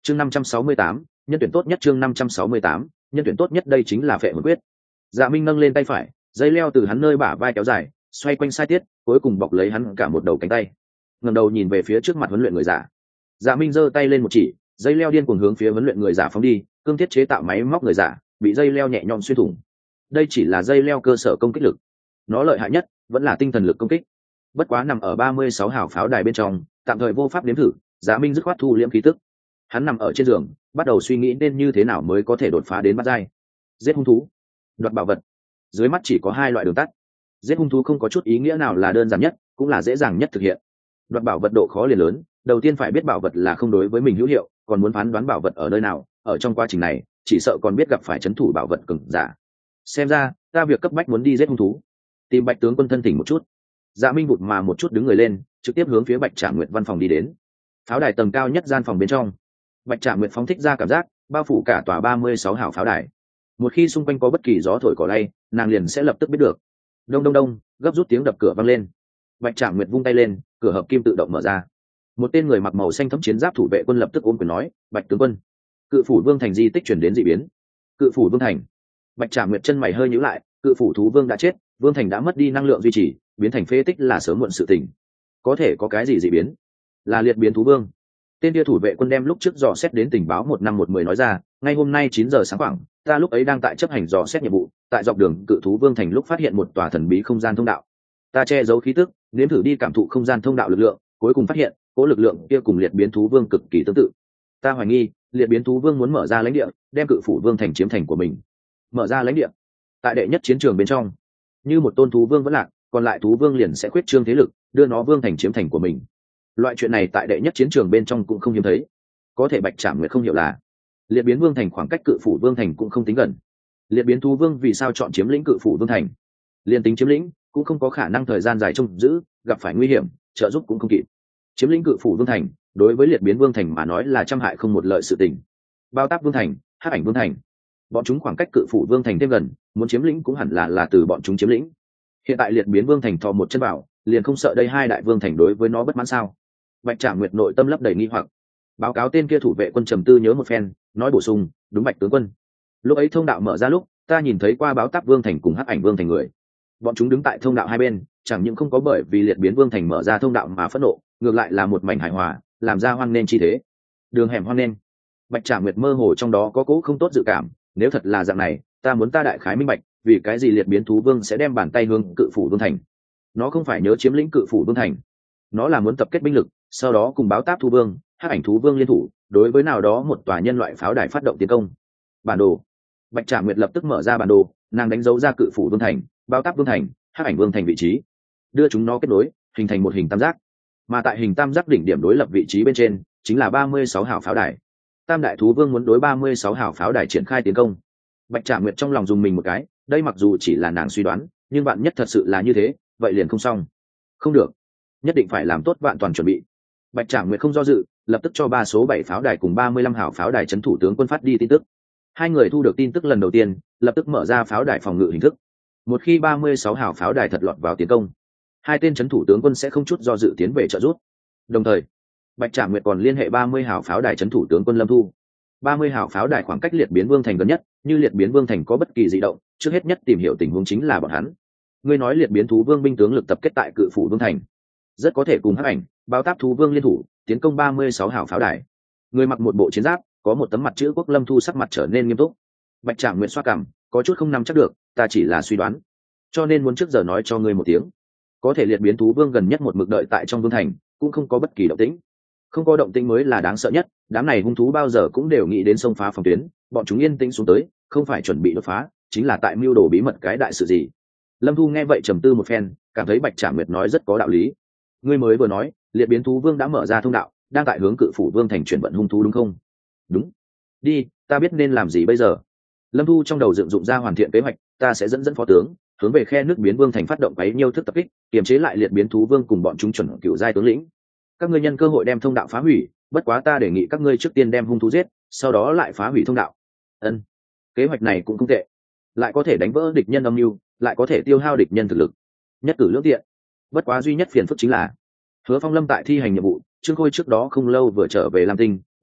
chương 568, nhân tuyển tốt nhất. chương 568, nhân tuyển tốt nhất. Đây chính là phệ hồn quyết. Dạ Minh nâng lên tay phải, dây leo từ hắn nơi bả vai kéo dài, xoay quanh sai tiết, cuối cùng bọc lấy hắn cả một đầu cánh tay. Ngẩng đầu nhìn về phía trước mặt huấn luyện người giả. Dạ Minh giơ tay lên một chỉ, dây leo điên cuồng hướng phía huấn luyện người giả phóng đi, cương thiết chế tạo máy móc người giả bị dây leo nhẹ nhõm xuyên thủng. Đây chỉ là dây leo cơ sở công kích lực, nó lợi hại nhất vẫn là tinh thần lực công kích. Bất quá nằm ở 36 hào pháo đài bên trong, tạm thời vô pháp nếm thử. Dạ Minh dứt khoát thu liễm khí tức. Hắn nằm ở trên giường, bắt đầu suy nghĩ nên như thế nào mới có thể đột phá đến bát giai. Giết hung thú, đoạt bảo vật. Dưới mắt chỉ có hai loại đường tắt. Giết hung thú không có chút ý nghĩa nào là đơn giản nhất, cũng là dễ dàng nhất thực hiện. Đoạt bảo vật độ khó liền lớn, đầu tiên phải biết bảo vật là không đối với mình hữu hiệu, còn muốn phán đoán bảo vật ở nơi nào, ở trong quá trình này chỉ sợ còn biết gặp phải trấn thủ bảo vật cường giả. Xem ra ta việc cấp bách muốn đi giết hung thú. Tìm Bạch tướng quân thân thỉnh một chút. Dạ Minh vụt mà một chút đứng người lên, trực tiếp hướng phía Bạch Trạm Nguyệt văn phòng đi đến. Pháo đài tầng cao nhất gian phòng bên trong, Bạch Trạm Nguyệt phóng thích ra cảm giác bao phủ cả tòa 36 hào pháo đài. Một khi xung quanh có bất kỳ gió thổi cỏ lay, nàng liền sẽ lập tức biết được. Đông đông đông, gấp rút tiếng đập cửa vang lên. Bạch Trạm Nguyệt vung tay lên, cửa hợp kim tự động mở ra. Một tên người mặc màu xanh thẫm chiến giáp thủ vệ quân lập tức ôm quyền nói: Bạch tướng quân, Cự phủ Vương thành di tích chuyển đến dị biến. Cự phủ Vương thành. Bạch Trạm Nguyệt chân mày hơi nhíu lại, Cự phủ thú vương đã chết, Vương thành đã mất đi năng lượng duy trì, biến thành phế tích là sớm muộn sự tình. Có thể có cái gì dị biến? Là liệt biến thú vương. Tên kia thủ vệ quân đem lúc trước dò xét đến tình báo 1/110 nói ra, ngay hôm nay 9 giờ sáng khoảng, ta lúc ấy đang tại chấp hành dò xét nhiệm vụ, tại dọc đường Cự thú Vương thành lúc phát hiện một tòa thần bí không gian thông đạo. Ta che giấu khí tức, nếm thử đi cảm thụ không gian thông đạo lực lượng, cuối cùng phát hiện, cố lực lượng kia cùng liệt biến thú vương cực kỳ tương tự. Ta hoài nghi, liệt biến thú vương muốn mở ra lãnh địa, đem Cự phủ Vương thành chiếm thành của mình. Mở ra lãnh địa. Tại đệ nhất chiến trường bên trong, như một tôn thú vương vẫn lạc, còn lại thú vương liền sẽ khuyết trương thế lực, đưa nó vương thành chiếm thành của mình. Loại chuyện này tại đệ nhất chiến trường bên trong cũng không hiếm thấy. Có thể Bạch Trạm Nguyệt không hiểu là, liệt biến vương thành khoảng cách Cự phủ Vương thành cũng không tính gần. Liệt biến thú vương vì sao chọn chiếm lĩnh Cự phủ Vương thành? Liên tính chiếm lĩnh, cũng không có khả năng thời gian dài trông giữ, gặp phải nguy hiểm, trợ giúp cũng không kịp. Chiếm lĩnh Cự phủ Vương thành, đối với liệt biến vương thành mà nói là trăm hại không một lợi sự tình. Bao Táp Vương thành, Hắc Ảnh Vương thành, bọn chúng khoảng cách Cự phủ Vương thành thêm gần, muốn chiếm lĩnh cũng hẳn là từ bọn chúng chiếm lĩnh. Hiện tại liệt biến vương thành thò một chân vào, liền không sợ đây hai đại vương thành đối với nó bất mãn sao? Bạch Trạm Nguyệt nội tâm lấp đầy nghi hoặc. Báo cáo tên kia thủ vệ quân trầm tư nhớ một phen, nói bổ sung: đúng Bạch tướng quân, lúc ấy thông đạo mở ra lúc, ta nhìn thấy qua Báo Táp Vương thành cùng Hắc Ảnh Vương thành người. Bọn chúng đứng tại thông đạo hai bên, chẳng những không có bởi vì liệt biến vương thành mở ra thông đạo mà phẫn nộ, ngược lại là một mảnh hài hòa, làm ra hoan nên chi thế. Đường hẻm hoan nên. Bạch Trạm Nguyệt mơ hồ trong đó có cố không tốt dự cảm, nếu thật là dạng này, ta muốn ta đại khái minh bạch, vì cái gì liệt biến thú vương sẽ đem bàn tay hướng Cự phủ Vương thành. Nó không phải nhớ chiếm lĩnh Cự phủ Vương thành, nó là muốn tập kết binh lực, sau đó cùng Báo Táp thú vương, Hắc Ảnh thú vương liên thủ, đối với nào đó một tòa nhân loại pháo đài phát động tiến công. Bản đồ. Bạch Trạm Nguyệt lập tức mở ra bản đồ, nàng đánh dấu ra Cự phủ Vương thành, Báo Táp Vương thành, Hắc Ảnh Vương thành vị trí, đưa chúng nó kết nối, hình thành một hình tam giác. Mà tại hình tam giác đỉnh điểm đối lập vị trí bên trên, chính là 36 hào pháo đài. Tam đại thú vương muốn đối 36 hào pháo đài triển khai tiến công. Bạch Trạm Nguyệt trong lòng dùng mình một cái, đây mặc dù chỉ là nàng suy đoán, nhưng bạn nhất thật sự là như thế, vậy liền không xong. Không được, nhất định phải làm tốt vạn toàn chuẩn bị. Bạch Trạm Nguyệt không do dự, lập tức cho 3 số 7 pháo đài cùng 35 hào pháo đài trấn thủ tướng quân phát đi tin tức. Hai người thu được tin tức lần đầu tiên, lập tức mở ra pháo đài phòng ngự hình thức. Một khi 36 hào pháo đài thật lọt vào tiến công, hai tên trấn thủ tướng quân sẽ không chút do dự tiến về trợ giúp. Đồng thời, Bạch Trạm Nguyệt còn liên hệ 30 hào pháo đài trấn thủ tướng quân Lâm Thu. 30 hào pháo đài khoảng cách liệt biến vương thành gần nhất, như liệt biến vương thành có bất kỳ dị động, trước hết nhất tìm hiểu tình huống chính là bọn hắn. Ngươi nói liệt biến thú vương binh tướng lực tập kết tại Cự phủ Vương thành, rất có thể cùng Hắc Ảnh, Báo Táp thú vương liên thủ, tiến công 36 hào pháo đài. Người mặc một bộ chiến giáp, có một tấm mặt chữ quốc. Lâm Thu sắc mặt trở nên nghiêm túc. Bạch Trạm Nguyệt xoa cằm, có chút không nắm chắc được, ta chỉ là suy đoán, cho nên muốn trước giờ nói cho ngươi một tiếng. Có thể liệt biến thú vương gần nhất một mực đợi tại trong vương thành, cũng không có bất kỳ động tĩnh. Không có động tĩnh mới là đáng sợ nhất, đám này hung thú bao giờ cũng đều nghĩ đến xông phá phòng tuyến, bọn chúng yên tĩnh xuống tới, không phải chuẩn bị đột phá, chính là tại mưu đồ bí mật cái đại sự gì. Lâm Thu nghe vậy trầm tư một phen, cảm thấy Bạch Trạm Nguyệt nói rất có đạo lý. Ngươi mới vừa nói, liệt biến thú vương đã mở ra thông đạo, đang tại hướng Cự phủ Vương thành chuyển vận hung thú đúng không? Đúng. Đi, ta biết nên làm gì bây giờ. Lâm Thu trong đầu dựng dụng ra hoàn thiện kế hoạch, ta sẽ dẫn phó tướng hướng về khe nước biến vương thành phát động quấy nhiêu thức tập kích, kiềm chế lại liệt biến thú vương cùng bọn chúng chuẩn cựu giai tướng lĩnh. Các ngươi nhân cơ hội đem thông đạo phá hủy, bất quá ta đề nghị các ngươi trước tiên đem hung thú giết, sau đó lại phá hủy thông đạo. Ân, kế hoạch này cũng không tệ, lại có thể đánh vỡ địch nhân âm mưu, lại có thể tiêu hao địch nhân thực lực, nhất cử lưỡng tiện. Bất quá duy nhất phiền phức chính là Hứa Phong Lâm tại thi hành nhiệm vụ, Trương Khôi trước đó không lâu vừa trở về Lam Tinh,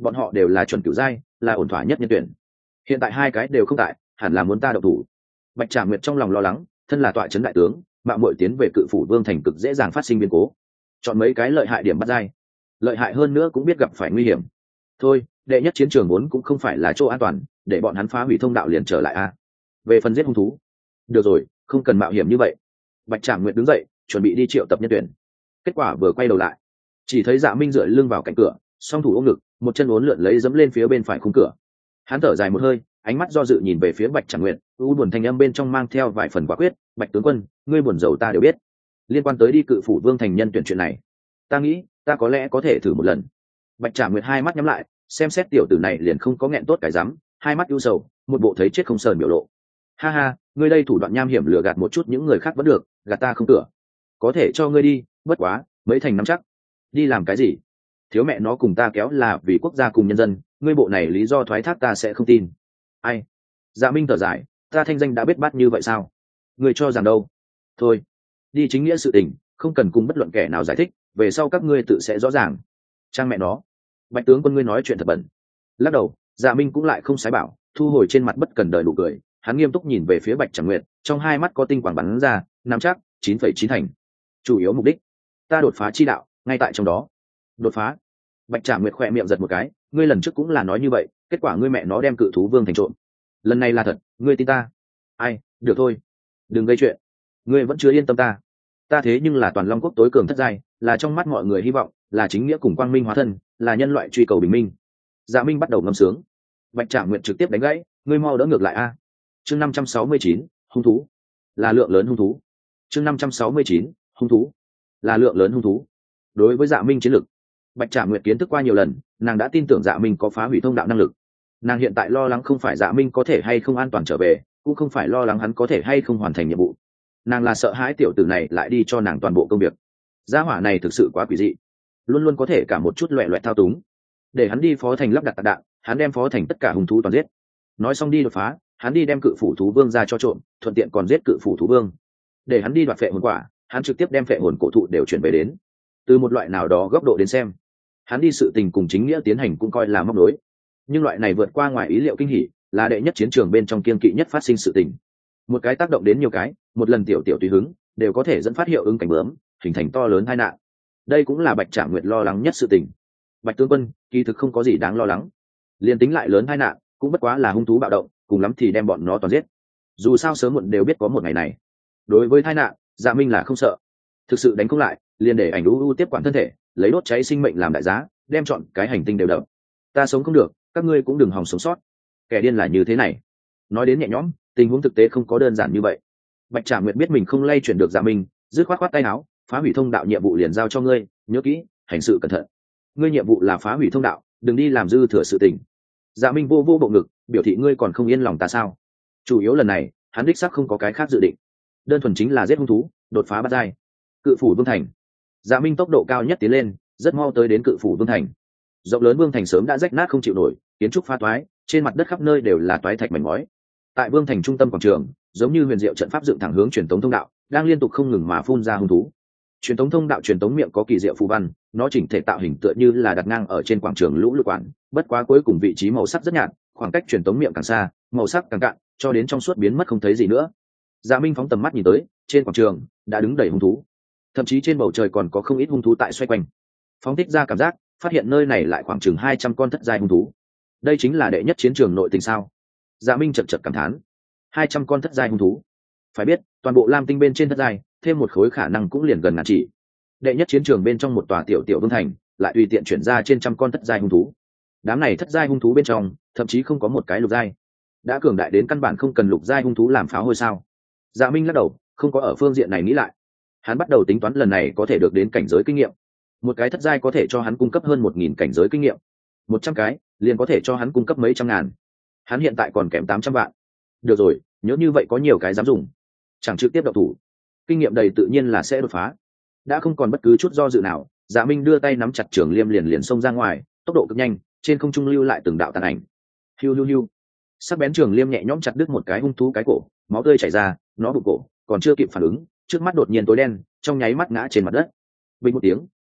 bọn họ đều là chuẩn cửu giai, là ổn thỏa nhất nhân tuyển. Hiện tại hai cái đều không tại, hẳn là muốn ta động thủ. Bạch Trà Nguyệt trong lòng lo lắng, thân là tọa trấn đại tướng, mạo muội tiến về Cự Phủ Vương thành cực dễ dàng phát sinh biến cố. Chọn mấy cái lợi hại điểm bắt giai, lợi hại hơn nữa cũng biết gặp phải nguy hiểm. Thôi, đệ nhất chiến trường vốn cũng không phải là chỗ an toàn, để bọn hắn phá hủy thông đạo liền trở lại a. Về phần giết hung thú, được rồi, không cần mạo hiểm như vậy. Bạch Trà Nguyệt đứng dậy, chuẩn bị đi triệu tập nhân tuyển. Kết quả vừa quay đầu lại, chỉ thấy Dạ Minh dựa lưng vào cạnh cửa, song thủ ôm ngực, một chân uốn lượn lấy dẫm lên phía bên phải khung cửa. Hắn thở dài một hơi, ánh mắt do dự nhìn về phía Bạch Trà Nguyệt, u buồn thanh âm bên trong mang theo vài phần quả quyết. Bạch tướng quân, ngươi buồn rầu ta đều biết. Liên quan tới đi Cự Phủ Vương thành nhân tuyển chuyện này, ta nghĩ ta có lẽ có thể thử một lần. Bạch Trà Nguyệt hai mắt nhắm lại, xem xét tiểu tử này liền không có nghẹn tốt cái rắm, hai mắt ưu sầu, một bộ thấy chết không sờn biểu lộ. Ha ha, ngươi đây thủ đoạn nham hiểm lừa gạt một chút những người khác vẫn được, gạt ta không cửa. Có thể cho ngươi đi, bất quá mấy thành nắm chắc. Đi làm cái gì? Thiếu mẹ nó cùng ta kéo là vì quốc gia cùng nhân dân, ngươi bộ này lý do thoái thác ta sẽ không tin. Ai? Dạ Minh thở dài, ta thanh danh đã biết bát như vậy sao? Ngươi cho rằng đâu? Thôi, đi chính nghĩa sự tình, không cần cùng bất luận kẻ nào giải thích, về sau các ngươi tự sẽ rõ ràng. Trang mẹ nó, Bạch tướng quân ngươi nói chuyện thật bẩn. Lắc đầu, Dạ Minh cũng lại không sái bảo, thu hồi trên mặt bất cần đời nụ cười, hắn nghiêm túc nhìn về phía Bạch Trà Nguyệt, trong hai mắt có tinh quang bắn ra, nắm chắc 9,9 thành. Chủ yếu mục đích, ta đột phá chi đạo, ngay tại trong đó. Đột phá? Bạch Trà Nguyệt khẽ miệng giật một cái, ngươi lần trước cũng là nói như vậy, kết quả ngươi mẹ nó đem Cự Thú Vương thành trộm. Lần này là thật, ngươi tin ta? Ai, được thôi, đừng gây chuyện. Ngươi vẫn chưa yên tâm ta. Ta thế nhưng là toàn Long quốc tối cường thất giai, là trong mắt mọi người hy vọng, là chính nghĩa cùng quang minh hóa thân, là nhân loại truy cầu bình minh. Dạ Minh bắt đầu ngâm sướng. Bạch Trà Nguyệt trực tiếp đánh gãy, ngươi mau đỡ ngược lại a. Chương 569, hung thú. Là lượng lớn hung thú. Chương 569, hung thú. Là lượng lớn hung thú. Đối với Dạ Minh chiến lực, Bạch Trà Nguyệt kiến thức qua nhiều lần, nàng đã tin tưởng Dạ Minh có phá hủy thông đạo năng lực. Nàng hiện tại lo lắng không phải Dạ Minh có thể hay không an toàn trở về, cũng không phải lo lắng hắn có thể hay không hoàn thành nhiệm vụ. Nàng là sợ hãi tiểu tử này lại đi cho nàng toàn bộ công việc. Gia hỏa này thực sự quá quỷ dị, luôn luôn có thể cả một chút loẹ loẹt thao túng. Để hắn đi phó thành lắp đặt tạc đạn, hắn đem phó thành tất cả hung thú toàn giết. Nói xong đi đột phá, hắn đi đem Cự Phủ Thú Vương ra cho trộm, thuận tiện còn giết Cự Phủ Thú Vương. Để hắn đi đoạt phệ hồn quả, hắn trực tiếp đem phệ hồn cổ thụ đều chuyển về đến. Từ một loại nào đó góc độ đến xem, hắn đi sự tình cùng chính nghĩa tiến hành cũng coi là móc đối. Nhưng loại này vượt qua ngoài ý liệu kinh hỉ, là đệ nhất chiến trường bên trong kiên kỵ nhất phát sinh sự tình. Một cái tác động đến nhiều cái, một lần tiểu tiểu tùy hứng, đều có thể dẫn phát hiệu ứng cảnh bướm, hình thành to lớn tai nạn. Đây cũng là Bạch Trà Nguyệt lo lắng nhất sự tình. Bạch tướng quân, kỳ thực không có gì đáng lo lắng. Liên tính lại lớn tai nạn, cũng bất quá là hung thú bạo động, cùng lắm thì đem bọn nó toàn giết. Dù sao sớm muộn đều biết có một ngày này. Đối với tai nạn, Dạ Minh là không sợ. Thực sự đánh không lại, liền để ảnh u tiếp quản thân thể, lấy đốt cháy sinh mệnh làm đại giá, đem chọn cái hành tinh đều đập. Ta sống không được, các ngươi cũng đừng hòng sống sót. Kẻ điên là như thế này. Nói đến nhẹ nhõm, tình huống thực tế không có đơn giản như vậy. Bạch Trà Nguyệt biết mình không lay chuyển được Dạ Minh, dứt khoát khoát tay áo, phá hủy thông đạo nhiệm vụ liền giao cho ngươi, nhớ kỹ, hành sự cẩn thận. Ngươi nhiệm vụ là phá hủy thông đạo, đừng đi làm dư thừa sự tình. Dạ Minh vô bộ ngực, biểu thị ngươi còn không yên lòng ta sao? Chủ yếu lần này, hắn đích xác không có cái khác dự định, đơn thuần chính là giết hung thú, đột phá bát giai. Cự Phủ Vương thành. Dạ Minh tốc độ cao nhất tiến lên, rất mau tới đến Cự Phủ Vương thành. Rộng lớn vương thành sớm đã rách nát không chịu nổi, kiến trúc phá toái, trên mặt đất khắp nơi đều là toái thạch mảnh ngói. Tại vương thành trung tâm quảng trường, giống như huyền diệu trận pháp dựng thẳng hướng truyền tống thông đạo, đang liên tục không ngừng mà phun ra hung thú. Truyền tống thông đạo truyền tống miệng có kỳ diệu phù văn, nó chỉnh thể tạo hình tựa như là đặt ngang ở trên quảng trường lũ lụt quản, bất quá cuối cùng vị trí màu sắc rất nhạt, khoảng cách truyền tống miệng càng xa, màu sắc càng cạn, cho đến trong suốt biến mất không thấy gì nữa. Dạ Minh phóng tầm mắt nhìn tới, trên quảng trường đã đứng đầy hung thú, thậm chí trên bầu trời còn có không ít hung thú tại xoay quanh. Phóng thích ra cảm giác, phát hiện nơi này lại khoảng chừng 200 con thất giai hung thú. Đây chính là đệ nhất chiến trường nội tình sao? Dạ Minh chật chật cảm thán. 200 con thất giai hung thú. Phải biết, toàn bộ Lam Tinh bên trên thất giai, thêm một khối khả năng cũng liền gần ngàn chỉ. Đệ nhất chiến trường bên trong một tòa tiểu tiểu vương thành, lại tùy tiện chuyển ra trên trăm con thất giai hung thú. Đám này thất giai hung thú bên trong, thậm chí không có một cái lục giai. Đã cường đại đến căn bản không cần lục giai hung thú làm pháo hôi sao? Dạ Minh lắc đầu, không có ở phương diện này nghĩ lại. Hắn bắt đầu tính toán lần này có thể được đến cảnh giới kinh nghiệm. Một cái thất giai có thể cho hắn cung cấp hơn 1000 cảnh giới kinh nghiệm. 100 cái, liền có thể cho hắn cung cấp mấy trăm ngàn. Hắn hiện tại còn kém 800 vạn. Được rồi, nhớ như vậy có nhiều cái dám dùng, chẳng trực tiếp động thủ, kinh nghiệm đầy tự nhiên là sẽ đột phá. Đã không còn bất cứ chút do dự nào, Dạ Minh đưa tay nắm chặt trường liêm liền xông ra ngoài, tốc độ cực nhanh, trên không trung lưu lại từng đạo tàn ảnh. Hiu hiu hiu, sắc bén trường liêm nhẹ nhõm chặt đứt một cái hung thú cái cổ, máu tươi chảy ra, nó bụng cổ, còn chưa kịp phản ứng, trước mắt đột nhiên tối đen, trong nháy mắt ngã trên mặt đất. Bình một tiếng,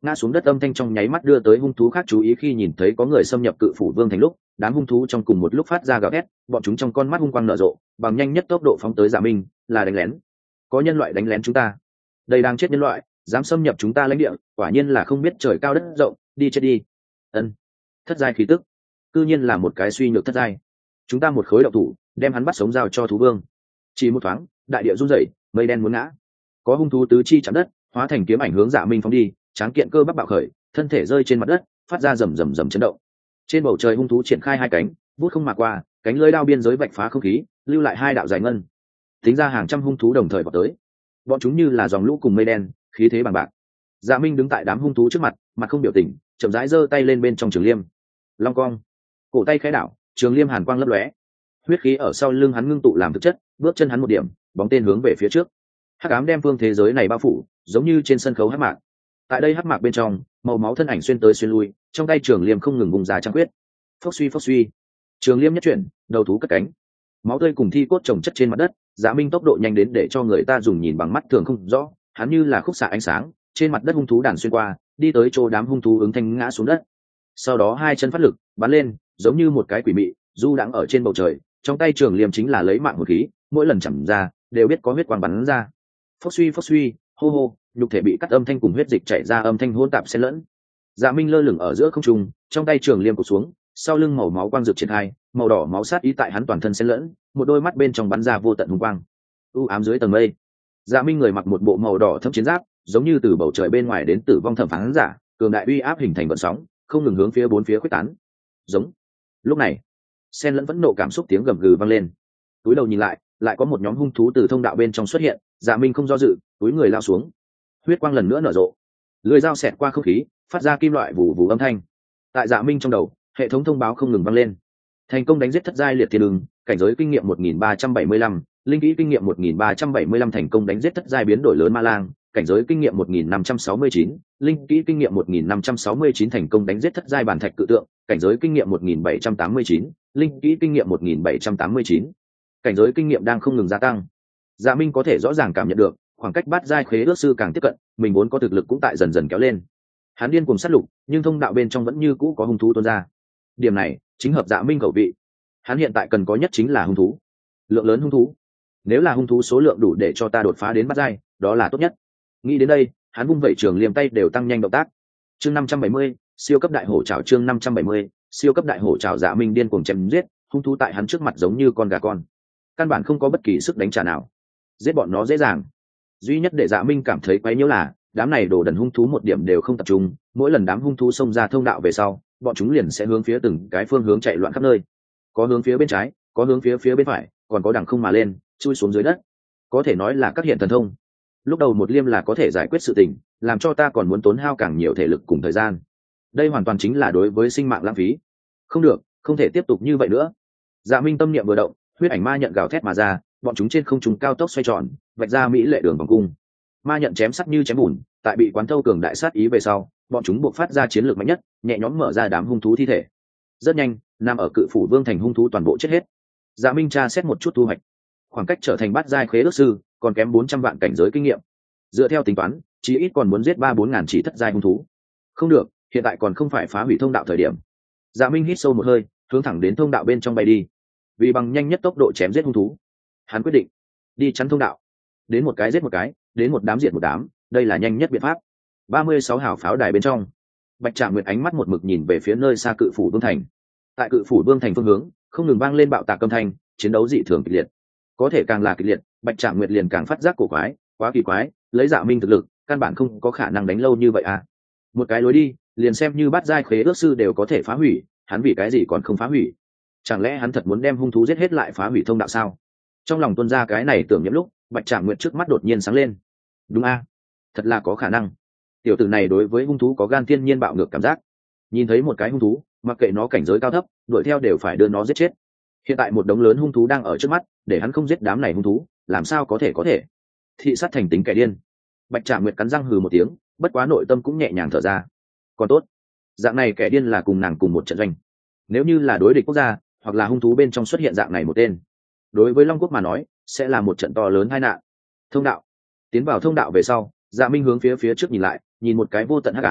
ngã xuống đất âm thanh trong nháy mắt đưa tới hung thú khác chú ý. Khi nhìn thấy có người xâm nhập cự phủ vương thành lúc, đám hung thú trong cùng một lúc phát ra gào thét, bọn chúng trong con mắt hung quang nở rộ, bằng nhanh nhất tốc độ phóng tới Dạ Minh. Là đánh lén, có nhân loại đánh lén chúng ta. Đây đang chết nhân loại, dám xâm nhập chúng ta lãnh địa, quả nhiên là không biết trời cao đất rộng, đi chết đi. Ân, thất giai khí tức, cư nhiên là một cái suy nhược thất giai. Chúng ta một khối đậu thủ, đem hắn bắt sống giao cho thú vương. Chỉ một thoáng, đại địa rung rẩy, mây đen muốn ngã. Có hung thú tứ chi chạm đất, hóa thành kiếm ảnh hướng Dạ Minh phóng đi, tráng kiện cơ bắp bạo khởi, thân thể rơi trên mặt đất, phát ra rầm rầm rầm chấn động. Trên bầu trời hung thú triển khai hai cánh, vút không mà qua, cánh lưỡi đao biên giới vạch phá không khí, lưu lại hai đạo dài ngân. Tính ra hàng trăm hung thú đồng thời vào tới. Bọn chúng như là dòng lũ cùng mây đen, khí thế bằng bạc. Dạ Minh đứng tại đám hung thú trước mặt, mặt không biểu tình, chậm rãi giơ tay lên bên trong trường liêm. Long cong, cổ tay khẽ đảo, trường liêm hàn quang lấp lóe. Huyết khí ở sau lưng hắn ngưng tụ làm thực chất, bước chân hắn một điểm, bóng tên hướng về phía trước. Hắc ám đem phương thế giới này bao phủ, giống như trên sân khấu hắc mạc. Tại đây hắc mạc bên trong, màu máu thân ảnh xuyên tới xuyên lui, trong tay trường liêm không ngừng bùng ra trang quyết. Phốc suy, trường liêm nhất chuyển, đầu thú cất cánh. Máu tươi cùng thi cốt chồng chất trên mặt đất. Dạ Minh tốc độ nhanh đến để cho người ta dùng nhìn bằng mắt thường không rõ, hắn như là khúc xạ ánh sáng, trên mặt đất hung thú đàn xuyên qua, đi tới chỗ đám hung thú ứng thanh ngã xuống đất. Sau đó hai chân phát lực, bắn lên, giống như một cái quỷ mị, du đãng ở trên bầu trời, trong tay trường liêm chính là lấy mạng một khí, mỗi lần chầm ra, đều biết có huyết quang bắn ra. Phốc suy, hô hô, nhục thể bị cắt âm thanh cùng huyết dịch chảy ra âm thanh hỗn tạp xen lẫn. Dạ Minh lơ lửng ở giữa không trung, trong tay trường liêm cụt xuống, sau lưng màu máu quang rực triển khai, màu đỏ máu sát ý tại hắn toàn thân xen lẫn, một đôi mắt bên trong bắn ra vô tận hung quang. U ám dưới tầng mây, Dạ Minh người mặc một bộ màu đỏ thâm chiến giáp, giống như từ bầu trời bên ngoài đến tử vong thẩm phán giả, cường đại uy áp hình thành vận sóng, không ngừng hướng phía bốn phía khuếch tán. Giống. Lúc này, xen lẫn vẫn nộ cảm xúc tiếng gầm gừ vang lên. Túi đầu nhìn lại, lại có một nhóm hung thú từ thông đạo bên trong xuất hiện. Dạ Minh không do dự, túi người lao xuống. Huyết quang lần nữa nở rộ, lưỡi dao xẹt qua không khí, phát ra kim loại vù vù âm thanh. Tại Dạ Minh trong đầu, hệ thống thông báo không ngừng vang lên. Thành công đánh giết thất giai liệt thiên đường, cảnh giới kinh nghiệm 1375, linh kỹ kinh nghiệm 1375, thành công đánh giết thất giai biến đổi lớn ma lang, cảnh giới kinh nghiệm 1569, linh kỹ kinh nghiệm 1569, thành công đánh giết thất giai bản thạch cự tượng, cảnh giới kinh nghiệm 1789, linh kỹ kinh nghiệm 1789. Cảnh giới kinh nghiệm đang không ngừng gia tăng. Dạ Minh có thể rõ ràng cảm nhận được, khoảng cách bát giai khế ước sư càng tiếp cận, mình vốn có thực lực cũng tại dần dần kéo lên. Hắn điên cùng sát lục, nhưng thông đạo bên trong vẫn như cũ có hung thú tuôn ra. Điểm này chính hợp Dạ Minh khẩu vị. Hắn hiện tại cần có nhất chính là hung thú, lượng lớn hung thú. Nếu là hung thú số lượng đủ để cho ta đột phá đến bát giai, đó là tốt nhất. Nghĩ đến đây, hắn vung vẩy trường liềm tay đều tăng nhanh động tác. Chương 570, siêu cấp đại hổ trảo. Chương 570, siêu cấp đại hổ trảo. Dạ Minh điên cuồng chém giết hung thú tại hắn trước mặt giống như con gà con, căn bản không có bất kỳ sức đánh trả nào. Giết bọn nó dễ dàng, duy nhất để Dạ Minh cảm thấy quấy nhiễu là đám này đồ đần hung thú một điểm đều không tập trung. Mỗi lần đám hung thú xông ra thông đạo về sau, bọn chúng liền sẽ hướng phía từng cái phương hướng chạy loạn khắp nơi, có hướng phía bên trái, có hướng phía bên phải, còn có đằng không mà lên, chui xuống dưới đất. Có thể nói là các hiện thần thông. Lúc đầu một liêm là có thể giải quyết sự tình, làm cho ta còn muốn tốn hao càng nhiều thể lực cùng thời gian. Đây hoàn toàn chính là đối với sinh mạng lãng phí. Không được, không thể tiếp tục như vậy nữa. Dạ Minh tâm niệm vừa động, huyết ảnh ma nhận gào thét mà ra, bọn chúng trên không trung cao tốc xoay tròn, vạch ra mỹ lệ đường vòng cung. Ma nhận chém sắc như chém bùn, tại bị quán thâu cường đại sát ý về sau, bọn chúng buộc phát ra chiến lược mạnh nhất, nhẹ nhõm mở ra đám hung thú thi thể. Rất nhanh, nằm ở cự phủ vương thành hung thú toàn bộ chết hết. Dạ Minh tra xét một chút thu hoạch, khoảng cách trở thành bát giai khế ước sư còn kém 400 vạn cảnh giới kinh nghiệm. Dựa theo tính toán, chí ít còn muốn giết 3-4 ngàn chỉ thất giai hung thú. Không được, hiện tại còn không phải phá hủy thông đạo thời điểm. Dạ Minh hít sâu một hơi, hướng thẳng đến thông đạo bên trong bay đi. Vì bằng nhanh nhất tốc độ chém giết hung thú, hắn quyết định đi chắn thông đạo, đến một cái giết một cái, đến một đám diệt một đám, đây là nhanh nhất biện pháp. 36 hào pháo đài bên trong, Bạch Trạm Nguyệt ánh mắt một mực nhìn về phía nơi xa cự phủ vương thành. Tại cự phủ vương thành phương hướng, không ngừng vang lên bạo tạc âm thanh, chiến đấu dị thường kịch liệt. Có thể càng là kịch liệt, Bạch Trạm Nguyệt liền càng phát giác cổ quái, quá kỳ quái, lấy Dạ Minh thực lực, căn bản không có khả năng đánh lâu như vậy à. Một cái lối đi, liền xem như bát giai khế ước sư đều có thể phá hủy, hắn vì cái gì còn không phá hủy? Chẳng lẽ hắn thật muốn đem hung thú giết hết lại phá hủy thông đạo sao? Trong lòng tuôn ra cái này tưởng nhậm lúc, Bạch Trạm Nguyệt trước mắt đột nhiên sáng lên. Đúng a, thật là có khả năng. Tiểu tử này đối với hung thú có gan thiên nhiên bạo ngược cảm giác. Nhìn thấy một cái hung thú, mặc kệ nó cảnh giới cao thấp, đuổi theo đều phải đưa nó giết chết. Hiện tại một đống lớn hung thú đang ở trước mắt, để hắn không giết đám này hung thú, làm sao có thể? Thị sát thành tính kẻ điên. Bạch Trạm Nguyệt cắn răng hừ một tiếng, bất quá nội tâm cũng nhẹ nhàng thở ra. Còn tốt, dạng này kẻ điên là cùng nàng cùng một trận doanh. Nếu như là đối địch quốc gia, hoặc là hung thú bên trong xuất hiện dạng này một tên, đối với Long Quốc mà nói, sẽ là một trận to lớn tai nạn. Thông đạo. Tiến vào thông đạo về sau, Dạ Minh hướng phía trước nhìn lại, nhìn một cái vô tận hắc ám,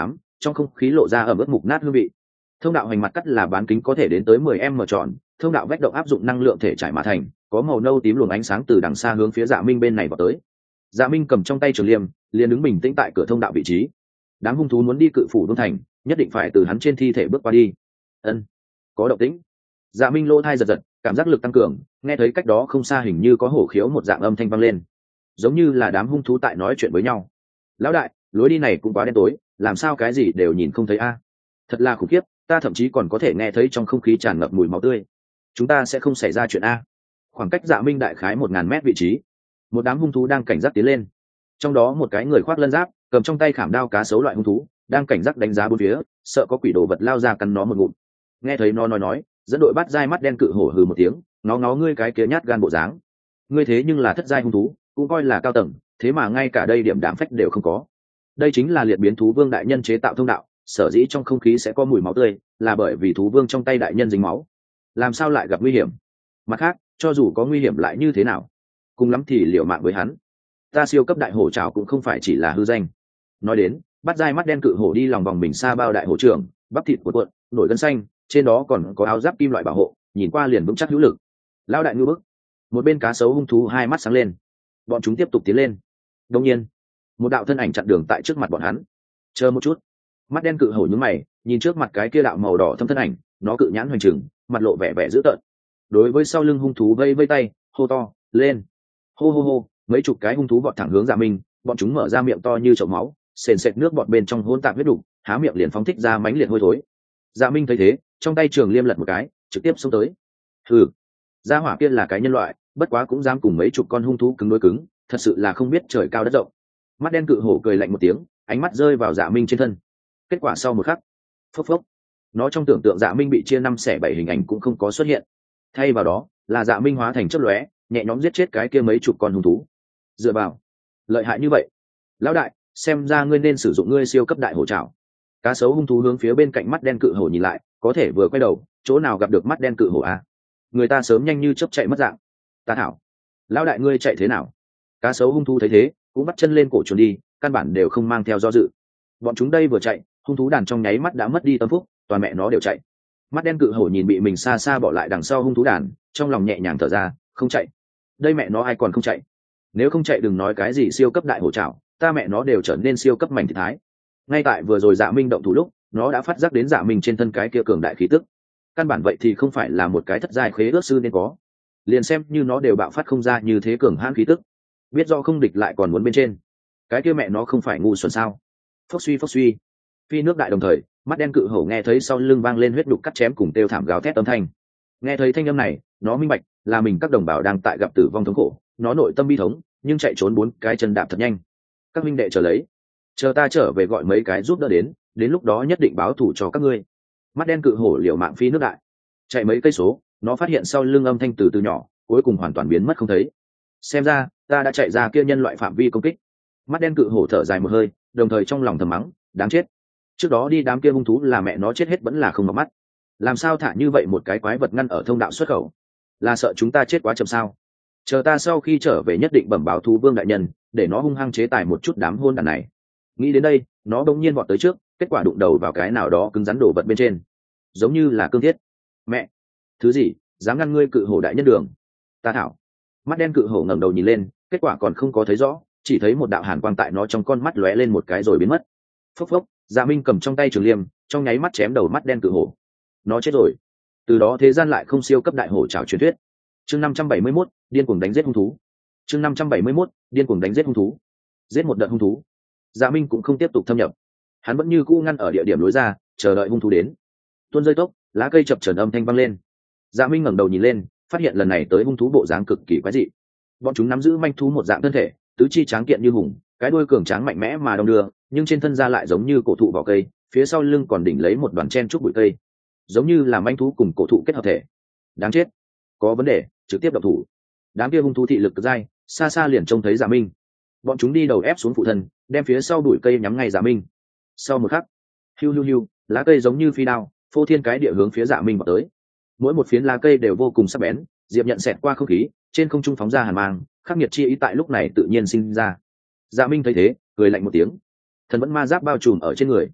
trong không khí lộ ra ẩm ướt mục nát hương vị. Thông đạo hoành mặt cắt là bán kính có thể đến tới 10 m tròn, thông đạo vách động áp dụng năng lượng thể trải mà thành, có màu nâu tím luồng ánh sáng từ đằng xa hướng phía Dạ Minh bên này vào tới. Dạ Minh cầm trong tay trường liêm, liền đứng bình tĩnh tại cửa thông đạo vị trí. Đám hung thú muốn đi cự phủ Đông Thành, nhất định phải từ hắn trên thi thể bước qua đi. Ân, có động tĩnh. Dạ Minh lỗ thai giật giật, cảm giác lực tăng cường, nghe thấy cách đó không xa hình như có hổ khiếu một dạng âm thanh vang lên, giống như là đám hung thú tại nói chuyện với nhau. Lão đại, lối đi này cũng quá đen tối, làm sao cái gì đều nhìn không thấy a? Thật là khủng khiếp, ta thậm chí còn có thể nghe thấy trong không khí tràn ngập mùi máu tươi. Chúng ta sẽ không xảy ra chuyện a? Khoảng cách Dạ Minh đại khái 1000 mét vị trí, một đám hung thú đang cảnh giác tiến lên. Trong đó một cái người khoác lân giáp, cầm trong tay khảm đao cá sấu loại hung thú, đang cảnh giác đánh giá bốn phía, sợ có quỷ đồ vật lao ra cắn nó một ngụm. Nghe thấy nó nói, dẫn đội bắt dai mắt đen cự hổ hừ một tiếng, nó ngươi cái kia nhát gan bộ dáng. Ngươi thế nhưng là thất giai hung thú, cũng coi là cao tầng, thế mà ngay cả đây điểm đạm phách đều không có. Đây chính là liệt biến thú vương đại nhân chế tạo thông đạo, sở dĩ trong không khí sẽ có mùi máu tươi, là bởi vì thú vương trong tay đại nhân dính máu. Làm sao lại gặp nguy hiểm? Mặt khác, cho dù có nguy hiểm lại như thế nào, cùng lắm thì liều mạng với hắn. Ta siêu cấp đại hổ trảo cũng không phải chỉ là hư danh. Nói đến, bắt dai mắt đen cự hổ đi lòng vòng mình xa bao đại hổ trưởng, bắp thịt cuộn, nổi gân xanh, trên đó còn có áo giáp kim loại bảo hộ, nhìn qua liền vững chắc hữu lực. Lao đại ngư bức. Một bên cá sấu hung thú hai mắt sáng lên, bọn chúng tiếp tục tiến lên. Đương nhiên, một đạo thân ảnh chặn đường tại trước mặt bọn hắn. Chờ một chút. Mắt đen cự hổ nhướng mày, nhìn trước mặt cái kia đạo màu đỏ thâm thân ảnh, nó cự nhãn hoành trừng, mặt lộ vẻ vẻ dữ tợn. Đối với sau lưng hung thú vây vây tay, hô to, lên. Hô hô hô, mấy chục cái hung thú vọt thẳng hướng Dạ Minh, bọn chúng mở ra miệng to như chậu máu, sền sệt nước bọt bên trong hỗn tạp huyết đục, há miệng liền phóng thích ra mánh liệt hôi thối. Dạ Minh thấy thế, trong tay trường liêm lật một cái, trực tiếp xông tới. Hừ, gia hỏa kia là cái nhân loại, bất quá cũng dám cùng mấy chục con hung thú cứng đối cứng, thật sự là không biết trời cao đất rộng. Mắt đen cự hổ cười lạnh một tiếng, ánh mắt rơi vào Dạ Minh trên thân. Kết quả sau một khắc, phốc phốc, nó trong tưởng tượng Dạ Minh bị chia 5/7 hình ảnh cũng không có xuất hiện, thay vào đó là Dạ Minh hóa thành chớp lóe, nhẹ nhõm giết chết cái kia mấy chục con hung thú. Dựa vào, lợi hại như vậy, lão đại, xem ra ngươi nên sử dụng ngươi siêu cấp đại hổ trảo. Cá sấu hung thú hướng phía bên cạnh mắt đen cự hổ nhìn lại, có thể vừa quay đầu, chỗ nào gặp được mắt đen cự hổ à? Người ta sớm nhanh như chớp chạy mất dạng. Ta thảo, lão đại ngươi chạy thế nào? Cá sấu hung thú thấy thế, cũng bắt chân lên cổ chuồn đi, căn bản đều không mang theo do dự. Bọn chúng đây vừa chạy, hung thú đàn trong nháy mắt đã mất đi tâm phúc, toàn mẹ nó đều chạy. Mắt đen cự hổ nhìn bị mình xa xa bỏ lại đằng sau hung thú đàn, trong lòng nhẹ nhàng thở ra, không chạy. Đây mẹ nó ai còn không chạy? Nếu không chạy đừng nói cái gì siêu cấp đại hổ trảo, ta mẹ nó đều trở nên siêu cấp mảnh thịt thái. Ngay tại vừa rồi Dạ Minh động thủ lúc, nó đã phát giác đến Dạ Minh trên thân cái kia cường đại khí tức. Căn bản vậy thì không phải là một cái thất giai khế ước sư nên có. Liền xem như nó đều bạo phát không ra như thế cường hãn khí tức, biết do không địch lại còn muốn bên trên, cái kia mẹ nó không phải ngu xuẩn sao? Phốc suy, phi nước đại đồng thời, mắt đen cự hổ nghe thấy sau lưng vang lên huyết đục cắt chém cùng kêu thảm gào thét âm thanh. Nghe thấy thanh âm này, nó minh bạch là mình các đồng bào đang tại gặp tử vong thống khổ, nó nội tâm bi thống, nhưng chạy trốn 4 cái chân đạp thật nhanh. Các minh đệ chờ lấy, chờ ta trở về gọi mấy cái giúp đỡ đến lúc đó nhất định báo thù cho các ngươi. Mắt đen cự hổ liều mạng phi nước đại, chạy mấy cây số, nó phát hiện sau lưng âm thanh từ từ nhỏ, cuối cùng hoàn toàn biến mất không thấy. Xem ra ta đã chạy ra kia nhân loại phạm vi công kích. Mắt đen cự hổ thở dài một hơi, đồng thời trong lòng thầm mắng, đáng chết. Trước đó đi đám kia hung thú là mẹ nó chết hết vẫn là không mở mắt. Làm sao thả như vậy một cái quái vật ngăn ở thông đạo xuất khẩu? Là sợ chúng ta chết quá chậm sao? Chờ ta sau khi trở về nhất định bẩm báo thú vương đại nhân, để nó hung hăng chế tài một chút đám hôn đàn này. Nghĩ đến đây, nó bỗng nhiên vọt tới trước, kết quả đụng đầu vào cái nào đó cứng rắn đổ vật bên trên, giống như là cương thiết. Mẹ, thứ gì dám ngăn ngươi cự hổ đại nhân đường? Ta thảo. Mắt đen cự hổ ngẩng đầu nhìn lên, kết quả còn không có thấy rõ, chỉ thấy một đạo hàn quang tại nó trong con mắt lóe lên một cái rồi biến mất. Phốc phốc, Dạ Minh cầm trong tay trường liêm, trong nháy mắt chém đầu mắt đen cự hổ. Nó chết rồi. Từ đó thế gian lại không siêu cấp đại hổ trảo truyền thuyết. Chương 571, điên cuồng đánh giết hung thú. Chương 571, điên cuồng đánh giết hung thú. Giết một đợt hung thú, Dạ Minh cũng không tiếp tục thâm nhập, hắn vẫn như cũ ngăn ở địa điểm lối ra, chờ đợi hung thú đến. Tuôn rơi tốc, lá cây chập chờn âm thanh vang lên. Dạ Minh ngẩng đầu nhìn lên, phát hiện lần này tới hung thú bộ dáng cực kỳ quái dị. Bọn chúng nắm giữ manh thú một dạng thân thể, tứ chi tráng kiện như hùng, cái đuôi cường tráng mạnh mẽ mà đông đưa, nhưng trên thân da lại giống như cổ thụ vỏ cây, phía sau lưng còn đỉnh lấy một đoàn chen trúc bụi cây, giống như là manh thú cùng cổ thụ kết hợp thể. Đáng chết, có vấn đề, trực tiếp động thủ. Đám kia hung thú thị lực cực dai, xa xa liền trông thấy Dạ Minh. Bọn chúng đi đầu ép xuống phụ thân, đem phía sau bụi cây nhắm ngay Dạ Minh. Sau một khắc, hiu, lá cây giống như phi đao, phô thiên cái địa hướng phía Dạ Minh vào tới. Mỗi một phiến lá cây đều vô cùng sắc bén, diệp nhận xẹt qua không khí, trên không trung phóng ra hàn mang, khắc nghiệt chi ý tại lúc này tự nhiên sinh ra. Dạ Minh thấy thế, cười lạnh một tiếng, thần vẫn ma giáp bao trùm ở trên người,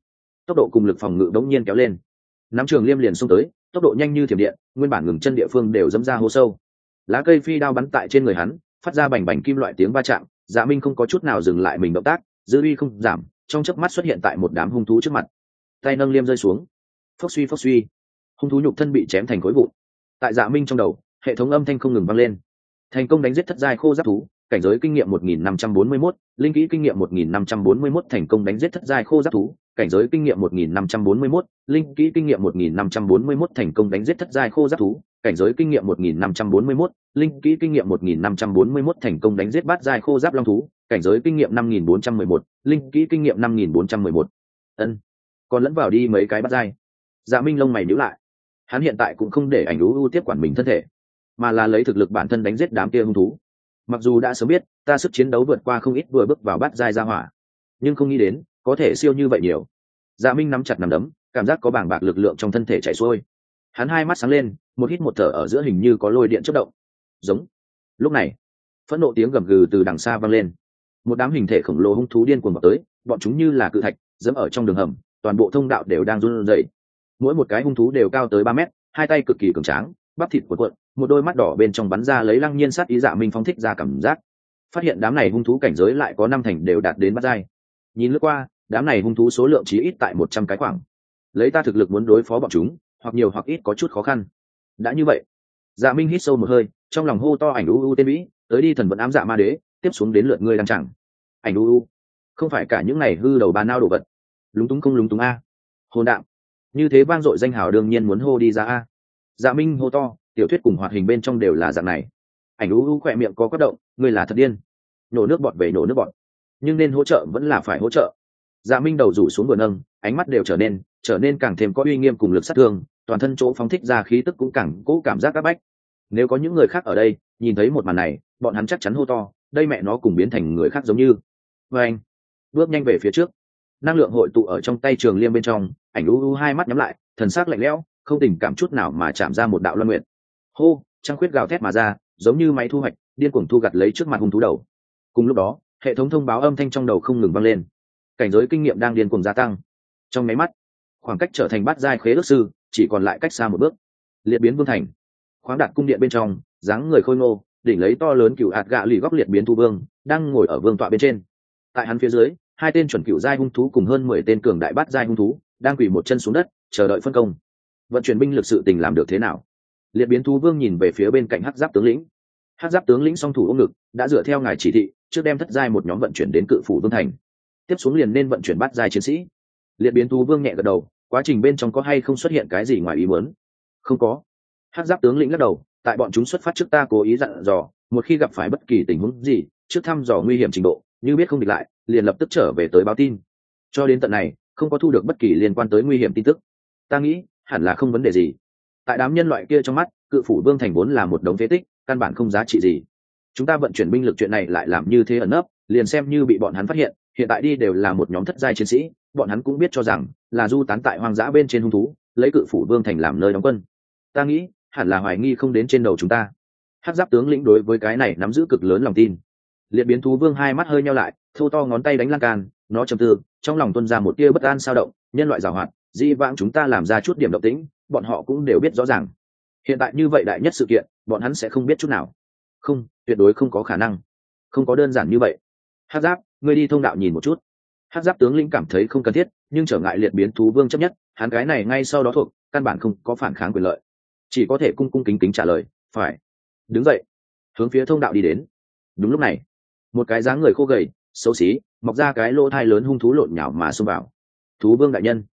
tốc độ cùng lực phòng ngự đống nhiên kéo lên. Nắm trường liêm liền xông tới, tốc độ nhanh như thiểm điện, nguyên bản ngừng chân địa phương đều dẫm ra hố sâu. Lá cây phi đao bắn tại trên người hắn, phát ra bành bành kim loại tiếng va chạm. Dạ Minh không có chút nào dừng lại mình động tác, dư uy không giảm, trong chớp mắt xuất hiện tại một đám hung thú trước mặt, tay nâng liêm rơi xuống, phốc suy, hung thú nhục thân bị chém thành khối vụn. Tại Dạ Minh trong đầu, hệ thống âm thanh không ngừng vang lên. Thành công đánh giết thất giai khô giáp thú, cảnh giới kinh nghiệm 1541, linh kỹ kinh nghiệm 1541, thành công đánh giết thất giai khô giáp thú, cảnh giới kinh nghiệm 1541, linh kỹ kinh nghiệm 1541, thành công đánh giết thất giai khô giáp thú, cảnh giới kinh nghiệm 1541, linh kỹ kinh nghiệm 1541, thành công đánh giết bát giai khô giáp long thú, cảnh giới kinh nghiệm 5411, linh kỹ kinh nghiệm 5411. Ân, còn lẫn vào đi mấy cái bát giai. Dạ Minh lông mày nhíu lại. Hắn hiện tại cũng không để ảnh ưu tiếp quản mình thân thể, mà là lấy thực lực bản thân đánh giết đám kia hung thú. Mặc dù đã sớm biết ta sức chiến đấu vượt qua không ít vừa bước vào bát giai gia hỏa, nhưng không nghĩ đến có thể siêu như vậy nhiều. Dạ Minh nắm chặt nắm đấm, cảm giác có bàng bạc lực lượng trong thân thể chảy xuôi. Hắn hai mắt sáng lên, một hít một thở ở giữa hình như có lôi điện chớp động. Giống. Lúc này, phẫn nộ tiếng gầm gừ từ đằng xa vang lên. Một đám hình thể khổng lồ hung thú điên cuồng vào tới, bọn chúng như là cự thạch, dẫm ở trong đường hầm, toàn bộ thông đạo đều đang run rẩy. Mỗi một cái hung thú đều cao tới 3 mét, hai tay cực kỳ cường tráng, bắp thịt cuộn, một đôi mắt đỏ bên trong bắn ra lấy lăng nhiên sát ý. Dạ Minh phóng thích ra cảm giác, phát hiện đám này hung thú cảnh giới lại có 5 thành đều đạt đến bát giai. Nhìn lướt qua, đám này hung thú số lượng chí ít tại 100 cái khoảng. Lấy ta thực lực muốn đối phó bọn chúng, hoặc nhiều hoặc ít có chút khó khăn. Đã như vậy, Dạ Minh hít sâu một hơi, trong lòng hô to ảnh u tên Mỹ, tới đi thần vận ám dạ ma đế, tiếp xuống đến lượt ngươi đang chẳng. Ảnh u, không phải cả những này hư đầu bà nao đồ vật. Lúng túng không lúng túng a. Hồn đạm. Như thế vang dội danh hào đương nhiên muốn hô đi ra a. Dạ Minh hô to, tiểu thuyết cùng hoạt hình bên trong đều là dạng này. Ảnh u khỏe miệng có quát động, ngươi là thật điên. Nổ nước bọt về nổ nước bọt. Nhưng nên hỗ trợ vẫn là phải hỗ trợ. Dạ Minh đầu rủ xuống vừa nâng, ánh mắt đều trở nên càng thêm có uy nghiêm cùng lực sát thương, toàn thân chỗ phóng thích ra khí tức cũng càng cố cảm giác áp bách. Nếu có những người khác ở đây nhìn thấy một màn này, bọn hắn chắc chắn hô to, đây mẹ nó cùng biến thành người khác giống như. Và anh bước nhanh về phía trước, năng lượng hội tụ ở trong tay trường liêm bên trong, ảnh u hai mắt nhắm lại, thần sắc lạnh lẽo, không tình cảm chút nào mà chạm ra một đạo luân nguyện. Hô, trăng khuyết gào thét mà ra, giống như máy thu hoạch, điên cuồng thu gặt lấy trước mặt hung thú đầu. Cùng lúc đó, hệ thống thông báo âm thanh trong đầu không ngừng vang lên, cảnh giới kinh nghiệm đang điên cuồng gia tăng. Trong máy mắt, khoảng cách trở thành bát giai khế ước sư chỉ còn lại cách xa một bước. Liệt biến vương thành, khoáng đạt cung điện bên trong, dáng người khôi ngô, đỉnh lấy to lớn cựu hạt gạ lì góc liệt biến thu vương đang ngồi ở vương tọa bên trên. Tại hắn phía dưới, 2 tên chuẩn cựu giai hung thú cùng hơn 10 tên cường đại bát giai hung thú đang quỳ một chân xuống đất, chờ đợi phân công. Vận chuyển binh lực sự tình làm được thế nào? Liệt biến thú vương nhìn về phía bên cạnh hắc giáp tướng lĩnh. Hắc giáp tướng lĩnh song thủ ôm ngực, đã dựa theo ngài chỉ thị, trước đem thất giai một nhóm vận chuyển đến cự phủ vương thành, tiếp xuống liền nên vận chuyển bát giai chiến sĩ. Liệt biến thú vương nhẹ gật đầu, quá trình bên trong có hay không xuất hiện cái gì ngoài ý muốn? Không có. Hắc giáp tướng lĩnh lắc đầu, tại bọn chúng xuất phát trước ta cố ý dặn dò, một khi gặp phải bất kỳ tình huống gì, trước thăm dò nguy hiểm trình độ, như biết không địch lại, liền lập tức trở về tới báo tin. Cho đến tận này, không có thu được bất kỳ liên quan tới nguy hiểm tin tức. Ta nghĩ, hẳn là không vấn đề gì. Tại đám nhân loại kia trong mắt, cự phủ vương thành vốn là một đống phế tích, căn bản không giá trị gì. Chúng ta vận chuyển binh lực chuyện này lại làm như thế ẩn nấp, liền xem như bị bọn hắn phát hiện, hiện tại đi đều là một nhóm thất giai chiến sĩ, bọn hắn cũng biết cho rằng là du tán tại hoang dã bên trên hung thú, lấy cự phủ vương thành làm nơi đóng quân. Ta nghĩ, hẳn là hoài nghi không đến trên đầu chúng ta. Hắc giáp tướng lĩnh đối với cái này nắm giữ cực lớn lòng tin. Liệt biến thú vương hai mắt hơi nheo lại, thô to ngón tay đánh lan can, nó trầm tư, trong lòng tuôn ra một tia bất an sao động. Nhân loại giàu hoạt, di vãng chúng ta làm ra chút điểm động tĩnh, bọn họ cũng đều biết rõ ràng. Hiện tại như vậy đại nhất sự kiện, bọn hắn sẽ không biết chút nào. Không, tuyệt đối không có khả năng. Không có đơn giản như vậy. Hắc giáp, ngươi đi thông đạo nhìn một chút. Hắc giáp tướng lĩnh cảm thấy không cần thiết, nhưng trở ngại liệt biến thú vương chấp nhất, hắn cái này ngay sau đó thuộc, căn bản không có phản kháng quyền lợi, chỉ có thể cung cung kính kính trả lời, phải. Đứng dậy, hướng phía thông đạo đi đến. Đúng lúc này, một cái dáng người khô gầy, xấu xí, mọc ra cái lỗ thai lớn hung thú lộn nhào mà xông vào. Thú vương đại nhân,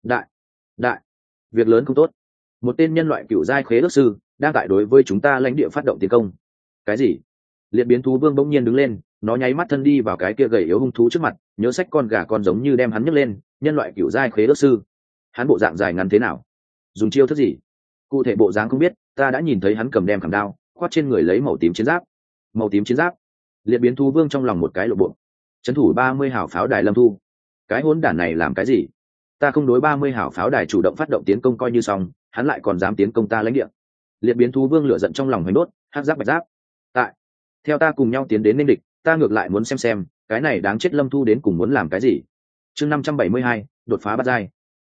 đại, việc lớn không tốt. Một tên nhân loại cựu giai khế ước sư đang tại đối với chúng ta lãnh địa phát động tiến công. Cái gì? Liệt biến thú vương bỗng nhiên đứng lên, nó nháy mắt thân đi vào cái kia gầy yếu hung thú trước mặt, nhớ sách con gà con giống như đem hắn nhấc lên. Nhân loại cựu giai khế ước sư, hắn bộ dạng dài ngắn thế nào, dùng chiêu thức gì, cụ thể bộ dáng không biết, ta đã nhìn thấy hắn cầm đem khảm đao khoác trên người, lấy màu tím chiến giáp. Màu tím chiến giáp. Liệt biến thú vương trong lòng một cái lộ bộ. Trấn thủ 30 hào pháo đài Lâm Thu, cái hỗn đản này làm cái gì? Ta không đối 30 hào pháo đài chủ động phát động tiến công coi như xong, hắn lại còn dám tiến công ta lãnh địa. Liệt biến thú vương lửa giận trong lòng hoành đốt, hắc giáp bạch giáp, theo ta cùng nhau tiến đến nên địch, ta ngược lại muốn xem cái này đáng chết Lâm Thu đến cùng muốn làm cái gì. Chương 572, đột phá bát giai.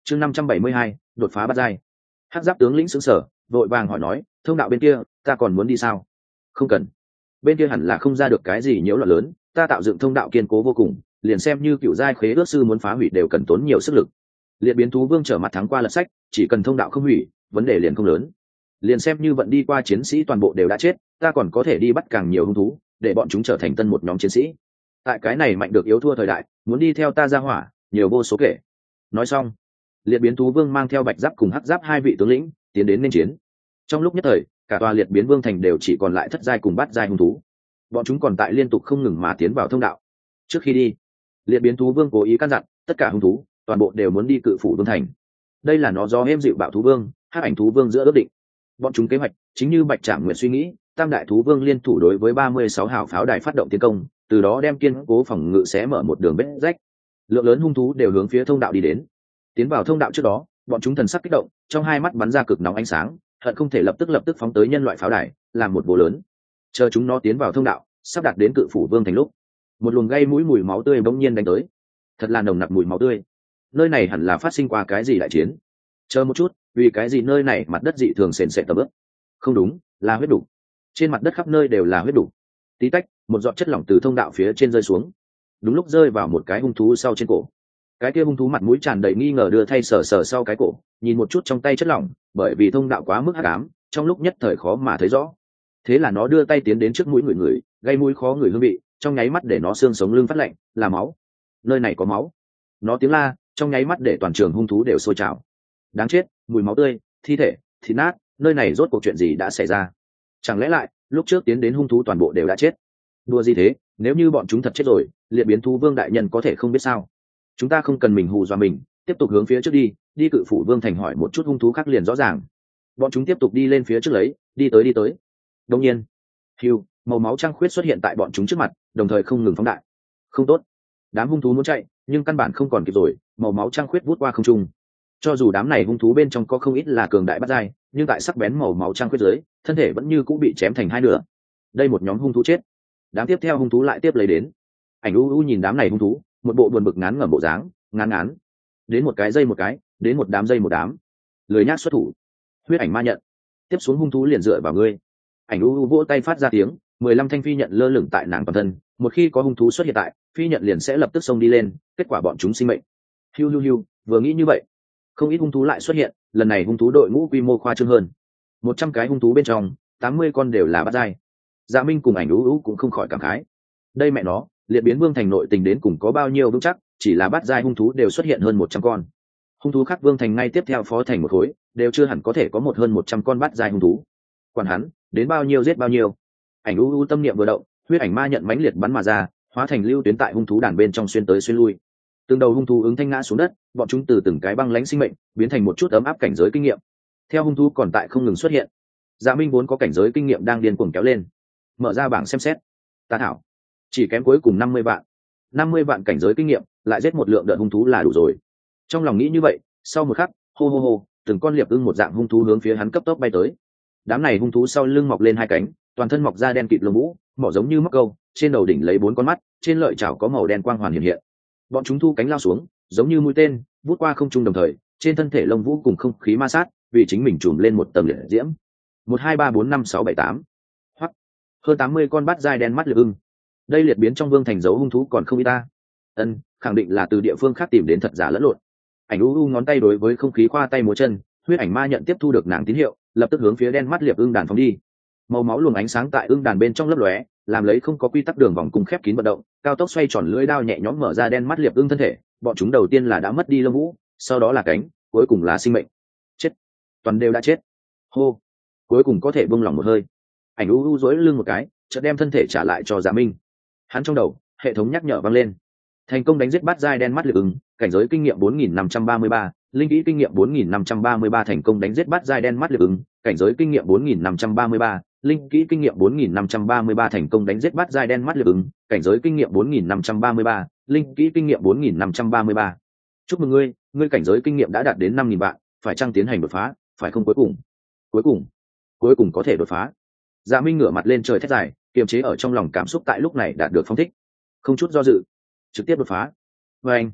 chương 572, đột phá bắt giai. Hắc giáp tướng lĩnh sững sờ, vội vàng hỏi nói, thông đạo bên kia ta còn muốn đi sao? Không cần, bên kia hẳn là không ra được cái gì nhiễu loạn lớn, ta tạo dựng thông đạo kiên cố vô cùng, liền xem như cựu giai khế ước sư muốn phá hủy đều cần tốn nhiều sức lực. Liệt biến thú vương trở mặt thắng qua lật sách, chỉ cần thông đạo không hủy, vấn đề liền không lớn. Liền xem như vận đi qua chiến sĩ toàn bộ đều đã chết, ta còn có thể đi bắt càng nhiều hung thú, để bọn chúng trở thành tân một nhóm chiến sĩ. Tại cái này mạnh được yếu thua thời đại, muốn đi theo ta ra hỏa, nhiều vô số kể. Nói xong, liệt biến thú vương mang theo bạch giáp cùng hắc giáp hai vị tướng lĩnh tiến đến nên chiến. Trong lúc nhất thời, cả tòa liệt biến vương thành đều chỉ còn lại thất giai cùng bát giai hung thú. Bọn chúng còn tại liên tục không ngừng mà tiến vào thông đạo. Trước khi đi, liệt biến thú vương cố ý căn dặn tất cả hung thú toàn bộ đều muốn đi cự phủ vương thành. Đây là nó do êm dịu bạo thú vương, hắc ảnh thú vương giữa ước định. Bọn chúng kế hoạch chính như bạch trảm nguyện suy nghĩ, tam đại thú vương liên thủ đối với 36 hào pháo đài phát động tiến công, từ đó đem kiên cố phòng ngự xé mở một đường vết rách. Lượng lớn hung thú đều hướng phía thông đạo đi đến. Tiến vào thông đạo trước đó, bọn chúng thần sắc kích động, trong hai mắt bắn ra cực nóng ánh sáng, hận không thể lập tức phóng tới nhân loại pháo đài, làm một vụ lớn. Chờ chúng nó tiến vào thông đạo, sắp đạt đến cự phủ vương thành lúc, một luồng gây mũi mùi máu tươi bỗng nhiên đánh tới. Thật là nồng nặc mùi máu tươi. Nơi này hẳn là phát sinh qua cái gì đại chiến. Chờ một chút, vì cái gì nơi này mặt đất dị thường sền sệt tầm ướp? Không đúng, là huyết đủ. Trên mặt đất khắp nơi đều là huyết đủ. Tí tách, một giọt chất lỏng từ thông đạo phía trên rơi xuống, đúng lúc rơi vào một cái hung thú sau trên cổ. Cái kia hung thú mặt mũi tràn đầy nghi ngờ đưa thay sờ sờ sau cái cổ, nhìn một chút trong tay chất lỏng, bởi vì thông đạo quá mức hắc ám, trong lúc nhất thời khó mà thấy rõ. Thế là nó đưa tay tiến đến trước mũi người, gây mũi khó người hương vị, trong nháy mắt để nó xương sống lưng phát lạnh, là máu. Nơi này có máu. Nó tiếng la, trong nháy mắt để toàn trường hung thú đều sôi trào. Đáng chết, mùi máu tươi, thi thể, thịt nát, nơi này rốt cuộc chuyện gì đã xảy ra? Chẳng lẽ lại, lúc trước tiến đến hung thú toàn bộ đều đã chết? Đùa gì thế, nếu như bọn chúng thật chết rồi, liệt biến thú vương đại nhân có thể không biết sao? Chúng ta không cần mình hù dọa mình, tiếp tục hướng phía trước đi cự phủ vương thành hỏi một chút hung thú khác liền rõ ràng. Bọn chúng tiếp tục đi lên phía trước lấy, đi tới. Đương nhiên, hiu, màu máu trăng khuyết xuất hiện tại bọn chúng trước mặt, đồng thời không ngừng phóng đại. Không tốt, đám hung thú muốn chạy, nhưng căn bản không còn kịp rồi, màu máu trăng khuyết vút qua không trung. Cho dù đám này hung thú bên trong có không ít là cường đại bắt giai, nhưng tại sắc bén màu máu trăng khuyết dưới, thân thể vẫn như cũng bị chém thành hai nửa. Đây một nhóm hung thú chết. Đám tiếp theo hung thú lại tiếp lấy đến. Ảnh u nhìn đám này hung thú, một bộ buồn bực ngán ngẩm bộ dáng, ngán. Đến một cái dây một cái, đến một đám dây một đám. Lười nhác xuất thủ. Huyết ảnh ma nhận. Tiếp xuống hung thú liền dựa vào ngươi. Ảnh u vỗ tay phát ra tiếng, 15 thanh phi nhận lơ lửng tại nàng toàn thân, một khi có hung thú xuất hiện tại, phi nhận liền sẽ lập tức xông đi lên, kết quả bọn chúng sinh mệnh. Hiu, vừa nghĩ như vậy, không ít hung thú lại xuất hiện, lần này hung thú đội ngũ quy mô khoa trương hơn. 100 cái hung thú bên trong, 80 con đều là bát giai. Dạ Minh cùng Ảnh u cũng không khỏi cảm khái. Đây mẹ nó, liệt biến vương thành nội tình đến cùng có bao nhiêu vững chắc, chỉ là bát giai hung thú đều xuất hiện hơn 100 con. Hung thú khác vương thành ngay tiếp theo phó thành một khối, đều chưa hẳn có thể có hơn 100 con bát giai hung thú. Quản hắn, đến bao nhiêu giết bao nhiêu. Ảnh u tâm niệm vừa động, huyết ảnh ma nhận mãnh liệt bắn mà ra, hóa thành lưu tuyến tại hung thú đàn bên trong xuyên tới xuyên lui. Từng đầu hung thú ứng thanh ngã xuống đất, bọn chúng từ từng cái băng lãnh sinh mệnh biến thành một chút ấm áp cảnh giới kinh nghiệm. Theo hung thú còn tại không ngừng xuất hiện, Dạ Minh vốn có cảnh giới kinh nghiệm đang điên cuồng kéo lên. Mở ra bảng xem xét. Ta thảo, chỉ kém cuối cùng 50 vạn cảnh giới kinh nghiệm, lại giết một lượng đợt hung thú là đủ rồi. Trong lòng nghĩ như vậy, sau một khắc, hô, từng con liệp ưng một dạng hung thú hướng phía hắn cấp tốc bay tới. Đám này hung thú sau lưng mọc lên hai cánh, toàn thân mọc ra đen kịt lông vũ, mỏ giống như móc câu, trên đầu đỉnh lấy 4 con mắt, trên lợi chảo có màu đen quang hoàn hiện hiện. Bọn chúng thu cánh lao xuống, giống như mũi tên, vút qua không trung đồng thời, trên thân thể lông vũ cùng không khí ma sát, vì chính mình trùm lên một tầng liệt diễm. 1 2 3 4 5 6 7 8. Hoặc hơn 80 con bát giai đen mắt liệp ưng. Đây liệt biến trong vương thành dấu hung thú còn không ít ta. Khẳng định là từ địa phương khác tìm đến thật giả lẫn lộn. Ảnh u ngón tay đối với không khí khoa tay múa chân, huyết ảnh ma nhận tiếp thu được nàng tín hiệu, lập tức hướng phía đen mắt liệp ưng đàn phóng đi. Màu máu luồng ánh sáng tại ưng đàn bên trong lấp lóe, làm lấy không có quy tắc đường vòng cung khép kín vận động, cao tốc xoay tròn lưỡi đao nhẹ nhõm mở ra đen mắt liệp ưng thân thể. Bọn chúng đầu tiên là đã mất đi lông vũ, sau đó là cánh, cuối cùng là sinh mệnh. Chết, toàn đều đã chết. Hô, cuối cùng có thể buông lỏng một hơi. Ảnh u duỗi lưng một cái, chợt đem thân thể trả lại cho Dạ Minh. Hắn trong đầu, hệ thống nhắc nhở vang lên. Thành công đánh giết bát giai đen mắt liệp ưng, cảnh giới kinh nghiệm 4533, linh kỹ kinh nghiệm 4533 thành công đánh giết bát giai đen mắt liệp ưng, cảnh giới kinh nghiệm 4533, linh kỹ kinh nghiệm 4533 thành công đánh giết bát giai đen mắt liệp ưng, cảnh giới kinh nghiệm 4533, linh kỹ kinh nghiệm 4533. Chúc mừng ngươi, ngươi cảnh giới kinh nghiệm đã đạt đến 5000 vạn, phải chăng tiến hành đột phá, phải không cuối cùng có thể đột phá. Dạ Minh ngửa mặt lên trời thét dài, kiềm chế ở trong lòng cảm xúc tại lúc này đạt được phong thích, không chút do dự, trực tiếp đột phá. Và anh,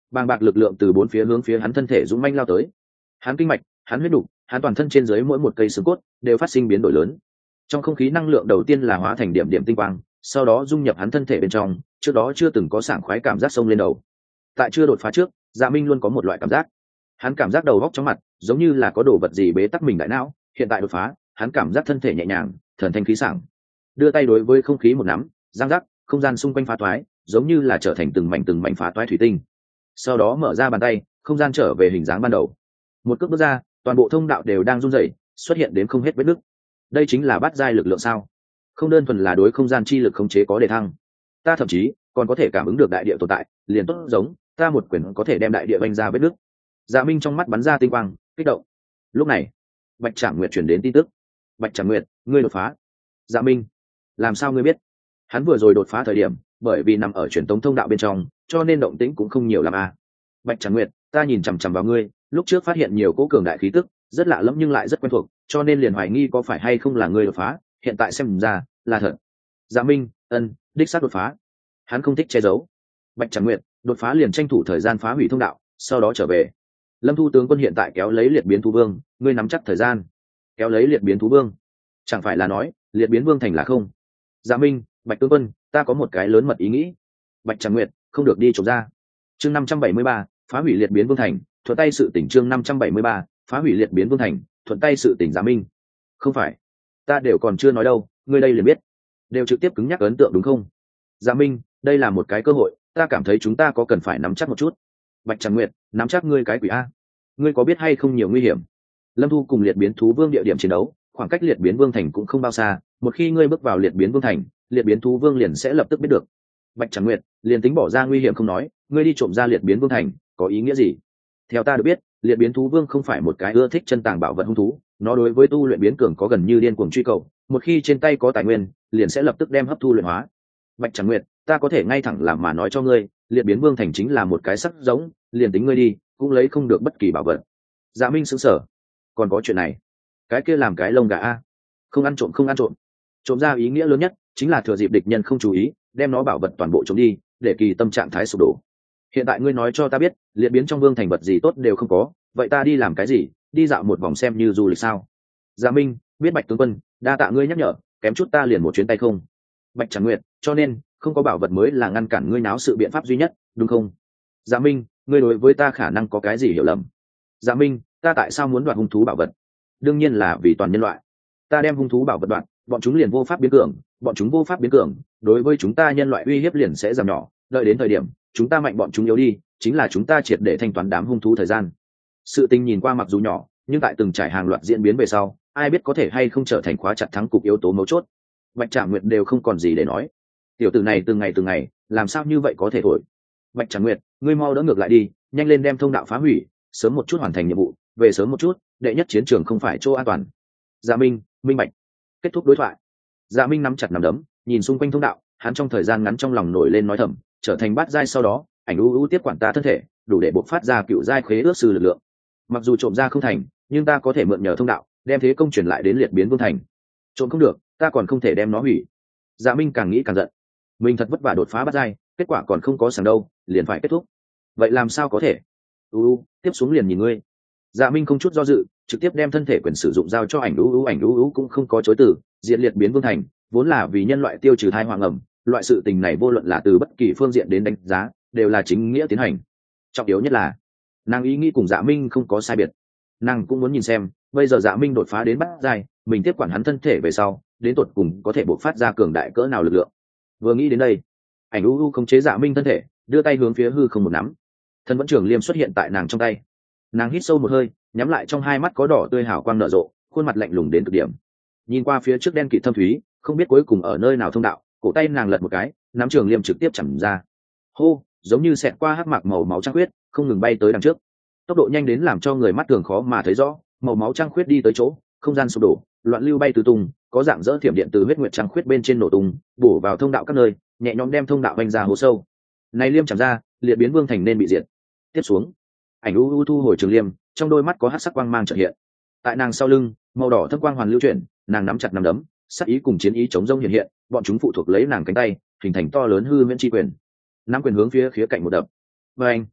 bàng bạc lực lượng từ bốn phía hướng phía hắn thân thể dũng manh lao tới. Hắn kinh mạch, hắn huyết đục, hắn toàn thân trên dưới mỗi một cây xương cốt đều phát sinh biến đổi lớn. Trong không khí năng lượng đầu tiên là hóa thành điểm điểm tinh quang, sau đó dung nhập hắn thân thể bên trong, trước đó chưa từng có sảng khoái cảm giác sông lên đầu. Tại chưa đột phá trước, Dạ Minh luôn có một loại cảm giác. Hắn cảm giác đầu óc chóng mặt, giống như là có đồ vật gì bế tắc mình đại não, hiện tại đột phá, hắn cảm giác thân thể nhẹ nhàng, thần thanh khí sảng. Đưa tay đối với không khí một nắm, giang giác, không gian xung quanh phá toái, giống như là trở thành từng mảnh phá toái thủy tinh. Sau đó mở ra bàn tay, không gian trở về hình dáng ban đầu. Một cước bước ra, toàn bộ thông đạo đều đang rung rẩy, xuất hiện đến không hết vết nứt. Đây chính là bát giai lực lượng sao? Không đơn thuần là đối không gian chi lực khống chế có đề thăng, ta thậm chí còn có thể cảm ứng được đại địa tồn tại, liền tốt giống ta một quyền có thể đem đại địa vanh ra vết nứt. Dạ Minh trong mắt bắn ra tinh quang, kích động. Lúc này, Bạch Trảm Nguyệt chuyển đến tin tức. Bạch Trảm Nguyệt, ngươi đột phá. Dạ Minh, làm sao ngươi biết? Hắn vừa rồi đột phá thời điểm, bởi vì nằm ở truyền tống thông đạo bên trong, cho nên động tĩnh cũng không nhiều làm à. Bạch Trảm Nguyệt, ta nhìn chằm chằm vào ngươi, lúc trước phát hiện nhiều cỗ cường đại khí tức, rất lạ lẫm nhưng lại rất quen thuộc, cho nên liền hoài nghi có phải hay không là ngươi đột phá, hiện tại xem ra là thật. Dạ Minh, đích xác đột phá. Hắn không thích che giấu. Bạch Trảm Nguyệt, đột phá liền tranh thủ thời gian phá hủy thông đạo, sau đó trở về. Lâm Thu tướng quân hiện tại kéo lấy liệt biến thú vương, ngươi nắm chắc thời gian. Kéo lấy liệt biến thú vương, chẳng phải là nói liệt biến vương thành là không? Dạ Minh, Bạch tướng quân, ta có một cái lớn mật ý nghĩ. Bạch Trảm Nguyệt, không được đi trộm ra. Chương 573, phá hủy liệt biến vương thành, thuận tay sự tỉnh. Chương 573, phá hủy liệt biến vương thành, thuận tay sự tỉnh. Dạ Minh, không phải, ta đều còn chưa nói đâu, ngươi đây liền biết, đều trực tiếp cứng nhắc ấn tượng đúng không? Dạ Minh, đây là một cái cơ hội, ta cảm thấy chúng ta có cần phải nắm chắc một chút. Bạch Trảm Nguyệt, nắm chắc ngươi cái quỷ a? Ngươi có biết hay không nhiều nguy hiểm. Lâm Thu cùng liệt biến thú vương địa điểm chiến đấu, khoảng cách liệt biến vương thành cũng không bao xa, một khi ngươi bước vào liệt biến vương thành, liệt biến thú vương liền sẽ lập tức biết được. Bạch Trảm Nguyệt, liền tính bỏ ra nguy hiểm không nói, ngươi đi trộm ra liệt biến vương thành có ý nghĩa gì? Theo ta được biết, liệt biến thú vương không phải một cái ưa thích chân tàng bảo vật hung thú, nó đối với tu luyện biến cường có gần như điên cuồng truy cầu, một khi trên tay có tài nguyên liền sẽ lập tức đem hấp thu luyện hóa. Bạch Trảm Nguyệt, ta có thể ngay thẳng làm mà nói cho ngươi, liệt biến vương thành chính là một cái sắc giống, liền tính ngươi đi cũng lấy không được bất kỳ bảo vật. Dạ Minh sững sờ, còn có chuyện này? Cái kia làm cái lông gà a? Không ăn trộm, không ăn trộm. Trộm ra ý nghĩa lớn nhất chính là thừa dịp địch nhân không chú ý, đem nó bảo vật toàn bộ trộm đi, để kỳ tâm trạng thái sụp đổ. Hiện tại ngươi nói cho ta biết, liệt biến trong vương thành vật gì tốt đều không có, vậy ta đi làm cái gì? Đi dạo một vòng xem như du lịch sao? Dạ Minh, biết Bạch tướng quân, đa tạ ngươi nhắc nhở, kém chút ta liền một chuyến tay không. Bạch Trảm Nguyệt, cho nên không có bảo vật mới là ngăn cản ngươi náo sự biện pháp duy nhất, đúng không? Dạ Minh, ngươi đối với ta khả năng có cái gì hiểu lầm. Dạ Minh, ta tại sao muốn đoạt hung thú bảo vật? Đương nhiên là vì toàn nhân loại. Ta đem hung thú bảo vật đoạt, bọn chúng liền vô pháp biến cường, bọn chúng vô pháp biến cường, đối với chúng ta nhân loại uy hiếp liền sẽ giảm nhỏ, đợi đến thời điểm chúng ta mạnh bọn chúng yếu đi, chính là chúng ta triệt để thanh toán đám hung thú thời gian. Sự tình nhìn qua mặc dù nhỏ, nhưng tại từng trải hàng loạt diễn biến về sau, ai biết có thể hay không trở thành khóa chặt thắng cục yếu tố mấu chốt. Bạch Trảm Nguyệt đều không còn gì để nói. Tiểu tử này từng ngày làm sao như vậy có thể thổi. Bạch Trảm Nguyệt, ngươi mau đỡ ngược lại đi, nhanh lên đem thông đạo phá hủy, sớm một chút hoàn thành nhiệm vụ, về sớm một chút, đệ nhất chiến trường không phải chỗ an toàn. Dạ Minh, minh bạch. Kết thúc đối thoại. Dạ Minh nắm chặt nắm đấm, nhìn xung quanh thông đạo, hắn trong thời gian ngắn trong lòng nổi lên nói thầm, trở thành bát giai sau đó, ảnh u tiếp quản ta thân thể, đủ để bộc phát ra cựu giai khế ước sư lực lượng. Mặc dù trộm ra không thành, nhưng ta có thể mượn nhờ thông đạo, đem thế công truyền lại đến liệt biến vương thành. Trộm không được, ta còn không thể đem nó hủy. Dạ Minh càng nghĩ càng giận, mình thật vất vả đột phá bát giai, kết quả còn không có sẵn đâu, liền phải kết thúc. Vậy làm sao có thể? Tiếp xuống liền nhìn ngươi. Dạ Minh không chút do dự, trực tiếp đem thân thể quyền sử dụng giao cho ảnh u cũng không có chối từ, diện liệt biến vương thành, vốn là vì nhân loại tiêu trừ thai hoàng ẩm, loại sự tình này vô luận là từ bất kỳ phương diện đến đánh giá, đều là chính nghĩa tiến hành. Trọng yếu nhất là, nàng ý nghĩ cùng Dạ Minh không có sai biệt. Nàng cũng muốn nhìn xem, bây giờ Dạ Minh đột phá đến bát giai, mình tiếp quản hắn thân thể về sau, đến tột cùng có thể bộc phát ra cường đại cỡ nào lực lượng. Vừa nghĩ đến đây, ảnh u khống chế Dạ Minh thân thể, đưa tay hướng phía hư không một nắm. Thân vẫn trường liêm xuất hiện tại nàng trong tay. Nàng hít sâu một hơi, nhắm lại trong hai mắt có đỏ tươi hào quang nở rộ, khuôn mặt lạnh lùng đến cực điểm. Nhìn qua phía trước đen kịt thâm thúy, không biết cuối cùng ở nơi nào thông đạo, cổ tay nàng lật một cái, nắm trường liêm trực tiếp chầm ra. Hô, giống như xẹt qua hắc mạc màu máu trăng khuyết, không ngừng bay tới đằng trước. Tốc độ nhanh đến làm cho người mắt thường khó mà thấy rõ, màu máu trăng khuyết đi tới chỗ, không gian sụp đổ, loạn lưu bay tứ tung, có dạng dỡ thiểm điện từ huyết nguyệt trăng khuyết bên trên nổ tung, bổ vào thông đạo các nơi, nhẹ nhõm đem thông đạo vành ra hố sâu. Này liêm chạm ra, liệt biến vương thành nên bị diệt. Tiếp xuống, ảnh u thu hồi trường liêm, trong đôi mắt có hắc sắc quang mang chợt hiện. Tại nàng sau lưng, màu đỏ thâm quang hoàn lưu chuyển, nàng nắm chặt nắm đấm, sắc ý cùng chiến ý chống rông hiện hiện, bọn chúng phụ thuộc lấy nàng cánh tay, hình thành to lớn hư viễn chi quyền. Nắm quyền hướng phía khía cạnh một đập. Và anh,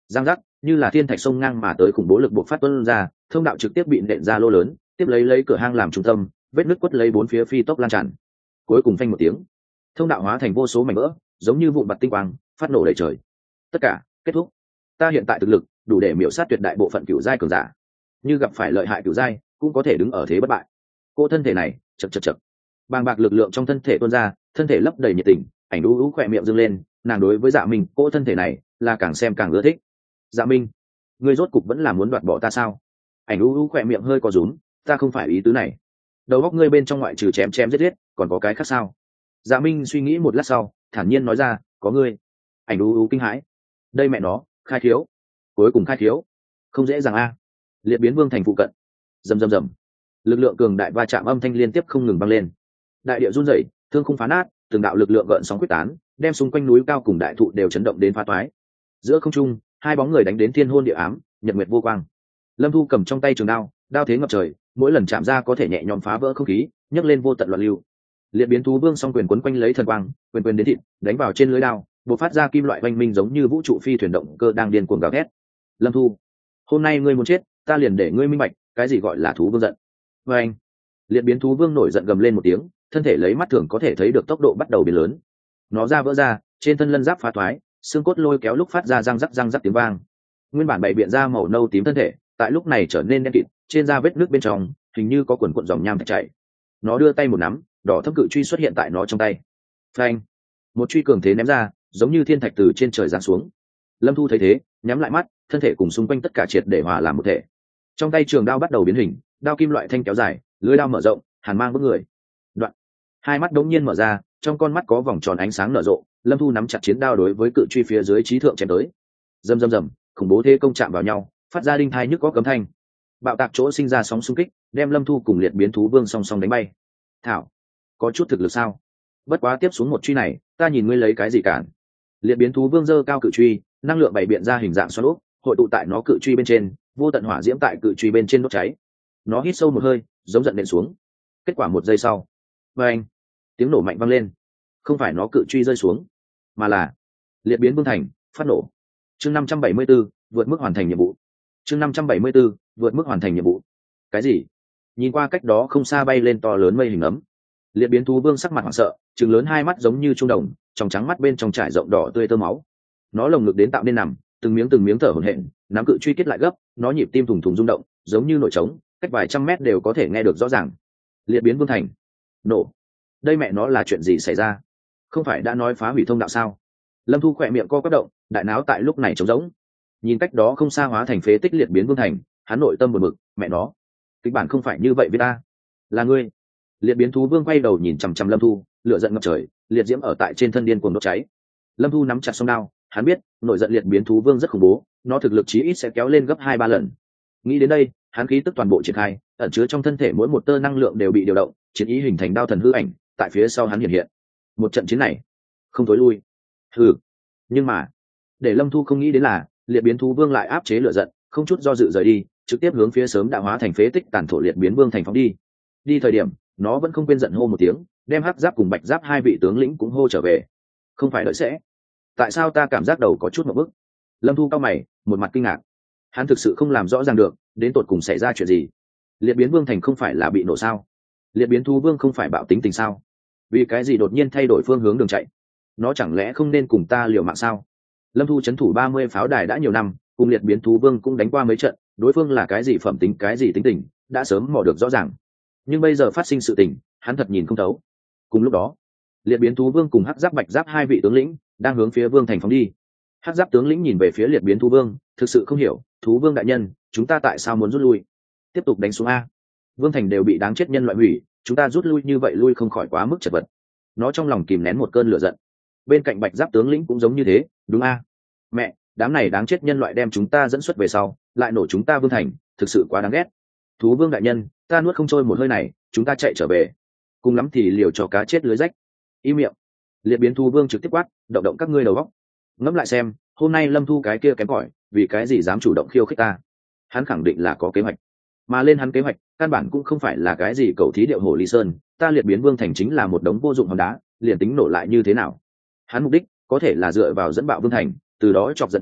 giang giác, như là thiên thạch sông ngang mà tới khủng bố lực buộc phát tuôn ra, thông đạo trực tiếp bị nện ra lô lớn, tiếp lấy cửa hang làm trung tâm, vết nứt quất lấy bốn phía phi tốc lan tràn. Cuối cùng phanh một tiếng, thông đạo hóa thành vô số mảnh vỡ, giống như vụn bạt tinh quang phát nổ đầy trời. Tất cả kết thúc. Ta hiện tại thực lực đủ để miểu sát tuyệt đại bộ phận cửu giai cường giả, như gặp phải lợi hại cửu giai cũng có thể đứng ở thế bất bại. Cô thân thể này chật, bàng bạc lực lượng trong thân thể tuôn ra, thân thể lấp đầy nhiệt tình, ảnh đu ú khỏe miệng dâng lên. Nàng đối với Dạ Minh cô thân thể này là càng xem càng ưa thích. Dạ Minh, ngươi rốt cục vẫn là muốn đoạt bỏ ta sao? Ảnh đu ú khỏe miệng hơi co rúm, ta không phải ý tứ này. Đầu óc ngươi bên trong ngoại trừ chém giết còn có cái khác sao? Dạ Minh suy nghĩ một lát sau thản nhiên nói ra, có ngươi. Ảnh đu ú kinh hãi, đây mẹ nó khai thiếu, cuối cùng khai thiếu, không dễ dàng a. Liệt biến vương thành phụ cận, rầm, lực lượng cường đại va chạm âm thanh liên tiếp không ngừng vang lên, đại địa run rẩy, thương khung phá nát, từng đạo lực lượng gợn sóng quyết tán, đem xung quanh núi cao cùng đại thụ đều chấn động đến phá toái. Giữa không trung, hai bóng người đánh đến thiên hôn địa ám, nhật nguyệt vô quang. Lâm Thu cầm trong tay trường đao, đao thế ngập trời, mỗi lần chạm ra có thể nhẹ nhõm phá vỡ không khí, nhấc lên vô tận loạn lưu. Liệt biến thú vương song quyền quấn quanh lấy thần quang, quyền đến thịt, đánh vào trên lưới đao, bộc phát ra kim loại oanh minh giống như vũ trụ phi thuyền động cơ đang điên cuồng gào thét. Lâm Thu, hôm nay ngươi muốn chết, ta liền để ngươi minh bạch cái gì gọi là thú vương giận. Và anh, liệt biến thú vương nổi giận gầm lên một tiếng, thân thể lấy mắt thường có thể thấy được tốc độ bắt đầu biến lớn. Nó vỡ ra, trên thân lân giáp phá thoái, xương cốt lôi kéo lúc phát ra răng rắc tiếng vang. Nguyên bản bày biện ra màu nâu tím thân thể, tại lúc này trở nên đen kịt, trên da vết nước bên trong hình như có cuộn dòng nham chảy. Nó đưa tay một nắm, đỏ thâm cự truy xuất hiện tại nó trong tay. Phanh, một truy cường thế ném ra, giống như thiên thạch từ trên trời giáng xuống. Lâm Thu thấy thế, nhắm lại mắt, thân thể cùng xung quanh tất cả triệt để hòa làm một thể. Trong tay trường đao bắt đầu biến hình, đao kim loại thanh kéo dài, lưỡi đao mở rộng, hàn mang bức người. Đoạn, hai mắt đống nhiên mở ra, trong con mắt có vòng tròn ánh sáng nở rộ. Lâm Thu nắm chặt chiến đao đối với cự truy phía dưới trí thượng chém tới. Rầm, khủng bố thế công chạm vào nhau, phát ra đinh thai nhức có cấm thanh. Bạo tạc chỗ sinh ra sóng xung kích, đem Lâm Thu cùng liệt biến thú vương song song đánh bay. Thảo, có chút thực lực sao? Bất quá tiếp xuống một truy này, ta nhìn ngươi lấy cái gì cản? Liệt biến thú vương giơ cao cự truy, năng lượng bày biện ra hình dạng xoắn ốc, hội tụ tại nó cự truy bên trên, vô tận hỏa diễm tại cự truy bên trên đốt cháy. Nó hít sâu một hơi, giống giận nện xuống. Kết quả một giây sau, anh, tiếng nổ mạnh vang lên. Không phải nó cự truy rơi xuống, mà là liệt biến vương thành phát nổ. Chương 574, vượt mức hoàn thành nhiệm vụ. Chương 574, vượt mức hoàn thành nhiệm vụ. Cái gì? Nhìn qua cách đó không xa bay lên to lớn mây hình ấm. Liệt biến thú vương sắc mặt hoảng sợ, trừng lớn hai mắt giống như trung đồng, trong trắng mắt bên trong trải rộng đỏ tươi tơ máu. Nó lồng ngực đến tạo nên nằm, từng miếng thở hổn hển, nắm cự truy kết lại gấp, nó nhịp tim thùng thùng rung động, giống như nổi trống, cách vài trăm mét đều có thể nghe được rõ ràng. Liệt biến vương thành nổ, đây mẹ nó là chuyện gì xảy ra? Không phải đã nói phá hủy thông đạo sao? Lâm Thu khỏe miệng co quắp động, đại náo tại lúc này trống rỗng. Nhìn cách đó không xa hóa thành phế tích liệt biến vương thành, hắn nội tâm buồn bực, mẹ nó, kịch bản không phải như vậy với ta. Là ngươi? Liệt biến thú vương quay đầu nhìn chằm chằm Lâm Thu, lửa giận ngập trời, liệt diễm ở tại trên thân điên cuồng đốt cháy. Lâm Thu nắm chặt song đao, hắn biết nổi giận liệt biến thú vương rất khủng bố, nó thực lực chí ít sẽ kéo lên gấp 2-3 lần. Nghĩ đến đây, hắn khí tức toàn bộ triển khai, ẩn chứa trong thân thể mỗi một tơ năng lượng đều bị điều động, chiến ý hình thành đao thần hư ảnh tại phía sau hắn hiện hiện. Một trận chiến này không tối lui. Nhưng mà để Lâm Thu không nghĩ đến là liệt biến thú vương lại áp chế lửa giận, không chút do dự rời đi, trực tiếp hướng phía sớm đã hóa thành phế tích tàn thổ liệt biến vương thành phóng đi. Đi thời điểm nó vẫn không quên giận hô một tiếng, đem hắc giáp cùng bạch giáp hai vị tướng lĩnh cũng hô trở về. Không phải đợi sẽ, tại sao ta cảm giác đầu có chút một bức? Lâm Thu cao mày, một mặt kinh ngạc. Hắn thực sự không làm rõ ràng được đến tột cùng xảy ra chuyện gì. Liệt biến vương thành không phải là bị nổ sao? Liệt biến thú vương không phải bạo tính tình sao? Vì cái gì đột nhiên thay đổi phương hướng đường chạy? Nó chẳng lẽ không nên cùng ta liều mạng sao? Lâm Thu trấn thủ 30 pháo đài đã nhiều năm, cùng liệt biến thú vương cũng đánh qua mấy trận, đối phương là cái gì phẩm tính cái gì tính tình đã sớm mò được rõ ràng. Nhưng bây giờ phát sinh sự tình, hắn thật nhìn không thấu. Cùng lúc đó, liệt biến thú vương cùng hắc giáp bạch giáp hai vị tướng lĩnh đang hướng phía vương thành phóng đi. Hắc giáp tướng lĩnh nhìn về phía liệt biến thú vương, thực sự không hiểu, thú vương đại nhân, chúng ta tại sao muốn rút lui? Tiếp tục đánh xuống a. Vương thành đều bị đáng chết nhân loại hủy, chúng ta rút lui như vậy lui không khỏi quá mức chật vật. Nó trong lòng kìm nén một cơn lửa giận. Bên cạnh bạch giáp tướng lĩnh cũng giống như thế, đúng a. Mẹ, đám này đáng chết nhân loại đem chúng ta dẫn xuất về sau, lại nổ chúng ta vương thành, thực sự quá đáng ghét. Thú vương đại nhân, ta nuốt không trôi một hơi này, chúng ta chạy trở về. Cùng lắm thì liều cho cá chết lưới rách. Im miệng. Liệt biến thú vương trực tiếp quát, động động các ngươi đầu óc. Ngẫm lại xem, hôm nay Lâm Thu cái kia kém cỏi, vì cái gì dám chủ động khiêu khích ta? Hắn khẳng định là có kế hoạch. Mà lên hắn kế hoạch, căn bản cũng không phải là cái gì cầu thí điệu hồ ly sơn, ta liệt biến vương thành chính là một đống vô dụng hòn đá, liền tính nổ lại như thế nào? Hắn mục đích có thể là dựa vào dẫn bạo vương thành, từ đó chọc giận ta,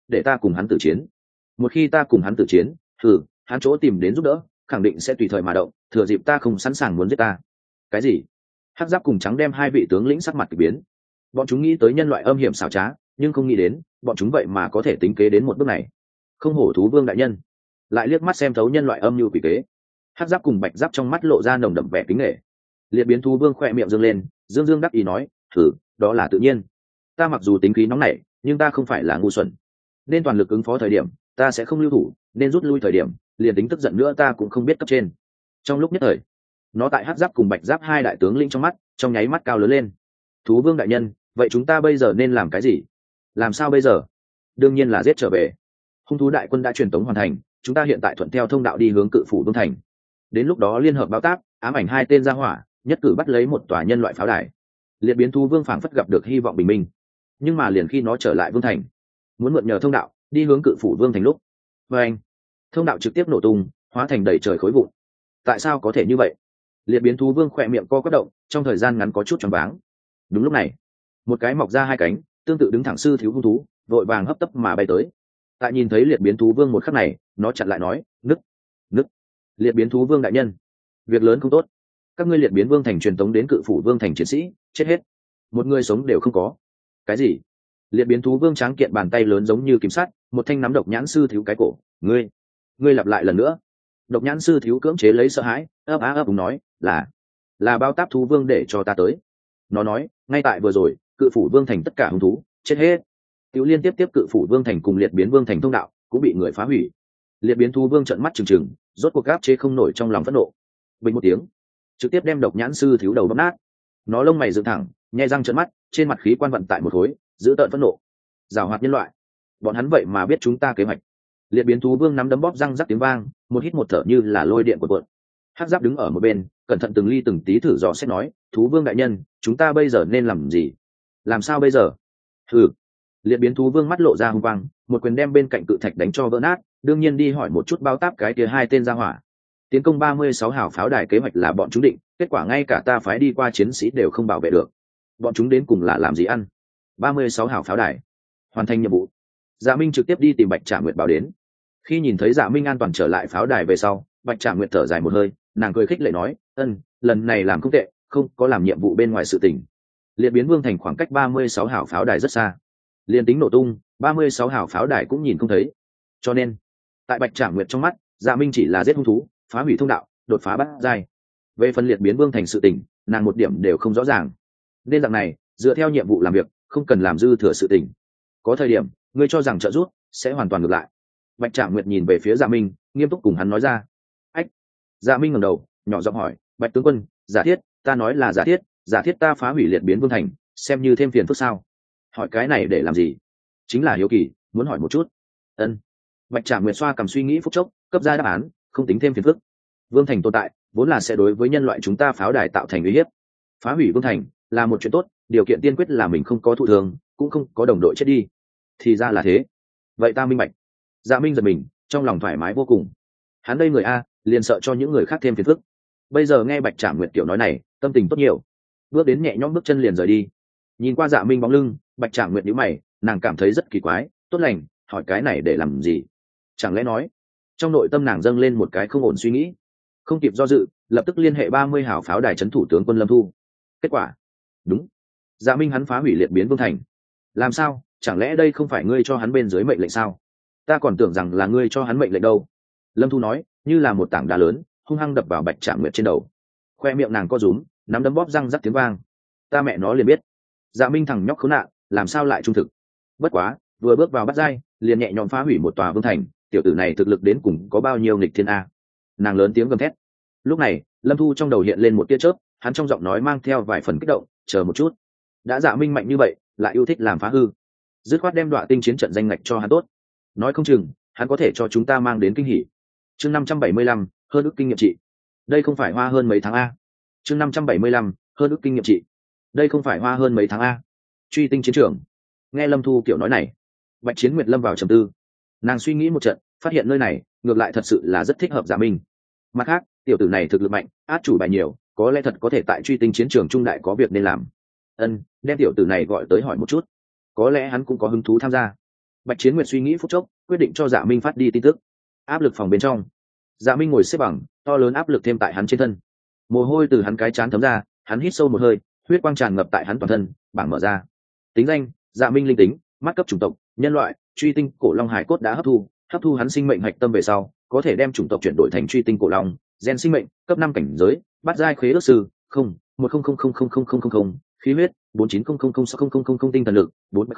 để ta cùng hắn tử chiến. Một khi ta cùng hắn tử chiến, hắn chỗ tìm đến giúp đỡ khẳng định sẽ tùy thời mà động, thừa dịp ta không sẵn sàng muốn giết ta. Cái gì? Hắc Giáp cùng Trắng đem hai vị tướng lĩnh sắc mặt kỳ biến. Bọn chúng nghĩ tới nhân loại âm hiểm xảo trá, nhưng không nghĩ đến bọn chúng vậy mà có thể tính kế đến một bước này. Không hổ thú vương đại nhân, lại liếc mắt xem thấu nhân loại âm mưu quỷ kế. Hắc Giáp cùng Bạch Giáp trong mắt lộ ra nồng đậm vẻ kính nể. Liệt biến thú vương khỏe miệng dương lên, dương đắc ý nói, đó là tự nhiên. Ta mặc dù tính khí nóng nảy, nhưng ta không phải là ngu xuẩn. Nên toàn lực ứng phó thời điểm, ta sẽ không lưu thủ, nên rút lui thời điểm, liền tính tức giận nữa ta cũng không biết cấp trên. Trong lúc nhất thời, nó tại Hắc Giáp cùng Bạch Giáp hai đại tướng lĩnh trong mắt, trong nháy mắt cao lớn lên. Thú vương đại nhân, vậy chúng ta bây giờ nên làm cái gì? Làm sao bây giờ? Đương nhiên là giết trở về. Hung thú đại quân đã truyền tống hoàn thành, chúng ta hiện tại thuận theo thông đạo đi hướng Cự Phủ Vương thành. Đến lúc đó liên hợp báo táp, ám ảnh hai tên ra hỏa, nhất cử bắt lấy một tòa nhân loại pháo đài. Liệt biến thú vương phảng phất gặp được hy vọng bình minh, nhưng mà liền khi nó trở lại vương thành, muốn mượn nhờ thông đạo đi hướng Cự Phủ Vương thành lúc, và anh, thông đạo trực tiếp nổ tung, hóa thành đầy trời khối vụn. Tại sao có thể như vậy? Liệt biến thú vương khỏe miệng co quắp động, trong thời gian ngắn có chút choáng váng. Đúng lúc này, một cái mọc ra hai cánh, tương tự đứng thẳng sư thiếu hung thú, vội vàng hấp tấp mà bay tới. Tại nhìn thấy liệt biến thú vương một khắc này, nó chặn lại nói, nức. Liệt biến thú vương đại nhân, việc lớn không tốt. Các ngươi liệt biến vương thành truyền tống đến Cự Phủ Vương thành chiến sĩ chết hết, một người sống đều không có. Cái gì? Liệt biến thú vương tráng kiện bàn tay lớn giống như kiếm sắt, một thanh nắm độc nhãn sư thiếu cái cổ. Ngươi lặp lại lần nữa. Độc nhãn sư thiếu cưỡng chế lấy sợ hãi, ấp úng nói, là bao táp thú vương để cho ta tới. Nó nói, ngay tại vừa rồi, Cự Phủ Vương thành tất cả hung thú chết hết. Tiểu liên tiếp Cự Phủ Vương thành cùng liệt biến vương thành thông đạo cũng bị người phá hủy. Liệt biến thú vương trợn mắt trừng trừng, rốt cuộc áp chế không nổi trong lòng phẫn nộ. Bình một tiếng, trực tiếp đem độc nhãn sư thiếu đầu bóp nát. Nó lông mày dựng thẳng, nhe răng trợn mắt, trên mặt khí quan vận tại một khối, giữ tợn phẫn nộ. Giảo hoạt nhân loại, bọn hắn vậy mà biết chúng ta kế hoạch. Liệt biến thú vương nắm đấm bóp răng rắc tiếng vang, một hít một thở như là lôi điện của cuộn. Hắc Giáp đứng ở một bên, cẩn thận từng ly từng tí thử dò xét nói, thú vương đại nhân, chúng ta bây giờ nên làm gì? Làm sao bây giờ? Liệt biến thú vương mắt lộ ra hung quang, một quyền đem bên cạnh cự thạch đánh cho vỡ nát, đương nhiên đi hỏi một chút bao táp cái kia hai tên ra hỏa. Tiến công 36 hào pháo đài kế hoạch là bọn chúng định, kết quả ngay cả ta phái đi qua chiến sĩ đều không bảo vệ được. Bọn chúng đến cùng là làm gì ăn? 36 hào pháo đài, hoàn thành nhiệm vụ. Dạ Minh trực tiếp đi tìm Bạch Trạm Nguyệt báo đến. Khi nhìn thấy Dạ Minh an toàn trở lại pháo đài về sau, Bạch Trạm Nguyệt thở dài một hơi, nàng cười khích lệ nói, lần này làm không tệ, không có làm nhiệm vụ bên ngoài sự tình. Liệt biến vương thành khoảng cách 36 hào pháo đài rất xa, liền tính nổ tung 36 hào pháo đài cũng nhìn không thấy, cho nên tại Bạch Trạm Nguyệt trong mắt, Dạ Minh chỉ là giết hung thú, phá hủy thông đạo, đột phá bát giai. Về phần liệt biến vương thành sự tình, nàng một điểm đều không rõ ràng. Nên dạng này, dựa theo nhiệm vụ làm việc, không cần làm dư thừa sự tình. Có thời điểm, ngươi cho rằng trợ giúp sẽ hoàn toàn ngược lại. Bạch Trạm Nguyệt nhìn về phía Dạ Minh, nghiêm túc cùng hắn nói ra. Ách. Dạ Minh ngẩng đầu, nhỏ giọng hỏi, Bạch tướng quân, giả thiết, ta nói là giả thiết ta phá hủy liệt biến vương thành, xem như thêm phiền phức sao? Hỏi cái này để làm gì? Chính là hiếu kỳ, muốn hỏi một chút. Bạch Trạm Nguyệt xoa cầm suy nghĩ phút chốc, cấp ra đáp án, không tính thêm phiền phức. Vương thành tồn tại vốn là sẽ đối với nhân loại chúng ta pháo đài tạo thành uy hiếp. Phá hủy vương thành là một chuyện tốt, điều kiện tiên quyết là mình không có thụ thường, cũng không có đồng đội chết đi. Thì ra là thế, vậy ta minh bạch. Dạ Minh giật mình, trong lòng thoải mái vô cùng. Hắn đây người a, liền sợ cho những người khác thêm phiền phức. Bây giờ nghe Bạch Trạm Nguyệt tiểu nói này, tâm tình tốt nhiều. Bước đến nhẹ nhõm bước chân liền rời đi. Nhìn qua Dạ Minh bóng lưng, Bạch Trạm Nguyệt nhíu mày, nàng cảm thấy rất kỳ quái, tốt lành, hỏi cái này để làm gì? Chẳng lẽ nói, trong nội tâm nàng dâng lên một cái không ổn suy nghĩ. Không kịp do dự, lập tức liên hệ 30 hào pháo đài trấn thủ tướng quân Lâm Thu. Kết quả, đúng, Dạ Minh hắn phá hủy liệt biến vương thành. Làm sao? Chẳng lẽ đây không phải ngươi cho hắn bên dưới mệnh lệnh sao? Ta còn tưởng rằng là ngươi cho hắn mệnh lệnh đâu. Lâm Thu nói, như là một tảng đá lớn hung hăng đập vào Bạch Trạm Nguyệt trên đầu. Khoe miệng nàng co rúm, nắm đấm bóp răng rắc tiếng vang. Ta mẹ nó liền biết, Dạ Minh thằng nhóc khốn nạn, làm sao lại trung thực. Bất quá, vừa bước vào bắt giai, liền nhẹ nhõm phá hủy một tòa vương thành, tiểu tử này thực lực đến cùng có bao nhiêu nghịch thiên a. Nàng lớn tiếng gầm thét. Lúc này, Lâm Thu trong đầu hiện lên một tia chớp, hắn trong giọng nói mang theo vài phần kích động, chờ một chút. Đã Dạ Minh mạnh như vậy, lại yêu thích làm phá hư, dứt khoát đem Đoạ Tinh chiến trận danh ngạch cho hắn tốt. Nói không chừng, hắn có thể cho chúng ta mang đến kinh hỉ. Chương 575, hơn ước kinh nghiệm trị. Đây không phải hoa hơn mấy tháng a. Chương 575, hơn ước kinh nghiệm trị. Đây không phải hoa hơn mấy tháng a. Truy tinh chiến trường. Nghe Lâm Thu kiểu nói này, Bạch Chiến Nguyệt lâm vào trầm tư. Nàng suy nghĩ một trận, phát hiện nơi này ngược lại thật sự là rất thích hợp Dạ Minh. Mặt khác, tiểu tử này thực lực mạnh, át chủ bài nhiều, có lẽ thật có thể tại truy tinh chiến trường trung đại có việc nên làm. Đem tiểu tử này gọi tới hỏi một chút, có lẽ hắn cũng có hứng thú tham gia. Bạch Chiến Nguyệt suy nghĩ phút chốc, quyết định cho Dạ Minh phát đi tin tức. Áp lực phòng bên trong, Dạ Minh ngồi xếp bằng, to lớn áp lực thêm tại hắn trên thân, mồ hôi từ hắn cái trán thấm ra, hắn hít sâu một hơi, huyết quang tràn ngập tại hắn toàn thân. Bảng mở ra, tính danh: Dạ Minh linh tính, mắt cấp chủng tộc nhân loại, truy tinh cổ long hải cốt đã hấp thu hắn sinh mệnh hạch tâm về sau, có thể đem chủng tộc chuyển đổi thành truy tinh cổ long, gen sinh mệnh cấp 5 cảnh giới, bát giai khế ước sư, 100000000, khí huyết 4900006000, tinh thần lực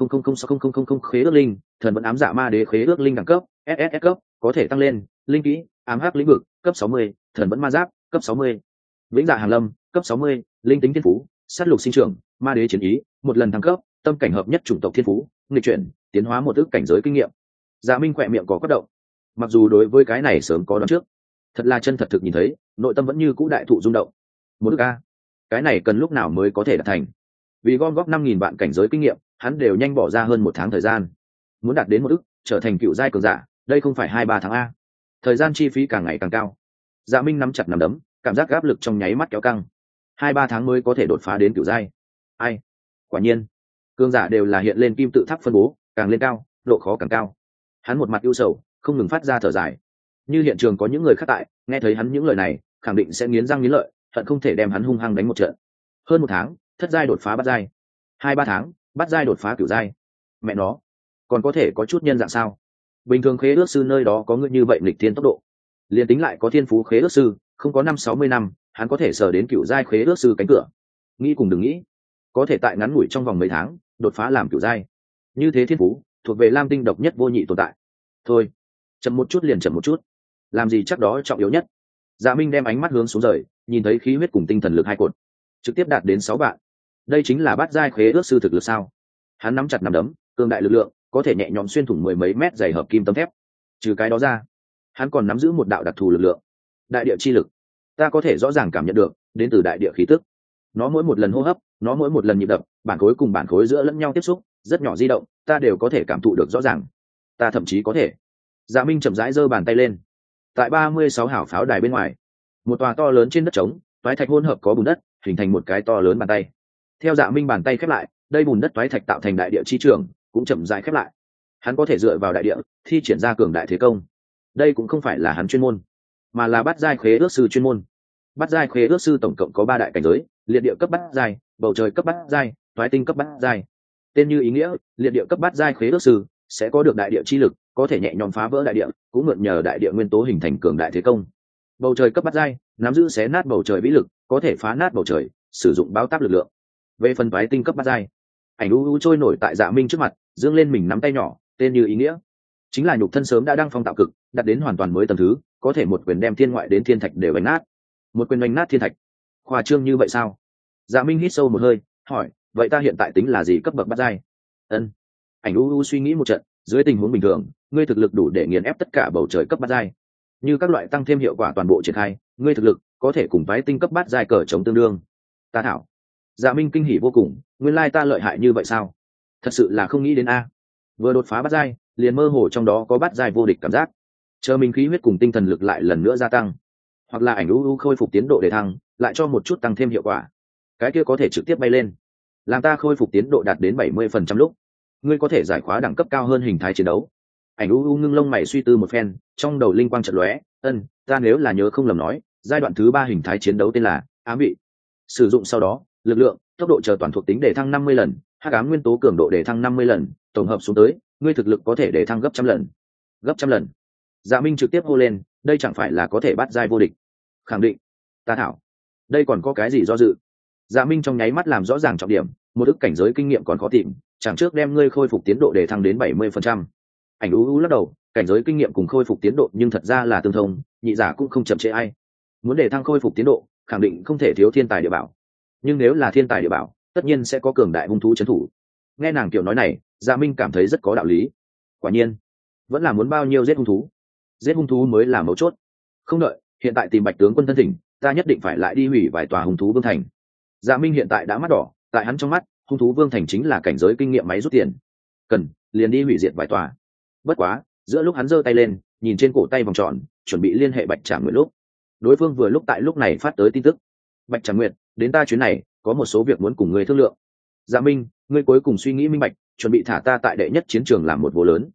40006000 khế ước linh, thần vẫn ám dạ ma đế khế ước linh đẳng cấp SSS cấp, có thể tăng lên, linh kỹ ám hắc lĩnh vực cấp 60, thần vẫn ma giáp cấp 60, vĩnh dạ hàn lâm cấp 60, linh tính thiên phú sát lục sinh trưởng, ma đế chiến ý, một lần thăng cấp, tâm cảnh hợp nhất chủng tộc thiên phú, nghịch chuyển tiến hóa một ước cảnh giới kinh nghiệm. Dạ Minh khỏe miệng có quất động, mặc dù đối với cái này sớm có đoán trước, thật là chân thật thực nhìn thấy, nội tâm vẫn như cũ đại thụ rung động. Một ước a, cái này cần lúc nào mới có thể đạt thành? Vì gom góp 5.000 vạn cảnh giới kinh nghiệm, hắn đều nhanh bỏ ra hơn 1 tháng thời gian. Muốn đạt đến 1 ước, trở thành cựu giai cường giả, đây không phải 2-3 tháng a. Thời gian chi phí càng ngày càng cao. Dạ Minh nắm chặt nắm đấm, cảm giác áp lực trong nháy mắt kéo căng. 2-3 tháng mới có thể đột phá đến cựu giai. Ai? Quả nhiên, cường giả đều là hiện lên kim tự tháp phân bố, càng lên cao, độ khó càng cao. Hắn một mặt ưu sầu, không ngừng phát ra thở dài. Như hiện trường có những người khác tại, nghe thấy hắn những lời này, khẳng định sẽ nghiến răng nghiến lợi, hận không thể đem hắn hung hăng đánh một trận. Hơn 1 tháng, thất giai đột phá bát giai. 2-3 tháng, bát giai đột phá cửu giai. Mẹ nó, còn có thể có chút nhân dạng sao? Bình thường khế ước sư nơi đó có người như vậy nghịch thiên tốc độ. Liên tính lại có thiên phú khế ước sư, không có 50-60 năm, hắn có thể sờ đến cửu giai khế ước sư cánh cửa. Nghĩ cùng đừng nghĩ, có thể tại ngắn ngủi trong vòng mấy tháng, đột phá làm cửu giai. Như thế thiên phú, thuộc về Lam Tinh độc nhất vô nhị tồn tại. Thôi, chậm một chút liền chậm một chút. Làm gì chắc đó trọng yếu nhất. Dạ Minh đem ánh mắt hướng xuống rời, nhìn thấy khí huyết cùng tinh thần lực hai cột, trực tiếp đạt đến 6 vạn. Đây chính là bát giai khế ước sư thực lực sao? Hắn nắm chặt nắm đấm, cường đại lực lượng, có thể nhẹ nhõm xuyên thủng 10 mấy mét dày hợp kim tấm thép. Trừ cái đó ra, hắn còn nắm giữ một đạo đặc thù lực lượng, đại địa chi lực. Ta có thể rõ ràng cảm nhận được, đến từ đại địa khí tức. Nó mỗi một lần hô hấp, nó mỗi một lần nhịp đập, bản khối cùng bản khối giữa lẫn nhau tiếp xúc, rất nhỏ di động, ta đều có thể cảm thụ được rõ ràng. Ta thậm chí có thể. Dạ Minh chậm rãi giơ bàn tay lên. Tại 36 hảo pháo đài bên ngoài, một tòa to lớn trên đất trống, toái thạch hỗn hợp có bùn đất, hình thành một cái to lớn bàn tay. Theo Dạ Minh bàn tay khép lại, đây bùn đất toái thạch tạo thành đại địa chi trường, cũng chậm rãi khép lại. Hắn có thể dựa vào đại địa, thi triển ra cường đại thế công. Đây cũng không phải là hắn chuyên môn, mà là bát giai khế ước sư chuyên môn. Bát giai khế ước sư tổng cộng có 3 đại cảnh giới: liệt địa cấp bát giai, bầu trời cấp bát giai, toái tinh cấp bát giai. Tên như ý nghĩa, liệt địa cấp bát giai khế ước sư sẽ có được đại địa chi lực, có thể nhẹ nhõm phá vỡ đại địa, cũng mượn nhờ đại địa nguyên tố hình thành cường đại thế công. Bầu trời cấp bát giai, nắm giữ xé nát bầu trời vĩ lực, có thể phá nát bầu trời, sử dụng báo táp lực lượng. Về phần toái tinh cấp bát giai, ảnh u trôi nổi tại Dạ Minh trước mặt, dương lên mình nắm tay nhỏ, tên như ý nghĩa, chính là nhục thân sớm đã đăng phong tạo cực, đạt đến hoàn toàn mới tầng thứ, có thể một quyền đem thiên ngoại đến thiên thạch đều đánh nát. Một quyền đánh nát thiên thạch, khoa trương như vậy sao? Dạ Minh hít sâu một hơi, hỏi, vậy ta hiện tại tính là gì cấp bậc bát giai? Ân. Ảnh u suy nghĩ một trận, dưới tình huống bình thường, ngươi thực lực đủ để nghiền ép tất cả bầu trời cấp bát giai. Như các loại tăng thêm hiệu quả toàn bộ triển khai, ngươi thực lực có thể cùng toái tinh cấp bát giai cờ chống tương đương. Ta thảo. Dạ Minh kinh hỉ vô cùng, nguyên lai ta lợi hại như vậy sao? Thật sự là không nghĩ đến a. Vừa đột phá bát giai, liền mơ hồ trong đó có bát giai vô địch cảm giác. Chờ mình khí huyết cùng tinh thần lực lại lần nữa gia tăng, hoặc là ảnh u khôi phục tiến độ để thăng, lại cho một chút tăng thêm hiệu quả, cái kia có thể trực tiếp bay lên. Làm ta khôi phục tiến độ đạt đến 70% lúc, ngươi có thể giải khóa đẳng cấp cao hơn hình thái chiến đấu. Ảnh u ngưng lông mày suy tư một phen, trong đầu linh quang chợt lóe. Ta nếu là nhớ không lầm nói, giai đoạn thứ 3 hình thái chiến đấu tên là ám vị. Sử dụng sau đó, lực lượng, tốc độ chờ toàn thuộc tính để thăng 50 lần, hắc ám nguyên tố cường độ để thăng 50 lần, tổng hợp xuống tới, ngươi thực lực có thể để thăng gấp trăm lần. Gấp trăm lần. Dạ Minh trực tiếp hô lên, đây chẳng phải là có thể bắt giai vô địch? Khẳng định. Ta thảo, đây còn có cái gì do dự? Dạ Minh trong nháy mắt làm rõ ràng trọng điểm, một ức cảnh giới kinh nghiệm còn khó tìm, chẳng trước đem ngươi khôi phục tiến độ để thăng đến 70%. Ảnh lắc đầu, cảnh giới kinh nghiệm cùng khôi phục tiến độ nhưng thật ra là tương thông, nhị giả cũng không chậm trễ ai. Muốn để thăng khôi phục tiến độ, khẳng định không thể thiếu thiên tài địa bảo. Nhưng nếu là thiên tài địa bảo, tất nhiên sẽ có cường đại hung thú trấn thủ. Nghe nàng kiểu nói này, Dạ Minh cảm thấy rất có đạo lý. Quả nhiên, vẫn là muốn bao nhiêu giết hung thú. Giết hung thú mới là mấu chốt. Không đợi, hiện tại tìm Bạch tướng quân thân thỉnh, ta nhất định phải lại đi hủy vài tòa hung thú vương thành. Dạ Minh hiện tại đã mắt đỏ, tại hắn trong mắt, hung thú vương thành chính là cảnh giới kinh nghiệm máy rút tiền. Cần, liền đi hủy diệt vài tòa. Bất quá, giữa lúc hắn giơ tay lên, nhìn trên cổ tay vòng tròn, chuẩn bị liên hệ Bạch Trảm Nguyệt lúc, đối phương vừa lúc tại lúc này phát tới tin tức. Bạch Trảm Nguyệt, đến ta chuyến này, có một số việc muốn cùng ngươi thương lượng. Dạ Minh, ngươi cuối cùng suy nghĩ minh bạch, chuẩn bị thả ta tại đệ nhất chiến trường làm một vô lớn,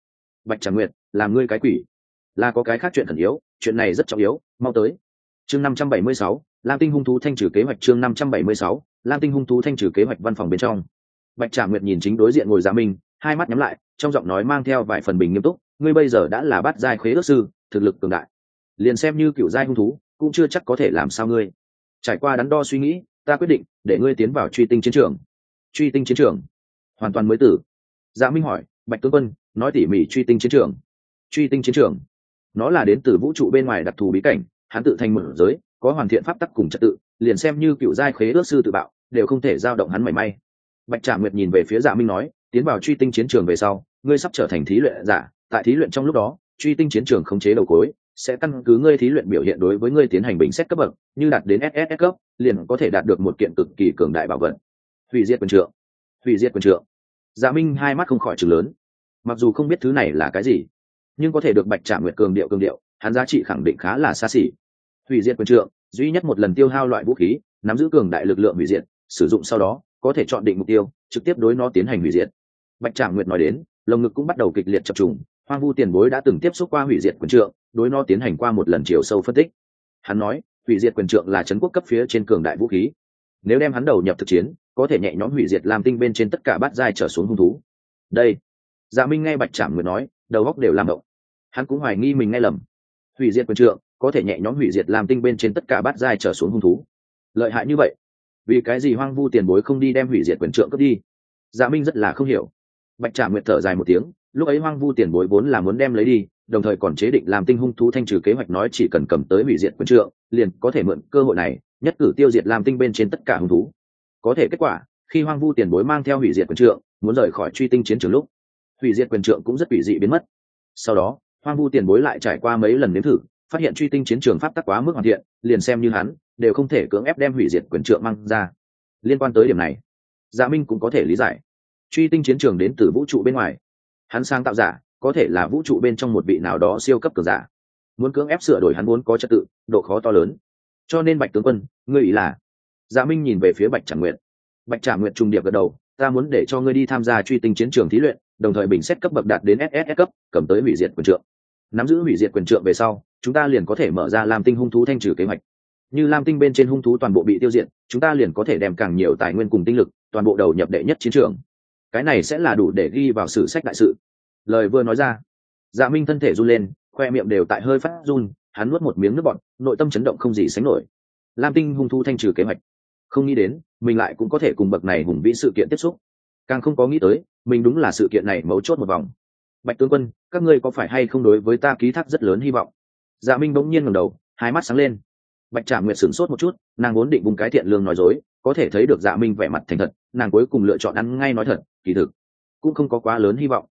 Bạch Trà Nguyệt, làm ngươi cái quỷ, là có cái khác chuyện khẩn yếu, chuyện này rất trọng yếu, mau tới. Chương 576, Lam Tinh hung thú thanh trừ kế hoạch. Chương 576, Lam Tinh hung thú thanh trừ kế hoạch. Văn phòng bên trong, Bạch Trà Nguyệt nhìn chính đối diện ngồi Dạ Minh, hai mắt nhắm lại, trong giọng nói mang theo vài phần bình nghiêm túc. Ngươi bây giờ đã là bát giai khế ước sư, thực lực cường đại, liền xem như cựu giai hung thú cũng chưa chắc có thể làm sao ngươi. Trải qua đắn đo suy nghĩ, ta quyết định để ngươi tiến vào truy tinh chiến trường. Truy tinh chiến trường? Hoàn toàn mới tử. Dạ Minh hỏi, Bạch tướng quân, nói tỉ mỉ truy tinh chiến trường. Truy tinh chiến trường, nó là đến từ vũ trụ bên ngoài đặc thù bí cảnh, hắn tự thành một giới, có hoàn thiện pháp tắc cùng trật tự, liền xem như cựu giai khế ước sư tự bạo đều không thể giao động hắn mảy may. Bạch Trà Nguyệt nhìn về phía Dạ Minh nói, tiến vào truy tinh chiến trường về sau, ngươi sắp trở thành thí luyện giả, tại thí luyện trong lúc đó, truy tinh chiến trường khống chế đầu cối sẽ căn cứ ngươi thí luyện biểu hiện đối với ngươi tiến hành bình xét cấp bậc, như đạt đến SSS cấp, liền có thể đạt được một kiện cực kỳ cường đại bảo vật. Hủy diệt quyền trượng. Hủy diệt quyền trượng. Dạ Minh hai mắt không khỏi trừng lớn. Mặc dù không biết thứ này là cái gì, nhưng có thể được Bạch Trà Nguyệt cường điệu, hắn giá trị khẳng định khá là xa xỉ. Hủy diệt quyền trượng, duy nhất một lần tiêu hao loại vũ khí, nắm giữ cường đại lực lượng hủy diệt, sử dụng sau đó có thể chọn định mục tiêu, trực tiếp đối nó tiến hành hủy diệt. Bạch Trà Nguyệt nói đến, lồng ngực cũng bắt đầu kịch liệt chập trùng. Hoang Vu tiền bối đã từng tiếp xúc qua hủy diệt quyền trượng, đối nó tiến hành qua một lần chiều sâu phân tích. Hắn nói, hủy diệt quyền trượng là trấn quốc cấp phía trên cường đại vũ khí, nếu đem hắn đầu nhập thực chiến, có thể nhẹ nhõm hủy diệt Lam Tinh bên trên tất cả bát giai trở xuống hung thú. Đây, Dạ Minh nghe Bạch Trà Nguyệt nói, đầu óc đều làm động. Hắn cũng hoài nghi mình nghe lầm. Hủy diệt quyền trượng có thể nhẹ nhõm hủy diệt Lam Tinh bên trên tất cả bát giai trở xuống hung thú. Lợi hại như vậy, vì cái gì Hoang Vu tiền bối không đi đem hủy diệt quyền trượng cướp đi? Dạ Minh rất là không hiểu. Bạch Trà Nguyệt thở dài một tiếng, lúc ấy Hoang Vu tiền bối vốn là muốn đem lấy đi, đồng thời còn chế định làm tinh hung thú thanh trừ kế hoạch, nói chỉ cần cầm tới hủy diệt quyền trượng, liền có thể mượn cơ hội này nhất cử tiêu diệt Lam Tinh bên trên tất cả hung thú. Có thể kết quả, khi Hoang Vu tiền bối mang theo hủy diệt quyền trượng muốn rời khỏi truy tinh chiến trường lúc, hủy diệt quyền trượng cũng rất quỷ dị biến mất. Sau đó, Hoang Vu tiền bối lại trải qua mấy lần nếm thử, phát hiện truy tinh chiến trường pháp tắc quá mức hoàn thiện, liền xem như hắn đều không thể cưỡng ép đem hủy diệt quyền trượng mang ra. Liên quan tới điểm này, Dạ Minh cũng có thể lý giải. Truy tinh chiến trường đến từ vũ trụ bên ngoài, hắn sáng tạo giả có thể là vũ trụ bên trong một vị nào đó siêu cấp cường giả, muốn cưỡng ép sửa đổi hắn muốn có trật tự, độ khó to lớn. Cho nên Bạch tướng quân, ngươi ý là? Dạ Minh nhìn về phía Bạch Trà Nguyệt. Bạch Trà Nguyệt trùng điệp gật đầu, ta muốn để cho ngươi đi tham gia truy tinh chiến trường thí luyện, đồng thời bình xét cấp bậc đạt đến SSS cấp, cầm tới hủy diệt quyền trượng. Nắm giữ hủy diệt quyền trượng về sau, chúng ta liền có thể mở ra Lam Tinh hung thú thanh trừ kế hoạch. Như Lam Tinh bên trên hung thú toàn bộ bị tiêu diệt, chúng ta liền có thể đem càng nhiều tài nguyên cùng tinh lực toàn bộ đầu nhập đệ nhất chiến trường. Cái này sẽ là đủ để ghi vào sử sách đại sự. Lời vừa nói ra, Dạ Minh thân thể run lên, khoe miệng đều tại hơi phát run, hắn nuốt một miếng nước bọt, nội tâm chấn động không gì sánh nổi. Lam Tinh hung thú thanh trừ kế hoạch, không nghĩ đến mình lại cũng có thể cùng bậc này hùng vĩ sự kiện tiếp xúc, càng không có nghĩ tới mình đúng là sự kiện này mấu chốt một vòng. Bạch tướng quân, các ngươi có phải hay không đối với ta ký thác rất lớn hy vọng? Dạ Minh bỗng nhiên ngẩng đầu, hai mắt sáng lên. Bạch Trà Nguyệt sửng sốt một chút, nàng vốn định vùng cái thiện lương nói dối, có thể thấy được Dạ Minh vẻ mặt thành thật, nàng cuối cùng lựa chọn ăn ngay nói thật, kỳ thực cũng không có quá lớn hy vọng.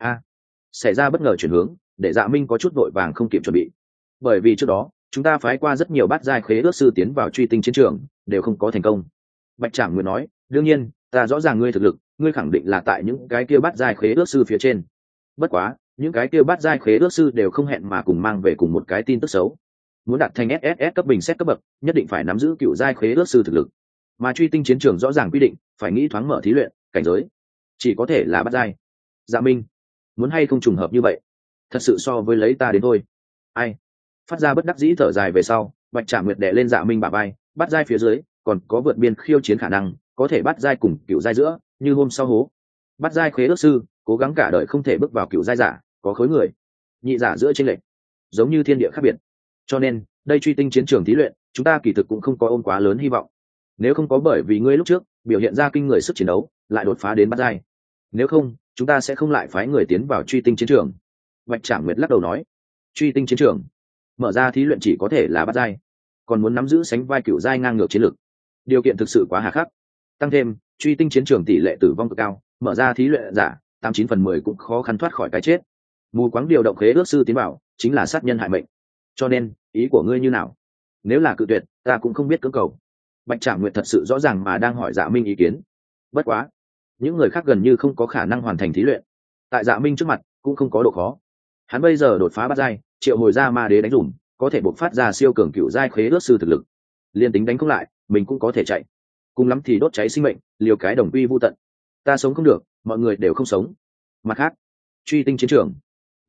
Xảy ra bất ngờ chuyển hướng, để Dạ Minh có chút vội vàng không kịp chuẩn bị. Bởi vì trước đó chúng ta phái qua rất nhiều bát giai khế ước sư tiến vào truy tinh chiến trường, đều không có thành công. Bạch Trà Nguyệt nói, đương nhiên ta rõ ràng ngươi thực lực, ngươi khẳng định là tại những cái kia bát giai khế ước sư phía trên. Bất quá những cái kia bát giai khế ước sư đều không hẹn mà cùng mang về cùng một cái tin tức xấu, muốn đạt thành SSS cấp bình xét cấp bậc, nhất định phải nắm giữ cựu giai khế ước sư thực lực, mà truy tinh chiến trường rõ ràng quy định phải nghĩ thoáng mở thí luyện, cảnh giới chỉ có thể là bát giai. Dạ Minh, muốn hay không trùng hợp như vậy, thật sự so với lấy ta đến thôi. Ai? Phát ra bất đắc dĩ thở dài về sau, Bạch Trà Nguyệt đè lên Dạ Minh bả vai, bát giai phía dưới còn có vượt biên khiêu chiến khả năng, có thể bát giai cùng cựu giai giữa, như hôm sau hố. Bát giai khế ước sư cố gắng cả đời không thể bước vào cựu giai giả, có khối người nhị giả giữa chênh lệch giống như thiên địa khác biệt. Cho nên đây truy tinh chiến trường thí luyện, chúng ta kỳ thực cũng không có ôm quá lớn hy vọng. Nếu không có bởi vì ngươi lúc trước biểu hiện ra kinh người sức chiến đấu, lại đột phá đến bát giai, nếu không chúng ta sẽ không lại phái người tiến vào truy tinh chiến trường. Bạch Trà Nguyệt lắc đầu nói, truy tinh chiến trường mở ra thí luyện chỉ có thể là bát giai, còn muốn nắm giữ sánh vai cựu giai ngang ngược chiến lược, điều kiện thực sự quá hà khắc. Tăng thêm truy tinh chiến trường tỷ lệ tử vong cực cao, mở ra thí luyện giả 89/10 cũng khó khăn thoát khỏi cái chết. Mù quáng điều động khế ước sư tiến vào chính là sát nhân hại mệnh. Cho nên ý của ngươi như nào? Nếu là cự tuyệt, ta cũng không biết cưỡng cầu. Bạch Trà Nguyệt thật sự rõ ràng mà đang hỏi Dạ Minh ý kiến. Bất quá những người khác gần như không có khả năng hoàn thành thí luyện, tại Dạ Minh trước mặt cũng không có độ khó. Hắn bây giờ đột phá bát giai, triệu hồi ra ma đế đánh dùm, có thể bộc phát ra siêu cường cựu giai khế ước sư thực lực. Liên tính đánh không lại, mình cũng có thể chạy, cùng lắm thì đốt cháy sinh mệnh, liều cái đồng quy vu tận. Ta sống không được, mọi người đều không sống. Mặt khác, truy tinh chiến trường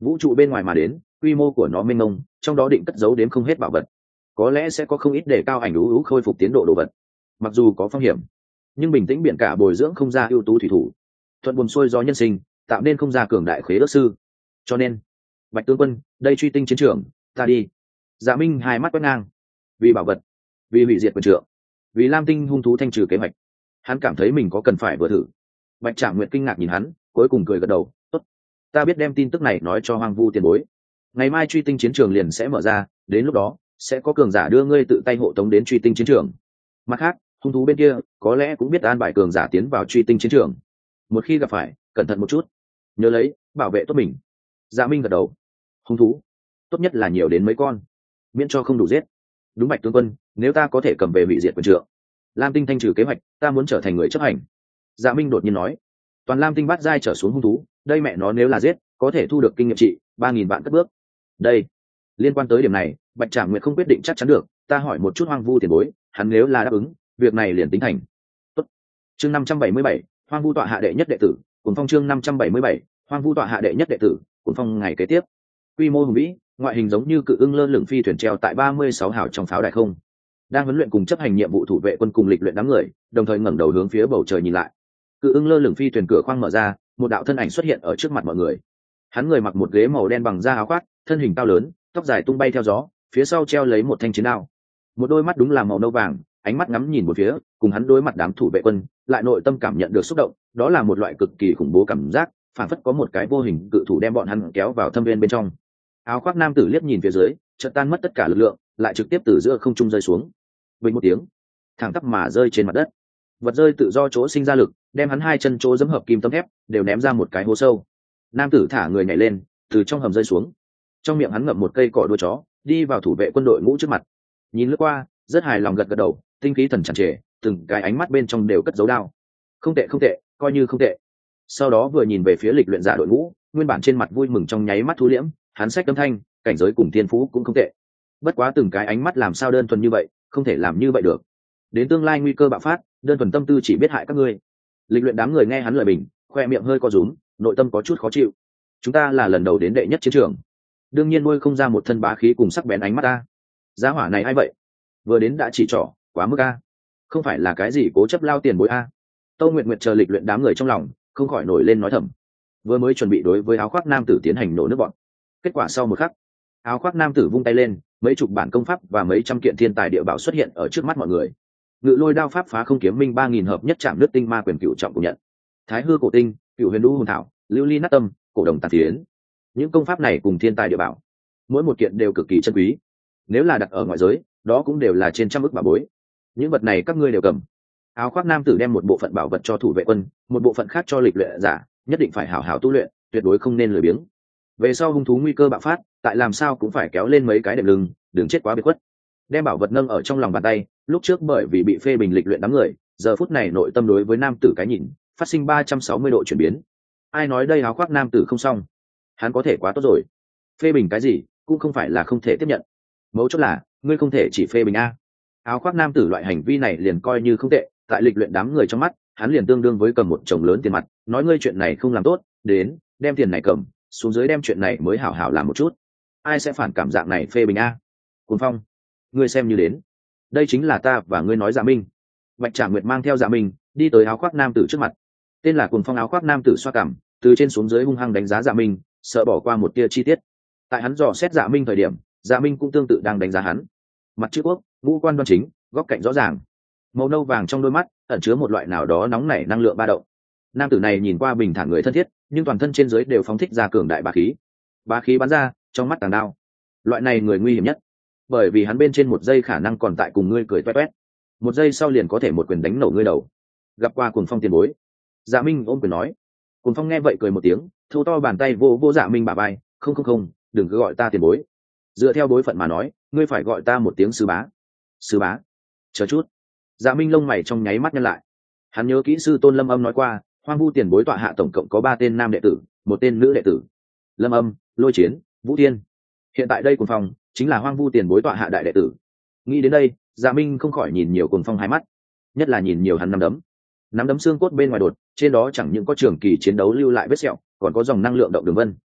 vũ trụ bên ngoài mà đến, quy mô của nó mênh mông, trong đó định cất giấu đến không hết bảo vật, có lẽ sẽ có không ít để cao ảnh ú khôi phục tiến độ đồ vật. Mặc dù có phong hiểm, nhưng bình tĩnh biển cả bồi dưỡng không ra ưu tú thủy thủ, thuận buồm xuôi do nhân sinh tạo nên không ra cường đại khế ước sư. Cho nên Bạch tướng quân, đây truy tinh chiến trường, ta đi. Dạ Minh hai mắt quét ngang. Vì bảo vật, vì hủy diệt quyền trượng, vì lam tinh hung thú thanh trừ kế hoạch, hắn cảm thấy mình có cần phải vừa thử. Bạch Trạm Nguyệt kinh ngạc nhìn hắn, cuối cùng cười gật đầu, tốt, ta biết đem tin tức này nói cho Hoang Vu tiền bối. Ngày mai truy tinh chiến trường liền sẽ mở ra, đến lúc đó sẽ có cường giả đưa ngươi tự tay hộ tống đến truy tinh chiến trường. Mặt khác, hung thú bên kia có lẽ cũng biết an bài cường giả tiến vào truy tinh chiến trường. Một khi gặp phải, cẩn thận một chút, nhớ lấy bảo vệ tốt mình. Dạ Minh gật đầu. Hung thú tốt nhất là nhiều đến mấy con, miễn cho không đủ giết. Đúng Bạch tướng quân, nếu ta có thể cầm về hủy diệt quyền trượng, lam tinh thanh trừ kế hoạch, ta muốn trở thành người chấp hành. Dạ Minh đột nhiên nói. Toàn lam tinh bát giai trở xuống hung thú, đây mẹ nó nếu là giết, có thể thu được kinh nghiệm trị 3.000 vạn cất bước. Đây, liên quan tới điểm này, Bạch Trạm Nguyệt không quyết định chắc chắn được, ta hỏi một chút Hoang Vu tiền bối, hắn nếu là đáp ứng, việc này liền tính thành. Tốt. Chương 577, Hoang Vu tọa hạ đệ nhất đệ tử, Cuồng Phong chương 577, Hoang Vu tọa hạ đệ nhất đệ tử, Cuồng Phong ngày kế tiếp. Quy mô hùng vĩ, ngoại hình giống như cự ưng lơ lửng phi thuyền treo tại 36 hào trong pháo đài không. Đang huấn luyện cùng chấp hành nhiệm vụ thủ vệ quân cùng lịch luyện đám người, đồng thời ngẩng đầu hướng phía bầu trời nhìn lại. Cự ưng lơ lửng phi thuyền cửa khoang mở ra, một đạo thân ảnh xuất hiện ở trước mặt mọi người. Hắn người mặc một ghế màu đen bằng da áo khoác, thân hình cao lớn, tóc dài tung bay theo gió, phía sau treo lấy một thanh chiến đao. Một đôi mắt đúng là màu nâu vàng, ánh mắt ngắm nhìn một phía, cùng hắn đối mặt đám thủ vệ quân, lại nội tâm cảm nhận được xúc động, đó là một loại cực kỳ khủng bố cảm giác, phản phất có một cái vô hình cự thủ đem bọn hắn kéo vào thâm viên bên trong. Áo khoác nam tử liếc nhìn phía dưới, chợt tan mất tất cả lực lượng, lại trực tiếp từ giữa không trung rơi xuống. Bình một tiếng, thẳng tắp mà rơi trên mặt đất. Vật rơi tự do chỗ sinh ra lực, đem hắn hai chân chỗ giẫm hợp kim tấm thép, đều ném ra một cái hố sâu. Nam tử thả người nhảy lên, từ trong hầm rơi xuống. Trong miệng hắn ngậm một cây cỏ đuôi chó, đi vào thủ vệ quân đội ngũ trước mặt. Nhìn lướt qua, rất hài lòng gật gật đầu, tinh khí thần tràn trề, từng cái ánh mắt bên trong đều cất dấu đao. Không tệ không tệ, coi như không tệ. Sau đó vừa nhìn về phía lịch luyện giả đội ngũ, nguyên bản trên mặt vui mừng trong nháy mắt thu liễm, hắn xách âm thanh, cảnh giới cùng thiên phú cũng không tệ. Bất quá từng cái ánh mắt làm sao đơn thuần như vậy, không thể làm như vậy được. Đến tương lai nguy cơ bạo phát, đơn thuần tâm tư chỉ biết hại các ngươi. Lịch luyện đám người nghe hắn lời bình, khoe miệng hơi co rúm, nội tâm có chút khó chịu. Chúng ta là lần đầu đến đệ nhất chiến trường, đương nhiên nuôi không ra một thân bá khí cùng sắc bén ánh mắt ta. Giá hỏa này ai vậy? Vừa đến đã chỉ trỏ, quá mức a. Không phải là cái gì cố chấp lao tiền bối a. Tâu Nguyệt Nguyệt chờ lịch luyện đám người trong lòng, không khỏi nổi lên nói thầm. Vừa mới chuẩn bị đối với áo khoác nam tử tiến hành nổ nước bọn. Kết quả sau một khắc, áo khoác nam tử vung tay lên, mấy chục bản công pháp và mấy trăm kiện thiên tài địa bảo xuất hiện ở trước mắt mọi người. Ngự lôi đao pháp phá không kiếm minh 3.000 hợp nhất chạm nước tinh ma quyền cựu trọng của nhận. Thái hư cổ tinh, cựu huyền đũ hồn thảo, lưu ly nát tâm, cổ đồng tàn tiến. Những công pháp này cùng thiên tài địa bảo, mỗi một kiện đều cực kỳ chân quý. Nếu là đặt ở ngoại giới, đó cũng đều là trên trăm ức bảo bối. Những vật này các ngươi đều cầm. Áo khoác nam tử đem một bộ phận bảo vật cho thủ vệ quân, một bộ phận khác cho lịch luyện giả, nhất định phải hảo hảo tu luyện, tuyệt đối không nên lười biếng. Về sau hung thú nguy cơ bạo phát, tại làm sao cũng phải kéo lên mấy cái đệm lưng, đừng chết quá biệt khuất. Đem bảo vật nâng ở trong lòng bàn tay, lúc trước bởi vì bị phê bình lịch luyện đám người, giờ phút này nội tâm đối với nam tử cái nhìn phát sinh 360 độ chuyển biến. Ai nói đây áo khoác nam tử không xong, hắn có thể quá tốt rồi. Phê bình cái gì cũng không phải là không thể tiếp nhận, mấu chốt là ngươi không thể chỉ phê bình a. Áo khoác nam tử loại hành vi này liền coi như không tệ, tại lịch luyện đám người trong mắt, hắn liền tương đương với cầm một chồng lớn tiền mặt, nói ngươi chuyện này không làm tốt, đến đem tiền này cầm xuống dưới, đem chuyện này mới hảo hảo làm một chút. Ai sẽ phản cảm dạng này phê bình a? Cuồng Phong, ngươi xem như đến. Đây chính là ta và ngươi nói Dạ Minh. Bạch Trạm Nguyệt mang theo Dạ Minh đi tới áo khoác nam tử trước mặt. Tên là Cuồng Phong áo khoác nam tử xoa cằm, từ trên xuống dưới hung hăng đánh giá Dạ Minh, sợ bỏ qua một tia chi tiết. Tại hắn dò xét Dạ Minh thời điểm, Dạ Minh cũng tương tự đang đánh giá hắn. Mặt chữ quốc, ngũ quan đoan chính, góc cạnh rõ ràng, màu nâu vàng trong đôi mắt ẩn chứa một loại nào đó nóng nảy năng lượng ba động. Nam tử này nhìn qua bình thản người thân thiết, nhưng toàn thân trên dưới đều phóng thích ra cường đại bá khí. Bá khí bắn ra, trong mắt tàng đao. Loại này người nguy hiểm nhất, bởi vì hắn bên trên một giây khả năng còn tại cùng ngươi cười toét toét, một giây sau liền có thể một quyền đánh nổ ngươi đầu. Gặp qua Cuồng Phong tiền bối. Dạ Minh ôm quyền nói. Cuồng Phong nghe vậy cười một tiếng, thu to bàn tay vô vô Dạ Minh bả vai, không, đừng cứ gọi ta tiền bối. Dựa theo bối phận mà nói, ngươi phải gọi ta một tiếng sư bá. Sư bá? Chờ chút. Dạ Minh lông mày trong nháy mắt nhăn lại. Hắn nhớ kỹ sư Tôn Lâm Âm nói qua, Hoang Vu tiền bối tọa hạ tổng cộng có 3 tên nam đệ tử, một tên nữ đệ tử. Lâm Âm, Lôi Chiến, Vũ Thiên. Hiện tại đây Cuồng Phong chính là Hoang Vu tiền bối tọa hạ đại đệ tử. Nghĩ đến đây, Dạ Minh không khỏi nhìn nhiều Cuồng Phong hai mắt, nhất là nhìn nhiều hắn nắm đấm xương cốt bên ngoài đột, trên đó chẳng những có trường kỳ chiến đấu lưu lại vết sẹo, còn có dòng năng lượng động đường vân.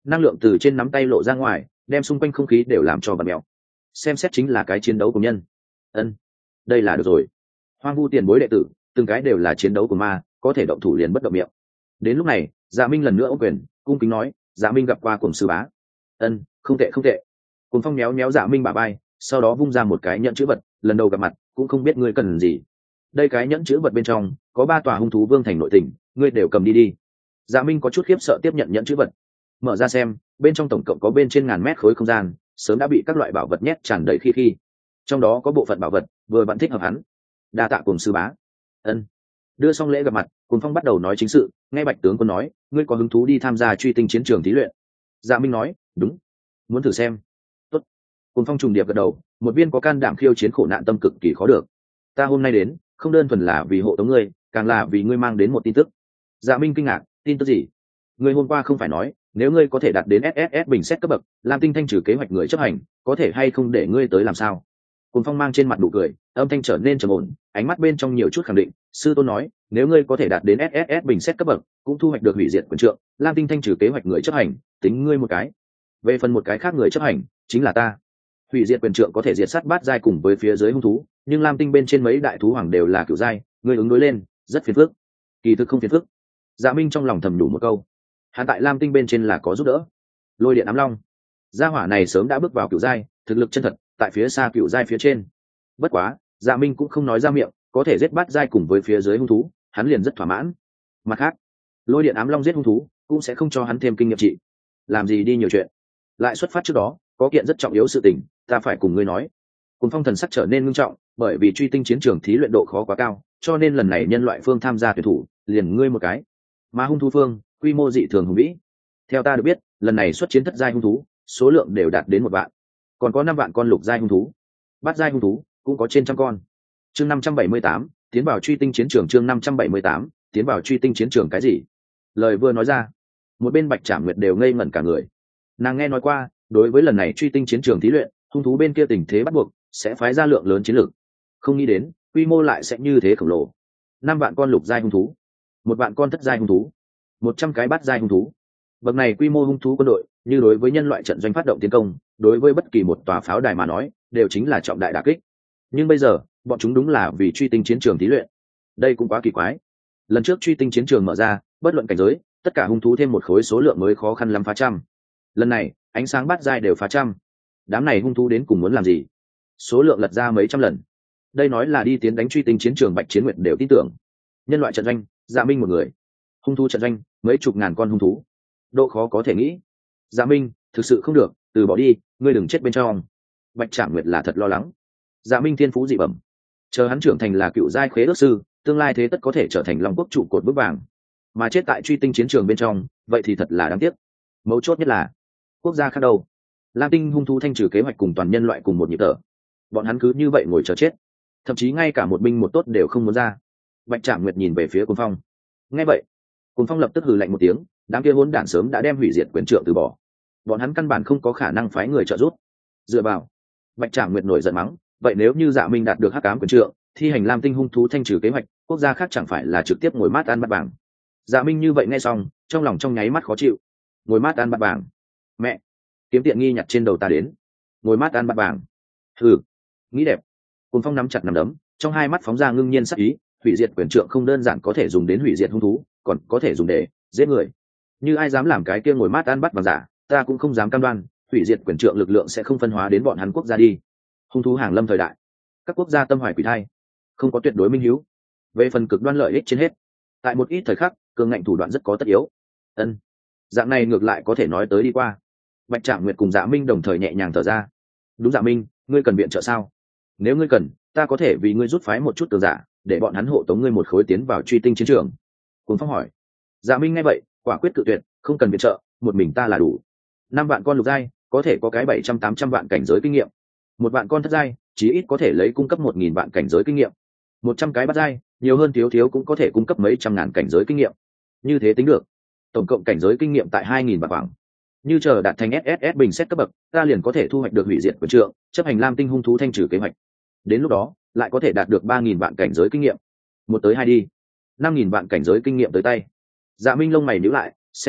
năng lượng từ trên nắm tay lộ ra ngoài, đem xung quanh không khí đều làm cho bật mèo. Xem xét chính là cái chiến đấu của nhân. Ân, đây là được rồi. Hoang vu tiền bối đệ tử, từng cái đều là chiến đấu của ma, có thể động thủ liền bất động miệng. Đến lúc này, Dạ Minh lần nữa ôm quyền, cung kính nói, Dạ Minh gặp qua Cuồng sư bá. Ân, không tệ không tệ. Cuồng Phong méo méo Dạ Minh bả vai, sau đó vung ra một cái nhẫn chữ vật, lần đầu gặp mặt, cũng không biết ngươi cần gì. Đây cái nhẫn chữ vật bên trong có 3 tòa hung thú vương thành nội tình, ngươi đều cầm đi đi. Dạ Minh có chút khiếp sợ tiếp nhận nhẫn chữ vật, mở ra xem, bên trong tổng cộng có bên trên ngàn mét khối không gian, sớm đã bị các loại bảo vật nhét tràn đầy khi. Trong đó có bộ phận bảo vật vừa vẫn thích hợp hắn. Đa tạ Cuồng sư bá. Ân. Đưa xong lễ gặp mặt, Cuồng Phong bắt đầu nói chính sự, nghe Bạch tướng quân nói, ngươi có hứng thú đi tham gia truy tinh chiến trường thí luyện. Dạ Minh nói, đúng, muốn thử xem. Tốt. Cuồng Phong trùng điệp gật đầu, một viên có can đảm khiêu chiến khổ nạn tâm cực kỳ khó được. Ta hôm nay đến, không đơn thuần là vì hộ tống ngươi, càng là vì ngươi mang đến một tin tức. Dạ Minh kinh ngạc, tin tức gì? Ngươi hôm qua không phải nói, nếu ngươi có thể đạt đến SSS bình xét cấp bậc, Lam Tinh thanh trừ kế hoạch người chấp hành, có thể hay không để ngươi tới làm sao? Cuồng Phong mang trên mặt nụ cười, âm thanh trở nên trầm ổn, ánh mắt bên trong nhiều chút khẳng định. Sư tôn nói, nếu ngươi có thể đạt đến SSS bình xét cấp bậc, cũng thu hoạch được hủy diệt quyền trượng, Lam Tinh thanh trừ kế hoạch người chấp hành, tính ngươi một cái. Về phần một cái khác người chấp hành, chính là ta. Hủy diệt quyền trượng có thể diệt sát bát giai cùng với phía dưới hung thú, nhưng Lam Tinh bên trên mấy đại thú hoàng đều là cửu giai, ngươi ứng đối lên, rất phiền phức. Kỳ thực không phiền phức. Dạ Minh trong lòng thầm nhủ một câu. Hắn tại Lam Tinh bên trên là có giúp đỡ. Lôi điện ám long, gia hỏa này sớm đã bước vào cửu giai, thực lực chân thật tại phía xa cửu giai phía trên. Bất quá, Dạ Minh cũng không nói ra miệng, có thể giết bát giai cùng với phía dưới hung thú, hắn liền rất thỏa mãn. Mặt khác, lôi điện ám long giết hung thú cũng sẽ không cho hắn thêm kinh nghiệm trị. Làm gì đi nhiều chuyện. Lại xuất phát trước đó, có kiện rất trọng yếu sự tình, ta phải cùng ngươi nói. Cuồng Phong thần sắc trở nên ngưng trọng, bởi vì truy tinh chiến trường thí luyện độ khó quá cao, cho nên lần này nhân loại phương tham gia tuyển thủ, liền ngươi một cái. Mà hung thú phương, quy mô dị thường hùng vĩ. Theo ta được biết, lần này xuất chiến thất giai hung thú, số lượng đều đạt đến 1 vạn. Còn có 5 vạn con lục giai hung thú. Bát giai hung thú cũng có trên trăm con. Chương 578, tiến vào truy tinh chiến trường. Chương 578, tiến vào truy tinh chiến trường cái gì? Lời vừa nói ra, một bên Bạch Trảm Nguyệt đều ngây ngẩn cả người. Nàng nghe nói qua, đối với lần này truy tinh chiến trường thí luyện, hung thú bên kia tình thế bắt buộc sẽ phái ra lượng lớn chiến lược. Không nghĩ đến, quy mô lại sẽ như thế khổng lồ. 5 vạn con lục giai hung thú, 1 vạn con thất giai hung thú, 100 cái bát giai hung thú. Bậc này quy mô hung thú quân đội, như đối với nhân loại trận doanh phát động tiến công, đối với bất kỳ một tòa pháo đài mà nói, đều chính là trọng đại đả kích. Nhưng bây giờ, bọn chúng đúng là vì truy tinh chiến trường thí luyện. Đây cũng quá kỳ quái. Lần trước truy tinh chiến trường mở ra, bất luận cảnh giới, tất cả hung thú thêm một khối số lượng mới khó khăn lắm phá trăm. Lần này, ánh sáng bát giai đều phá trăm. Đám này hung thú đến cùng muốn làm gì? Số lượng lật ra mấy trăm lần. Đây nói là đi tiến đánh truy tinh chiến trường, Bạch Chiến Nguyệt đều tin tưởng. Nhân loại trận doanh, Dạ Minh một người. Hung thú trận doanh, mấy chục ngàn con hung thú. Độ khó có thể nghĩ. Dạ Minh, thực sự không được, từ bỏ đi, ngươi đừng chết bên trong. Bạch Trảm Nguyệt là thật lo lắng. Dạ Minh thiên phú dị bẩm, chờ hắn trưởng thành là cựu giai khế ước sư, tương lai thế tất có thể trở thành long quốc trụ cột vững vàng. Mà chết tại truy tinh chiến trường bên trong, vậy thì thật là đáng tiếc. Mấu chốt nhất là quốc gia khác đâu. Lam Tinh hung thú thanh trừ kế hoạch cùng toàn nhân loại cùng một nhịp thở, bọn hắn cứ như vậy ngồi chờ chết, thậm chí ngay cả một binh một tốt đều không muốn ra. Bạch Trảm Nguyệt nhìn về phía Cuồng Phong. Nghe vậy, Cuồng Phong lập tức hừ lạnh một tiếng, đám kia hỗn đản sớm đã đem hủy diệt quyền trượng từ bỏ, bọn hắn căn bản không có khả năng phái người trợ giúp. Dựa vào. Bạch Trảm Nguyệt nổi giận mắng, vậy nếu như Dạ Minh đạt được hắc ám quyền trượng, thi hành Lam Tinh hung thú thanh trừ kế hoạch, quốc gia khác chẳng phải là trực tiếp ngồi mát ăn bát vàng? Dạ Minh như vậy nghe xong, trong lòng trong nháy mắt khó chịu. Ngồi mát ăn bát vàng? Mẹ, kiếm tiện nghi nhặt trên đầu ta đến. Ngồi mát ăn bát vàng? Hừ, nghĩ đẹp. Cuồng Phong nắm chặt nắm đấm, trong hai mắt phóng ra ngưng nhiên sắc ý. Hủy diệt quyền trượng không đơn giản có thể dùng đến hủy diệt hung thú, còn có thể dùng để giết người. Như ai dám làm cái kia ngồi mát ăn bắt vàng giả, ta cũng không dám cam đoan hủy diệt quyền trượng lực lượng sẽ không phân hóa đến bọn hắn quốc gia đi. Hung thú hàng lâm thời đại, các quốc gia tâm hoài quỷ thai, không có tuyệt đối minh hiếu. Về phần cực đoan lợi ích trên hết, tại một ít thời khắc cường ngạnh thủ đoạn rất có tất yếu. Ân, dạng này ngược lại có thể nói tới đi qua. Bạch Trảm Nguyệt cùng Dạ Minh đồng thời nhẹ nhàng thở ra. Đúng, Dạ Minh, ngươi cần viện trợ sao? Nếu ngươi cần, ta có thể vì ngươi rút phái một chút cường giả, để bọn hắn hộ tống ngươi một khối tiến vào truy tinh chiến trường. Cuồng Phong hỏi. Dạ Minh nghe vậy, quả quyết cự tuyệt, không cần viện trợ, một mình ta là đủ. 5 vạn con lục giai, có thể có cái 700-800 vạn cảnh giới kinh nghiệm. 1 vạn con thất giai, chí ít có thể lấy cung cấp 1000 vạn cảnh giới kinh nghiệm. 100 cái bát giai, nhiều hơn thiếu thiếu cũng có thể cung cấp mấy trăm ngàn cảnh giới kinh nghiệm. Như thế tính được, tổng cộng cảnh giới kinh nghiệm tại 2000 vạn khoảng. Như chờ đạt thành SSS bình xét cấp bậc, ta liền có thể thu hoạch được hủy diệt quyền trượng, chấp hành Lam Tinh hung thú thanh trừ kế hoạch. Đến lúc đó, lại có thể đạt được 3000 vạn cảnh giới kinh nghiệm. 1 tới 2 đi, 5000 vạn cảnh giới kinh nghiệm tới tay. Dạ Minh lông mày nhíu lại, xem ra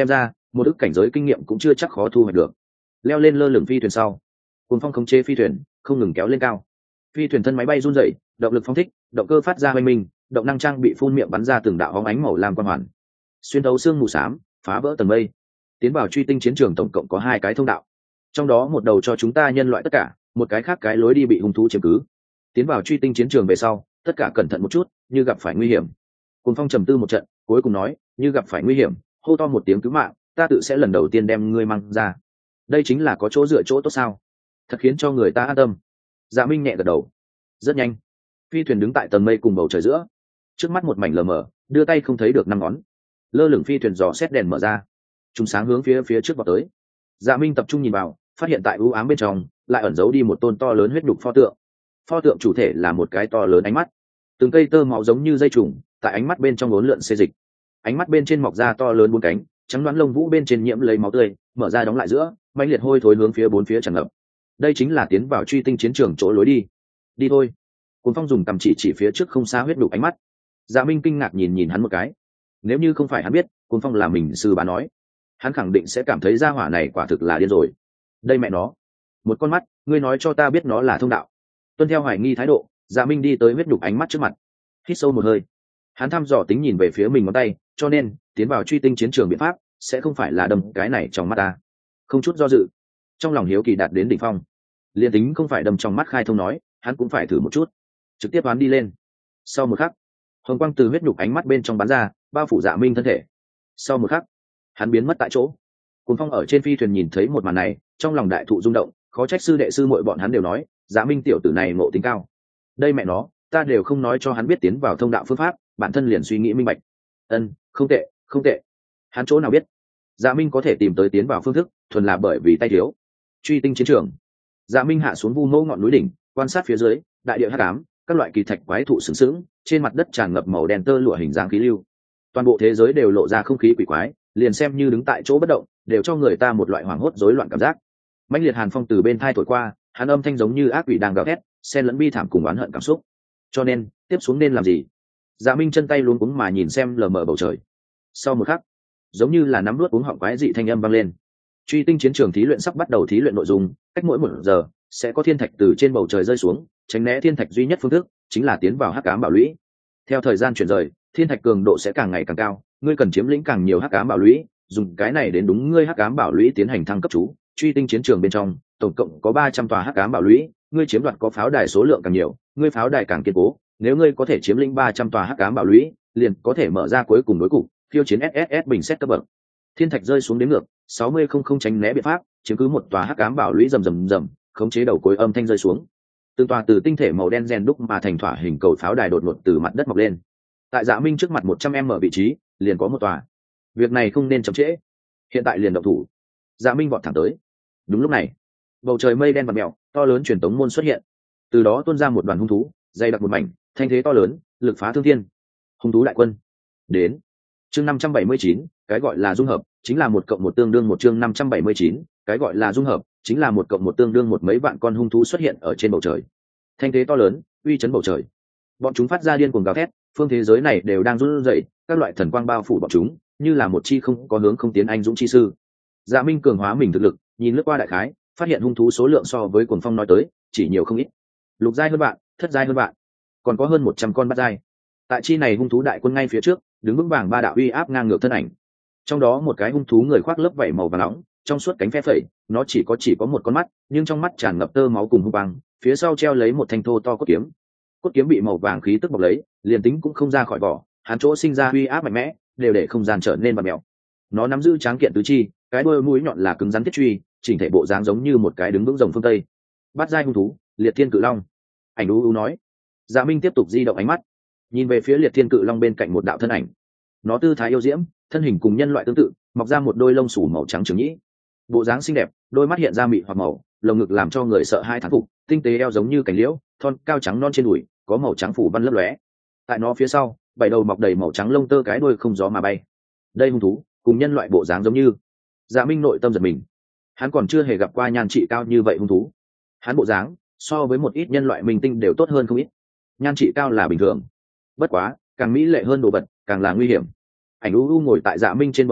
một ức cảnh giới kinh nghiệm cũng chưa chắc khó thu hoạch được. Leo lên lơ lửng phi thuyền sau, Cuồng Phong khống chế phi thuyền không ngừng kéo lên cao. Phi thuyền thân máy bay run rẩy, động lực phóng thích, động cơ phát ra hoành minh, động năng trang bị phun miệng bắn ra từng đạo hóng ánh màu lam quang hoàn, xuyên thấu xương mù xám, phá vỡ tầng mây, tiến vào truy tinh chiến trường. Tổng cộng có 2 cái thông đạo, trong đó một đầu cho chúng ta nhân loại tất cả, một cái khác cái lối đi bị hung thú chiếm cứ. Tiến vào truy tinh chiến trường về sau, tất cả cẩn thận một chút, như gặp phải nguy hiểm. Cuồng Phong trầm tư một trận, cuối cùng nói, như gặp phải nguy hiểm, hô to một tiếng cứu mạng, ta tự sẽ lần đầu tiên đem ngươi mang ra. Đây chính là có chỗ dựa chỗ tốt sao? Thật khiến cho người ta an tâm. Dạ Minh nhẹ gật đầu. Rất nhanh, phi thuyền đứng tại tầng mây cùng bầu trời giữa, trước mắt một mảnh lờ mờ, đưa tay không thấy được 5 ngón. Lơ lửng phi thuyền dò xét đèn mở ra, chúng sáng hướng phía trước vào tới. Dạ Minh tập trung nhìn vào, phát hiện tại u ám bên trong lại ẩn giấu đi một tôn to lớn huyết nhục pho tượng. Pho tượng chủ thể là một cái to lớn ánh mắt, từng cây tơ máu giống như dây trùng tại ánh mắt bên trong uốn lượn xê dịch. Ánh mắt bên trên mọc ra to lớn 4 cánh, trắng đoán lông vũ bên trên nhiễm lấy máu tươi, mở ra đóng lại giữa, mãnh liệt hôi thối hướng phía 4 phía tràn ngập. Đây chính là tiến vào truy tinh chiến trường chỗ lối đi. Đi thôi. Cuồng Phong dùng cầm chỉ phía trước không xa huyết nhục ánh mắt. Dạ Minh kinh ngạc nhìn hắn một cái. Nếu như không phải hắn biết Cuồng Phong là mình sư bá nói, hắn khẳng định sẽ cảm thấy gia hỏa này quả thực là điên rồi. Đây mẹ nó, một con mắt, ngươi nói cho ta biết nó là thông đạo. Tuân theo hoài nghi thái độ, Dạ Minh đi tới huyết nhục ánh mắt trước mặt, hít sâu một hơi. Hắn thăm dò tính nhìn về phía mình ngón tay, cho nên tiến vào truy tinh chiến trường biện pháp sẽ không phải là đâm cái này trong mắt ta. Không chút do dự, trong lòng hiếu kỳ đạt đến đỉnh phong, liền tính không phải đâm trong mắt khai thông nói, hắn cũng phải thử một chút, trực tiếp đoán đi lên. Sau một khắc, hồng quang từ huyết nhục ánh mắt bên trong bắn ra, bao phủ Dạ Minh thân thể. Sau một khắc, hắn biến mất tại chỗ. Cuồng Phong ở trên phi thuyền nhìn thấy một màn này, trong lòng đại thụ rung động, khó trách sư đệ sư muội bọn hắn đều nói, Dạ Minh tiểu tử này ngộ tính cao. Đây mẹ nó, ta đều không nói cho hắn biết tiến vào thông đạo phương pháp, bản thân liền suy nghĩ minh bạch. Không tệ, không tệ. Hắn chỗ nào biết, Dạ Minh có thể tìm tới tiến vào phương thức, thuần là bởi vì tay thiếu. Truy tinh chiến trường, Dạ Minh hạ xuống vu mẫu ngọn núi đỉnh, quan sát phía dưới, đại địa hắc ám, các loại kỳ thạch quái thụ sừng sững, trên mặt đất tràn ngập màu đen tơ lụa hình dáng khí lưu. Toàn bộ thế giới đều lộ ra không khí quỷ quái, liền xem như đứng tại chỗ bất động, đều cho người ta một loại hoảng hốt rối loạn cảm giác. Mãnh liệt hàn phong từ bên thai thổi qua, hắn âm thanh giống như ác quỷ đang gào thét, xen lẫn bi thảm cùng oán hận cảm xúc. Cho nên, tiếp xuống nên làm gì? Dạ Minh chân tay luống cuống mà nhìn xem lờ mờ bầu trời. Sau một khắc, giống như là nắm nuốt uống họng quái dị thanh âm vang lên. Truy tinh chiến trường thí luyện sắp bắt đầu thí luyện nội dung, cách mỗi 1 giờ sẽ có thiên thạch từ trên bầu trời rơi xuống, tránh né thiên thạch duy nhất phương thức chính là tiến vào hắc ám bảo lũy. Theo thời gian chuyển rời, thiên thạch cường độ sẽ càng ngày càng cao, ngươi cần chiếm lĩnh càng nhiều hắc ám bảo lũy, dùng cái này đến đúng ngươi hắc ám bảo lũy tiến hành thăng cấp chú. Truy tinh chiến trường bên trong tổng cộng có 300 tòa hắc ám bảo lũy, ngươi chiếm đoạt có pháo đài số lượng càng nhiều, ngươi pháo đài càng kiên cố. Nếu ngươi có thể chiếm lĩnh 300 tòa hắc ám bảo lũy, liền có thể mở ra cuối cùng đối cục, khiêu chiến SSS bình xét cấp bậc. Thiên thạch rơi xuống đến ngược 6000 tránh né biện pháp, chiếm cứ một tòa hắc ám bảo lũy rầm rầm rầm, khống chế đầu cối âm thanh rơi xuống. Từng tòa từ tinh thể màu đen rèn đúc mà thành thỏa hình cầu pháo đài đột ngột từ mặt đất mọc lên. Tại Dạ Minh trước mặt 100m vị trí, liền có một tòa. Việc này không nên chậm trễ, hiện tại liền động thủ. Dạ Minh vọt thẳng tới. Đúng lúc này, bầu trời mây đen vặn mèo, to lớn truyền tống môn xuất hiện. Từ đó tuôn ra một đoàn hung thú, dày đặc một mảnh, thanh thế to lớn, lực phá thương thiên. Hung thú đại quân đến. Chương 579, cái gọi là dung hợp, chính là 1+1 tương đương 1. Chương 579, cái gọi là dung hợp, chính là 1+1 tương đương một. Mấy vạn con hung thú xuất hiện ở trên bầu trời. Thanh thế to lớn, uy chấn bầu trời. Bọn chúng phát ra điên cuồng gào thét, phương thế giới này đều đang run rẩy, các loại thần quang bao phủ bọn chúng, như là một chi không có hướng không tiến anh dũng chi sư. Dạ Minh cường hóa mình thực lực, nhìn lướt qua đại khái, phát hiện hung thú số lượng so với Cuồng Phong nói tới, chỉ nhiều không ít. Lục giai hơn bạn, thất giai hơn bạn, còn có hơn 100 con bát giai. Tại chi này hung thú đại quân ngay phía trước, đứng vững vàng 3 đạo uy áp ngang ngược thân ảnh. Trong đó một cái hung thú người khoác lớp vảy màu vàng nóng, trong suốt cánh phe phẩy, nó chỉ có một con mắt, nhưng trong mắt tràn ngập tơ máu cùng hung quang, phía sau treo lấy một thanh thô to cốt kiếm. Cốt kiếm bị màu vàng khí tức bọc lấy, liền tính cũng không ra khỏi vỏ, hắn chỗ sinh ra uy áp mạnh mẽ, đều để không gian trở nên vặn mèo. Nó nắm giữ tráng kiện tứ chi, cái đuôi mũi nhọn là cứng rắn thiết truy, chỉnh thể bộ dáng giống như một cái đứng vững rồng phương tây. Bát giai hung thú, Liệt Thiên Cự Long. Ảnh u nói. Dạ Minh tiếp tục di động ánh mắt, nhìn về phía Liệt Thiên Cự Long bên cạnh một đạo thân ảnh. Nó tư thái yêu diễm, thân hình cùng nhân loại tương tự, mọc ra một đôi lông sủ màu trắng trường nhĩ, bộ dáng xinh đẹp, đôi mắt hiện ra mị hoặc màu, lồng ngực làm cho người sợ hai thán phục, tinh tế eo giống như cành liễu, thon cao trắng non trên đùi, có màu trắng phủ văn lấp lóe. Tại nó phía sau, 7 đầu mọc đầy màu trắng lông tơ, cái đuôi không gió mà bay. Đây hung thú cùng nhân loại bộ dáng giống như. Dạ Minh nội tâm giật mình, hắn còn chưa hề gặp qua nhan trị cao như vậy hung thú. Hắn bộ dáng so với một ít nhân loại minh tinh đều tốt hơn không ít. Nhan trị cao là bình thường, bất quá càng mỹ lệ hơn đồ vật càng là nguy hiểm. Ảnh u ngồi tại Dạ Minh trên bờ vai,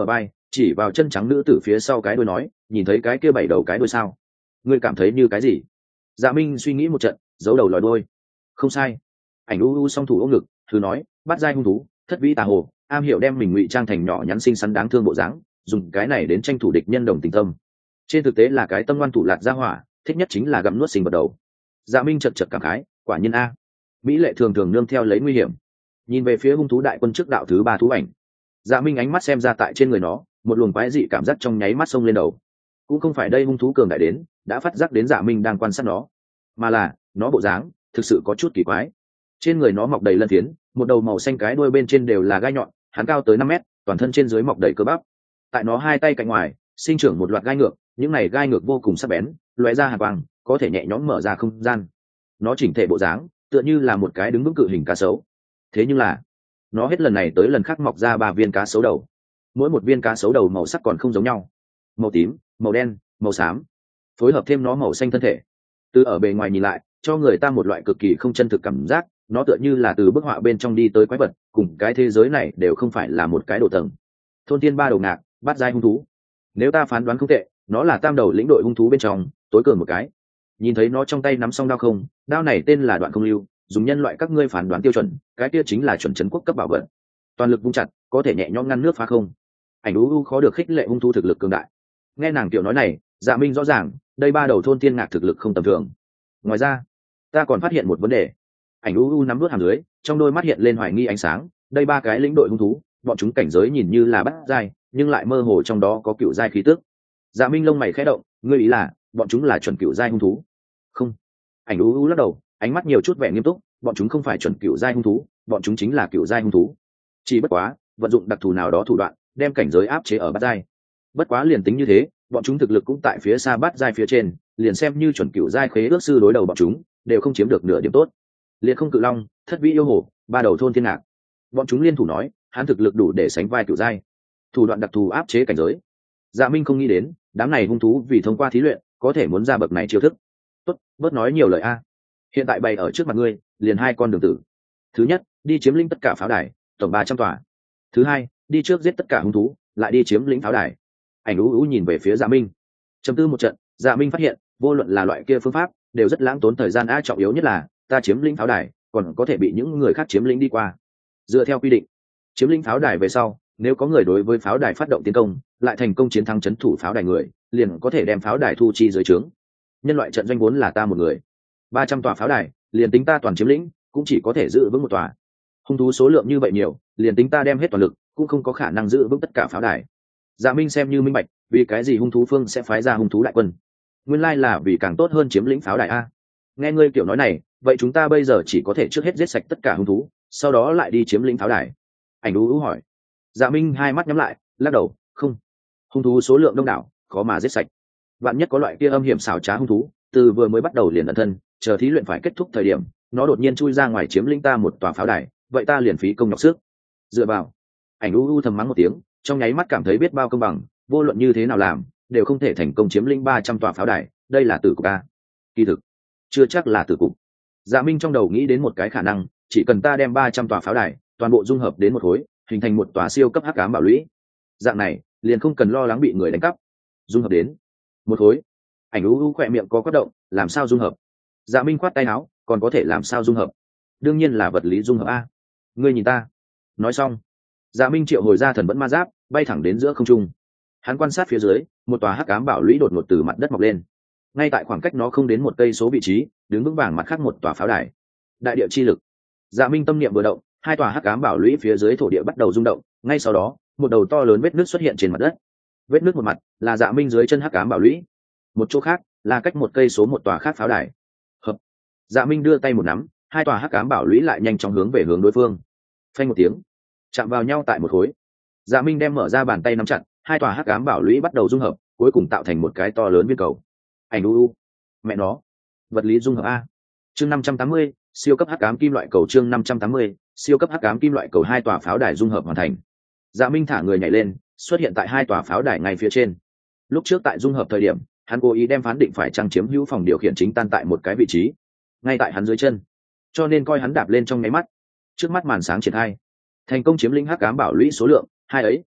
chỉ vào chân trắng nữ tử phía sau cái đuôi nói, nhìn thấy cái kia 7 đầu cái đuôi sao? Ngươi cảm thấy như cái gì? Dạ Minh suy nghĩ một trận, giấu đầu lòi đuôi. Không sai. Ảnh u song thủ ôm ngực, thử nói, bắt giai hung thú, thất vĩ tà hồ, am hiểu đem mình ngụy trang thành nhỏ nhắn xinh xắn đáng thương bộ dáng, dùng cái này đến tranh thủ địch nhân đồng tình tâm. Trên thực tế là cái tâm ngoan thủ lạt ra hỏa, thích nhất chính là gặm nuốt sinh vật đầu. Dạ Minh chật chật cảm khái, quả nhiên a. Mỹ lệ thường thường nương theo lấy nguy hiểm. Nhìn về phía hung thú đại quân trước đạo thứ 3 thú ảnh. Dạ Minh ánh mắt xem ra tại trên người nó, một luồng quái dị cảm giác trong nháy mắt xông lên đầu. Cũng không phải đây hung thú cường đại đến, đã phát giác đến Dạ Minh đang quan sát nó, mà là nó bộ dáng thực sự có chút kỳ quái. Trên người nó mọc đầy lân phiến, một đầu màu xanh, cái đuôi bên trên đều là gai nhọn, hắn cao tới 5 mét, toàn thân trên dưới mọc đầy cơ bắp. Tại nó hai tay cạnh ngoài sinh trưởng một loạt gai ngược, những này gai ngược vô cùng sắc bén, lóe ra hàn quang, có thể nhẹ nhõm mở ra không gian. Nó chỉnh thể bộ dáng tựa như là một cái đứng vững cự hình cá sấu. Thế nhưng là nó hết lần này tới lần khác mọc ra 3 viên cá sấu đầu, mỗi một viên cá sấu đầu màu sắc còn không giống nhau, màu tím, màu đen, màu xám, phối hợp thêm nó màu xanh thân thể, từ ở bề ngoài nhìn lại cho người ta một loại cực kỳ không chân thực cảm giác. Nó tựa như là từ bức họa bên trong đi tới quái vật, cùng cái thế giới này đều không phải là một cái độ tầng. Thôn tiên 3 đầu ngạc, bát giai hung thú. Nếu ta phán đoán không tệ, nó là tam đầu lĩnh đội hung thú bên trong tối cường một cái. Nhìn thấy nó trong tay nắm song đao không, đao này tên là Đoạn Không Lưu, dùng nhân loại các ngươi phán đoán tiêu chuẩn, cái kia chính là chuẩn trấn quốc cấp bảo vật. Toàn lực vung chặt, có thể nhẹ nhõm ngăn nước phá không. Ảnh u khó được khích lệ hung thú thực lực cường đại. Nghe nàng tiểu nói này, Dạ Minh rõ ràng, đây 3 đầu thôn tiên ngạc thực lực không tầm thường. Ngoài ra, ta còn phát hiện một vấn đề. Ảnh u nắm vớt hàm dưới, trong đôi mắt hiện lên hoài nghi ánh sáng. Đây 3 cái lĩnh đội hung thú, bọn chúng cảnh giới nhìn như là bát giai, nhưng lại mơ hồ trong đó có cựu giai khí tức. Dạ Minh lông mày khẽ động, ngươi ý là bọn chúng là chuẩn cựu giai hung thú? Không. Ảnh u lắc đầu, ánh mắt nhiều chút vẻ nghiêm túc, bọn chúng không phải chuẩn cựu giai hung thú, bọn chúng chính là cựu giai hung thú. Chỉ bất quá, vận dụng đặc thù nào đó thủ đoạn, đem cảnh giới áp chế ở bát giai. Bất quá liền tính như thế, bọn chúng thực lực cũng tại phía xa bát giai phía trên, liền xem như chuẩn cựu giai khế ước sư đối đầu bọn chúng, đều không chiếm được nửa điểm tốt. Liệt không cự long, thất vĩ yêu hổ, 3 đầu thôn thiên ngạc, bọn chúng liên thủ nói, hắn thực lực đủ để sánh vai cựu giai. Thủ đoạn đặc thù áp chế cảnh giới. Dạ Minh không nghĩ đến, đám này hung thú vì thông qua thí luyện, có thể muốn ra bậc này chiêu thức. Tốt, bớt nói nhiều lời a. Hiện tại bày ở trước mặt ngươi, liền 2 con đường tử. Thứ nhất, đi chiếm lĩnh tất cả pháo đài, tổng 300 tòa. Thứ hai, đi trước giết tất cả hung thú, lại đi chiếm lĩnh pháo đài. Ảnh u nhìn về phía Dạ Minh. Trầm tư một trận, Dạ Minh phát hiện, vô luận là loại kia phương pháp, đều rất lãng tốn thời gian, trọng yếu nhất là, ta chiếm lĩnh pháo đài, còn có thể bị những người khác chiếm lĩnh đi qua. Dựa theo quy định, chiếm lĩnh pháo đài về sau, nếu có người đối với pháo đài phát động tiến công, lại thành công chiến thắng trấn thủ pháo đài người, liền có thể đem pháo đài thu chi dưới trướng. Nhân loại trận doanh vốn là ta một người, 300 tòa pháo đài, liền tính ta toàn chiếm lĩnh, cũng chỉ có thể giữ vững 1 tòa. Hung thú số lượng như vậy nhiều, liền tính ta đem hết toàn lực, cũng không có khả năng giữ vững tất cả pháo đài. Dạ Minh xem như minh bạch, vì cái gì hung thú phương sẽ phái ra hung thú đại quân. Nguyên lai là vì càng tốt hơn chiếm lĩnh pháo đài a. Nghe ngươi kiểu nói này, vậy chúng ta bây giờ chỉ có thể trước hết giết sạch tất cả hung thú, sau đó lại đi chiếm lĩnh pháo đài. Ảnh u hỏi. Dạ Minh hai mắt nhắm lại, lắc đầu, không. Hung thú số lượng đông đảo, khó mà giết sạch. Vạn nhất có loại kia âm hiểm xảo trá hung thú, từ vừa mới bắt đầu liền ẩn thân, chờ thí luyện phải kết thúc thời điểm, nó đột nhiên chui ra ngoài chiếm lĩnh ta một tòa pháo đài, vậy ta liền phí công nhọc sức. Dựa vào. Ảnh u thầm mắng một tiếng, trong nháy mắt cảm thấy biết bao công bằng, vô luận như thế nào làm, đều không thể thành công chiếm lĩnh 300 tòa pháo đài, đây là tử cục a. Kỳ thực, chưa chắc là tử cục. Dạ Minh trong đầu nghĩ đến một cái khả năng, chỉ cần ta đem 300 tòa pháo đài toàn bộ dung hợp đến một khối, hình thành một tòa siêu cấp hắc ám bảo lũy, dạng này liền không cần lo lắng bị người đánh cắp. Dung hợp đến một khối. Ảnh u khỏe miệng có quất động, làm sao dung hợp? Dạ Minh khoát tay áo, còn có thể làm sao dung hợp? Đương nhiên là vật lý dung hợp a. Ngươi nhìn ta. Nói xong, Dạ Minh triệu hồi ra thần vẫn ma giáp, bay thẳng đến giữa không trung. Hắn quan sát phía dưới, một tòa hắc ám bảo lũy đột ngột từ mặt đất mọc lên. Ngay tại khoảng cách nó không đến 1 cây số vị trí, đứng vững vàng mặt khác một tòa pháo đài. Đại địa chi lực. Dạ Minh tâm niệm vừa động, 2 tòa hắc ám bảo lũy phía dưới thổ địa bắt đầu rung động, ngay sau đó, một đầu to lớn vết nứt xuất hiện trên mặt đất. Vết nứt một mặt là Dạ Minh dưới chân hắc ám bảo lũy, một chỗ khác là cách 1 cây số một tòa khác pháo đài. Hợp. Dạ Minh đưa tay một nắm, 2 tòa hắc ám bảo lũy lại nhanh chóng hướng về hướng đối phương. Phanh một tiếng, chạm vào nhau tại một khối. Dạ Minh đem mở ra bàn tay nắm chặt, 2 tòa hắc ám bảo lũy bắt đầu dung hợp, cuối cùng tạo thành một cái to lớn viên cầu. Ảnh u, mẹ nó, vật lý dung hợp a. Chương 580, siêu cấp hắc ám kim loại cầu. Chương 580, siêu cấp hắc ám kim loại cầu. 2 tòa pháo đài dung hợp hoàn thành. Dạ Minh thả người nhảy lên, xuất hiện tại 2 tòa pháo đài ngay phía trên. Lúc trước tại dung hợp thời điểm, hắn cố ý đem phán định phải trang chiếm hữu phòng điều khiển chính tan tại một cái vị trí, ngay tại hắn dưới chân, cho nên coi hắn đạp lên trong nháy mắt, trước mắt màn sáng triển khai, thành công chiếm lĩnh hắc ám bảo lũy số lượng 2 ấy.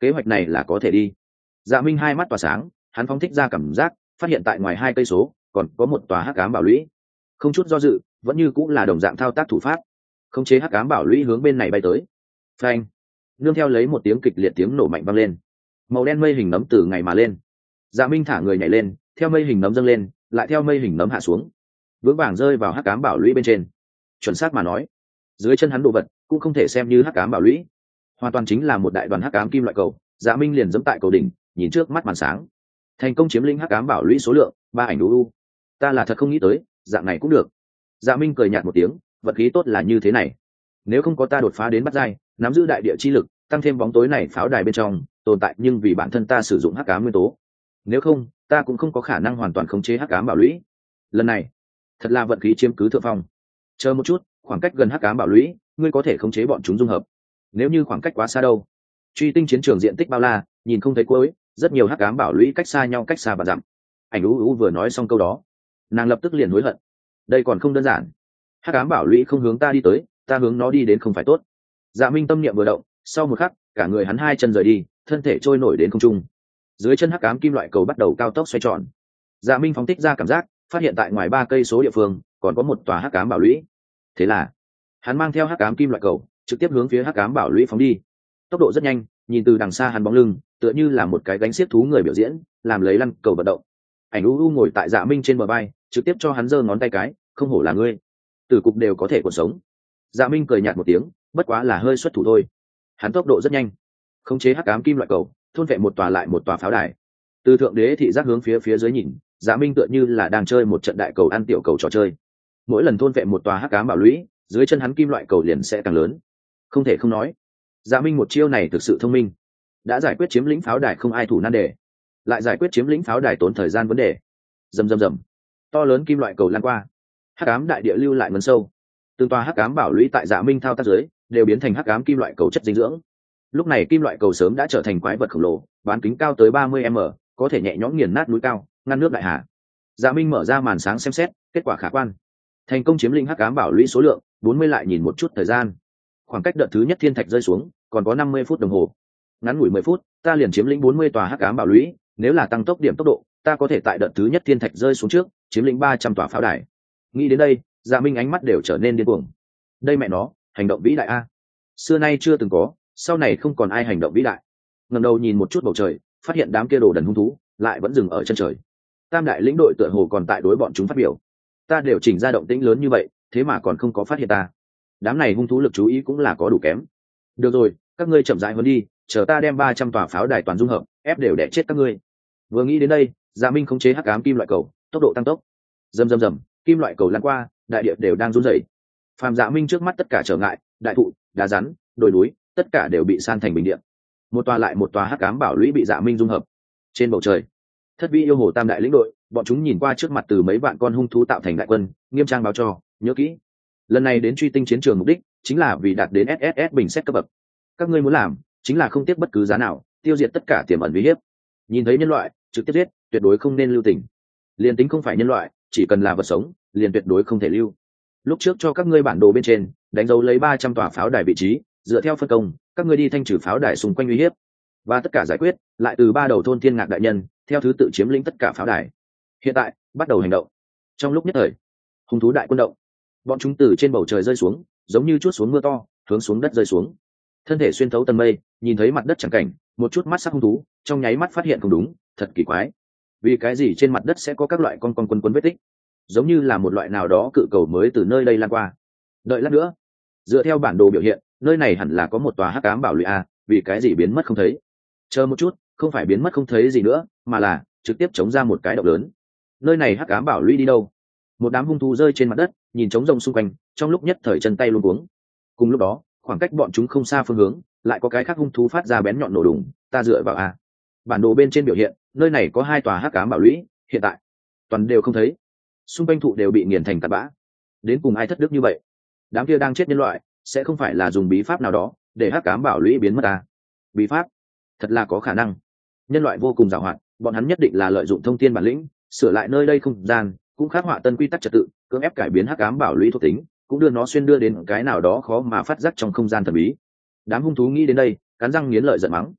kế hoạch này là có thể đi. Dạ Minh hai mắt tỏa sáng, hắn phóng thích ra cảm giác, phát hiện tại ngoài 2 cây số còn có một tòa hắc ám bảo lũy. Không chút do dự, vẫn như cũng là đồng dạng thao tác thủ pháp, khống chế hắc ám bảo lũy hướng bên này bay tới. Phanh! Nương theo lấy một tiếng kịch liệt tiếng nổ mạnh vang lên, màu đen mây hình nấm từ ngày mà lên. Dạ Minh thả người nhảy lên, theo mây hình nấm dâng lên, lại theo mây hình nấm hạ xuống, vững vàng rơi vào hắc ám bảo lũy bên trên. Chuẩn xác mà nói, dưới chân hắn đồ vật cũng không thể xem như hắc ám bảo lũy, hoàn toàn chính là một đại đoàn hắc ám kim loại cầu. Dạ Minh liền giẫm tại cầu đỉnh, nhìn trước mắt màn sáng, thành công chiếm lĩnh hắc ám bảo lũy số lượng 3 ảnh u. Ta là thật không nghĩ tới, dạng này cũng được. Dạ Minh cười nhạt một tiếng, vật khí tốt là như thế này. Nếu không có ta đột phá đến bắt giai, nắm giữ đại địa chi lực, tăng thêm bóng tối này pháo đài bên trong tồn tại, nhưng vì bản thân ta sử dụng hắc ám nguyên tố, nếu không ta cũng không có khả năng hoàn toàn khống chế hắc ám bảo lũy. Lần này thật là vận khí chiếm cứ thượng phong. Chờ một chút, khoảng cách gần hắc ám bảo lũy, ngươi có thể khống chế bọn chúng dung hợp. Nếu như khoảng cách quá xa đâu? Truy tinh chiến trường diện tích bao la, nhìn không thấy cuối, rất nhiều hắc ám bảo lũy cách xa nhau, cách xa và dặm. Ảnh u vừa nói xong câu đó, nàng lập tức liền hối hận. Đây còn không đơn giản. Hắc ám bảo lũy không hướng ta đi tới, ta hướng nó đi đến không phải tốt. Dạ Minh tâm niệm vừa động, sau một khắc, cả người hắn 2 chân rời đi, thân thể trôi nổi đến không trung. Dưới chân hắc ám kim loại cầu bắt đầu cao tốc xoay tròn. Dạ Minh phóng thích ra cảm giác, phát hiện tại ngoài 3 cây số địa phương còn có một tòa hắc ám bảo lũy. Thế là hắn mang theo hắc ám kim loại cầu trực tiếp hướng phía hắc ám bảo lũy phóng đi. Tốc độ rất nhanh, nhìn từ đằng xa hắn bóng lưng tựa như là một cái gánh xiếc thú người biểu diễn, làm lấy lăn cầu vận động. Ảnh u ngồi tại Dạ Minh trên bờ vai, trực tiếp cho hắn giơ ngón tay cái, không hổ là ngươi, tử cục đều có thể còn sống. Dạ Minh cười nhạt một tiếng, bất quá là hơi xuất thủ thôi. Hắn tốc độ rất nhanh, khống chế hắc ám kim loại cầu thôn vệ một tòa lại một tòa pháo đài. Từ thượng đế thị giác hướng phía dưới nhìn, Dạ Minh tựa như là đang chơi một trận đại cầu ăn tiểu cầu trò chơi. Mỗi lần thôn vệ một tòa hắc ám bảo lũy, dưới chân hắn kim loại cầu liền sẽ càng lớn. Không thể không nói, Dạ Minh một chiêu này thực sự thông minh, đã giải quyết chiếm lĩnh pháo đài không ai thủ nan đề, lại giải quyết chiếm lĩnh pháo đài tốn thời gian vấn đề. Rầm rầm rầm, to lớn kim loại cầu lan qua, hắc ám đại địa lưu lại ngấn sâu. Từng tòa hắc ám bảo lũy tại Dạ Minh thao tác dưới đều biến thành hắc ám kim loại cầu chất dinh dưỡng. Lúc này kim loại cầu sớm đã trở thành quái vật khổng lồ, bán kính cao tới 30 m, có thể nhẹ nhõm nghiền nát núi cao, ngăn nước đại hà. Dạ Minh mở ra màn sáng xem xét, kết quả khả quan. Thành công chiếm lĩnh hắc ám bảo lũy số lượng 40. Lại nhìn một chút thời gian, khoảng cách đợt thứ nhất thiên thạch rơi xuống còn có 50 phút đồng hồ. Ngắn ngủi 10 phút, ta liền chiếm lĩnh 40 tòa hắc ám bảo lũy, nếu là tăng tốc điểm tốc độ, ta có thể tại đợt thứ nhất thiên thạch rơi xuống trước, chiếm lĩnh 300 tòa pháo đài. Nghĩ đến đây, Dạ Minh ánh mắt đều trở nên điên cuồng. Đây mẹ nó, hành động vĩ đại a. Xưa nay chưa từng có, sau này không còn ai hành động vĩ đại. Ngẩng đầu nhìn một chút bầu trời, phát hiện đám kia đồ đần hung thú lại vẫn dừng ở chân trời. Tam đại lĩnh đội tựa hồ còn tại đối bọn chúng phát biểu. Ta đều chỉnh ra động tĩnh lớn như vậy, thế mà còn không có phát hiện ta. Đám này hung thú lực chú ý cũng là có đủ kém. Được rồi, các ngươi chậm rãi hơn đi, chờ ta đem 300 tòa pháo đài toàn dung hợp, ép đều đẻ chết các ngươi. Vừa nghĩ đến đây, Dạ Minh khống chế hắc ám kim loại cầu, tốc độ tăng tốc. Rầm rầm rầm, kim loại cầu lan qua, đại địa đều đang run rẩy. Phàm Dạ Minh trước mắt tất cả trở ngại, đại thụ, đá rắn, đồi núi, tất cả đều bị san thành bình địa. Một tòa lại một tòa hắc ám bảo lũy bị Dạ Minh dung hợp. Trên bầu trời, Thất Vi yêu hồ tam đại lĩnh đội, bọn chúng nhìn qua trước mặt từ mấy vạn con hung thú tạo thành đại quân, nghiêm trang báo cho, nhớ kỹ, lần này đến truy tinh chiến trường mục đích chính là vì đạt đến SSS bình xét cấp bậc. Các ngươi muốn làm chính là không tiếc bất cứ giá nào tiêu diệt tất cả tiềm ẩn uy hiếp. Nhìn thấy nhân loại trực tiếp giết, tuyệt đối không nên lưu tình. Liền tính không phải nhân loại, chỉ cần là vật sống liền tuyệt đối không thể lưu. Lúc trước cho các ngươi bản đồ bên trên đánh dấu lấy 300 tòa pháo đài vị trí, dựa theo phân công các ngươi đi thanh trừ pháo đài xung quanh uy hiếp, và tất cả giải quyết lại từ 3 đầu thôn thiên ngạc đại nhân theo thứ tự chiếm lĩnh tất cả pháo đài. Hiện tại bắt đầu hành động. Trong lúc nhất thời, hung thú đại quân động, bọn chúng từ trên bầu trời rơi xuống, giống như chút xuống mưa to, hướng xuống đất rơi xuống. Thân thể xuyên thấu tầng mây, nhìn thấy mặt đất chẳng cảnh, một chút mắt sắc hung thú trong nháy mắt phát hiện không đúng, thật kỳ quái. Vì cái gì trên mặt đất sẽ có các loại con quấn vết tích, giống như là một loại nào đó cự cầu mới từ nơi đây lan qua. Đợi lát nữa, dựa theo bản đồ biểu hiện, nơi này hẳn là có một tòa hắc ám bảo lũy a, vì cái gì biến mất không thấy? Chờ một chút, không phải biến mất không thấy gì nữa, mà là trực tiếp chống ra một cái động lớn. Nơi này hắc ám bảo lũy đi đâu? Một đám hung thú rơi trên mặt đất, nhìn trống rông xung quanh, trong lúc nhất thời chân tay luống cuống. Cùng lúc đó, khoảng cách bọn chúng không xa phương hướng, lại có cái khác hung thú phát ra bén nhọn nổ đùng. Ta dựa vào a. Bản đồ bên trên biểu hiện, nơi này có 2 tòa hắc ám bảo lũy, hiện tại toàn đều không thấy. Xung quanh thụ đều bị nghiền thành tạt bã. Đến cùng ai thất đức như vậy? Đám kia đang chết nhân loại, sẽ không phải là dùng bí pháp nào đó để hắc ám bảo lũy biến mất à? Bí pháp? Thật là có khả năng. Nhân loại vô cùng giàu hoạt, bọn hắn nhất định là lợi dụng thông tin bản lĩnh, sửa lại nơi đây không gian, cũng khắc họa tân quy tắc trật tự, cưỡng ép cải biến hắc ám bảo lũy thuộc tính, cũng đưa nó xuyên đưa đến cái nào đó khó mà phát giác trong không gian thần bí. Đám hung thú nghĩ đến đây, cắn răng nghiến lợi giận mắng.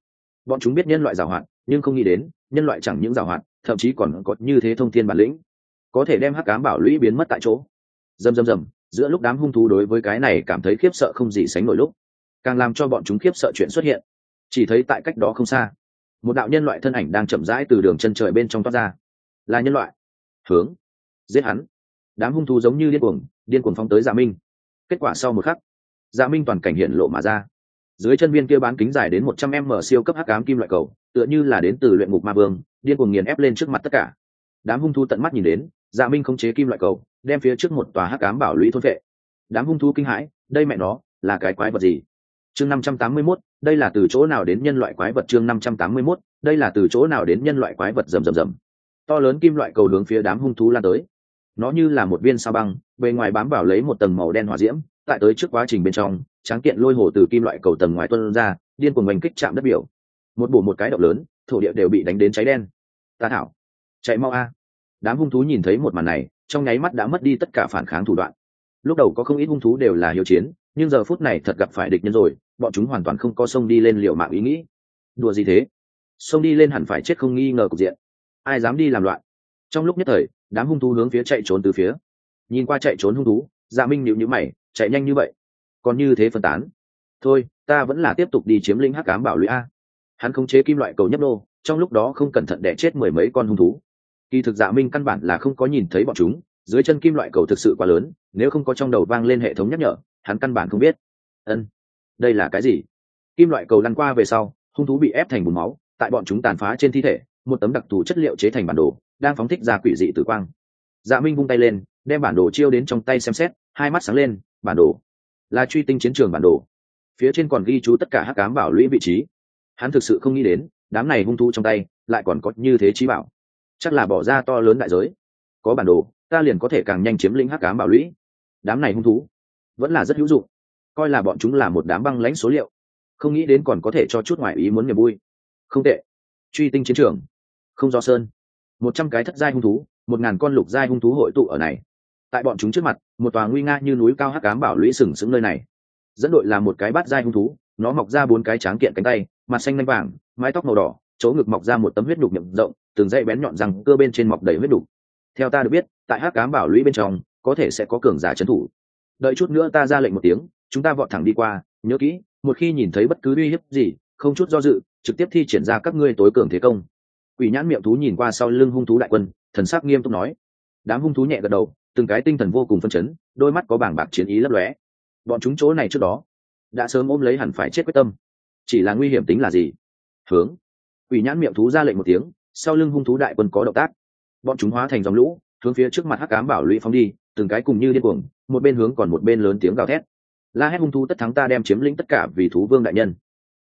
Bọn chúng biết nhân loại giàu hạn, nhưng không nghĩ đến nhân loại chẳng những giàu hạn, thậm chí còn có như thế thông thiên bản lĩnh, có thể đem hắc ám bảo lũy biến mất tại chỗ. Rầm rầm rầm, giữa lúc đám hung thú đối với cái này cảm thấy khiếp sợ không gì sánh nổi lúc, càng làm cho bọn chúng khiếp sợ chuyện xuất hiện. Chỉ thấy tại cách đó không xa, một đạo nhân loại thân ảnh đang chậm rãi từ đường chân trời bên trong toát ra. Là nhân loại. Hướng, giết hắn. Đám hung thú giống như điên cuồng phóng tới Dạ Minh. Kết quả sau một khắc, Dạ Minh toàn cảnh hiện lộ mà ra. Dưới chân viên kia bán kính dài đến 100m siêu cấp hắc ám kim loại cầu, tựa như là đến từ luyện ngục ma vương, điên cuồng nghiền ép lên trước mặt tất cả. Đám hung thú tận mắt nhìn đến, Dạ Minh khống chế kim loại cầu, đem phía trước một tòa hắc ám bảo lũy thôn vệ. Đám hung thú kinh hãi, đây mẹ nó là cái quái vật gì? Chương 581, đây là từ chỗ nào đến nhân loại quái vật? Chương 581, đây là từ chỗ nào đến nhân loại quái vật? Rầm rầm rầm. To lớn kim loại cầu hướng phía đám hung thú lan tới. Nó như là một viên sao băng, bề ngoài bám vào lấy một tầng màu đen hỏa diễm, tại tới trước quá trình bên trong, tráng kiện lôi hồ từ kim loại cầu tầng ngoài tuôn ra, điên cuồng oanh kích chạm đất biểu. Một bổ một cái động lớn, thổ địa đều bị đánh đến cháy đen. Ta thảo, chạy mau a! Đám hung thú nhìn thấy một màn này, trong nháy mắt đã mất đi tất cả phản kháng thủ đoạn. Lúc đầu có không ít hung thú đều là hiếu chiến, nhưng giờ phút này thật gặp phải địch nhân rồi, bọn chúng hoàn toàn không có xông đi lên liều mạng ý nghĩ. Đùa gì thế? Xông đi lên hẳn phải chết không nghi ngờ cục diện. Ai dám đi làm loạn? Trong lúc nhất thời, đám hung thú hướng phía chạy trốn từ phía. Nhìn qua chạy trốn hung thú, Dạ Minh nhíu nhíu mày, chạy nhanh như vậy, còn như thế phân tán. Thôi, ta vẫn là tiếp tục đi chiếm lĩnh hắc ám bảo lũy a. Hắn khống chế kim loại cầu nhấp nô, trong lúc đó không cẩn thận đẻ chết mười mấy con hung thú. Kỳ thực Dạ Minh căn bản là không có nhìn thấy bọn chúng, dưới chân kim loại cầu thực sự quá lớn, nếu không có trong đầu vang lên hệ thống nhắc nhở, hắn căn bản không biết. Đây là cái gì? Kim loại cầu lăn qua về sau, hung thú bị ép thành bùn máu, tại bọn chúng tàn phá trên thi thể, một tấm đặc thù chất liệu chế thành bản đồ, đang phóng thích ra quỷ dị tử quang. Dạ Minh vung tay lên, đem bản đồ chiêu đến trong tay xem xét, hai mắt sáng lên, bản đồ là truy tinh chiến trường bản đồ, phía trên còn ghi chú tất cả hắc ám bảo lũy vị trí. Hắn thực sự không nghĩ đến, đám này hung thú trong tay lại còn có như thế trí bảo, chắc là bỏ ra to lớn đại giới. Có bản đồ, ta liền có thể càng nhanh chiếm lĩnh hắc ám bảo lũy. Đám này hung thú vẫn là rất hữu dụng, coi là bọn chúng là một đám băng lãnh số liệu, không nghĩ đến còn có thể cho chút ngoại ý muốn niềm vui. Không tệ. Truy tinh chiến trường, không do sơn, 100 cái thất giai hung thú, 1000 con lục giai hung thú hội tụ ở này. Tại bọn chúng trước mặt, một tòa nguy nga như núi cao hắc ám bảo lũy sừng sững nơi này. Dẫn đội là một cái bát giai hung thú, nó mọc ra 4 cái tráng kiện cánh tay, mặt xanh lanh vàng, mái tóc màu đỏ, chỗ ngực mọc ra một tấm huyết đục miệng rộng, từng dãy bén nhọn răng cơ bên trên mọc đầy huyết đục. Theo ta được biết, tại hắc ám bảo lũy bên trong, có thể sẽ có cường giả trấn thủ. Đợi chút nữa ta ra lệnh một tiếng, chúng ta vọt thẳng đi qua, nhớ kỹ, một khi nhìn thấy bất cứ uy hiếp gì, không chút do dự, trực tiếp thi triển ra các ngươi tối cường thế công. Quỷ nhãn miệng thú nhìn qua sau lưng hung thú đại quân, thần sắc nghiêm túc nói. Đám hung thú nhẹ gật đầu, từng cái tinh thần vô cùng phấn chấn, đôi mắt có bàng bạc chiến ý lấp lóe. Bọn chúng chỗ này trước đó đã sớm ôm lấy hẳn phải chết quyết tâm, chỉ là nguy hiểm tính là gì. Hướng. Quỷ nhãn miệng thú ra lệnh một tiếng, sau lưng hung thú đại quân có động tác. Bọn chúng hóa thành dòng lũ, hướng phía trước mặt hắc ám bảo lũy phóng đi, từng cái cùng như điên cuồng, một bên hướng còn một bên lớn tiếng gào thét. La hét hung thú tất thắng, ta đem chiếm lĩnh tất cả vì thú vương đại nhân.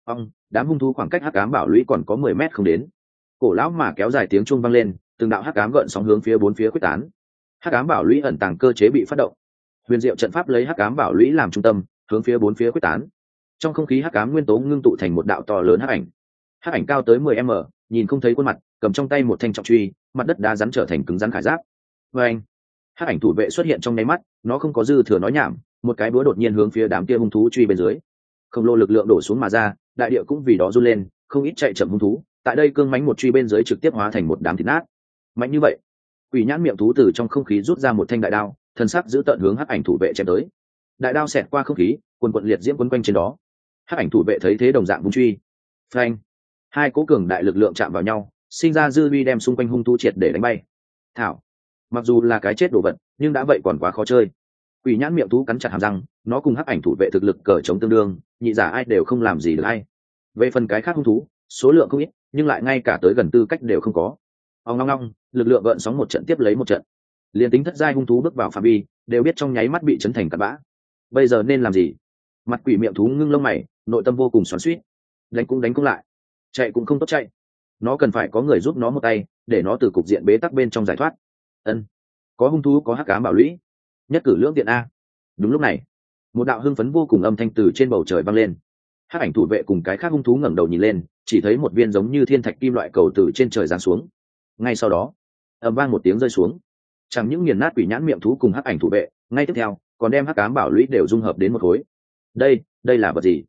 Đám hung thú khoảng cách hắc ám bảo lũy còn có 10 mét không đến. Cổ lão mà kéo dài tiếng chuông vang lên, từng đạo hắc ám gợn sóng hướng phía bốn phía quyết tán. Hắc ám bảo lũy ẩn tàng cơ chế bị phát động. Huyền diệu trận pháp lấy hắc ám bảo lũy làm trung tâm, hướng phía bốn phía quyết tán. Trong không khí hắc ám nguyên tố ngưng tụ thành một đạo to lớn hắc ảnh. Hắc ảnh cao tới 10m, nhìn không thấy khuôn mặt, cầm trong tay một thanh trọng truy, mặt đất đá rắn trở thành cứng rắn khải giáp. Vâng. Hắc ảnh thủ vệ xuất hiện trong nháy mắt, nó không có dư thừa nói nhảm, một cái búa đột nhiên hướng phía đám kia hung thú truy bên dưới. Khổng lồ lực lượng đổ xuống mà ra, đại địa cũng vì đó run lên, không ít chạy chậm hung thú, tại đây cương mãnh một truy bên dưới trực tiếp hóa thành một đám thịt nát. Mạnh như vậy, quỷ nhãn miệng thú từ trong không khí rút ra một thanh đại đao, thân sắc giữ tận hướng hắc ảnh thủ vệ chém tới. Đại đao xẹt qua không khí, quần quần liệt diễm quấn quanh trên đó. Hắc ảnh thủ vệ thấy thế đồng dạng vung truy. Phanh! Hai cố cường đại lực lượng chạm vào nhau, sinh ra dư uy đem xung quanh hung thú triệt để đánh bay. Thảo, mặc dù là cái chết đồ vật, nhưng đã vậy còn quá khó chơi. Quỷ nhãn miệng thú cắn chặt hàm răng, nó cùng hắc ảnh thủ vệ thực lực cờ chống tương đương, nhị giả ai đều không làm gì được ai. Về phần cái khác hung thú, số lượng không ít, nhưng lại ngay cả tới gần tư cách đều không có. Ong ong ong, lực lượng gợn sóng một trận tiếp lấy một trận. Liên tính thất giai hung thú bước vào phạm vi, đều biết trong nháy mắt bị chấn thành cát bã. Bây giờ nên làm gì? Mặt quỷ miệng thú ngưng lông mày, nội tâm vô cùng xoắn xuýt. Đánh cũng lại, chạy cũng không tốt chạy. Nó cần phải có người giúp nó một tay, để nó từ cục diện bế tắc bên trong giải thoát. Có hung thú có hắc ám bảo lũy, nhất cử lưỡng tiện a. Đúng lúc này, một đạo hưng phấn vô cùng âm thanh từ trên bầu trời vang lên. Hắc ảnh thủ vệ cùng cái khác hung thú ngẩng đầu nhìn lên, chỉ thấy một viên giống như thiên thạch kim loại cầu từ trên trời giáng xuống. Ngay sau đó, ầm vang một tiếng rơi xuống, chẳng những nghiền nát quỷ nhãn miệng thú cùng hắc ảnh thủ vệ, ngay tiếp theo còn đem hắc ám bảo lũy đều dung hợp đến một khối. Đây là vật gì?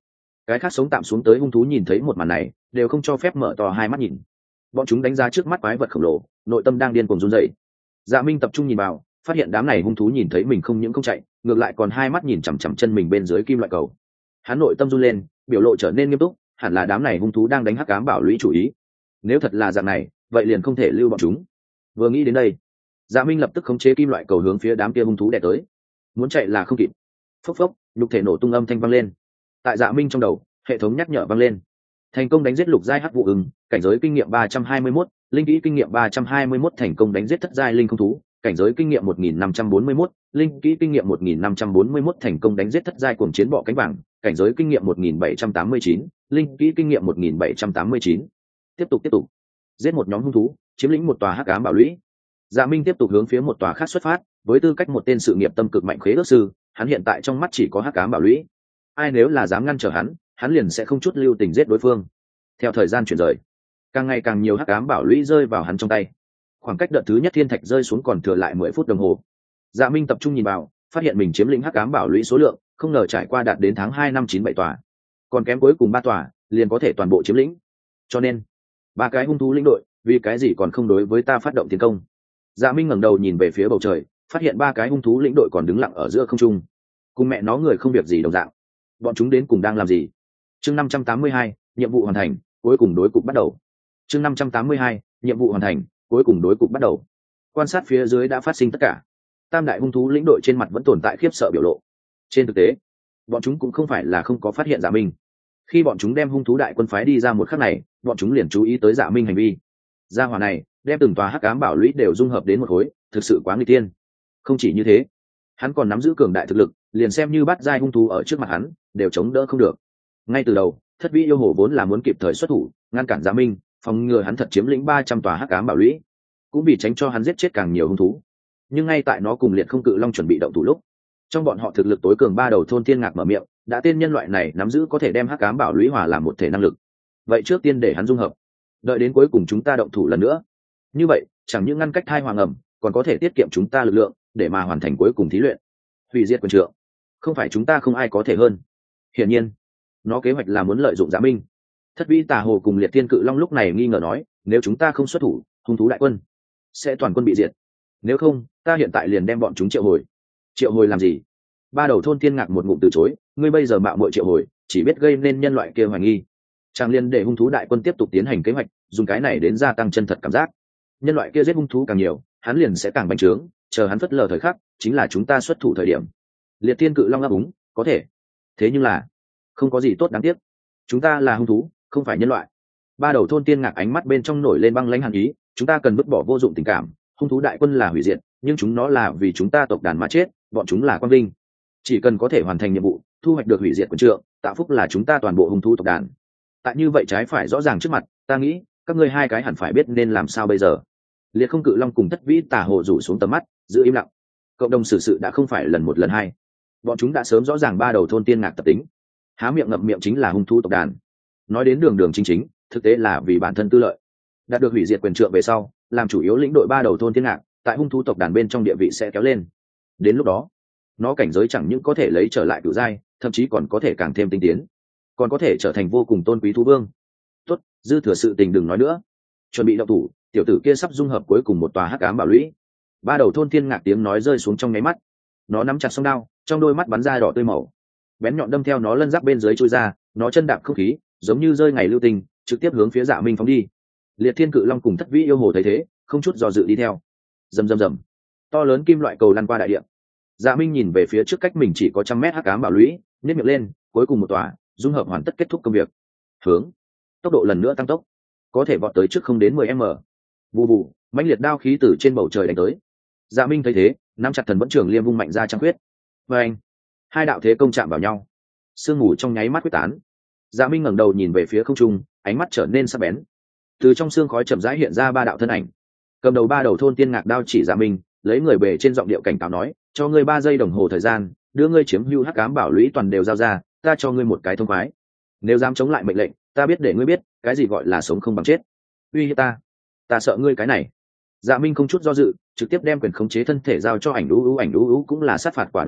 Cái khác sống tạm xuống tới hung thú nhìn thấy một màn này đều không cho phép mở to hai mắt nhìn. Bọn chúng đánh giá trước mắt quái vật khổng lồ, nội tâm đang điên cuồng run rẩy. Dạ Minh tập trung nhìn vào, phát hiện đám này hung thú nhìn thấy mình không những không chạy, ngược lại còn hai mắt nhìn chằm chằm chân mình bên dưới kim loại cầu. Hắn nội tâm run lên, biểu lộ trở nên nghiêm túc, hẳn là đám này hung thú đang đánh hắc ám bảo lũy chủ ý. Nếu thật là dạng này, vậy liền không thể lưu bọn chúng. Vừa nghĩ đến đây, Dạ Minh lập tức khống chế kim loại cầu hướng phía đám kia hung thú đè tới. Muốn chạy là không kịp. Phốc phốc, nhục thể nổ tung âm thanh vang lên. Tại Dạ Minh trong đầu, hệ thống nhắc nhở vang lên. Thành công đánh giết lục giai hắc vụ ưng, cảnh giới kinh nghiệm 321, linh kỹ kinh nghiệm 321, thành công đánh giết thất giai linh không thú, cảnh giới kinh nghiệm 1541, linh kỹ kinh nghiệm 1541, thành công đánh giết thất giai cuồng chiến bọ cánh vàng, cảnh giới kinh nghiệm 1789, linh kỹ kinh nghiệm 1789. Tiếp tục giết một nhóm hung thú, chiếm lĩnh một tòa hắc ám bảo lũy. Dạ Minh tiếp tục hướng phía một tòa khác xuất phát, với tư cách một tên sự nghiệp tâm cực mạnh khế ước sư, hắn hiện tại trong mắt chỉ có hắc ám bảo lũy. Ai nếu là dám ngăn trở hắn liền sẽ không chút lưu tình giết đối phương. Theo thời gian chuyển rời, càng ngày càng nhiều hắc ám bảo lũy rơi vào hắn trong tay. Khoảng cách đợt thứ nhất thiên thạch rơi xuống còn thừa lại 10 phút đồng hồ. Dạ Minh tập trung nhìn vào, phát hiện mình chiếm lĩnh hắc ám bảo lũy số lượng không ngờ trải qua đạt đến tháng 2 năm 97 tòa, còn kém cuối cùng 3 tòa liền có thể toàn bộ chiếm lĩnh. Cho nên, ba cái hung thú lĩnh đội, vì cái gì còn không đối với ta phát động tiến công? Dạ Minh ngẩng đầu nhìn về phía bầu trời, phát hiện ba cái hung thú lĩnh đội còn đứng lặng ở giữa không trung, cùng mẹ nó người không việc gì đồng dạng. Bọn chúng đến cùng đang làm gì? Chương 582, nhiệm vụ hoàn thành, cuối cùng đối cục bắt đầu. Chương 582, nhiệm vụ hoàn thành, cuối cùng đối cục bắt đầu. Quan sát phía dưới đã phát sinh tất cả. Tam đại hung thú lĩnh đội trên mặt vẫn tồn tại khiếp sợ biểu lộ. Trên thực tế, bọn chúng cũng không phải là không có phát hiện Dạ Minh. Khi bọn chúng đem hung thú đại quân phái đi ra một khắc này, bọn chúng liền chú ý tới Dạ Minh hành vi. Gia hỏa này đem từng tòa hắc ám bảo lũy đều dung hợp đến một khối, thực sự quá nguy tiên. Không chỉ như thế, hắn còn nắm giữ cường đại thực lực, liền xem như bắt giai hung thú ở trước mặt hắn đều chống đỡ không được. Ngay từ đầu, Thất Vĩ yêu hồ vốn là muốn kịp thời xuất thủ, ngăn cản Dạ Minh, phòng ngừa hắn thật chiếm lĩnh 300 tòa hắc ám bảo lũy, cũng vì tránh cho hắn giết chết càng nhiều hung thú. Nhưng ngay tại nó cùng Liệt Không Cự Long chuẩn bị động thủ lúc, trong bọn họ thực lực tối cường ba đầu thôn Thiên Ngạc mở miệng, đã tên nhân loại này nắm giữ có thể đem hắc ám bảo lũy hòa làm một thể năng lực. Vậy trước tiên để hắn dung hợp, đợi đến cuối cùng chúng ta động thủ lần nữa. Như vậy, chẳng những ngăn cách thai hoàng ẩm, còn có thể tiết kiệm chúng ta lực lượng để mà hoàn thành cuối cùng thí luyện. Hủy diệt quân trượng, không phải chúng ta không ai có thể hơn. Hiển nhiên, nó kế hoạch là muốn lợi dụng Dạ Minh. Thất Vĩ Tà Hồ cùng Liệt Thiên Cự Long lúc này nghi ngờ nói, nếu chúng ta không xuất thủ, hung thú đại quân sẽ toàn quân bị diệt. Nếu không, ta hiện tại liền đem bọn chúng triệu hồi. Triệu hồi làm gì? Ba đầu thôn Thiên Ngạc một ngụm từ chối, ngươi bây giờ mạo muội triệu hồi, chỉ biết gây nên nhân loại kia hoài nghi. Trang liên để hung thú đại quân tiếp tục tiến hành kế hoạch, dùng cái này đến gia tăng chân thật cảm giác. Nhân loại kia giết hung thú càng nhiều, hắn liền sẽ càng bành trướng, chờ hắn phất lờ thời khắc, chính là chúng ta xuất thủ thời điểm. Liệt Thiên Cự Long ấp úng, có thể. Thế nhưng là, không có gì tốt đáng tiếc. Chúng ta là hung thú, không phải nhân loại. Ba đầu thôn Tiên Ngạc ánh mắt bên trong nổi lên băng lãnh hàn ý, chúng ta cần vứt bỏ vô dụng tình cảm, hung thú đại quân là hủy diệt, nhưng chúng nó là vì chúng ta tộc đàn mà chết, bọn chúng là quang vinh. Chỉ cần có thể hoàn thành nhiệm vụ, thu hoạch được hủy diệt quân trượng, tạo phúc là chúng ta toàn bộ hung thú tộc đàn. Tại như vậy trái phải rõ ràng trước mặt, ta nghĩ các ngươi hai cái hẳn phải biết nên làm sao bây giờ. Liệt Không Cự Long cùng Thất Vĩ Tà Hồ rủ xuống tầm mắt, giữ im lặng. Cộng đồng xử sự đã không phải lần một lần hai, bọn chúng đã sớm rõ ràng ba đầu thôn Tiên Ngạc tập tính. Há miệng ngậm miệng chính là hung thú tộc đàn, nói đến đường đường chính chính, thực tế là vì bản thân tư lợi. Đạt được hủy diệt quyền trượng về sau, làm chủ yếu lĩnh đội ba đầu thôn Tiên Ngạc, tại hung thú tộc đàn bên trong địa vị sẽ kéo lên. Đến lúc đó, nó cảnh giới chẳng những có thể lấy trở lại cửu giai, thậm chí còn có thể càng thêm tinh tiến, còn có thể trở thành vô cùng tôn quý thú vương. Tốt, dư thừa sự tình đừng nói nữa, chuẩn bị động thủ. Tiểu tử kia sắp dung hợp cuối cùng một tòa hắc ám bảo lũy. Ba đầu thôn Thiên Ngạc tiếng nói rơi xuống trong nháy mắt, nó nắm chặt song đao, trong đôi mắt bắn ra đỏ tươi màu, bén nhọn đâm theo nó lân giáp bên dưới chui ra, nó chân đạp không khí, giống như rơi ngày lưu tình, trực tiếp hướng phía Dạ Minh phóng đi. Liệt Thiên Cự Long cùng Thất Vĩ yêu hồ thấy thế, không chút do dự đi theo. Rầm rầm rầm, to lớn kim loại cầu lăn qua đại địa. Dạ Minh nhìn về phía trước cách mình chỉ có 100 mét hắc ám bảo lũy, nhếch miệng lên, cuối cùng một tòa dung hợp hoàn tất kết thúc công việc. Hướng tốc độ lần nữa tăng tốc, có thể vọt tới trước không đến 10 m. Bù bù, mãnh liệt đao khí từ trên bầu trời đánh tới. Dạ Minh thấy thế, nắm chặt Thần Vẫn Trường Liêm vung mạnh ra trăng quyết. Và anh, hai đạo thế công chạm vào nhau, sương mù trong nháy mắt quyết tán. Dạ Minh ngẩng đầu nhìn về phía không trung, ánh mắt trở nên sắc bén. Từ trong sương khói chậm rãi hiện ra ba đạo thân ảnh. Cầm đầu ba đầu thôn Tiên Ngạc đao chỉ Dạ Minh, lấy người bề trên giọng điệu cảnh cáo nói, cho ngươi 3 giây đồng hồ thời gian, đưa ngươi chiếm hữu hắc ám bảo lũy toàn đều giao ra, ta cho ngươi một cái thông khoái. Nếu dám chống lại mệnh lệnh, ta biết để ngươi biết cái gì gọi là sống không bằng chết. Uy hiếp ta sợ ngươi cái này. Dạ Minh không chút do dự, trực tiếp đem quyền khống chế thân thể giao cho Ảnh Đú Ú. Ảnh Đú Ú cũng là sát phạt quả đoán chủ,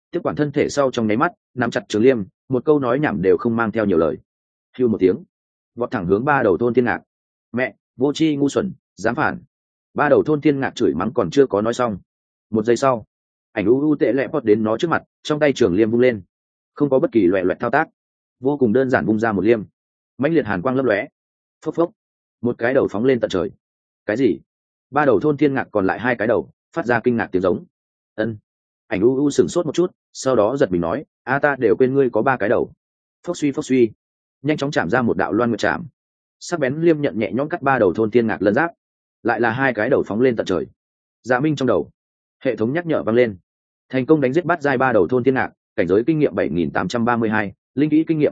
tiếp quản thân thể sau trong nháy mắt nắm chặt trường liêm, một câu nói nhảm đều không mang theo nhiều lời. Hưu một tiếng, vọt thẳng hướng ba đầu thôn thiên ngạc. Mẹ, vô tri ngu xuẩn, dám phản! Ba đầu thôn thiên ngạc chửi mắng còn chưa có nói xong, một giây sau, ảnh u tệ lẹ bọt đến nó trước mặt, trong tay trường liêm vung lên, không có bất kỳ loẹ loẹt thao tác, vô cùng đơn giản vung ra một liêm, mãnh liệt hàn quang lấp lóe, phốc phốc, một cái đầu phóng lên tận trời. Cái gì? Ba đầu thôn thiên ngạc còn lại hai cái đầu phát ra kinh ngạc tiếng giống. Ân. Ảnh u sửng sốt một chút, sau đó giật mình nói, a ta đều quên ngươi có ba cái đầu. Phốc suy, nhanh chóng chạm ra một đạo loan nguyệt chạm, sắc bén liêm nhận nhẹ nhõm cắt ba đầu thôn thiên ngạc lân giáp, lại là hai cái đầu phóng lên tận trời. Dạ Minh trong đầu hệ thống nhắc nhở vang lên, thành công đánh giết bát giai ba đầu thôn thiên ngạc, cảnh giới kinh nghiệm 7.832, linh kỹ kinh nghiệm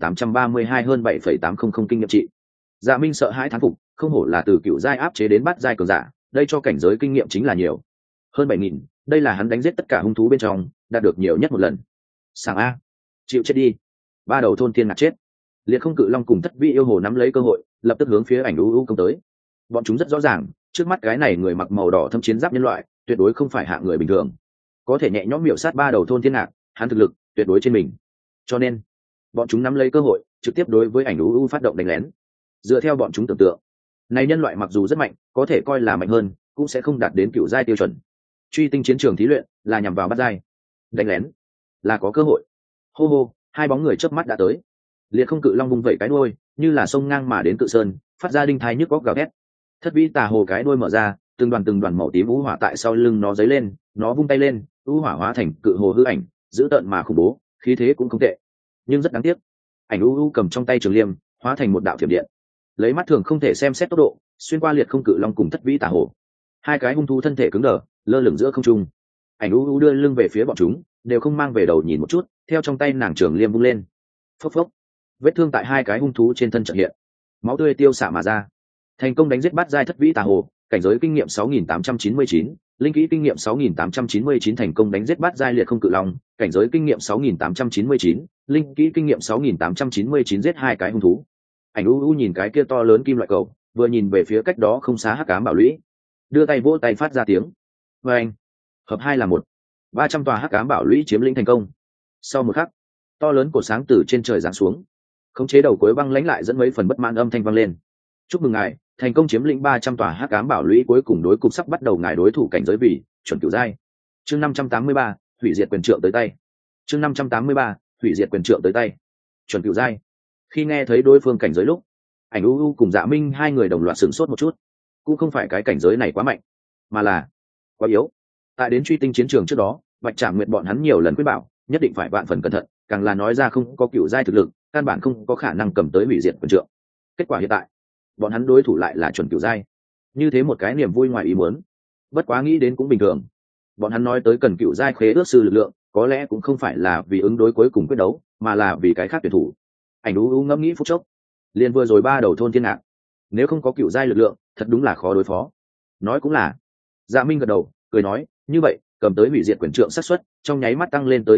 7.832 hơn 7.800 kinh nghiệm trị. Dạ Minh sợ hãi thán phục, không hổ là từ cựu giai áp chế đến bát giai cường giả, đây cho cảnh giới kinh nghiệm chính là nhiều. Hơn 7.000, đây là hắn đánh giết tất cả hung thú bên trong đạt được nhiều nhất một lần. Sảng a, chịu chết đi. Ba đầu thôn thiên ngạc chết. Liệt Không Cự Long cùng Thất Vi Yêu Hồ nắm lấy cơ hội, lập tức hướng phía ảnh u công tới. Bọn chúng rất rõ ràng, trước mắt cái này người mặc màu đỏ thâm chiến giáp nhân loại, tuyệt đối không phải hạng người bình thường, có thể nhẹ nhõm miểu sát ba đầu thôn thiên ngạc, hắn thực lực tuyệt đối trên mình. Cho nên, bọn chúng nắm lấy cơ hội, trực tiếp đối với ảnh u phát động đánh lén. Dựa theo bọn chúng tưởng tượng, này nhân loại mặc dù rất mạnh, có thể coi là mạnh hơn, cũng sẽ không đạt đến cựu giai tiêu chuẩn. Truy tinh chiến trường thí luyện là nhằm vào bát giai, đánh lén là có cơ hội. Hô hô, hai bóng người chớp mắt đã tới. Liệt Không Cự Long vung vẩy cái đuôi, như là sông ngang mà đến cự sơn, phát ra đinh thai nhức góc gào thét. Thất Vi Tà Hồ cái đuôi mở ra, từng đoàn màu tím vũ hỏa tại sau lưng nó dấy lên, nó vung tay lên, vũ hỏa hóa thành cự hồ hư ảnh, dữ tợn mà khủng bố, khí thế cũng không tệ. Nhưng rất đáng tiếc, ảnh u cầm trong tay trường liêm, hóa thành một đạo thiểm điện, lấy mắt thường không thể xem xét tốc độ, xuyên qua Liệt Không Cự Long cùng Thất Vi Tà Hồ. Hai cái hung thú thân thể cứng đờ, lơ lửng giữa không trung. Ảnh u đưa lưng về phía bọn chúng, đều không mang về đầu nhìn một chút, theo trong tay nàng trường liêm vung lên. Phốc phốc, vết thương tại hai cái hung thú trên thân chợt hiện, máu tươi tiêu xạ mà ra. Thành công đánh giết bát giai Thất Vi Tà Hồ, cảnh giới kinh nghiệm 6.899, linh kỹ kinh nghiệm 6.899 thành công đánh giết bát giai Liệt Không Cự Long, cảnh giới kinh nghiệm 6.899, linh kỹ kinh nghiệm 6.899 giết hai cái hung thú. Ảnh u nhìn cái kia to lớn kim loại cầu, vừa nhìn về phía cách đó không xa Hắc Ám Bảo Lũy, đưa tay vỗ tay phát ra tiếng. Và anh, hợp hai là một, 300 tòa Hắc Ám Bảo Lũy chiếm lĩnh thành công. Sau một khắc, to lớn cột sáng từ trên trời giáng xuống, khống chế đầu cuối băng lãnh lại dẫn mấy phần bất mãn âm thanh vang lên. Chúc mừng ngài thành công chiếm lĩnh 300 tòa Hắc Ám Bảo Lũy, cuối cùng đối cục sắp bắt đầu ngài đối thủ cảnh giới vì chuẩn cửu giai. Chương 583, hủy diệt quyền trượng tới tay. Chương 583, hủy diệt quyền trượng tới tay. Chuẩn cửu giai. Khi nghe thấy đối phương cảnh giới lúc, ảnh u cùng Dạ Minh hai người đồng loạt sửng sốt một chút. Cũng không phải cái cảnh giới này quá mạnh, mà là quá yếu. Tại đến truy tinh chiến trường trước đó, Bạch Trảm Nguyệt bọn hắn nhiều lần khuyên bảo, nhất định phải vạn phần cẩn thận, càng là nói ra không có cửu giai thực lực, căn bản không có khả năng cầm tới hủy diệt quyền trượng. Kết quả hiện tại, bọn hắn đối thủ lại là chuẩn cửu giai, như thế một cái niềm vui ngoài ý muốn. Bất quá nghĩ đến cũng bình thường, bọn hắn nói tới cần cửu giai khế ước sư lực lượng, có lẽ cũng không phải là vì ứng đối cuối cùng quyết đấu, mà là vì cái khác tuyển thủ. Ảnh u ngẫm nghĩ phút chốc, liền vừa rồi ba đầu thôn thiên ngạc, nếu không có cửu giai lực lượng, thật đúng là khó đối phó. Nói cũng là. Dạ Minh gật đầu, cười nói, như vậy cầm tới hủy diệt quyền trượng xác suất trong nháy mắt tăng lên tới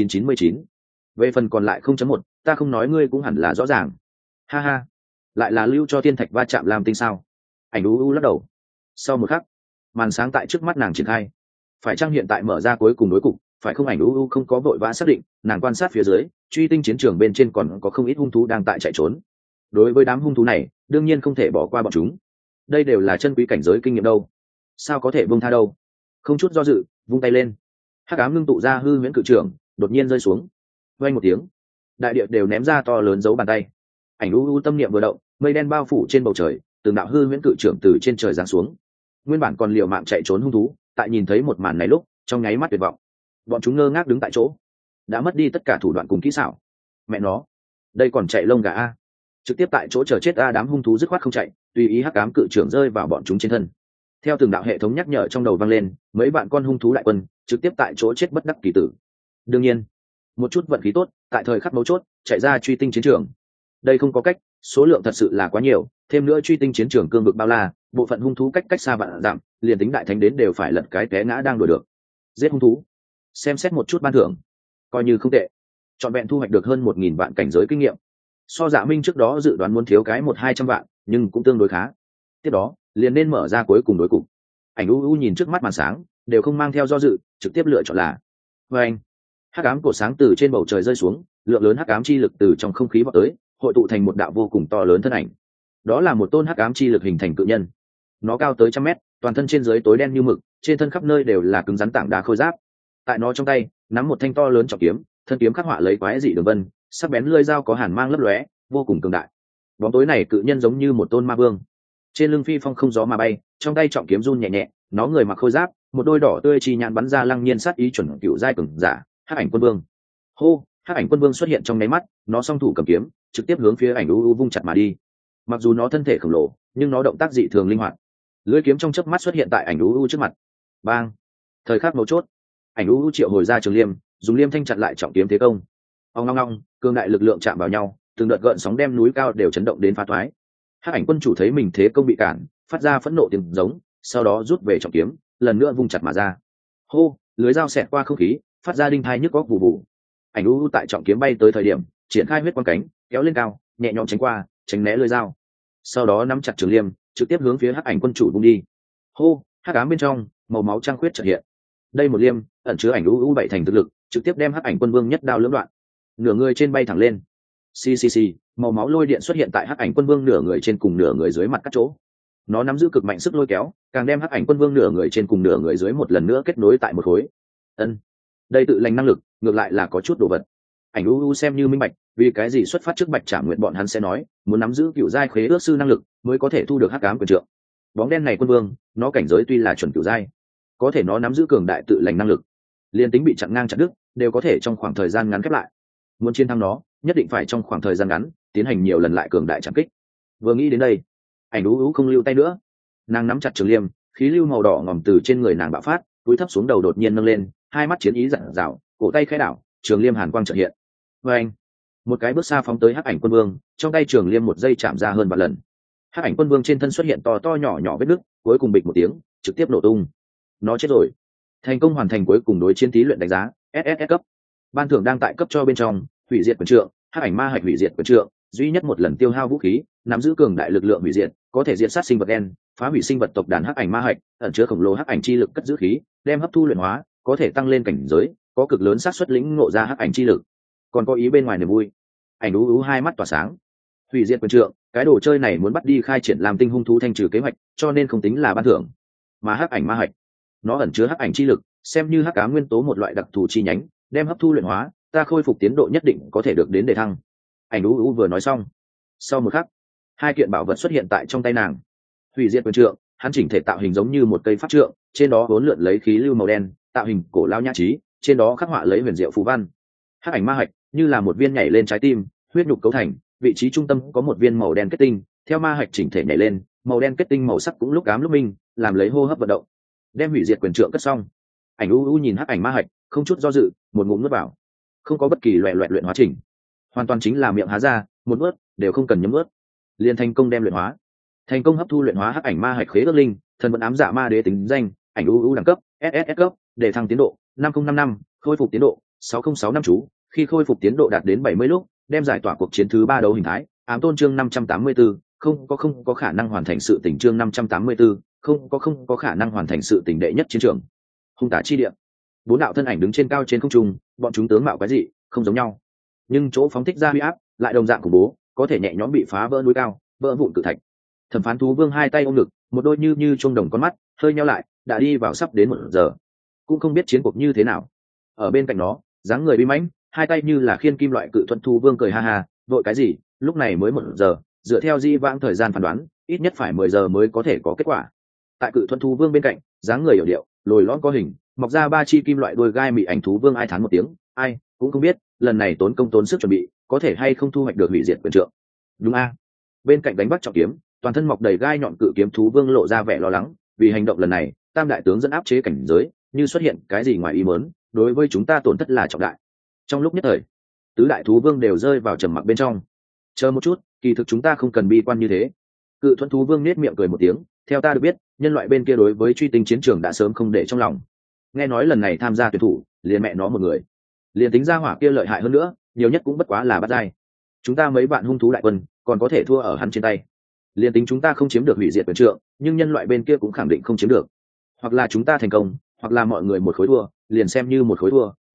99. Về phần còn lại 0.1, ta không nói ngươi cũng hẳn là rõ ràng. Ha ha, lại là lưu cho thiên thạch va chạm làm tinh sao? Ảnh u lắc đầu. Sau một khắc, màn sáng tại trước mắt nàng triển khai. Phải chăng hiện tại mở ra cuối cùng đối cục, phải không? Ảnh u không có vội vã xác định, nàng quan sát phía dưới, truy tinh chiến trường bên trên còn có không ít hung thú đang tại chạy trốn. Đối với đám hung thú này, đương nhiên không thể bỏ qua bọn chúng. Đây đều là chân quý cảnh giới kinh nghiệm đâu, sao có thể buông tha đâu. Không chút do dự, vung tay lên, Hắc Ám ngưng tụ ra hư huyễn cự trưởng đột nhiên rơi xuống. Vang một tiếng, đại địa đều ném ra to lớn dấu bàn tay. Ảnh u tâm niệm vừa động, mây đen bao phủ trên bầu trời, từng đạo hư huyễn cự trưởng từ trên trời giáng xuống. Nguyên bản còn liều mạng chạy trốn hung thú, tại nhìn thấy một màn này lúc, trong nháy mắt tuyệt vọng. Bọn chúng ngơ ngác đứng tại chỗ, đã mất đi tất cả thủ đoạn cùng kỹ xảo. Mẹ nó, đây còn chạy lông gà a! Trực tiếp tại chỗ chờ chết a! Đám hung thú dứt khoát không chạy, tùy ý Hắc Ám cự trưởng rơi vào bọn chúng trên thân. Theo từng đạo hệ thống nhắc nhở trong đầu vang lên, mấy bạn con hung thú đại quân trực tiếp tại chỗ chết bất đắc kỳ tử. Đương nhiên, một chút vận khí tốt, tại thời khắc mấu chốt chạy ra truy tinh chiến trường. Đây không có cách, số lượng thật sự là quá nhiều, thêm nữa truy tinh chiến trường cương vực bao la, bộ phận hung thú cách xa vạn dặm, liền tính đại thánh đến đều phải lật cái té ngã đang đuổi được. Giết hung thú, xem xét một chút ban thưởng, coi như không tệ. Trọn vẹn thu hoạch được hơn 1.000 vạn cảnh giới kinh nghiệm. So Dạ Minh trước đó dự đoán muốn thiếu cái 100-200 vạn, nhưng cũng tương đối khá. Tiếp đó, liền nên mở ra cuối cùng đối cục. Ảnh u nhìn trước mắt màn sáng, đều không mang theo do dự, trực tiếp lựa chọn là. Và anh, hắc ám cổ sáng từ trên bầu trời rơi xuống, lượng lớn hắc ám chi lực từ trong không khí vọt tới, hội tụ thành một đạo vô cùng to lớn thân ảnh. Đó là một tôn hắc ám chi lực hình thành cự nhân. Nó cao tới 100 mét, toàn thân trên dưới tối đen như mực, trên thân khắp nơi đều là cứng rắn tảng đá khôi giáp. Tại nó trong tay nắm một thanh to lớn trọng kiếm, thân kiếm khắc họa lấy quái dị đường vân, sắc bén lưỡi dao có hàn mang lấp lóe, vô cùng cường đại. Bóng tối này cự nhân giống như một tôn ma vương, trên lưng phi phong không gió mà bay, trong tay trọng kiếm run nhẹ nhẹ. Nó người mặc khôi giáp, một đôi đỏ tươi chi nhãn bắn ra lăng nhiên sát ý chuẩn cựu giai cường giả, hắc ảnh quân vương. Hô, hắc ảnh quân vương xuất hiện trong nháy mắt, nó song thủ cầm kiếm, trực tiếp hướng phía ảnh u vung chặt mà đi. Mặc dù nó thân thể khổng lồ, nhưng nó động tác dị thường linh hoạt. Lưỡi kiếm trong chớp mắt xuất hiện tại ảnh u trước mặt. Bang! Thời khắc mấu chốt, ảnh u triệu hồi ra trường liêm, dùng liêm thanh chặn lại trọng kiếm thế công. Ong long long, cường đại lực lượng chạm vào nhau, từng đợt gợn sóng đem núi cao đều chấn động đến phá toái. Hắc ảnh quân chủ thấy mình thế công bị cản, phát ra phẫn nộ tiếng giống, sau đó rút về trọng kiếm, lần nữa vung chặt mà ra. Hô, lưới dao xẹt qua không khí, phát ra đinh thai nhức góc vụ vụ. Ảnh u tại trọng kiếm bay tới thời điểm, triển khai huyết quang cánh, kéo lên cao, nhẹ nhõm tránh qua, tránh né lưới dao. Sau đó nắm chặt trường liêm, trực tiếp hướng phía hắc ảnh quân chủ vung đi. Hô, hắc ám bên trong, màu máu trăng khuyết chợt hiện. Đây một liêm, ẩn chứa ảnh u bảy thành thực lực, trực tiếp đem hắc ảnh quân vương nhất đao lưỡng đoạn. Nửa người trên bay thẳng lên. Xì, màu máu lôi điện xuất hiện tại hắc ảnh quân vương nửa người trên cùng nửa người dưới mặt các chỗ. Nó nắm giữ cực mạnh sức lôi kéo, càng đem hắc ảnh quân vương nửa người trên cùng nửa người dưới một lần nữa kết nối tại một khối. Đây tự lành năng lực, ngược lại là có chút đồ vật. Ảnh u xem như minh bạch, vì cái gì xuất phát trước Bạch Trảm Nguyệt bọn hắn sẽ nói, muốn nắm giữ cựu giai khế ước sư năng lực, mới có thể thu được hắc ám quyền trượng. Bóng đen này quân vương, nó cảnh giới tuy là chuẩn cựu giai, có thể nó nắm giữ cường đại tự lành năng lực, liên tính bị chặn ngang chặn đứt, đều có thể trong khoảng thời gian ngắn khép lại. Muốn chiến thắng nó, nhất định phải trong khoảng thời gian ngắn tiến hành nhiều lần lại cường đại chạm kích. Vừa nghĩ đến đây, ảnh u không lưu tay nữa, nàng nắm chặt trường liêm, khí lưu màu đỏ ngòm từ trên người nàng bạo phát, túi thấp xuống đầu đột nhiên nâng lên, hai mắt chiến ý rạng rào, cổ tay khẽ đảo, trường liêm hàn quang chợt hiện. Và anh, một cái bước xa phóng tới hắc ảnh quân vương, trong tay trường liêm một giây chạm ra hơn vạn lần. Hắc ảnh quân vương trên thân xuất hiện to to nhỏ nhỏ vết nứt, cuối cùng bịch một tiếng, trực tiếp nổ tung. Nó chết rồi. Thành công hoàn thành cuối cùng đối chiến thí luyện đánh giá SSS cấp. Ban thưởng đang tại cấp cho bên trong, hủy diệt quyền trượng, hắc ảnh ma hạch hủy diệt quyền trượng, duy nhất một lần tiêu hao vũ khí, nắm giữ cường đại lực lượng hủy diệt, có thể diệt sát sinh vật đen, phá hủy sinh vật tộc đàn hắc ảnh ma hạch, ẩn chứa khổng lồ hắc ảnh chi lực cất giữ khí, đem hấp thu luyện hóa, có thể tăng lên cảnh giới, có cực lớn xác suất lĩnh ngộ ra hắc ảnh chi lực. Còn có ý bên ngoài niềm vui. Ảnh ú hai mắt tỏa sáng. Hủy diệt quyền trượng, cái đồ chơi này muốn bắt đi khai triển làm tinh hung thú thanh trừ kế hoạch, cho nên không tính là ban thưởng. Mà hắc ảnh ma hạch, nó ẩn chứa hắc ảnh chi lực, xem như hắc ám nguyên tố một loại đặc thù chi nhánh, đem hấp thu luyện hóa, ta khôi phục tiến độ nhất định có thể được đến đề thăng. Ảnh ú vừa nói xong, sau một khắc, hai kiện bảo vật xuất hiện tại trong tay nàng. Hủy diệt quyền trượng, hắn chỉnh thể tạo hình giống như một cây pháp trượng, trên đó vốn lượn lấy khí lưu màu đen, tạo hình cổ lao nhã trí, trên đó khắc họa lấy huyền diệu phù văn. Hắc ảnh ma hạch như là một viên nhảy lên trái tim, huyết nhục cấu thành, vị trí trung tâm có một viên màu đen kết tinh, theo ma hạch chỉnh thể nhảy lên, màu đen kết tinh màu sắc cũng lúc ám lúc minh, làm lấy hô hấp vận động. Đem hủy diệt quyền trượng cất xong, ảnh u nhìn hắc ảnh ma hạch, không chút do dự, một ngụm nuốt vào, không có bất kỳ loẹt luyện hóa trình, hoàn toàn chính là miệng há ra, một nuốt đều không cần nhấm nuốt, liền thành công đem luyện hóa, thành công hấp thu luyện hóa hắc ảnh ma hạch khế ước linh, thần vẫn ám dạ ma đế tính danh, ảnh u đẳng cấp SSS cấp, để thăng tiến độ 5055, khôi phục tiến độ 6065 năm chú, khi khôi phục tiến độ đạt đến 70 lúc, đem giải tỏa cuộc chiến thứ 3 đấu hình thái, ám tôn chương 584, không có khả năng hoàn thành sự tình chương 584, không có khả năng hoàn thành sự tình đệ nhất chiến trường. Hung tả chi địa. Bốn đạo thân ảnh đứng trên cao trên không trung, bọn chúng tướng mạo quái dị, không giống nhau, nhưng chỗ phóng thích ra huy áp lại đồng dạng khủng bố, có thể nhẹ nhõm bị phá vỡ núi cao, vỡ vụn cự thạch. Thẩm phán thú vương hai tay ôm ngực, một đôi như chuông đồng con mắt hơi nheo lại, đã đi vào sắp đến 1 giờ, cũng không biết chiến cuộc như thế nào. Ở bên cạnh nó, dáng người uy mãnh, hai tay như là khiên kim loại cự thuận thú vương cười ha ha, vội cái gì, lúc này mới 1 giờ, dựa theo di vãng thời gian phán đoán, ít nhất phải 10 giờ mới có thể có kết quả. Tại cự thuận thú vương bên cạnh, dáng người hiểu điệu, lồi lõm có hình, mọc ra 3 chi kim loại đuôi gai mị ảnh thú vương ai thán một tiếng, ai cũng không biết lần này tốn công tốn sức chuẩn bị, có thể hay không thu hoạch được hủy diệt quyền trượng. Đúng a. Bên cạnh đánh bắt trọng kiếm, toàn thân mọc đầy gai nhọn cự kiếm thú vương lộ ra vẻ lo lắng, vì hành động lần này, tam đại tướng dẫn áp chế cảnh giới, như xuất hiện cái gì ngoài ý muốn, đối với chúng ta tổn thất là trọng đại. Trong lúc nhất thời, tứ đại thú vương đều rơi vào trầm mặc bên trong. Chờ một chút, kỳ thực chúng ta không cần bi quan như thế. Cự thuận thú vương nết miệng cười một tiếng, theo ta được biết, nhân loại bên kia đối với truy tinh chiến trường đã sớm không để trong lòng. Nghe nói lần này tham gia tuyển thủ, liền mẹ nó một người, liền tính ra hỏa kia lợi hại hơn nữa, nhiều nhất cũng bất quá là bắt giai. Chúng ta mấy bạn hung thú đại quân, còn có thể thua ở hắn trên tay. Liền tính chúng ta không chiếm được hủy diệt quyền trượng, nhưng nhân loại bên kia cũng khẳng định không chiếm được. Hoặc là chúng ta thành công, hoặc là mọi người một khối thua, liền xem như một khối thua,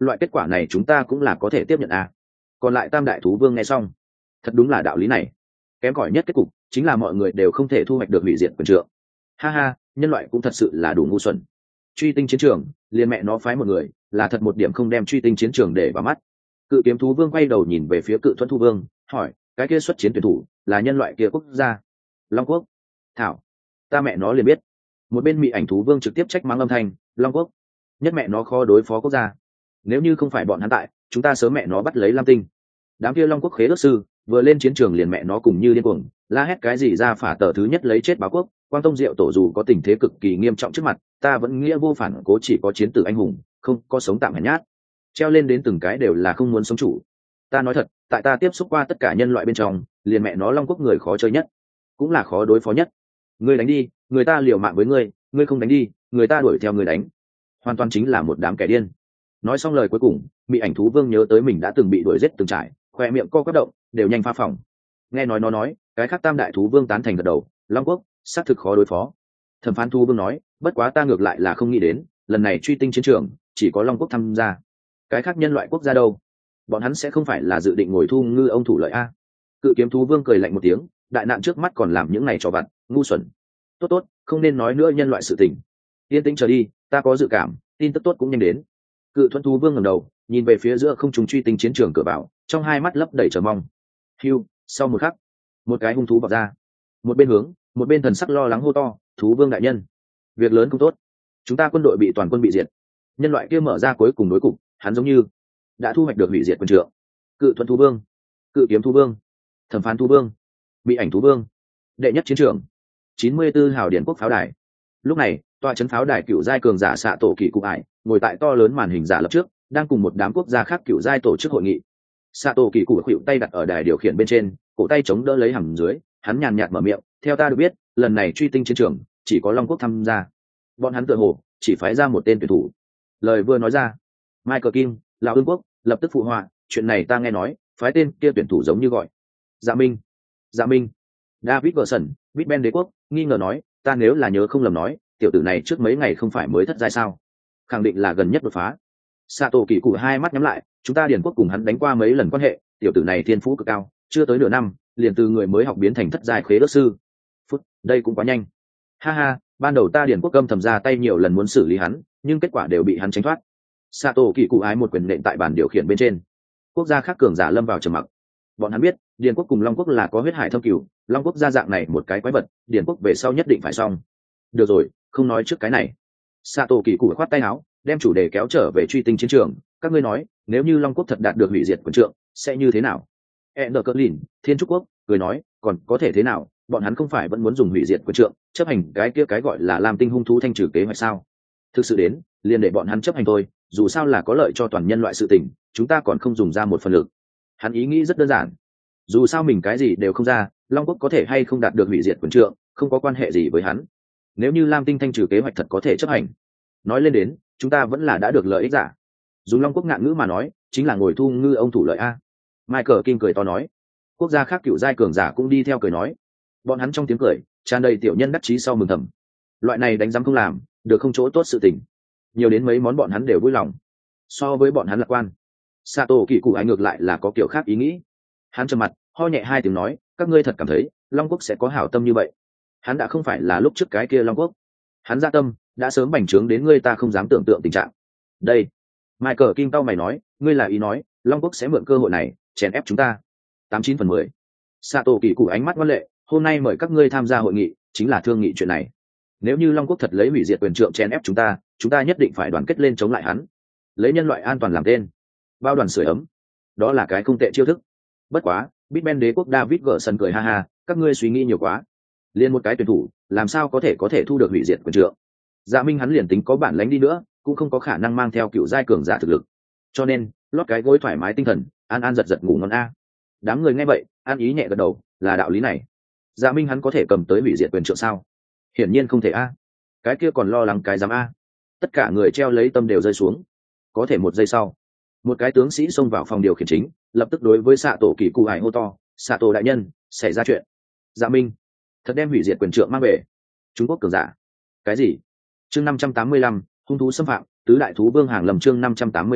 loại kết quả này chúng ta cũng là có thể tiếp nhận à. Còn lại tam đại thú vương nghe xong, thật đúng là đạo lý này. Kém cỏi nhất kết cục chính là mọi người đều không thể thu hoạch được hủy diệt quyền trượng. Ha ha, nhân loại cũng thật sự là đủ ngu xuẩn. Truy tinh chiến trường, liền mẹ nó phái một người, là thật một điểm không đem truy tinh chiến trường để vào mắt. Cự kiếm thú vương quay đầu nhìn về phía cự thuẫn thú vương, hỏi, cái kia xuất chiến tuyển thủ là nhân loại kia quốc gia? Long quốc. Thảo, ta mẹ nó liền biết. Một bên mị ảnh thú vương trực tiếp trách mắng âm thanh, Long quốc, nhất mẹ nó khó đối phó quốc gia. Nếu như không phải bọn hắn tại, chúng ta sớm mẹ nó bắt lấy Lam Tinh. Đám kia Long quốc khế ước sư vừa lên chiến trường liền mẹ nó cùng như điên cuồng la hét cái gì ra phả tờ thứ nhất lấy chết báo quốc. Quang Tông Diệu tổ dù có tình thế cực kỳ nghiêm trọng trước mặt, ta vẫn nghĩa vô phản cố, chỉ có chiến tử anh hùng, không có sống tạm hèn nhát. Treo lên đến từng cái đều là không muốn sống chủ. Ta nói thật, tại ta tiếp xúc qua tất cả nhân loại bên trong, liền mẹ nó Long quốc người khó chơi nhất, cũng là khó đối phó nhất. Ngươi đánh đi, người ta liều mạng với ngươi, ngươi không đánh đi, người ta đuổi theo người đánh. Hoàn toàn chính là một đám kẻ điên. Nói xong lời cuối cùng, mị ảnh thú vương nhớ tới mình đã từng bị đuổi giết từng trải, khoe miệng co quắp động, đều nhanh pha phòng. Nghe nói nó nói, cái khác tam đại thú vương tán thành gật đầu, Long quốc xác thực khó đối phó. Thẩm phán thú vương nói, bất quá ta ngược lại là không nghĩ đến, lần này truy tinh chiến trường chỉ có Long quốc tham gia, cái khác nhân loại quốc gia đâu? Bọn hắn sẽ không phải là dự định ngồi thu ngư ông thủ lợi a? Cự kiếm thú vương cười lạnh một tiếng, đại nạn trước mắt còn làm những này trò vặt, ngu xuẩn. Tốt tốt, không nên nói nữa nhân loại sự tình. Yên tĩnh chờ đi, ta có dự cảm, tin tức tốt cũng nhanh đến. Cự thuẫn thú vương ngẩng đầu, nhìn về phía giữa không trung truy tinh chiến trường cửa vào, trong hai mắt lấp đầy chờ mong. Hưu, sau một khắc, một cái hung thú bộc ra. Một bên hướng, một bên thần sắc lo lắng hô to, thú vương đại nhân, việc lớn không tốt, chúng ta quân đội bị toàn quân bị diệt. Nhân loại kia mở ra cuối cùng đối cục, hắn giống như đã thu hoạch được hủy diệt quân trượng. Cự thuẫn thú vương, cự kiếm thú vương, thẩm phán thú vương, bị ảnh thú vương, đệ nhất chiến trường, 94 hào điển quốc pháo đài. Lúc này, tòa trấn pháo đài cựu giai cường giả xạ tổ kỳ cụ ải ngồi tại to lớn màn hình giả lập trước, đang cùng một đám quốc gia khác cựu giai tổ chức hội nghị. Xạ tổ kỳ cụ khuỵu tay đặt ở đài điều khiển bên trên, cổ tay chống đỡ lấy hầm dưới, hắn nhàn nhạt mở miệng, theo ta được biết, lần này truy tinh chiến trường chỉ có Long quốc tham gia. Bọn hắn tựa hồ chỉ phái ra một tên tuyển thủ. Lời vừa nói ra, Michael Kim, lão ương quốc, lập tức phụ họa, chuyện này ta nghe nói, phái tên kia tuyển thủ giống như gọi Dạ Minh. Dạ Minh. David Gerson, Big Ben đế quốc, nghi ngờ nói, ta nếu là nhớ không lầm nói, tiểu tử này trước mấy ngày không phải mới thất giai sao? Khẳng định là gần nhất đột phá. Sato kỳ cụ hai mắt nhắm lại, chúng ta điển quốc cùng hắn đánh qua mấy lần quan hệ, tiểu tử này thiên phú cực cao, chưa tới nửa năm, liền từ người mới học biến thành thất giai khế ước sư. Phút, đây cũng quá nhanh. Ha ha, ban đầu ta điển quốc âm thầm ra tay nhiều lần muốn xử lý hắn, nhưng kết quả đều bị hắn tránh thoát. Sato kỳ cụ ái một quyền nện tại bàn điều khiển bên trên. Quốc gia khác cường giả lâm vào trầm mặc. Bọn hắn biết, điển quốc cùng Long quốc là có huyết hải thâm cửu, Long quốc ra dạng này một cái quái vật, điển quốc về sau nhất định phải xong. Được rồi, không nói trước cái này. Sato kỳ cụ khoát tay áo, đem chủ đề kéo trở về truy tinh chiến trường. Các ngươi nói, nếu như Long quốc thật đạt được hủy diệt quân trượng, sẽ như thế nào? Ender Clean, Thiên Trúc quốc, cười nói, còn có thể thế nào? Bọn hắn không phải vẫn muốn dùng hủy diệt quân trượng, chấp hành cái kia cái gọi là Lam Tinh hung thú thanh trừ kế hoạch sao? Thực sự đến, liền để bọn hắn chấp hành thôi, dù sao là có lợi cho toàn nhân loại sự tình, chúng ta còn không dùng ra một phần lực. Hắn ý nghĩ rất đơn giản, dù sao mình cái gì đều không ra, Long quốc có thể hay không đạt được hủy diệt quân trượng, không có quan hệ gì với hắn. Nếu như Lam Tinh thanh trừ kế hoạch thật có thể chấp hành, nói lên đến, chúng ta vẫn là đã được lợi ích giả. Dùng Long quốc ngạn ngữ mà nói, chính là ngồi thu ngư ông thủ lợi a. Michael Kim cười to nói. Quốc gia khác cựu giai cường giả cũng đi theo cười nói. Bọn hắn trong tiếng cười tràn đầy tiểu nhân đắc chí sau mừng thầm. Loại này đánh giám không làm, được không chỗ tốt sự tình. Nhiều đến mấy món bọn hắn đều vui lòng. So với bọn hắn lạc quan, Sato kỳ cụ ái ngược lại là có kiểu khác ý nghĩ. Hắn trầm mặt, ho nhẹ hai tiếng nói, các ngươi thật cảm thấy Long quốc sẽ có hảo tâm như vậy? Hắn đã không phải là lúc trước cái kia Long quốc. Hắn ra tâm đã sớm bành trướng đến ngươi ta không dám tưởng tượng tình trạng. Đây, Michael Kim tao mày nói, ngươi là ý nói Long quốc sẽ mượn cơ hội này chèn ép chúng ta? 89/10. Sato kỳ cụ ánh mắt ngoan lệ, hôm nay mời các ngươi tham gia hội nghị chính là thương nghị chuyện này. Nếu như Long quốc thật lấy hủy diệt quyền trượng chèn ép chúng ta nhất định phải đoàn kết lên chống lại hắn, lấy nhân loại an toàn làm tên, bao đoàn sưởi ấm. Đó là cái không tệ chiêu thức. Bất quá, Big Ben đế quốc David Gerson cười ha ha, các ngươi suy nghĩ nhiều quá. Liên một cái tuyển thủ, làm sao có thể thu được hủy diệt quyền trượng? Dạ Minh hắn liền tính có bản lãnh đi nữa, cũng không có khả năng mang theo cựu giai cường giả thực lực. Cho nên, lót cái gối thoải mái tinh thần, an giật giật ngủ ngon a. Đám người nghe vậy, an ý nhẹ gật đầu, là đạo lý này. Dạ Minh hắn có thể cầm tới hủy diệt quyền trượng sao? Hiển nhiên không thể a. Cái kia còn lo lắng cái dám a. Tất cả người treo lấy tâm đều rơi xuống. Có thể một giây sau, một cái tướng sĩ xông vào phòng điều khiển chính, lập tức đối với xạ tổ kỳ cụ hải hô to, xạ tổ đại nhân, xảy ra chuyện. Dạ Minh thật đem hủy diệt quyền trượng mang về. Trung Quốc cường giả. Cái gì? Chương 585, hung thú xâm phạm, tứ đại thú vương hàng lầm. Chương 585,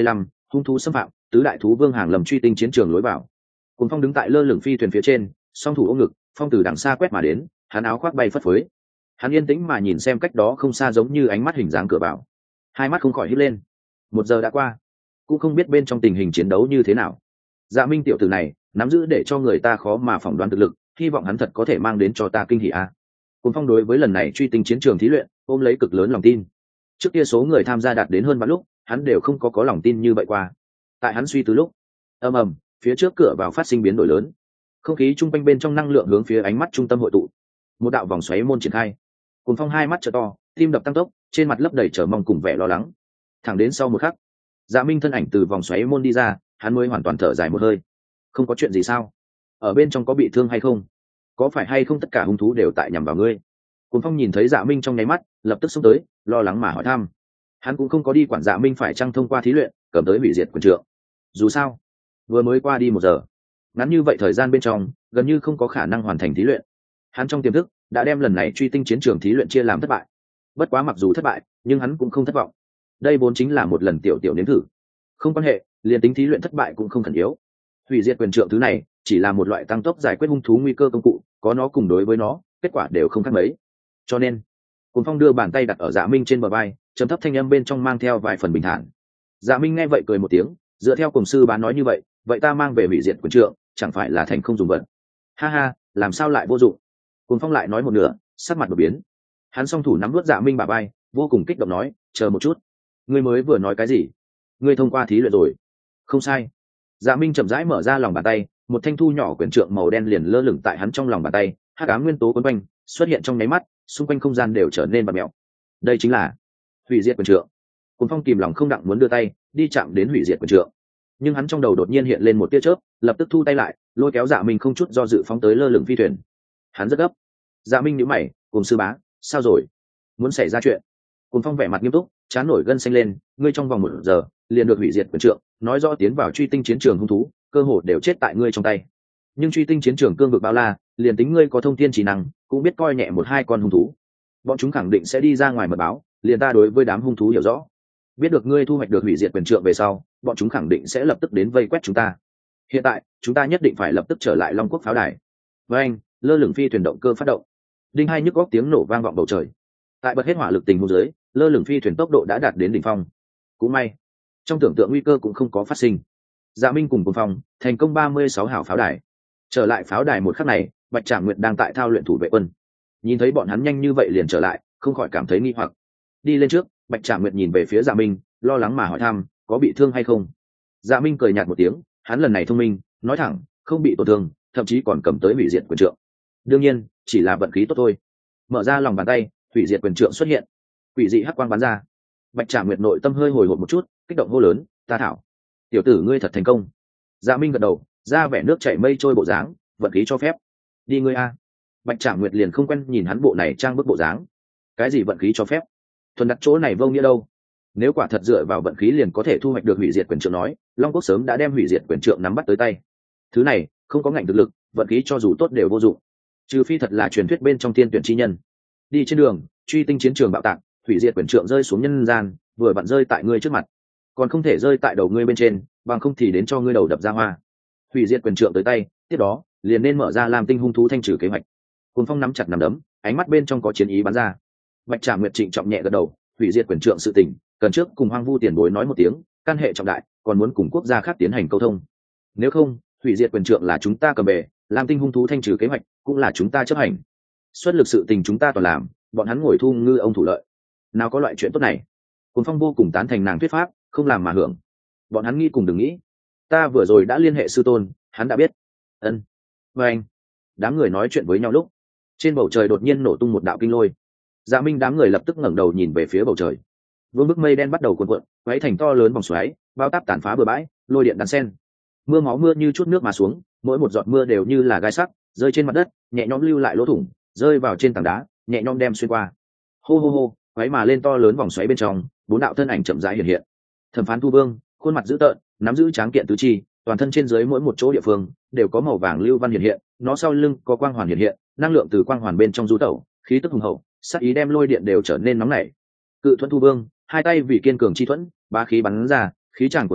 hung thú xâm phạm, tứ đại thú vương hàng lầm truy tinh chiến trường lối vào. Cuồng Phong đứng tại lơ lửng phi thuyền phía trên, song thủ ôm ngực, phong từ đằng xa quét mà đến, hắn áo khoác bay phất phới. Hắn yên tĩnh mà nhìn xem cách đó không xa giống như ánh mắt hình dáng cửa vào, hai mắt không khỏi híp lên. 1 giờ đã qua, cũng không biết bên trong tình hình chiến đấu như thế nào. Dạ Minh tiểu tử này nắm giữ để cho người ta khó mà phỏng đoán thực lực, hy vọng hắn thật có thể mang đến cho ta kinh hỉ a. Cuồng Phong đối với lần này truy tinh chiến trường thí luyện ôm lấy cực lớn lòng tin. Trước kia số người tham gia đạt đến hơn vạn lúc, hắn đều không có lòng tin như vậy qua. Tại hắn suy tư lúc, ầm ầm, phía trước cửa vào phát sinh biến đổi lớn. Không khí trung quanh bên trong năng lượng hướng phía ánh mắt trung tâm hội tụ. Một đạo vòng xoáy môn triển khai. Cuồng Phong hai mắt trợ to, tim đập tăng tốc, trên mặt lấp đầy chờ mong cùng vẻ lo lắng. Thẳng đến sau một khắc, Dạ Minh thân ảnh từ vòng xoáy môn đi ra, hắn mới hoàn toàn thở dài một hơi. Không có chuyện gì sao? Ở bên trong có bị thương hay không? Có phải hay không tất cả hung thú đều tại nhằm vào ngươi? Cuồng Phong nhìn thấy Dạ Minh trong nháy mắt, lập tức xông tới, lo lắng mà hỏi thăm. Hắn cũng không có đi quản Dạ Minh phải chăng thông qua thí luyện, cầm tới hủy diệt quyền trượng. Dù sao, vừa mới qua đi 1 giờ, ngắn như vậy thời gian bên trong, gần như không có khả năng hoàn thành thí luyện. Hắn trong tiềm thức đã đem lần này truy tinh chiến trường thí luyện chia làm thất bại. Bất quá mặc dù thất bại, nhưng hắn cũng không thất vọng. Đây vốn chính là một lần tiểu nếm thử. Không quan hệ, liền tính thí luyện thất bại cũng không khẩn yếu. Hủy diệt quyền trượng thứ này chỉ là một loại tăng tốc giải quyết hung thú nguy cơ công cụ, có nó cùng đối với nó, kết quả đều không khác mấy. Cho nên, Cuồng Phong đưa bàn tay đặt ở Dạ Minh trên bờ vai, trầm thấp thanh âm bên trong mang theo vài phần bình thản. Dạ Minh nghe vậy cười một tiếng, dựa theo cùng sư bán nói như vậy ta mang về hủy diệt quyền trượng, chẳng phải là thành không dùng vật. Ha ha, làm sao lại vô dụng? Cuồng Phong lại nói một nửa, sắc mặt đột biến. Hắn song thủ nắm nuốt Dạ Minh bả vai, vô cùng kích động nói, chờ một chút, ngươi mới vừa nói cái gì? Ngươi thông qua thí luyện rồi? Không sai. Dạ Minh chậm rãi mở ra lòng bàn tay, một thanh thu nhỏ quyển trượng màu đen liền lơ lửng tại hắn trong lòng bàn tay, hắc ám nguyên tố quấn quanh xuất hiện trong nháy mắt, xung quanh không gian đều trở nên bạt mèo. Đây chính là hủy diệt quyền trượng. Cuồng Phong kìm lòng không đặng muốn đưa tay đi chạm đến hủy diệt quyền trượng, nhưng hắn trong đầu đột nhiên hiện lên một tia chớp, lập tức thu tay lại, lôi kéo Dạ Minh không chút do dự phóng tới lơ lửng phi thuyền. Hắn rất gấp. Dạ Minh nhíu mày, cùng sư bá, sao rồi? Muốn xảy ra chuyện? Cuồng Phong vẻ mặt nghiêm túc, trán nổi gân xanh lên, ngươi trong vòng 1 giờ liền được hủy diệt quyền trượng, nói rõ tiến vào truy tinh chiến trường hung thú, cơ hồ đều chết tại ngươi trong tay. Nhưng truy tinh chiến trường cương vực bao la, liền tính ngươi có thông thiên trí năng, cũng biết coi nhẹ 1-2 con hung thú. Bọn chúng khẳng định sẽ đi ra ngoài mật báo, liền ta đối với đám hung thú hiểu rõ. Biết được ngươi thu hoạch được hủy diệt quyền trượng về sau, bọn chúng khẳng định sẽ lập tức đến vây quét chúng ta. Hiện tại, chúng ta nhất định phải lập tức trở lại Long Quốc pháo đài. Với anh, lơ lửng phi thuyền động cơ phát động. Đinh hai nhức góc tiếng nổ vang vọng bầu trời. Tại bật hết hỏa lực tình huống dưới, lơ lửng phi thuyền tốc độ đã đạt đến đỉnh phong. Cũng may, trong tưởng tượng nguy cơ cũng không có phát sinh. Dạ Minh cùng Cuồng Phong thành công 36 hảo pháo đài. Trở lại pháo đài một khắc này, Bạch Trảm Nguyệt đang tại thao luyện thủ vệ quân. Nhìn thấy bọn hắn nhanh như vậy liền trở lại, không khỏi cảm thấy nghi hoặc. Đi lên trước, Bạch Trảm Nguyệt nhìn về phía Dạ Minh, lo lắng mà hỏi thăm, có bị thương hay không? Dạ Minh cười nhạt một tiếng, hắn lần này thông minh, nói thẳng, không bị tổn thương, thậm chí còn cầm tới hủy diệt quyền trượng. Đương nhiên, chỉ là vận khí tốt thôi. Mở ra lòng bàn tay, hủy diệt quyền trượng xuất hiện. Quỷ dị hắc quang bắn ra. Bạch Trảm Nguyệt nội tâm hơi hồi hộp một chút, kích động hô lớn, ta thảo, tiểu tử ngươi thật thành công. Dạ Minh gật đầu, ra vẻ nước chảy mây trôi bộ dáng, vận khí cho phép. Đi ngươi a. Bạch Trảm Nguyệt liền không quen nhìn hắn bộ này trang bức bộ dáng. Cái gì vận khí cho phép? Thuần đặt chỗ này vô nghĩa đâu. Nếu quả thật dựa vào vận khí liền có thể thu hoạch được hủy diệt quyền trượng nói, Long Quốc sớm đã đem hủy diệt quyền trượng nắm bắt tới tay. Thứ này không có ngạnh thực lực, vận khí cho dù tốt đều vô dụng, trừ phi thật là truyền thuyết bên trong tiên tuyển chi nhân. Đi trên đường, truy tinh chiến trường bạo tạc, hủy diệt quyền trượng rơi xuống nhân gian, vừa vặn rơi tại ngươi trước mặt, còn không thể rơi tại đầu ngươi bên trên, bằng không thì đến cho ngươi đầu đập ra hoa. Hủy diệt quyền trượng tới tay, tiếp đó liền nên mở ra làm tinh hung thú thanh trừ kế hoạch. Cuồng Phong nắm chặt nắm đấm, ánh mắt bên trong có chiến ý bắn ra. Bạch Trảm Nguyệt trịnh trọng nhẹ gật đầu, hủy diệt quyền trượng sự tình, cần trước cùng Hoang Vu tiền bối nói một tiếng, căn hệ trọng đại, còn muốn cùng quốc gia khác tiến hành câu thông. Nếu không, hủy diệt quyền trượng là chúng ta cầm bề, làm tinh hung thú thanh trừ kế hoạch cũng là chúng ta chấp hành. Xuất lực sự tình chúng ta toàn làm, bọn hắn ngồi thu ngư ông thủ lợi. Nào có loại chuyện tốt này. Cuồng Phong vô cùng tán thành nàng thuyết pháp, không làm mà hưởng. Bọn hắn nghĩ cùng đừng nghĩ. Ta vừa rồi đã liên hệ sư tôn, hắn đã biết. Ân. Và anh. Đám người nói chuyện với nhau lúc, trên bầu trời đột nhiên nổ tung một đạo kinh lôi. Dạ Minh đám người lập tức ngẩng đầu nhìn về phía bầu trời. Vương bức mây đen bắt đầu cuộn cuộn, quấy thành to lớn vòng xoáy, bao táp tàn phá bừa bãi, lôi điện đan sen. Mưa máu mưa như chút nước mà xuống, mỗi một giọt mưa đều như là gai sắc, rơi trên mặt đất, nhẹ nhõm lưu lại lỗ thủng, rơi vào trên tảng đá, nhẹ nhõm đem xuyên qua. Hô hô hô, quấy mà lên to lớn vòng xoáy bên trong, 4 đạo thân ảnh chậm rãi hiện hiện. Thẩm Phán Thu Vương, khuôn mặt dữ tợn, nắm giữ tráng kiện tứ chi, toàn thân trên dưới mỗi một chỗ địa phương đều có màu vàng lưu văn hiện hiện, nó sau lưng có quang hoàn hiện hiện, năng lượng từ quang hoàn bên trong du tẩu, khí tức hùng hậu, sát ý đem lôi điện đều trở nên nóng nảy. Cự Thuẫn Thu Vương, hai tay vì kiên cường chi thuẫn, bá khí bắn ra, khí tràn cuộn cuộn,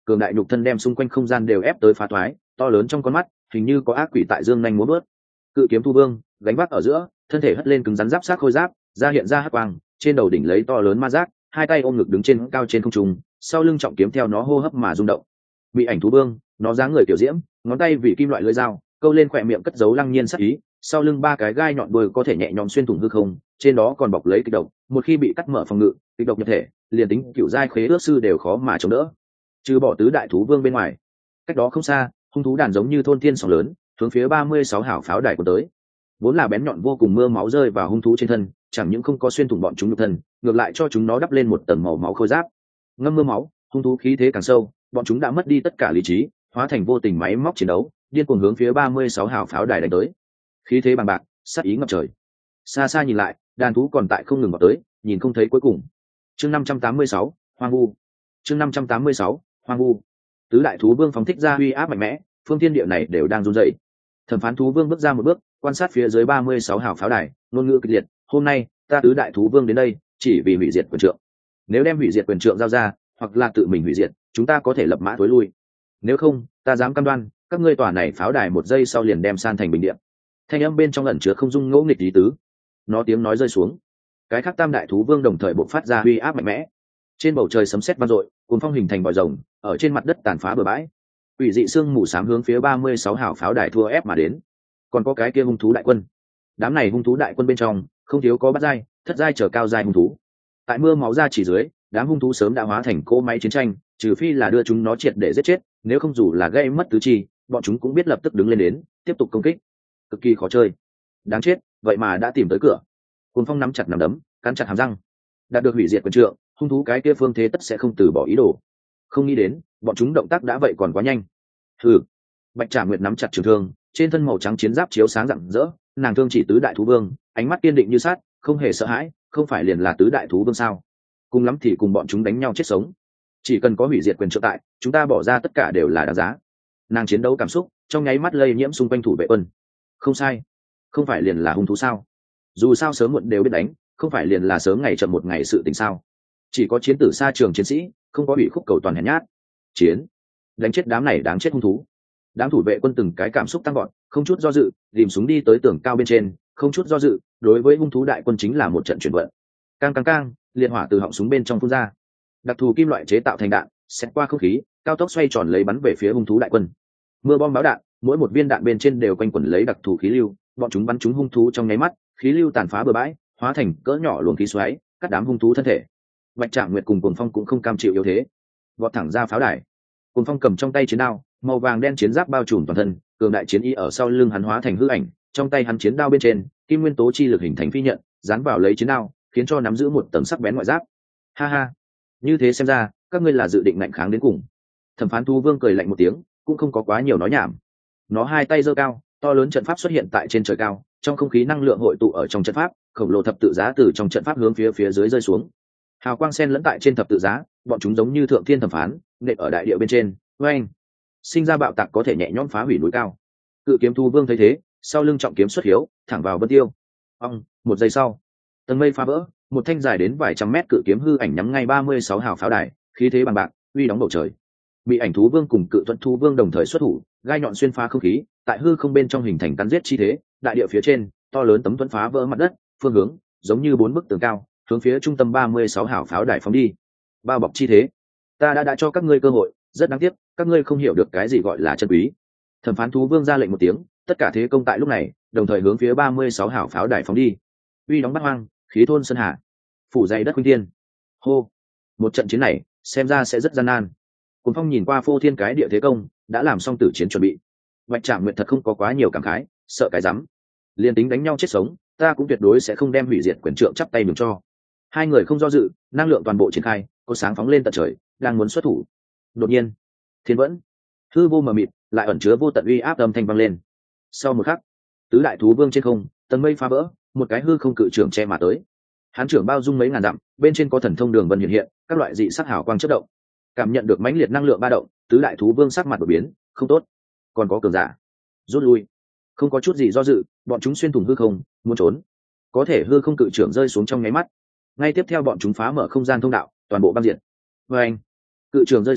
cường đại nhục thân đem xung quanh không gian đều ép tới phá thoái, to lớn trong con mắt hình như có ác quỷ tại dương nhanh múa bước. Cự kiếm thu vương gánh vác ở giữa, thân thể hất lên cứng rắn giáp sát khôi giáp, ra hiện ra hắc quang, trên đầu đỉnh lấy to lớn ma giác, hai tay ôm ngực đứng trên cao trên không trung, sau lưng trọng kiếm theo nó hô hấp mà rung động. Bị ảnh thú vương, nó dáng người kiểu diễm, ngón tay vì kim loại lưỡi dao, câu lên khỏe miệng cất giấu lăng nhiên sắc ý, sau lưng ba cái gai nhọn đuôi có thể nhẹ nhõm xuyên thủng hư không, trên đó còn bọc lấy kịch độc, một khi bị cắt mở phòng ngự, kịch độc nhập thể, liền tính cựu giai khế ước sư đều khó mà chống đỡ. Trừ bỏ tứ đại thú vương bên ngoài, cách đó không xa, hung thú đàn giống như thôn tiên sóng lớn, hướng phía 36 hảo pháo đài của tới. Vốn là bén nhọn vô cùng mưa máu rơi vào hung thú trên thân, chẳng những không có xuyên thủng bọn chúng nhục thân, ngược lại cho chúng nó đắp lên một tầng màu máu khôi giáp. Ngâm mưa máu, hung thú khí thế càng sâu, bọn chúng đã mất đi tất cả lý trí, hóa thành vô tình máy móc chiến đấu, điên cuồng hướng phía 36 hào pháo đài đánh tới. Khí thế bằng bạc, sát ý ngập trời. Xa xa nhìn lại, đàn thú còn tại không ngừng vào tới, nhìn không thấy cuối cùng. Chương 586, Hoang vu. Chương 586, Hoang vu. Tứ đại thú vương phóng thích ra uy áp mạnh mẽ, phương thiên địa này đều đang run rẩy. Thẩm phán thú vương bước ra một bước, quan sát phía dưới 36 hào pháo đài, ngôn ngữ kịch liệt, "Hôm nay, ta tứ đại thú vương đến đây, chỉ vì hủy diệt quyền trượng. Nếu đem hủy diệt quyền trượng giao ra, hoặc là tự mình hủy diệt, chúng ta có thể lập mã tối lui. Nếu không, ta dám cam đoan, các ngươi tòa này pháo đài một giây sau liền đem san thành bình địa." Thanh âm bên trong ẩn chứa không dung ngỗ nghịch lý tứ. Nó tiếng nói rơi xuống, cái khác tam đại thú vương đồng thời bộc phát ra uy áp mạnh mẽ. Trên bầu trời sấm sét vang dội, cuồng phong hình thành vòi rồng, ở trên mặt đất tàn phá bừa bãi. Quỷ dị xương mù xám hướng phía 36 hào pháo đài thua ép mà đến. Còn có cái kia hung thú đại quân. Đám này hung thú đại quân bên trong, không thiếu có bát giai, thất giai trở cao giai hung thú. Tại mưa máu ra chỉ dưới, đám hung thú sớm đã hóa thành cỗ máy chiến tranh, trừ phi là đưa chúng nó triệt để giết chết, nếu không dù là gây mất tứ chi, bọn chúng cũng biết lập tức đứng lên đến, tiếp tục công kích. Cực kỳ khó chơi. Đáng chết, vậy mà đã tìm tới cửa. Cuồng phong nắm chặt nắm đấm, cắn chặt hàm răng. Đạt được hủy diệt quyền trượng, hung thú cái kia phương thế tất sẽ không từ bỏ ý đồ. Không nghĩ đến, bọn chúng động tác đã vậy còn quá nhanh. Hừ. Bạch Trà Nguyệt nắm chặt trường thương, trên thân màu trắng chiến giáp chiếu sáng rạng rỡ, nàng thương chỉ tứ đại thú vương, ánh mắt kiên định như sắt, không hề sợ hãi, không phải liền là tứ đại thú vương sao? Cùng lắm thì cùng bọn chúng đánh nhau chết sống. Chỉ cần có hủy diệt quyền trượng tại, chúng ta bỏ ra tất cả đều là đáng giá. Nàng chiến đấu cảm xúc, trong nháy mắt lây nhiễm xung quanh thủ vệ quân. Không sai, không phải liền là hung thú sao? Dù sao sớm muộn đều biết đánh, không phải liền là sớm ngày chậm một ngày sự tình sao? Chỉ có chiến tử xa trường chiến sĩ, không có bị khúc cầu toàn hèn nhát. Chiến, đánh chết đám này đáng chết hung thú. Đám thủ vệ quân từng cái cảm xúc tăng gọn, không chút do dự, tìm súng đi tới tường cao bên trên, không chút do dự, đối với hung thú đại quân chính là một trận chuyển vận. Cang cang cang, liệt hỏa từ họng súng bên trong phun ra. Đặc thù kim loại chế tạo thành đạn, xẹt qua không khí, cao tốc xoay tròn lấy bắn về phía hung thú đại quân. Mưa bom báo đạn, mỗi một viên đạn bên trên đều quanh quẩn lấy đặc thù khí lưu, bọn chúng bắn trúng hung thú trong nháy mắt, khí lưu tàn phá bừa bãi, hóa thành cỡ nhỏ luồng khí xoáy, cắt đám hung thú thân thể. Bạch Trạm Nguyệt cùng Cuồng Phong cũng không cam chịu yếu thế, vọt thẳng ra pháo đài. Cuồng Phong cầm trong tay chiến đao, màu vàng đen chiến giáp bao trùm toàn thân, cường đại chiến ý ở sau lưng hắn hóa thành hư ảnh, trong tay hắn chiến đao bên trên, kim nguyên tố chi lực hình thành phi nhận, dán vào lấy chiến đao, khiến cho nắm giữ một tầng sắc bén ngoại giáp. Ha ha, như thế xem ra, các ngươi là dự định ngạnh kháng đến cùng. Thẩm phán thú vương cười lạnh một tiếng, cũng không có quá nhiều nói nhảm. Nó hai tay giơ cao, to lớn trận pháp xuất hiện tại trên trời cao, trong không khí năng lượng hội tụ ở trong trận pháp, khổng lồ thập tự giá từ trong trận pháp hướng phía dưới rơi xuống. Hào quang xen lẫn tại trên thập tự giá, bọn chúng giống như thượng thiên thẩm phán, nện ở đại địa bên trên, oeng, sinh ra bạo tạc có thể nhẹ nhõm phá hủy núi cao. Cự kiếm thu vương thấy thế, sau lưng trọng kiếm xuất hiếu, thẳng vào Vân Tiêu. Một giây sau, tầng mây phá vỡ, một thanh dài đến vài trăm mét cự kiếm hư ảnh nhắm ngay 36 hào pháo đài, khí thế bằng bạc, uy đóng bầu trời. Bị ảnh thú vương cùng cự thuận thú vương đồng thời xuất thủ, gai nhọn xuyên phá không khí, tại hư không bên trong hình thành cắn giết chi thế, đại địa phía trên, to lớn tấm thuẫn phá vỡ mặt đất, phương hướng giống như bốn bức tường cao, hướng phía trung tâm 36 hào pháo đài phóng đi. Bao bọc chi thế, ta đã cho các ngươi cơ hội, rất đáng tiếc, các ngươi không hiểu được cái gì gọi là chân quý. Thẩm phán thú vương ra lệnh một tiếng, tất cả thế công tại lúc này, đồng thời hướng phía 36 hào pháo đài phóng đi. Uy đóng bát hoang, khí thôn sơn hà, phủ dày đất khuynh thiên. Hô, một trận chiến này, xem ra sẽ rất gian nan. Cuồng Phong nhìn qua phô thiên cái địa thế công, đã làm xong tử chiến chuẩn bị. Bạch Trạm Nguyệt thật không có quá nhiều cảm khái, sợ cái rắm. Liên tính đánh nhau chết sống, ta cũng tuyệt đối sẽ không đem hủy diệt quyền trượng chắp tay mừng cho. Hai người không do dự, năng lượng toàn bộ triển khai, có sáng phóng lên tận trời, đang muốn xuất thủ. Đột nhiên, thiên vẫn, hư vô mờ mịt, lại ẩn chứa vô tận uy áp âm thanh vang lên. Sau một khắc, tứ đại thú vương trên không, tầng mây phá vỡ, một cái hư không cự trưởng che mà tới. Hán trưởng bao dung mấy ngàn dặm, bên trên có thần thông đường vân hiện hiện, các loại dị sắc hào quang chớp động. Cảm nhận được mãnh liệt năng lượng ba động, tứ đại thú vương sắc mặt đổi biến, không tốt, còn có cường giả. Rút lui. Không có chút gì do dự, bọn chúng xuyên thủng hư không, muốn trốn. Có thể hư không cự trưởng rơi xuống trong nháy mắt. Ngay tiếp theo bọn chúng phá mở không gian thông đạo, toàn bộ băng diện. Và anh, cự trưởng rơi xuống,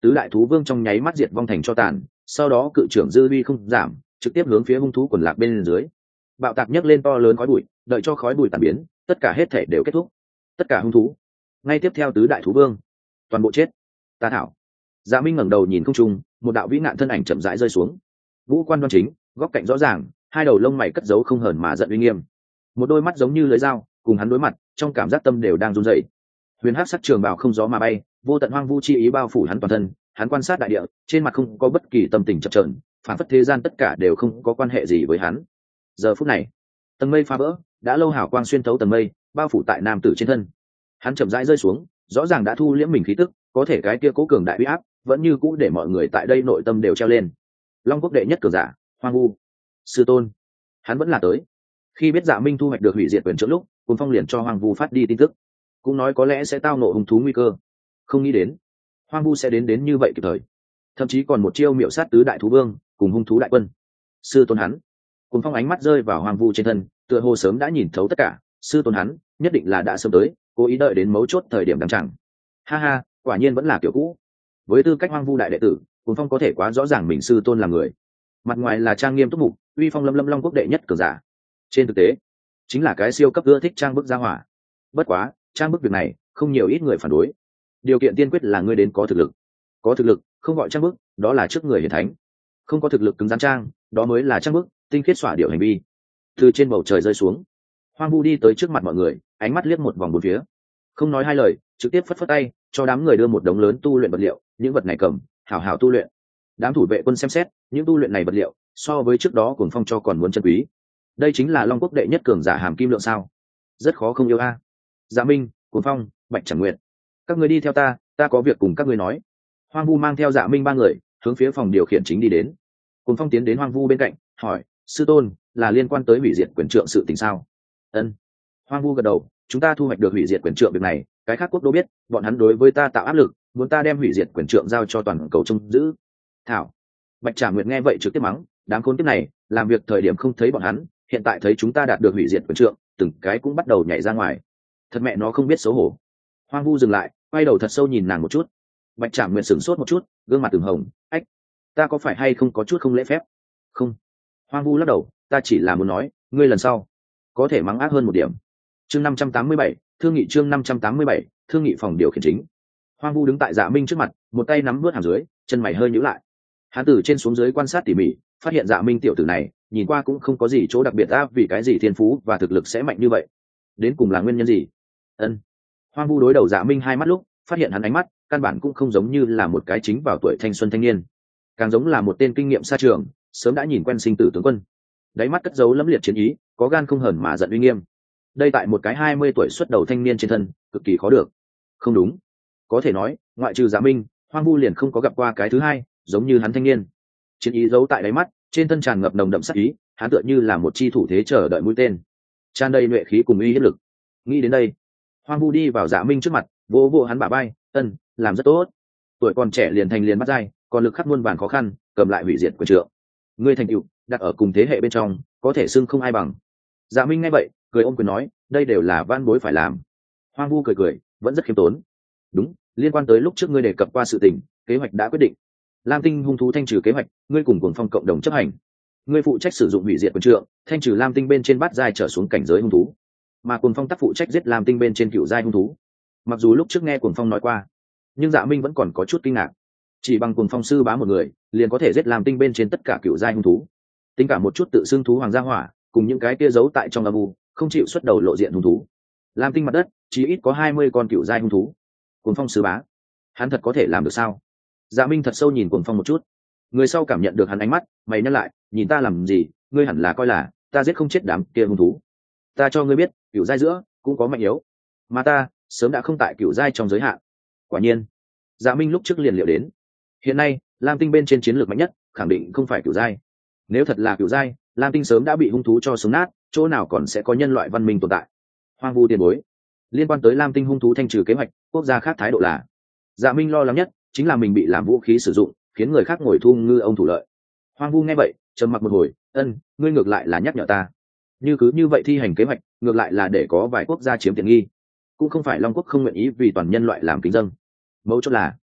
tứ đại thú vương trong nháy mắt diệt vong thành cho tàn, sau đó cự trưởng dư uy không giảm, trực tiếp hướng phía hung thú quần lạc bên dưới bạo tạc nhấc lên to lớn khói bụi, đợi cho khói bụi tàn biến, tất cả hết thể đều kết thúc. Tất cả hung thú ngay tiếp theo tứ đại thú vương toàn bộ chết. Ta thảo. Dạ Minh ngẩng đầu nhìn không trung, một đạo vĩ ngạn thân ảnh chậm rãi rơi xuống. Ngũ quan đoan chính, góc cạnh rõ ràng, hai đầu lông mày cất giấu không hờn mà giận uy nghiêm, một đôi mắt giống như lưỡi dao, cùng hắn đối mặt, trong cảm giác tâm đều đang run rẩy. Huyền hắc sắc trường bào không gió mà bay, vô tận hoang vu chi ý bao phủ hắn toàn thân, hắn quan sát đại địa, trên mặt không có bất kỳ tâm tình chập chờn, phản phất thế gian tất cả đều không có quan hệ gì với hắn. Giờ phút này, tầng mây phá vỡ, đã lâu hào quang xuyên thấu tầng mây, bao phủ tại nam tử trên thân. Hắn chậm rãi rơi xuống, rõ ràng đã thu liễm mình khí tức, có thể cái kia cố cường đại uy áp vẫn như cũ để mọi người tại đây nội tâm đều treo lên. Long quốc đệ nhất cường giả, Hoang Vu sư tôn, hắn vẫn là tới. Khi biết Dạ Minh thu hoạch được hủy diệt quyền trước lúc, Cuồng Phong liền cho Hoang Vu phát đi tin tức, cũng nói có lẽ sẽ tao nộ hung thú nguy cơ. Không nghĩ đến Hoang Vu sẽ đến như vậy kịp thời, thậm chí còn một chiêu miệu sát tứ đại thú vương cùng hung thú đại quân. Sư tôn hắn. Cuồng Phong ánh mắt rơi vào Hoang Vu trên thân, tựa hồ sớm đã nhìn thấu tất cả. Sư tôn hắn nhất định là đã sớm tới, cố ý đợi đến mấu chốt thời điểm đằng chẳng. Ha ha, quả nhiên vẫn là kiểu cũ. Với tư cách Hoang Vu đại đệ tử, Cuồng Phong có thể quá rõ ràng mình sư tôn là người. Mặt ngoài là trang nghiêm túc mục, uy phong lâm lâm long quốc đệ nhất cường giả, trên thực tế chính là cái siêu cấp ưa thích trang bức gia hỏa. Bất quá trang bức việc này không nhiều ít người phản đối, điều kiện tiên quyết là ngươi đến có thực lực. Có thực lực không gọi trang bức, đó là trước người hiển thánh. Không có thực lực cứng rắn trang, đó mới là trang bức tinh khiết xỏa điệu hành vi. Từ trên bầu trời rơi xuống, Hoang Vu đi tới trước mặt mọi người, ánh mắt liếc một vòng bốn phía, không nói hai lời, trực tiếp phất phất tay cho đám người đưa một đống lớn tu luyện vật liệu. Những vật này cầm, hảo hảo tu luyện. Đám thủ vệ quân xem xét những tu luyện này vật liệu, so với trước đó Cuồng Phong cho còn muốn chân quý. Đây chính là Long quốc đệ nhất cường giả hàm kim lượng sao? Rất khó không yêu a. Dạ Minh, Cuồng Phong, Bạch Chẳng Nguyệt, các người đi theo ta, ta có việc cùng các người nói. Hoang Vu mang theo Dạ Minh ba người hướng phía phòng điều khiển chính đi đến. Cuồng Phong tiến đến Hoang Vu bên cạnh, hỏi: sư tôn, là liên quan tới hủy diệt quyền trượng sự tình sao? Ân. Hoang Vu gật đầu, chúng ta thu hoạch được hủy diệt quyền trượng việc này, cái khác quốc đô biết, bọn hắn đối với ta tạo áp lực, muốn ta đem hủy diệt quyền trượng giao cho toàn cầu trông giữ. Thảo. Bạch Trà Nguyệt nghe vậy trực tiếp mắng: đám khốn kiếp này, làm việc thời điểm không thấy bọn hắn, hiện tại thấy chúng ta đạt được hủy diệt quyền trượng, từng cái cũng bắt đầu nhảy ra ngoài. Thật mẹ nó không biết xấu hổ. Hoang Vu dừng lại, quay đầu thật sâu nhìn nàng một chút. Bạch Trà Nguyệt sửng sốt một chút, gương mặt từng hồng: ách, ta có phải hay không có chút không lễ phép? Không. Hoang Vu lắc đầu, ta chỉ là muốn nói, ngươi lần sau có thể mắng ác hơn một điểm. Chương 587, thương nghị chương 587, thương nghị phòng điều khiển chính. Hoang Vu đứng tại Dạ Minh trước mặt, một tay nắm vớt hàm dưới, chân mày hơi nhíu lại. Hắn từ trên xuống dưới quan sát tỉ mỉ, phát hiện Dạ Minh tiểu tử này nhìn qua cũng không có gì chỗ đặc biệt áp, vì cái gì thiên phú và thực lực sẽ mạnh như vậy, đến cùng là nguyên nhân gì? Ân. Hoang Vu đối đầu Dạ Minh hai mắt lúc, phát hiện hắn ánh mắt căn bản cũng không giống như là một cái chính vào tuổi thanh xuân thanh niên, càng giống là một tên kinh nghiệm xa trường, sớm đã nhìn quen sinh tử tướng quân. Đáy mắt cất giấu lẫm liệt chiến ý, có gan không hờn mà giận uy nghiêm. Đây tại một cái 20 tuổi xuất đầu thanh niên trên thân, cực kỳ khó được. Không đúng, có thể nói, ngoại trừ Dạ Minh, Hoang Vu liền không có gặp qua cái thứ hai giống như hắn thanh niên. Chiến ý giấu tại đáy mắt, trên thân tràn ngập nồng đậm sát ý, hắn tựa như là một chi thủ thế chờ đợi mũi tên, tràn đầy nhuệ khí cùng uy hiếp lực. Nghĩ đến đây, Hoang Vu đi vào Dạ Minh trước mặt, vỗ vỗ hắn bả vai: ân, làm rất tốt. Tuổi còn trẻ liền thành liền bắt dai, còn lực khắc muôn vàn khó khăn, cầm lại hủy diệt quyền trượng. Ngươi thành tựu đặt ở cùng thế hệ bên trong, có thể xưng không ai bằng. Dạ Minh nghe vậy, cười ôm quyền nói: đây đều là van bối phải làm. Hoang Vu cười cười, vẫn rất khiêm tốn. Đúng, liên quan tới lúc trước ngươi đề cập qua sự tình, kế hoạch đã quyết định. Lam Tinh hung thú thanh trừ kế hoạch, ngươi cùng Cuồng Phong cộng đồng chấp hành. Ngươi phụ trách sử dụng hủy diệt quyền trượng, thanh trừ Lam Tinh bên trên bát giai trở xuống cảnh giới hung thú, mà Cuồng Phong tác phụ trách giết Lam Tinh bên trên cựu giai hung thú. Mặc dù lúc trước nghe Cuồng Phong nói qua, nhưng Dạ Minh vẫn còn có chút kinh ngạc. Chỉ bằng Cuồng Phong sư bá một người, liền có thể giết Lam Tinh bên trên tất cả cựu giai hung thú. Tính cả một chút tự xưng thú hoàng gia hỏa, cùng những cái kia giấu tại trong âm u, không chịu xuất đầu lộ diện hung thú. Lam Tinh mặt đất, chỉ ít có 20 con cựu giai hung thú. Cuồng Phong sư bá, hắn thật có thể làm được sao? Dạ Minh thật sâu nhìn Cuồng Phong một chút. Người sau cảm nhận được hắn ánh mắt, mày nhăn lại: nhìn ta làm gì? Ngươi hẳn là coi là ta giết không chết đám kia hung thú. Ta cho ngươi biết, cựu giai giữa cũng có mạnh yếu, mà ta sớm đã không tại cựu giai trong giới hạn. Quả nhiên, Dạ Minh lúc trước liền liệu đến, hiện nay Lam Tinh bên trên chiến lược mạnh nhất khẳng định không phải cựu giai. Nếu thật là cựu giai, Lam Tinh sớm đã bị hung thú cho sống nát, chỗ nào còn sẽ có nhân loại văn minh tồn tại. Hoang Vu tiền bối, liên quan tới Lam Tinh hung thú thanh trừ kế hoạch, quốc gia khác thái độ là. Dạ Minh lo lắng nhất chính là mình bị làm vũ khí sử dụng, khiến người khác ngồi thu ngư ông thủ lợi. Hoang Vu nghe vậy, trầm mặc một hồi: ân, ngươi ngược lại là nhắc nhở ta. Như cứ như vậy thi hành kế hoạch, ngược lại là để có vài quốc gia chiếm tiện nghi, cũng không phải Long quốc không nguyện ý vì toàn nhân loại làm kính dâng. Mấu chốt là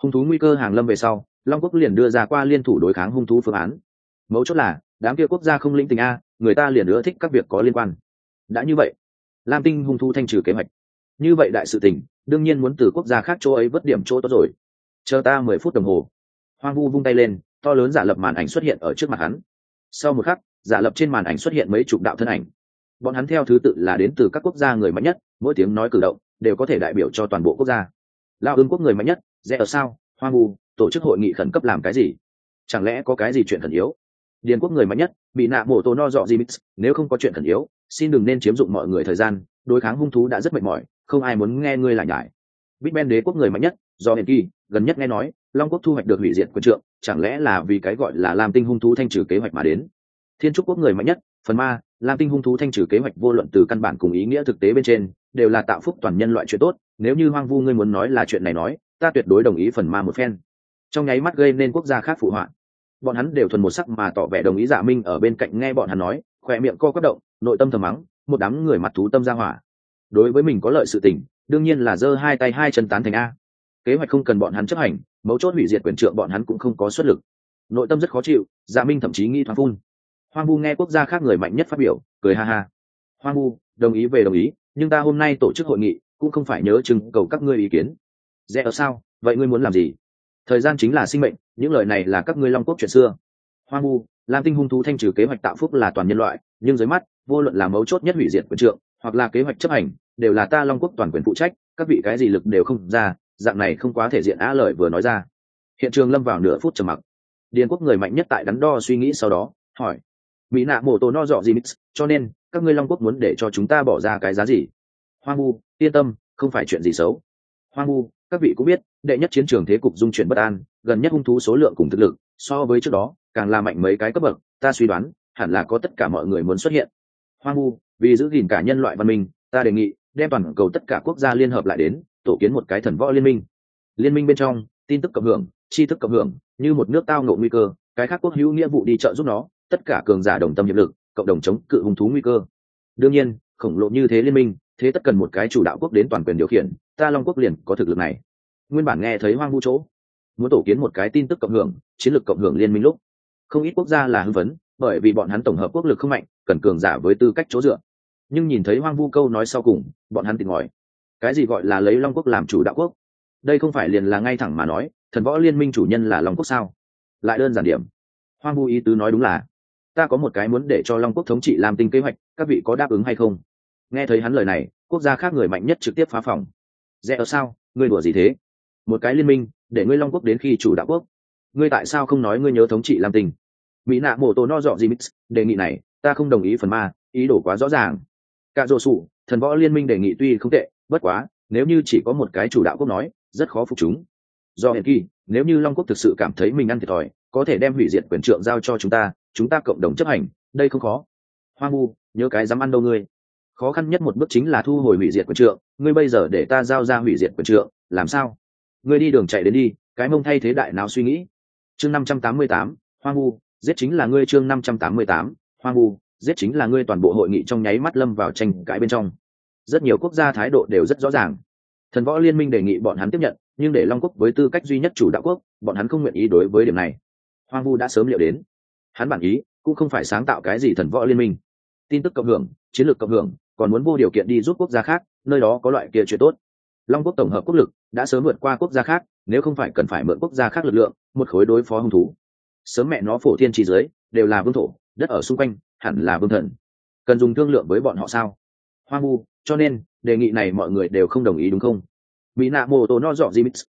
Hung thú nguy cơ hàng lâm về sau, Long quốc liền đưa ra qua liên thủ đối kháng hung thú phương án. Mấu chốt là đám kia quốc gia không lĩnh tình a, người ta liền ưa thích các việc có liên quan. Đã như vậy, Lam Tinh hung thú thanh trừ kế hoạch, như vậy đại sự tình đương nhiên muốn từ quốc gia khác chỗ ấy vớt điểm chỗ tốt rồi. Chờ ta 10 phút đồng hồ. Hoang Vu vung tay lên, to lớn giả lập màn ảnh xuất hiện ở trước mặt hắn. Sau một khắc, giả lập trên màn ảnh xuất hiện mấy chục đạo thân ảnh. Bọn hắn theo thứ tự là đến từ các quốc gia người mạnh nhất, mỗi tiếng nói cử động đều có thể đại biểu cho toàn bộ quốc gia. Lao Ưng quốc người mạnh nhất, rẽ ở sao? Hoang Vu tổ chức hội nghị khẩn cấp làm cái gì? Chẳng lẽ có cái gì chuyện khẩn yếu? Điền quốc người mạnh nhất, bị nạ bổ tổ no dọ gì mix, nếu không có chuyện khẩn yếu, xin đừng nên chiếm dụng mọi người thời gian, đối kháng hung thú đã rất mệt mỏi, không ai muốn nghe ngươi lại nhải. Big Ben đế quốc người mạnh nhất, do hiển kỳ, gần nhất nghe nói, Long quốc thu hoạch được hủy diệt quyền trượng, chẳng lẽ là vì cái gọi là Lam Tinh hung thú thanh trừ kế hoạch mà đến? Thiên trúc quốc người mạnh nhất, phần ma, Lam Tinh hung thú thanh trừ kế hoạch vô luận từ căn bản cùng ý nghĩa thực tế bên trên, đều là tạo phúc toàn nhân loại chuyện tốt, nếu như Hoang Vu ngươi muốn nói là chuyện này nói, ta tuyệt đối đồng ý phần ma một phen. Trong nháy mắt gây nên quốc gia khác phụ họa. Bọn hắn đều thuần một sắc mà tỏ vẻ đồng ý. Dạ Minh ở bên cạnh nghe bọn hắn nói, khỏe miệng co quắp động, nội tâm thầm mắng, một đám người mặt thú tâm ra hỏa. Đối với mình có lợi sự tình, đương nhiên là giơ hai tay hai chân tán thành a. Kế hoạch không cần bọn hắn chấp hành, mấu chốt hủy diệt quyền trượng bọn hắn cũng không có xuất lực. Nội tâm rất khó chịu, Dạ Minh thậm chí nghi thoáng phun. Hoang Vu nghe quốc gia khác người mạnh nhất phát biểu, cười ha ha. Hoang Vu, đồng ý về đồng ý, nhưng ta hôm nay tổ chức hội nghị, cũng không phải nhớ chừng cầu các ngươi ý kiến. Rẽ ở sao? Vậy ngươi muốn làm gì? Thời gian chính là sinh mệnh, những lời này là các ngươi Long quốc chuyện xưa. Hoang Vu, Lam Tinh hung thú thanh trừ kế hoạch tạo phúc là toàn nhân loại, nhưng dưới mắt, vô luận là mấu chốt nhất hủy diệt quyền trượng, hoặc là kế hoạch chấp hành, đều là ta Long quốc toàn quyền phụ trách, các vị cái gì lực đều không ra, dạng này không quá thể diện á. Lời vừa nói ra, hiện trường lâm vào nửa phút trầm mặc. Điền quốc người mạnh nhất tại đắn đo suy nghĩ sau đó hỏi, mỹ nạ mổ tổ no dọ gì mix, cho nên các ngươi Long quốc muốn để cho chúng ta bỏ ra cái giá gì? Hoang Vu, yên tâm, không phải chuyện gì xấu. Hoang Vu, các vị cũng biết, đệ nhất chiến trường thế cục dung chuyển bất an, gần nhất hung thú số lượng cùng thực lực so với trước đó càng là mạnh mấy cái cấp bậc, ta suy đoán hẳn là có tất cả mọi người muốn xuất hiện. Hoang Vu, vì giữ gìn cả nhân loại văn minh, ta đề nghị đem toàn cầu tất cả quốc gia liên hợp lại đến, tổ kiến một cái thần võ liên minh. Liên minh bên trong, tin tức cộng hưởng, tri thức cộng hưởng, như một nước tao ngộ nguy cơ, cái khác quốc hữu nghĩa vụ đi trợ giúp nó, tất cả cường giả đồng tâm hiệp lực, cộng đồng chống cự hung thú nguy cơ. Đương nhiên, khổng lồ như thế liên minh, thế tất cần một cái chủ đạo quốc đến toàn quyền điều khiển, ta Long quốc liền có thực lực này. Nguyên bản nghe thấy Hoang Vu chỗ muốn tổ kiến một cái tin tức cộng hưởng, chiến lược cộng hưởng liên minh lúc, không ít quốc gia là hưng phấn, bởi vì bọn hắn tổng hợp quốc lực không mạnh, cần cường giả với tư cách chỗ dựa. Nhưng nhìn thấy Hoang Vu câu nói sau cùng, bọn hắn tỉnh ngòi. Cái gì gọi là lấy Long quốc làm chủ đạo quốc? Đây không phải liền là ngay thẳng mà nói, thần võ liên minh chủ nhân là Long quốc sao? Lại đơn giản điểm. Hoang Vu ý tứ nói đúng là, ta có một cái muốn để cho Long quốc thống trị Lam Tinh kế hoạch, các vị có đáp ứng hay không? Nghe thấy hắn lời này, quốc gia khác người mạnh nhất trực tiếp phá phòng. Rẽ ở sao? Ngươi đùa gì thế? Một cái liên minh để ngươi Long quốc đến khi chủ đạo quốc, ngươi tại sao không nói ngươi nhớ thống trị Lam Tinh? Mỹ nạ mổ tổ no dọ gì mix, đề nghị này ta không đồng ý. Phần ma, ý đồ quá rõ ràng. Cả rồ sủ, thần võ liên minh đề nghị tuy không tệ, bất quá nếu như chỉ có một cái chủ đạo quốc nói, rất khó phục chúng. Do hiển kỳ, nếu như Long quốc thực sự cảm thấy mình ăn thiệt thòi, có thể đem hủy diệt quyền trượng giao cho chúng ta cộng đồng chấp hành, đây không khó. Hoang Vu, nhớ cái dám ăn đâu ngươi. Khó khăn nhất một bước chính là thu hồi hủy diệt quyền trượng, ngươi bây giờ để ta giao ra hủy diệt quyền trượng, làm sao? Ngươi đi đường chạy đến đi, cái mông thay thế đại não suy nghĩ. Chương 588, Hoang Vu, giết chính là ngươi. Chương 588, Hoang Vu, giết chính là ngươi. Toàn bộ hội nghị trong nháy mắt lâm vào tranh cãi bên trong. Rất nhiều quốc gia thái độ đều rất rõ ràng. Thần võ liên minh đề nghị bọn hắn tiếp nhận, nhưng để Long quốc với tư cách duy nhất chủ đạo quốc, bọn hắn không nguyện ý đối với điểm này. Hoang Vu đã sớm liệu đến. Hắn bản ý cũng không phải sáng tạo cái gì thần võ liên minh. Tin tức cộng hưởng, chiến lược cộng hưởng, còn muốn vô điều kiện đi giúp quốc gia khác, nơi đó có loại kia chuyện tốt. Long quốc tổng hợp quốc lực đã sớm vượt qua quốc gia khác, nếu không phải cần phải mượn quốc gia khác lực lượng, một khối đối phó hung thú. Sớm mẹ nó phổ thiên chi giới đều là vương thổ, đất ở xung quanh hẳn là vương thần. Cần dùng thương lượng với bọn họ sao? Hoang Vu, cho nên đề nghị này mọi người đều không đồng ý đúng không? Mỹ nạ mô tô no dọ gì mix,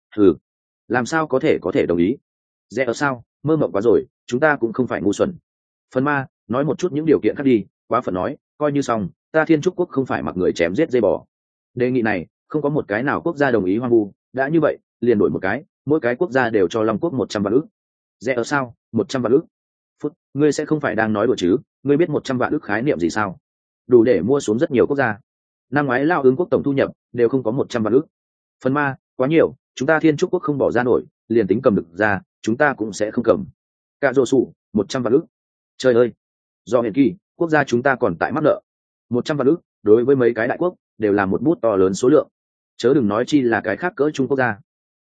làm sao có thể đồng ý? Rẽ ở sao? Mơ mộng quá rồi, chúng ta cũng không phải ngu xuẩn. Phần ma, nói một chút những điều kiện khác đi, quá phần nói, coi như xong, ta Thiên Trúc quốc không phải mặc người chém giết dây bò. Đề nghị này không có một cái nào quốc gia đồng ý. Hoang Vu, đã như vậy liền đổi một cái, mỗi cái quốc gia đều cho Long quốc 100 vạn ức. Rẽ ở sao? 100 vạn ức? Phút, ngươi sẽ không phải đang nói đùa chứ? Ngươi biết 100 vạn ức khái niệm gì sao? Đủ để mua xuống rất nhiều quốc gia. Năm ngoái Lao Ứng quốc tổng thu nhập đều không có 100 vạn ức. Phần ma, quá nhiều, chúng ta Thiên Trúc quốc không bỏ ra nổi, liền tính cầm được ra, chúng ta cũng sẽ không cầm. Cả rồ sủ, 100 vạn ức. Trời ơi, do hiển kỳ, quốc gia chúng ta còn tại mắc nợ. 100 vạn ức đối với mấy cái đại quốc đều là một bút to lớn số lượng, chớ đừng nói chi là cái khác cỡ Trung quốc gia.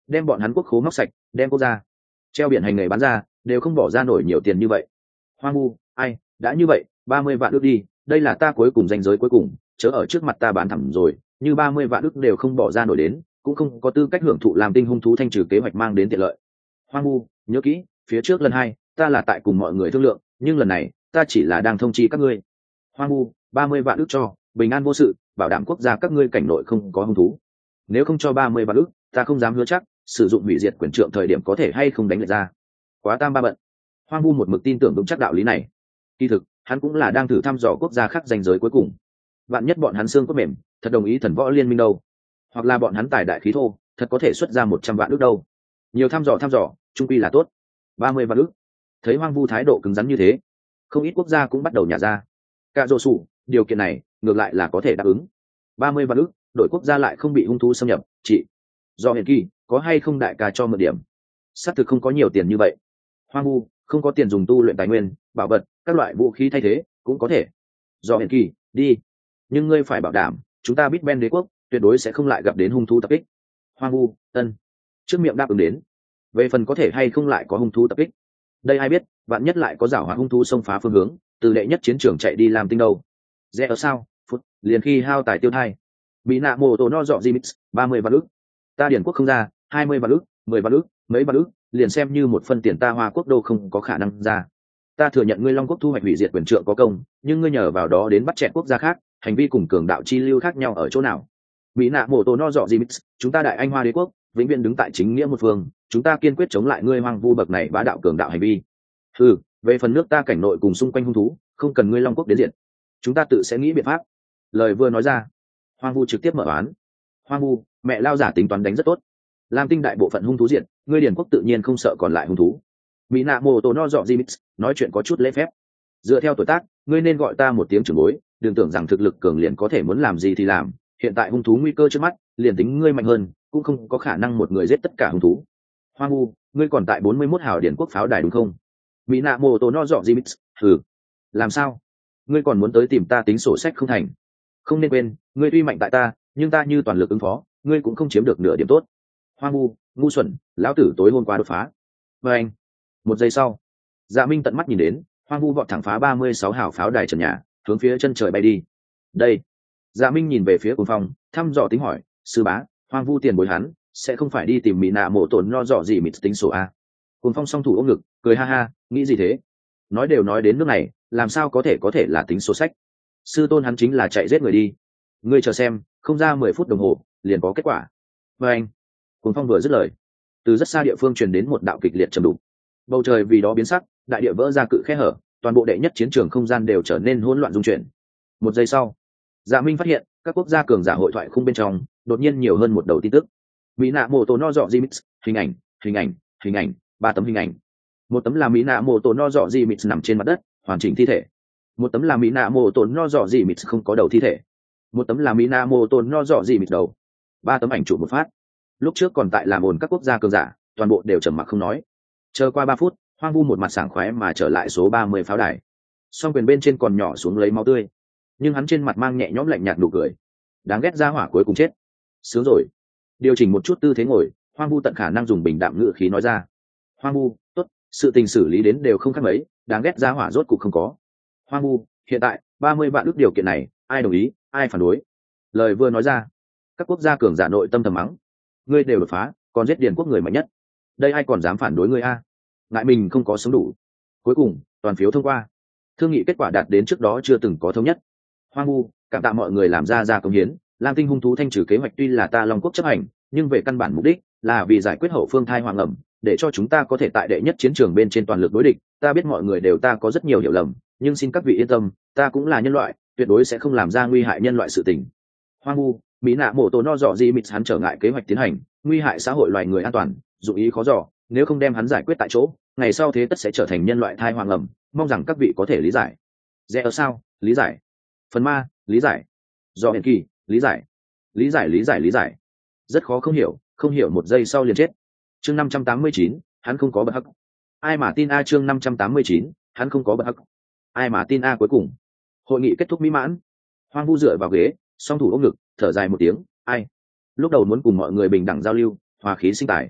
đem bọn hắn quốc khố móc sạch, đem quốc gia treo biển hành nghề bán ra, đều không bỏ ra nổi nhiều tiền như vậy. Hoang vu, ai, đã như vậy, 30 vạn ức đi, đây là ta cuối cùng danh giới cuối cùng, chớ ở trước mặt ta bán thẳng rồi, như 30 vạn ức đều không bỏ ra nổi đến, cũng không có tư cách hưởng thụ làm tinh hung thú thanh trừ kế hoạch mang đến tiện lợi. Hoang vu, nhớ kỹ, phía trước lần 2, ta là tại cùng mọi người thương lượng, nhưng lần này, ta chỉ là đang thông chi các ngươi. Hoang vu, 30 vạn ức cho, bình an vô sự, bảo đảm quốc gia các ngươi cảnh nội không có hung thú. Nếu không cho 30 vạn ức, ta không dám hứa chắc, sử dụng hủy diệt quyền trượng thời điểm có thể hay không đánh lại ra. Quá tam ba bận. Hoang vu một mực tin tưởng vững chắc đạo lý này. Kỳ thực, hắn cũng là đang thử thăm dò quốc gia khác danh giới cuối cùng. Vạn nhất bọn hắn xương cốt mềm, thật đồng ý thần võ liên minh đâu, hoặc là bọn hắn tài đại khí thô, thật có thể xuất ra 100 vạn ức đâu. Nhiều thăm dò, trung quy là tốt. 30 vạn ức. Thấy Hoang vu thái độ cứng rắn như thế, không ít quốc gia cũng bắt đầu nhả ra. Cả dô sủ, điều kiện này ngược lại là có thể đáp ứng. 30 vạn ức, đội quốc gia lại không bị hung thú xâm nhập, chị. Do hiện kỳ, có hay không đại ca cho mượn điểm? Xác thực không có nhiều tiền như vậy. Hoang vu, không có tiền dùng tu luyện tài nguyên, bảo vật, các loại vũ khí thay thế, cũng có thể. Do hiện kỳ, đi. Nhưng ngươi phải bảo đảm, chúng ta biết Ben đế quốc, tuyệt đối sẽ không lại gặp đến hung thú tập kích. Hoang vu, tân. Trước miệng đáp ứng đến. Về phần có thể hay không lại có hung thú tập kích, đây ai biết, vạn nhất lại có giảo hoạt hung thú xông phá phương hướng, từ đệ nhất chiến trường chạy đi làm tinh đâu. Rẽ ở sao? Phút, liền khi hao tài tiêu thai. Bị nạ mồ tổ no dọ gì mix, 30 vạn ức. Ta điển quốc không ra, 20 vạn ức, 10 vạn ức, mấy vạn ức, liền xem như một phân tiền ta Hoa quốc đô không có khả năng ra. Ta thừa nhận ngươi Long quốc thu hoạch hủy diệt quyền trượng có công, nhưng ngươi nhờ vào đó đến bắt chẹn quốc gia khác, hành vi cùng cường đạo chi lưu khác nhau ở chỗ nào? Bị nạ mồ tổ no dọ gì mix, chúng ta đại anh Hoa đế quốc, vĩnh viễn đứng tại chính nghĩa một phương, chúng ta kiên quyết chống lại ngươi hoang vu bậc này bá đạo cường đạo hành vi. Về phần nước ta cảnh nội cùng xung quanh hung thú, không cần ngươi Long quốc đến diện, chúng ta tự sẽ nghĩ biện pháp. Lời vừa nói ra, Hoang vu trực tiếp mở oán. Hoang vu, mẹ lao giả tính toán đánh rất tốt. Lam tinh đại bộ phận hung thú diện, ngươi điển quốc tự nhiên không sợ còn lại hung thú. Mỹ nạ mồ tổ no dọ gì mix, nói chuyện có chút lễ phép. Dựa theo tuổi tác, ngươi nên gọi ta một tiếng trưởng bối, đừng tưởng rằng thực lực cường liền có thể muốn làm gì thì làm. Hiện tại hung thú nguy cơ trước mắt, liền tính ngươi mạnh hơn, cũng không có khả năng một người giết tất cả hung thú. Hoang vu, ngươi còn tại 41 hào điển quốc pháo đài đúng không? Mỹ nạ mồ tổ no dọ gì mix, làm sao? Ngươi còn muốn tới tìm ta tính sổ sách không thành? Không nên quên, ngươi tuy mạnh tại ta, nhưng ta như toàn lực ứng phó, ngươi cũng không chiếm được nửa điểm tốt. Hoang vu, ngu xuẩn, lão tử tối hôm qua đột phá. Và anh, một giây sau, Dạ Minh tận mắt nhìn đến, Hoang vu vọt thẳng phá 36 hào pháo đài trần nhà, hướng phía chân trời bay đi. Đây, Dạ Minh nhìn về phía Cuồng Phong, thăm dò tính hỏi, sư bá, Hoang vu tiền bối hắn, sẽ không phải đi tìm Mỹ nạ mộ tổn no dọ gì mịt tính sổ a? Cuồng Phong song thủ ôm ngực, cười ha ha, nghĩ gì thế? Nói đều nói đến nước này, làm sao có thể là tính sổ sách? Sư tôn hắn chính là chạy giết người đi. Ngươi chờ xem, không ra 10 phút đồng hồ, liền có kết quả. Và anh, Cuồng Phong vừa dứt lời, từ rất xa địa phương truyền đến một đạo kịch liệt trầm đục. Bầu trời vì đó biến sắc, đại địa vỡ ra cự khe hở, toàn bộ đệ nhất chiến trường không gian đều trở nên hỗn loạn rung chuyển. Một giây sau, Dạ Minh phát hiện, các quốc gia cường giả hội thoại khung bên trong, đột nhiên nhiều hơn một đầu tin tức. Mỹ nạ mộ tổ no dọ gì mix, hình ảnh, 3 tấm hình ảnh. Một tấm là Mỹ nạ mộ tổ no dọ gì mix nằm trên mặt đất, hoàn chỉnh thi thể. Một tấm là Mỹ nạ mộ tổ no dọ gì mix không có đầu thi thể. Một tấm là Mỹ nạ mộ tổ no dọ gì mix đầu. 3 tấm ảnh chụp một phát. Lúc trước còn tại làm ồn các quốc gia cường giả, toàn bộ đều trầm mặc không nói. Chờ qua 3 phút, Hoang vu một mặt sảng khoái mà trở lại số 30 pháo đài. Song quyền bên trên còn nhỏ xuống lấy máu tươi, nhưng hắn trên mặt mang nhẹ nhõm lạnh nhạt nụ cười. Đáng ghét ra hỏa cuối cùng chết. Sướng rồi. Điều chỉnh một chút tư thế ngồi, Hoang vu tận khả năng dùng bình đạm ngữ khí nói ra. Hoang vu, tốt, sự tình xử lý đến đều không khác mấy, đáng ghét ra hỏa rốt cục không có. Hoang vu, hiện tại 30 vạn ước điều kiện này, ai đồng ý, ai phản đối? Lời vừa nói ra, các quốc gia cường giả nội tâm thầm mắng. Ngươi đều đột phá, còn giết điền quốc người mạnh nhất, đây ai còn dám phản đối ngươi a? Ngại mình không có sống đủ. Cuối cùng, toàn phiếu thông qua. Thương nghị kết quả đạt đến trước đó chưa từng có thống nhất. Hoang vu, cảm tạ mọi người làm ra công hiến. Lam tinh hung thú thanh trừ kế hoạch tuy là ta Long quốc chấp hành, nhưng về căn bản mục đích là vì giải quyết hậu phương thai hoàng ẩm, để cho chúng ta có thể tại đệ nhất chiến trường bên trên toàn lực đối địch. Ta biết mọi người đều ta có rất nhiều hiểu lầm, nhưng xin các vị yên tâm, ta cũng là nhân loại, tuyệt đối sẽ không làm ra nguy hại nhân loại sự tình. Hoang vu, Mỹ nạ mổ tổ no dọ gì mịt hắn trở ngại kế hoạch tiến hành, nguy hại xã hội loài người an toàn, dụng ý khó dò, nếu không đem hắn giải quyết tại chỗ, ngày sau thế tất sẽ trở thành nhân loại thai hoàng ẩm, mong rằng các vị có thể lý giải. Rẽ ở sao? Lý giải. Phần ma, lý giải. Do hiện kỳ, lý giải. Lý giải. Rất khó không hiểu một giây sau liền chết. Chương 589, hắn không có bật hắc. Ai mà tin a? Chương 589, hắn không có bật hắc. Ai mà tin a? Cuối cùng, hội nghị kết thúc mỹ mãn. Hoang vu dựa vào ghế, song thủ ôm ngực, thở dài một tiếng, ai. Lúc đầu muốn cùng mọi người bình đẳng giao lưu, hòa khí sinh tài.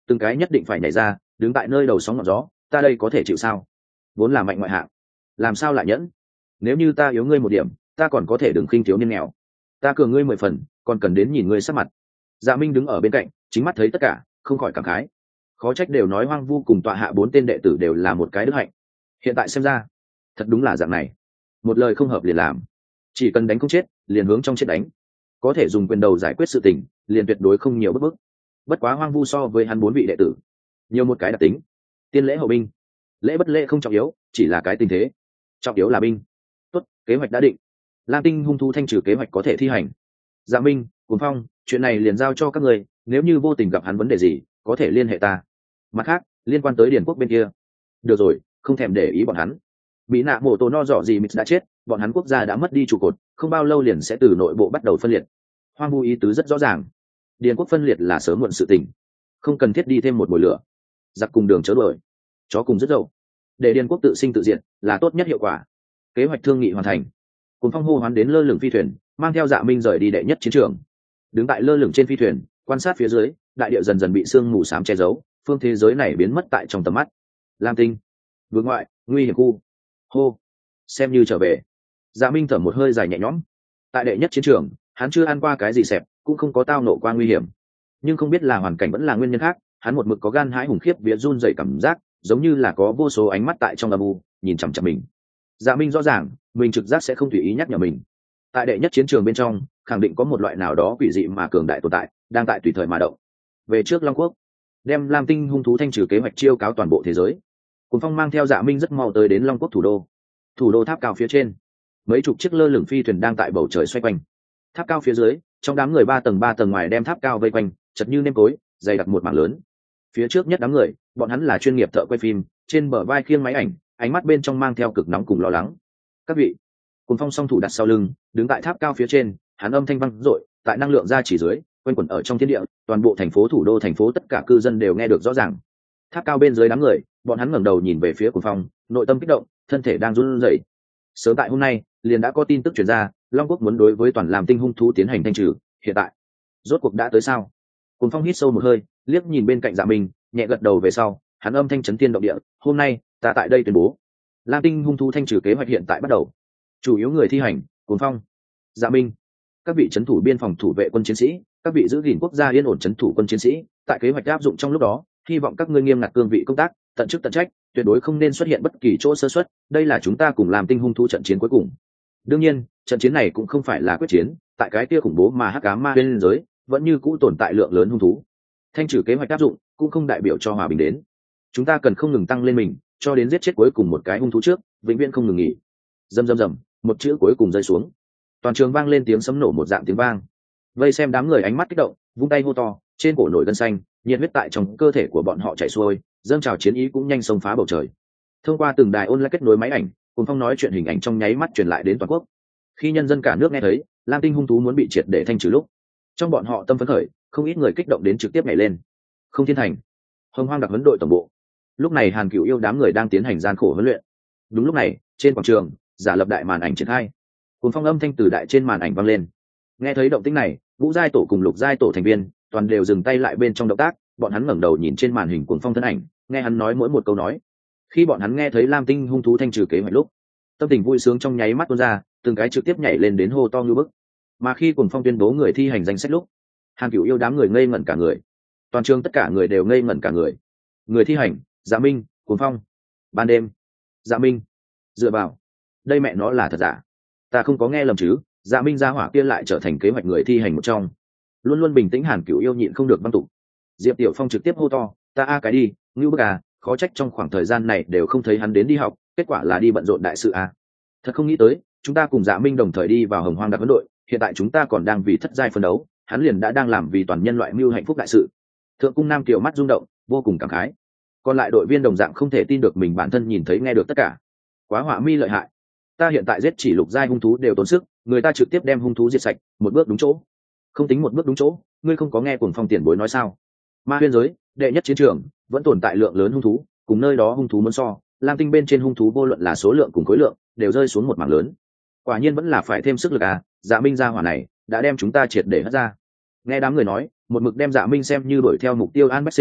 từng cái nhất định phải nhảy ra, đứng tại nơi đầu sóng ngọn gió. Ta đây có thể chịu sao? Vốn là mạnh ngoại hạng, làm sao lại nhẫn? Nếu như ta yếu ngươi một điểm, ta còn có thể đừng khinh thiếu niên nghèo. Ta cường ngươi 10 phần, còn cần đến nhìn ngươi sắc mặt. Dạ Minh đứng ở bên cạnh, chính mắt thấy tất cả, không khỏi cảm khái. Khó trách đều nói Hoang Vu cùng tọa hạ 4 tên đệ tử đều là một cái đức hạnh. Hiện tại xem ra, thật đúng là dạng này. Một lời không hợp liền làm, chỉ cần đánh không chết, liền hướng trong chết đánh. Có thể dùng quyền đầu giải quyết sự tình, liền tuyệt đối không nhiều bức bức. Bất quá Hoang Vu so với hắn 4 vị đệ tử, nhiều một cái đặc tính. Tiên lễ hậu binh. Lễ bất lễ không trọng yếu, chỉ là cái tình thế. Trọng yếu là binh. Tốt, kế hoạch đã định. Lam Tinh hung thú thanh trừ kế hoạch có thể thi hành. Dạ Minh, Cuồng Phong, chuyện này liền giao cho các người, nếu như vô tình gặp hắn vấn đề gì, có thể liên hệ ta. Mặt khác, liên quan tới Điền quốc bên kia, được rồi, không thèm để ý bọn hắn. Bị nạ mổ tổ no dọ gì mít đã chết, bọn hắn quốc gia đã mất đi trụ cột, không bao lâu liền sẽ từ nội bộ bắt đầu phân liệt. Hoang Vu ý tứ rất rõ ràng, Điền quốc phân liệt là sớm muộn sự tình, không cần thiết đi thêm một mùi lửa. Giặc cùng đường chớ đuổi, chó cùng rất dậu, để Điền quốc tự sinh tự diệt là tốt nhất hiệu quả. Kế hoạch thương nghị hoàn thành. Cùng Phong hô hoán đến lơ lửng phi thuyền, mang theo Dạ Minh rời đi đệ nhất chiến trường. Đứng tại lơ lửng trên phi thuyền, quan sát phía dưới, đại địa dần dần bị sương mù xám che giấu, phương thế giới này biến mất tại trong tầm mắt. Lam Tinh, vương ngoại, nguy hiểm khu. Hô, xem như trở về. Dạ Minh thở một hơi dài nhẹ nhõm. Tại đệ nhất chiến trường, hắn chưa ăn qua cái gì xẹp, cũng không có tao nộ qua nguy hiểm. Nhưng không biết là hoàn cảnh vẫn là nguyên nhân khác, hắn một mực có gan hãi hùng khiếp vía run rẩy cảm giác, giống như là có vô số ánh mắt tại trong âm u nhìn chằm chằm mình. Dạ Minh rõ ràng, mình trực giác sẽ không tùy ý nhắc nhở mình. Tại đệ nhất chiến trường bên trong, khẳng định có một loại nào đó quỷ dị mà cường đại tồn tại, đang tại tùy thời mà động. Về trước Long Quốc, đem Lam Tinh hung thú thanh trừ kế hoạch chiêu cáo toàn bộ thế giới. Cùng Phong mang theo Dạ Minh rất mau tới đến Long Quốc thủ đô. Thủ đô tháp cao phía trên, mấy chục chiếc lơ lửng phi thuyền đang tại bầu trời xoay quanh. Tháp cao phía dưới, trong đám người 3 tầng ngoài đem tháp cao vây quanh, chật như nêm tối, dày đặc một mảng lớn. Phía trước nhất đám người, bọn hắn là chuyên nghiệp thợ quay phim, trên bờ vai khiêng máy ảnh, ánh mắt bên trong mang theo cực nóng cùng lo lắng. Các vị. Cùng Phong song thủ đặt sau lưng, đứng tại tháp cao phía trên, hắn âm thanh vang dội, tại năng lượng ra chỉ dưới, quanh quẩn ở trong thiên địa, toàn bộ thành phố thủ đô thành phố tất cả cư dân đều nghe được rõ ràng. Tháp cao bên dưới đám người, bọn hắn ngẩng đầu nhìn về phía Cùng Phong, nội tâm kích động, thân thể đang run rẩy. Sớm tại hôm nay, liền đã có tin tức truyền ra, Long Quốc muốn đối với toàn Lam Tinh hung thú tiến hành thanh trừ, hiện tại, rốt cuộc đã tới sao? Cùng Phong hít sâu một hơi, liếc nhìn bên cạnh Dạ Minh, nhẹ gật đầu về sau, hắn âm thanh chấn thiên động địa, hôm nay, ta tại đây tuyên bố, Lam Tinh hung thú thanh trừ kế hoạch hiện tại bắt đầu. Chủ yếu người thi hành, Cùng Phong, Dạ Minh, các vị trấn thủ biên phòng thủ vệ quân chiến sĩ, các vị giữ gìn quốc gia yên ổn trấn thủ quân chiến sĩ, tại kế hoạch áp dụng trong lúc đó, hy vọng các ngươi nghiêm ngặt cương vị công tác, tận chức tận trách, tuyệt đối không nên xuất hiện bất kỳ chỗ sơ suất, đây là chúng ta cùng Lam Tinh hung thú trận chiến cuối cùng. Đương nhiên, trận chiến này cũng không phải là quyết chiến, tại cái kia khủng bố mà hắc ám ma bên giới, vẫn như cũ tồn tại lượng lớn hung thú. Thanh trừ kế hoạch áp dụng, cũng không đại biểu cho hòa bình đến. Chúng ta cần không ngừng tăng lên mình, cho đến giết chết cuối cùng một cái hung thú trước, vĩnh viễn không ngừng nghỉ. Rầm rầm rầm, một chữ cuối cùng rơi xuống. Toàn trường vang lên tiếng sấm nổ một dạng tiếng vang. Vây xem đám người ánh mắt kích động, vung tay hô to, trên cổ nổi gân xanh, nhiệt huyết tại trong cơ thể của bọn họ chảy xuôi, dâng trào chiến ý cũng nhanh xông phá bầu trời. Thông qua từng đài online kết nối máy ảnh, Cùng Phong nói chuyện hình ảnh trong nháy mắt truyền lại đến toàn quốc. Khi nhân dân cả nước nghe thấy, Lam Tinh hung thú muốn bị triệt để thanh trừ lúc, trong bọn họ tâm phấn khởi, không ít người kích động đến trực tiếp nhảy lên. Không Thiên Thành, Hồng Hoang đặc huấn đội tổng bộ. Lúc này Hàn Cửu yêu đám người đang tiến hành gian khổ huấn luyện. Đúng lúc này, trên quảng trường, giả lập đại màn ảnh triển khai. Cùng Phong âm thanh từ đại trên màn ảnh vang lên. Nghe thấy động tĩnh này, Ngũ giai tổ cùng Lục giai tổ thành viên, toàn đều dừng tay lại bên trong động tác, bọn hắn ngẩng đầu nhìn trên màn hình Cuồng Phong thân ảnh, nghe hắn nói mỗi một câu nói. Khi bọn hắn nghe thấy Lam Tinh hung thú thanh trừ kế hoạch lúc, tâm tình vui sướng trong nháy mắt tuôn ra, từng cái trực tiếp nhảy lên đến hô to như bức. Mà khi Cuồng Phong tuyên bố người thi hành danh sách lúc, Hàn Cửu yêu đám người ngây ngẩn cả người. Toàn trường tất cả người đều ngây ngẩn cả người. Người thi hành, Dạ Minh, Cuồng Phong. Ban đêm, Dạ Minh. Dựa vào, đây mẹ nó là thật giả? Ta không có nghe lầm chứ? Dạ Minh gia hỏa kia lại trở thành kế hoạch người thi hành một trong. Luôn luôn bình tĩnh Hàn Cửu yêu nhịn không được băng tụ. Diệp Tiểu Phong trực tiếp hô to, ta a cái đi, ngưu bức à, khó trách trong khoảng thời gian này đều không thấy hắn đến đi học, kết quả là đi bận rộn đại sự à. Thật không nghĩ tới, chúng ta cùng Dạ Minh đồng thời đi vào Hồng Hoang đặc huấn đội, hiện tại chúng ta còn đang vì thất giai phân đấu, hắn liền đã đang làm vì toàn nhân loại mưu hạnh phúc đại sự. Thượng cung Nam Kiều mắt rung động, vô cùng cảm khái. Còn lại đội viên đồng dạng không thể tin được mình bản thân nhìn thấy nghe được tất cả. Quá họa mi lợi hại. Ta hiện tại giết chỉ lục giai hung thú đều tốn sức, người ta trực tiếp đem hung thú diệt sạch, một bước đúng chỗ. Không tính một bước đúng chỗ, ngươi không có nghe Cuồng Phong tiền bối nói sao? Ma huyên giới, đệ nhất chiến trường, vẫn tồn tại lượng lớn hung thú, cùng nơi đó hung thú muốn so, Lam Tinh bên trên hung thú vô luận là số lượng cùng khối lượng, đều rơi xuống một mảng lớn. Quả nhiên vẫn là phải thêm sức lực à, Dạ Minh gia hỏa này đã đem chúng ta triệt để hất ra. Nghe đám người nói, một mực đem Dạ Minh xem như đuổi theo mục tiêu An Bách Sinh,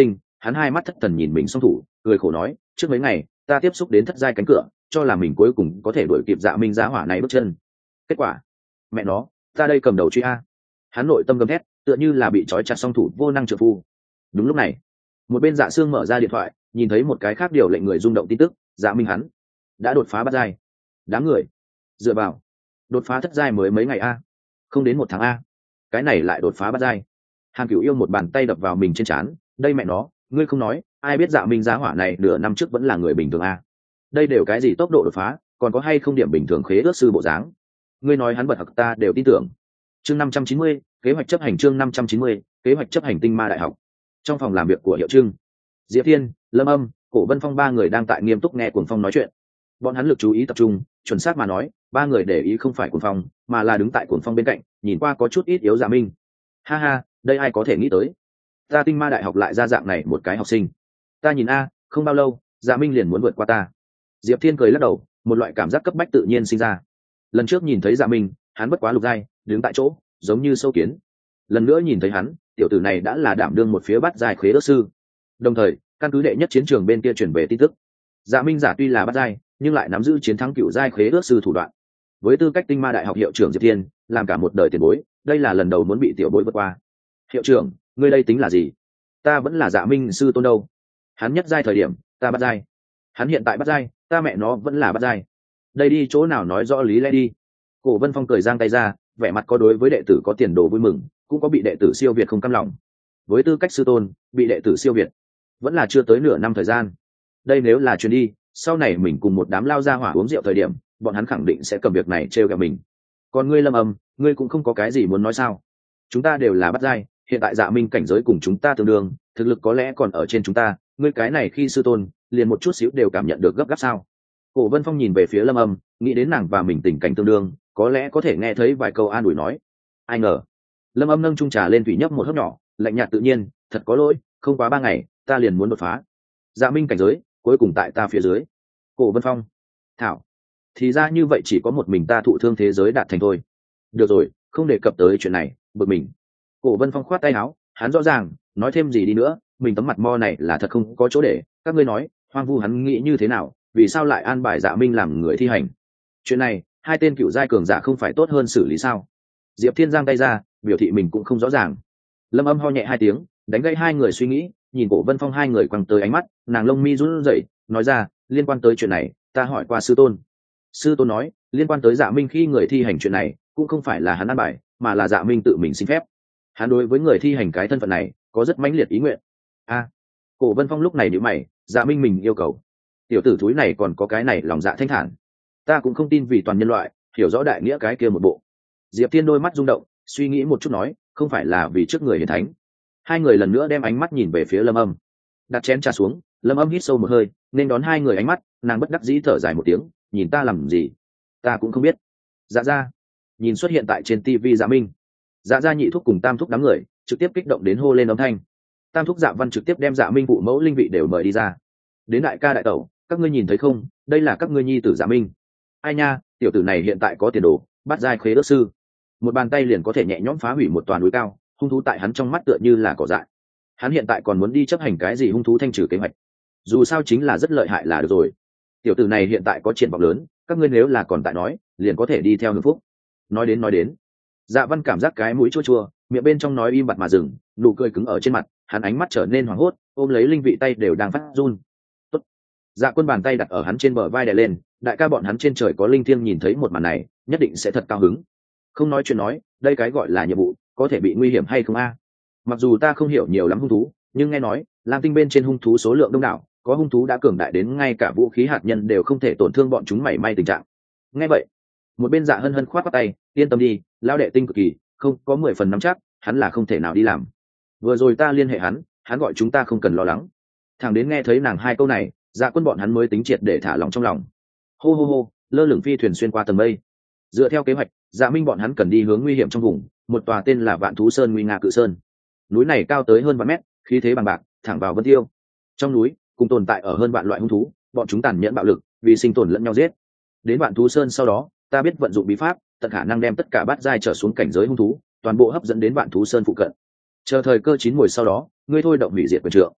hắn hai mắt thất thần nhìn mình song thủ cười khổ nói, trước mấy ngày ta tiếp xúc đến thất giai cánh cửa, cho là mình cuối cùng có thể đuổi kịp Dạ Minh giá hỏa này bước chân. Kết quả, mẹ nó, ta đây cầm đầu truy a. Hắn nội tâm gầm thét, tựa như là bị trói chặt song thủ vô năng trợ phu. Đúng lúc này, một bên Dạ Sương mở ra điện thoại, nhìn thấy một cái khác điều lệnh người rung động tin tức, Dạ Minh hắn đã đột phá bát giai. Đám người dựa vào, đột phá thất giai mới mấy ngày a, không đến một tháng a, cái này lại đột phá bát giai. Hàn Cửu Yêu một bàn tay đập vào mình trên trán, đây mẹ nó, ngươi không nói, ai biết Dạ Minh giá hỏa này nửa năm trước vẫn là người bình thường a. Đây đều cái gì tốc độ đột phá, còn có hay không điểm bình thường khế ước sư bộ dáng. Ngươi nói hắn bật học ta đều tin tưởng. Chương 590, kế hoạch chấp hành chương 590, kế hoạch chấp hành Tinh Ma Đại học. Trong phòng làm việc của Hiệu Trưng, Diệp Thiên, Lâm Âm, Cổ Vân Phong ba người đang tại nghiêm túc nghe Cuồng Phong nói chuyện. Bọn hắn lực chú ý tập trung, chuẩn xác mà nói, ba người để ý không phải Cuồng Phong, mà là đứng tại Cuồng Phong bên cạnh, nhìn qua có chút ít yếu Dạ Minh. Ha ha, đây ai có thể nghĩ tới? Ta Tinh Ma Đại học lại ra dạng này một cái học sinh. Ta nhìn a, không bao lâu, Dạ Minh liền muốn vượt qua ta. Diệp Thiên cười lắc đầu, một loại cảm giác cấp bách tự nhiên sinh ra. Lần trước nhìn thấy Dạ Minh, hắn bất quá lục giai, đứng tại chỗ, giống như sâu kiến. Lần nữa nhìn thấy hắn, tiểu tử này đã là đảm đương một phía bát giai khế ước sư. Đồng thời, căn cứ đệ nhất chiến trường bên kia truyền về tin tức, Dạ Minh giả tuy là bát giai, nhưng lại nắm giữ chiến thắng cựu giai khế ước sư thủ đoạn. Với tư cách Tinh Ma Đại học hiệu trưởng Diệp Thiên, làm cả một đời tiền bối, đây là lần đầu muốn bị tiểu bối vượt qua. Hiệu trưởng, ngươi đây tính là gì? Ta vẫn là Dạ Minh sư tôn đâu. Hắn nhất giai thời điểm, ta bát giai. Hắn hiện tại bát giai, ta mẹ nó vẫn là bát giai. Đây đi chỗ nào nói rõ lý lẽ đi. Cổ Vân Phong cười giang tay ra, vẻ mặt có đối với đệ tử có tiền đồ vui mừng, cũng có bị đệ tử siêu việt không cam lòng. Với tư cách sư tôn, bị đệ tử siêu việt, vẫn là chưa tới nửa năm thời gian. Đây nếu là chuyến đi, sau này mình cùng một đám lao ra hỏa uống rượu thời điểm, bọn hắn khẳng định sẽ cầm việc này trêu ghẹo mình. Còn ngươi Lâm Âm, ngươi cũng không có cái gì muốn nói sao? Chúng ta đều là bát giai, hiện tại Dạ Minh cảnh giới cùng chúng ta tương đương, thực lực có lẽ còn ở trên chúng ta, ngươi cái này khi sư tôn, liền một chút xíu đều cảm nhận được gấp gáp sao? Cổ Vân Phong nhìn về phía Lâm Âm, nghĩ đến nàng và mình tình cảnh tương đương, có lẽ có thể nghe thấy vài câu an ủi nói. Ai ngờ, Lâm Âm nâng chung trà lên thủy nhấp một hớp nhỏ, lạnh nhạt tự nhiên, thật có lỗi, không quá 3 ngày, ta liền muốn đột phá. Dạ Minh cảnh giới, cuối cùng tại ta phía dưới. Cổ Vân Phong, thảo, thì ra như vậy chỉ có một mình ta thụ thương thế giới đạt thành thôi. Được rồi, không đề cập tới chuyện này, bực mình. Cổ Vân Phong khoát tay áo, hắn rõ ràng, nói thêm gì đi nữa, mình tấm mặt mo này là thật không có chỗ để. Các ngươi nói, Hoang Vu hắn nghĩ như thế nào, vì sao lại an bài Dạ Minh làm người thi hành? Chuyện này, hai tên cựu giai cường giả không phải tốt hơn xử lý sao? Diệp Thiên giang tay ra, biểu thị mình cũng không rõ ràng. Lâm Âm ho nhẹ 2 tiếng, đánh gãy hai người suy nghĩ, nhìn Cổ Vân Phong hai người quăng tới ánh mắt, nàng lông mi run rẩy, nói ra, liên quan tới chuyện này, ta hỏi qua sư tôn. Sư tôn nói, liên quan tới Dạ Minh khi người thi hành chuyện này, cũng không phải là hắn an bài, mà là Dạ Minh tự mình xin phép. Hắn đối với người thi hành cái thân phận này, có rất mãnh liệt ý nguyện. Cổ Vân Phong lúc này nhíu mày, Dạ Minh mình yêu cầu. Tiểu tử thúi này còn có cái này lòng dạ thanh thản. Ta cũng không tin vì toàn nhân loại, hiểu rõ đại nghĩa cái kia một bộ. Diệp Thiên đôi mắt rung động, suy nghĩ một chút nói, không phải là vì trước người hiền thánh. Hai người lần nữa đem ánh mắt nhìn về phía Lâm Âm. Đặt chén trà xuống, Lâm Âm hít sâu một hơi, nên đón hai người ánh mắt, nàng bất đắc dĩ thở dài một tiếng, nhìn ta làm gì? Ta cũng không biết. Dạ ra. Nhìn xuất hiện tại trên TV Dạ Minh. Dạ ra nhị thúc cùng tam thúc đám người, trực tiếp kích động đến hô lên âm thanh. Tam thúc Dạ Văn trực tiếp đem Dạ Minh phụ mẫu linh vị đều mời đi ra. Đến đại ca đại tẩu, các ngươi nhìn thấy không, đây là các ngươi nhi tử Dạ Minh. Ai nha, tiểu tử này hiện tại có tiền đồ, bắt giai khế ước sư. Một bàn tay liền có thể nhẹ nhõm phá hủy một toàn núi cao, hung thú tại hắn trong mắt tựa như là cỏ dại. Hắn hiện tại còn muốn đi chấp hành cái gì hung thú thanh trừ kế hoạch? Dù sao chính là rất lợi hại là được rồi. Tiểu tử này hiện tại có triển vọng lớn, các ngươi nếu là còn tại nói, liền có thể đi theo hưởng phúc. Nói đến, Dạ Văn cảm giác cái mũi chua chua, miệng bên trong nói im bặt mà dừng, nụ cười cứng ở trên mặt, hắn ánh mắt trở nên hoảng hốt, ôm lấy linh vị tay đều đang phát run. Tốt. Dạ Quân bàn tay đặt ở hắn trên bờ vai đè lên, đại ca bọn hắn trên trời có linh thiêng nhìn thấy một màn này, nhất định sẽ thật cao hứng. Không nói chuyện nói, đây cái gọi là nhiệm vụ, có thể bị nguy hiểm hay không a? Mặc dù ta không hiểu nhiều lắm hung thú, nhưng nghe nói, Lam Tinh bên trên hung thú số lượng đông đảo, có hung thú đã cường đại đến ngay cả vũ khí hạt nhân đều không thể tổn thương bọn chúng mảy may tình trạng. Nghe vậy, một bên Dạ Hân Hân khoát tay, yên tâm đi, lão đệ tinh cực kỳ, không có 10 phần nắm chắc, hắn là không thể nào đi làm. Vừa rồi ta liên hệ hắn gọi chúng ta không cần lo lắng. Thằng đến nghe thấy nàng hai câu này, Dạ Quân bọn hắn mới tính triệt để thả lòng trong lòng. Hô hô hô, lơ lửng phi thuyền xuyên qua tầng mây. Dựa theo kế hoạch, Dạ Minh bọn hắn cần đi hướng nguy hiểm trong vùng, một tòa tên là Vạn Thú Sơn nguy nga cự sơn. Núi này cao tới hơn 3 mét, khí thế bằng bạc, thẳng vào vân tiêu. Trong núi, cùng tồn tại ở hơn vạn loại hung thú, bọn chúng tàn nhẫn bạo lực, vì sinh tồn lẫn nhau giết. Đến Vạn Thú Sơn sau đó, ta biết vận dụng bí pháp, tận khả năng đem tất cả bát giai trở xuống cảnh giới hung thú, toàn bộ hấp dẫn đến Vạn Thú Sơn phụ cận. Chờ thời cơ chín muồi sau đó, ngươi thôi động hủy diệt quyền trượng.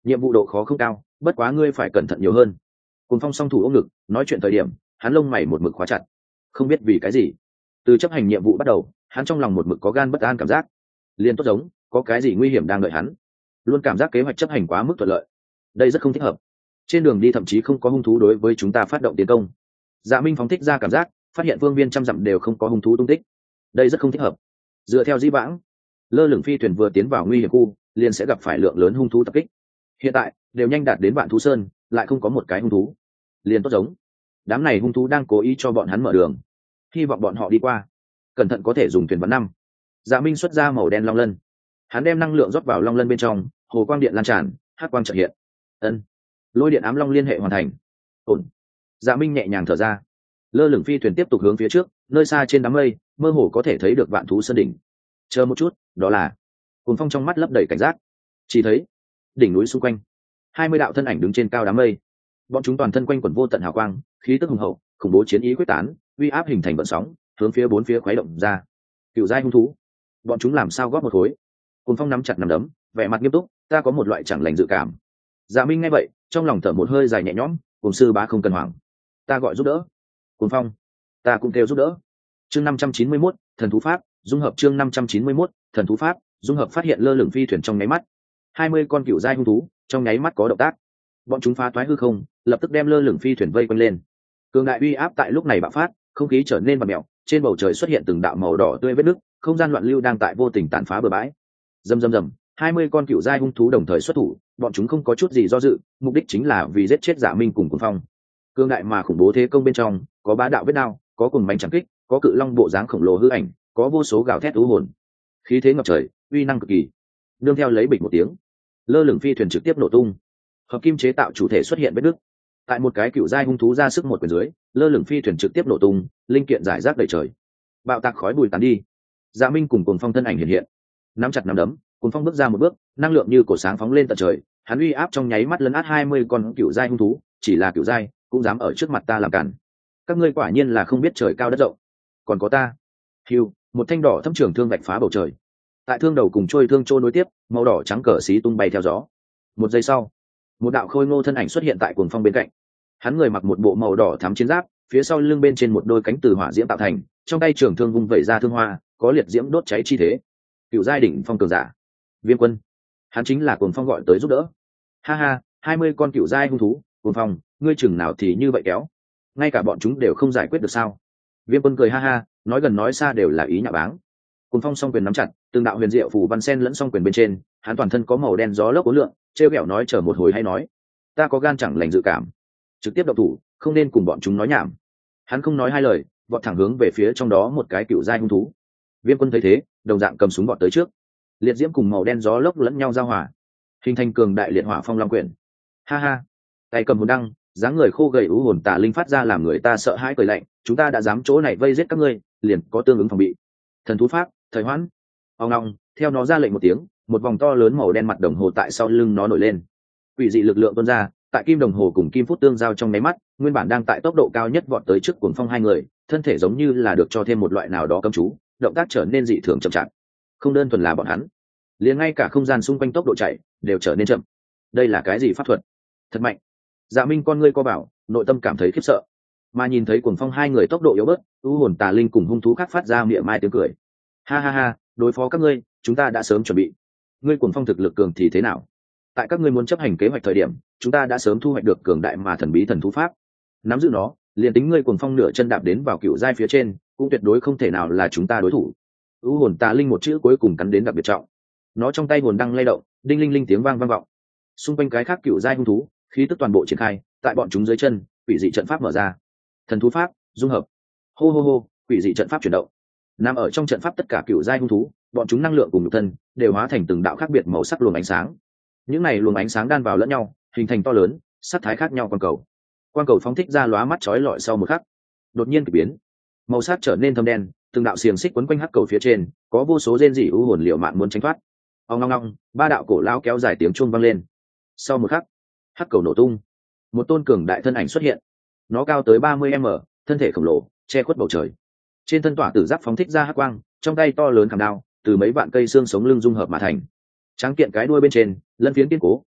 nhiệm vụ độ khó không cao, bất quá ngươi phải cẩn thận nhiều hơn. Cùng Phong song thủ ôm ngực nói chuyện thời điểm, hắn lông mày một mực khóa chặt. Không biết vì cái gì, từ chấp hành nhiệm vụ bắt đầu, hắn trong lòng một mực có gan bất an cảm giác, liền tốt giống có cái gì nguy hiểm đang đợi hắn, luôn cảm giác kế hoạch chấp hành quá mức thuận lợi, đây rất không thích hợp. Trên đường đi thậm chí không có hung thú đối với chúng ta phát động tiến công. Dạ Minh phóng thích ra cảm giác, phát hiện phương viên trăm dặm đều không có hung thú tung tích, đây rất không thích hợp. Dựa theo dĩ vãng, lơ lửng phi thuyền vừa tiến vào nguy hiểm khu liền sẽ gặp phải lượng lớn hung thú tập kích. Hiện tại đều nhanh đạt đến Vạn Thú Sơn, lại không có một cái hung thú, liền tốt giống đám này hung thú đang cố ý cho bọn hắn mở đường, hy vọng bọn họ đi qua cẩn thận có thể dùng thuyền vắn năm. Dạ Minh xuất ra màu đen long lân, hắn đem năng lượng rót vào long lân bên trong, hồ quang điện lan tràn, hắc quang chợt hiện. Ân, lôi điện ám long liên hệ hoàn thành. Ổn. Dạ Minh nhẹ nhàng thở ra. Lơ lửng phi thuyền tiếp tục hướng phía trước, nơi xa trên đám mây mơ hồ có thể thấy được Vạn Thú Sơn đỉnh. Chờ một chút, đó là... Cuồng Phong trong mắt lấp đầy cảnh giác, chỉ thấy đỉnh núi xung quanh 20 đạo thân ảnh đứng trên cao đám mây, bọn chúng toàn thân quanh quẩn vô tận hào quang, khí tức hùng hậu, khủng bố chiến ý quyết tán, uy áp hình thành vận sóng, hướng phía bốn phía khuấy động ra. Cựu giai hung thú, bọn chúng làm sao góp một khối? Cuồng Phong nắm chặt nắm đấm, vẻ mặt nghiêm túc, ta có một loại chẳng lành dự cảm. Dạ Minh nghe vậy, trong lòng thở một hơi dài nhẹ nhõm, Cuồng sư bá không cần hoảng, ta gọi giúp đỡ. Cuồng Phong, ta cũng kêu giúp đỡ. Chương 591, thần thú pháp, dung hợp. Chương 591, thần thú pháp, dung hợp. Phát hiện lơ lửng phi thuyền trong nháy mắt, 20 con cựu giai hung thú trong nháy mắt có động tác, bọn chúng phá toái hư không, lập tức đem lơ lửng phi thuyền vây quanh lên. Cường đại uy áp tại lúc này bạo phát, không khí trở nên vặn mèo, trên bầu trời xuất hiện từng đạo màu đỏ tươi vết nứt, không gian loạn lưu đang tại vô tình tàn phá bừa bãi. Rầm rầm rầm, 20 con cựu giai hung thú đồng thời xuất thủ, bọn chúng không có chút gì do dự, mục đích chính là vì giết chết Dạ Minh cùng Cuồng Phong. Cường đại mà khủng bố thế công bên trong, có bá đạo vết đao, có cùng mảnh chẳng kích, có cự long bộ dáng khổng lồ hư ảnh, có vô số gào thét u hồn. Khí thế ngập trời, uy năng cực kỳ. Nương theo lấy bịch một tiếng, lơ lửng phi thuyền trực tiếp nổ tung, hợp kim chế tạo chủ thể xuất hiện vết nứt. Tại một cái cựu giai hung thú ra sức một quyền dưới, lơ lửng phi thuyền trực tiếp nổ tung, linh kiện rải rác đầy trời, bạo tạc khói bụi tán đi. Dạ Minh cùng Cuồng Phong thân ảnh hiện hiện, nắm chặt nắm đấm, Cuồng Phong bước ra một bước, năng lượng như cổ sáng phóng lên tận trời, hắn uy áp trong nháy mắt lấn át 20 con cựu giai hung thú, chỉ là cựu giai cũng dám ở trước mặt ta làm cản. Các ngươi quả nhiên là không biết trời cao đất rộng. Còn có ta. Hưu, một thanh đỏ thâm trường thương vạch phá bầu trời. Tại thương đầu cùng trôi thương trôi nối tiếp, màu đỏ trắng cờ xí tung bay theo gió. Một giây sau, một đạo khôi ngô thân ảnh xuất hiện tại Cuồng Phong bên cạnh. Hắn người mặc một bộ màu đỏ thắm chiến giáp, phía sau lưng bên trên một đôi cánh từ hỏa diễm tạo thành, trong tay trường thương vung vẩy ra thương hoa, có liệt diễm đốt cháy chi thế. Cựu giai đỉnh phong cường giả, Viêm Quân. Hắn chính là Cuồng Phong gọi tới giúp đỡ. Ha ha, 20 con cựu giai hung thú, Cuồng Phong, ngươi chừng nào thì như vậy kéo, ngay cả bọn chúng đều không giải quyết được sao? Viêm Quân cười ha ha, nói gần nói xa đều là ý nhạ báng. Cuồng Phong song quyền nắm chặt, từng đạo huyền diệu phù văn sen lẫn song quyền bên trên, hắn toàn thân có màu đen gió lốc uốn lượn, trêu ghẹo nói chờ một hồi hay nói, ta có gan chẳng lành dự cảm, trực tiếp động thủ, không nên cùng bọn chúng nói nhảm. Hắn không nói hai lời, vọt thẳng hướng về phía trong đó một cái cựu giai hung thú. Viêm Quân thấy thế, đồng dạng cầm súng vọt tới trước, liệt diễm cùng màu đen gió lốc lẫn nhau giao hòa, hình thành cường đại liệt hỏa phong long quyền. Ha ha, tay cầm hồn đăng, dáng người khô gầy u hồn tà linh phát ra làm người ta sợ hãi cười lạnh, chúng ta đã dám chỗ này vây giết các ngươi, liền có tương ứng phòng bị. Thần thú pháp, thời hoãn. Ông long, theo nó ra lệnh một tiếng, một vòng to lớn màu đen mặt đồng hồ tại sau lưng nó nổi lên. Quỷ dị lực lượng tuôn ra, tại kim đồng hồ cùng kim phút tương giao trong nháy mắt, nguyên bản đang tại tốc độ cao nhất vọt tới trước Cuồng Phong hai người, thân thể giống như là được cho thêm một loại nào đó cấm chú, động tác trở nên dị thường chậm chạp. Không đơn thuần là bọn hắn, liền ngay cả không gian xung quanh tốc độ chạy đều trở nên chậm. Đây là cái gì pháp thuật? Thật mạnh. Dạ Minh con ngươi co bảo, nội tâm cảm thấy khiếp sợ. Mà nhìn thấy Cuồng Phong hai người tốc độ yếu bớt, u hồn tà linh cùng hung thú khác phát ra miệng mai tiếng cười. Ha ha ha, đối phó các ngươi, chúng ta đã sớm chuẩn bị. Ngươi Cuồng Phong thực lực cường thì thế nào? Tại các ngươi muốn chấp hành kế hoạch thời điểm, chúng ta đã sớm thu hoạch được cường đại mà thần bí thần thú pháp. Nắm giữ nó, liền tính ngươi Cuồng Phong nửa chân đạp đến vào cựu giai phía trên, cũng tuyệt đối không thể nào là chúng ta đối thủ. U hồn tà linh một chữ cuối cùng cắn đến đặc biệt trọng. Nó trong tay hồn đăng lay động, đinh linh linh tiếng vang vang vọng. Xung quanh cái khác cựu giai hung thú, khí tức toàn bộ triển khai, tại bọn chúng dưới chân, quỷ dị trận pháp mở ra. Thần thú pháp, dung hợp. Hô hô hô, quỷ dị trận pháp chuyển động. Nằm ở trong trận pháp tất cả cựu giai hung thú, bọn chúng năng lượng cùng nhục thân đều hóa thành từng đạo khác biệt màu sắc luồng ánh sáng. Những này luồng ánh sáng đan vào lẫn nhau, hình thành to lớn, sắc thái khác nhau quang cầu. Quang cầu phóng thích ra lóa mắt chói lọi sau một khắc, đột nhiên kỳ biến, màu sắc trở nên thâm đen, từng đạo xiềng xích quấn quanh hắc cầu phía trên, có vô số rên rỉ u hồn liều mạng muốn tránh thoát. Ong ong ong, ba đạo cổ lao kéo dài tiếng chuông vang lên. Sau một khắc, hắc cầu nổ tung, một tôn cường đại thân ảnh xuất hiện. Nó cao tới 30 m, thân thể khổng lồ, che khuất bầu trời. Trên thân tỏa tử giáp phóng thích ra hắc quang, trong tay to lớn khảm đao, từ mấy vạn cây xương sống lưng dung hợp mà thành. Tráng kiện cái đuôi bên trên, lân phiến kiên cố,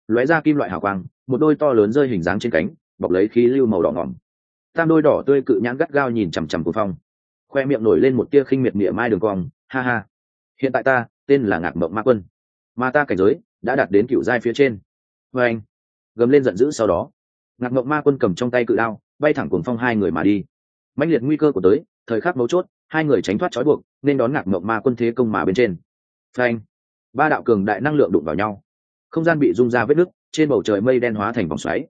lóe ra kim loại hào quang, một đôi to lớn rơi hình dáng trên cánh bọc lấy khí lưu màu đỏ ngỏm. Tam đôi đỏ tươi cự nhãn gắt gao nhìn chằm chằm Cuồng Phong, khoe miệng nổi lên một tia khinh miệt mỉa mai đường cong. Ha ha, hiện tại ta tên là Ngạc Mộng Ma Quân, mà ta cảnh giới đã đạt đến cựu giai phía trên. Và anh gầm lên giận dữ, sau đó Ngạc Mộng Ma Quân cầm trong tay cự đao bay thẳng Cuồng Phong hai người mà đi. Mãnh liệt nguy cơ của tới thời khắc mấu chốt, hai người tránh thoát trói buộc nên đón Ngạc Mộng Ma Quân thế công mà bên trên. Phanh, ba đạo cường đại năng lượng đụng vào nhau, không gian bị rung ra vết nứt, trên bầu trời mây đen hóa thành vòng xoáy.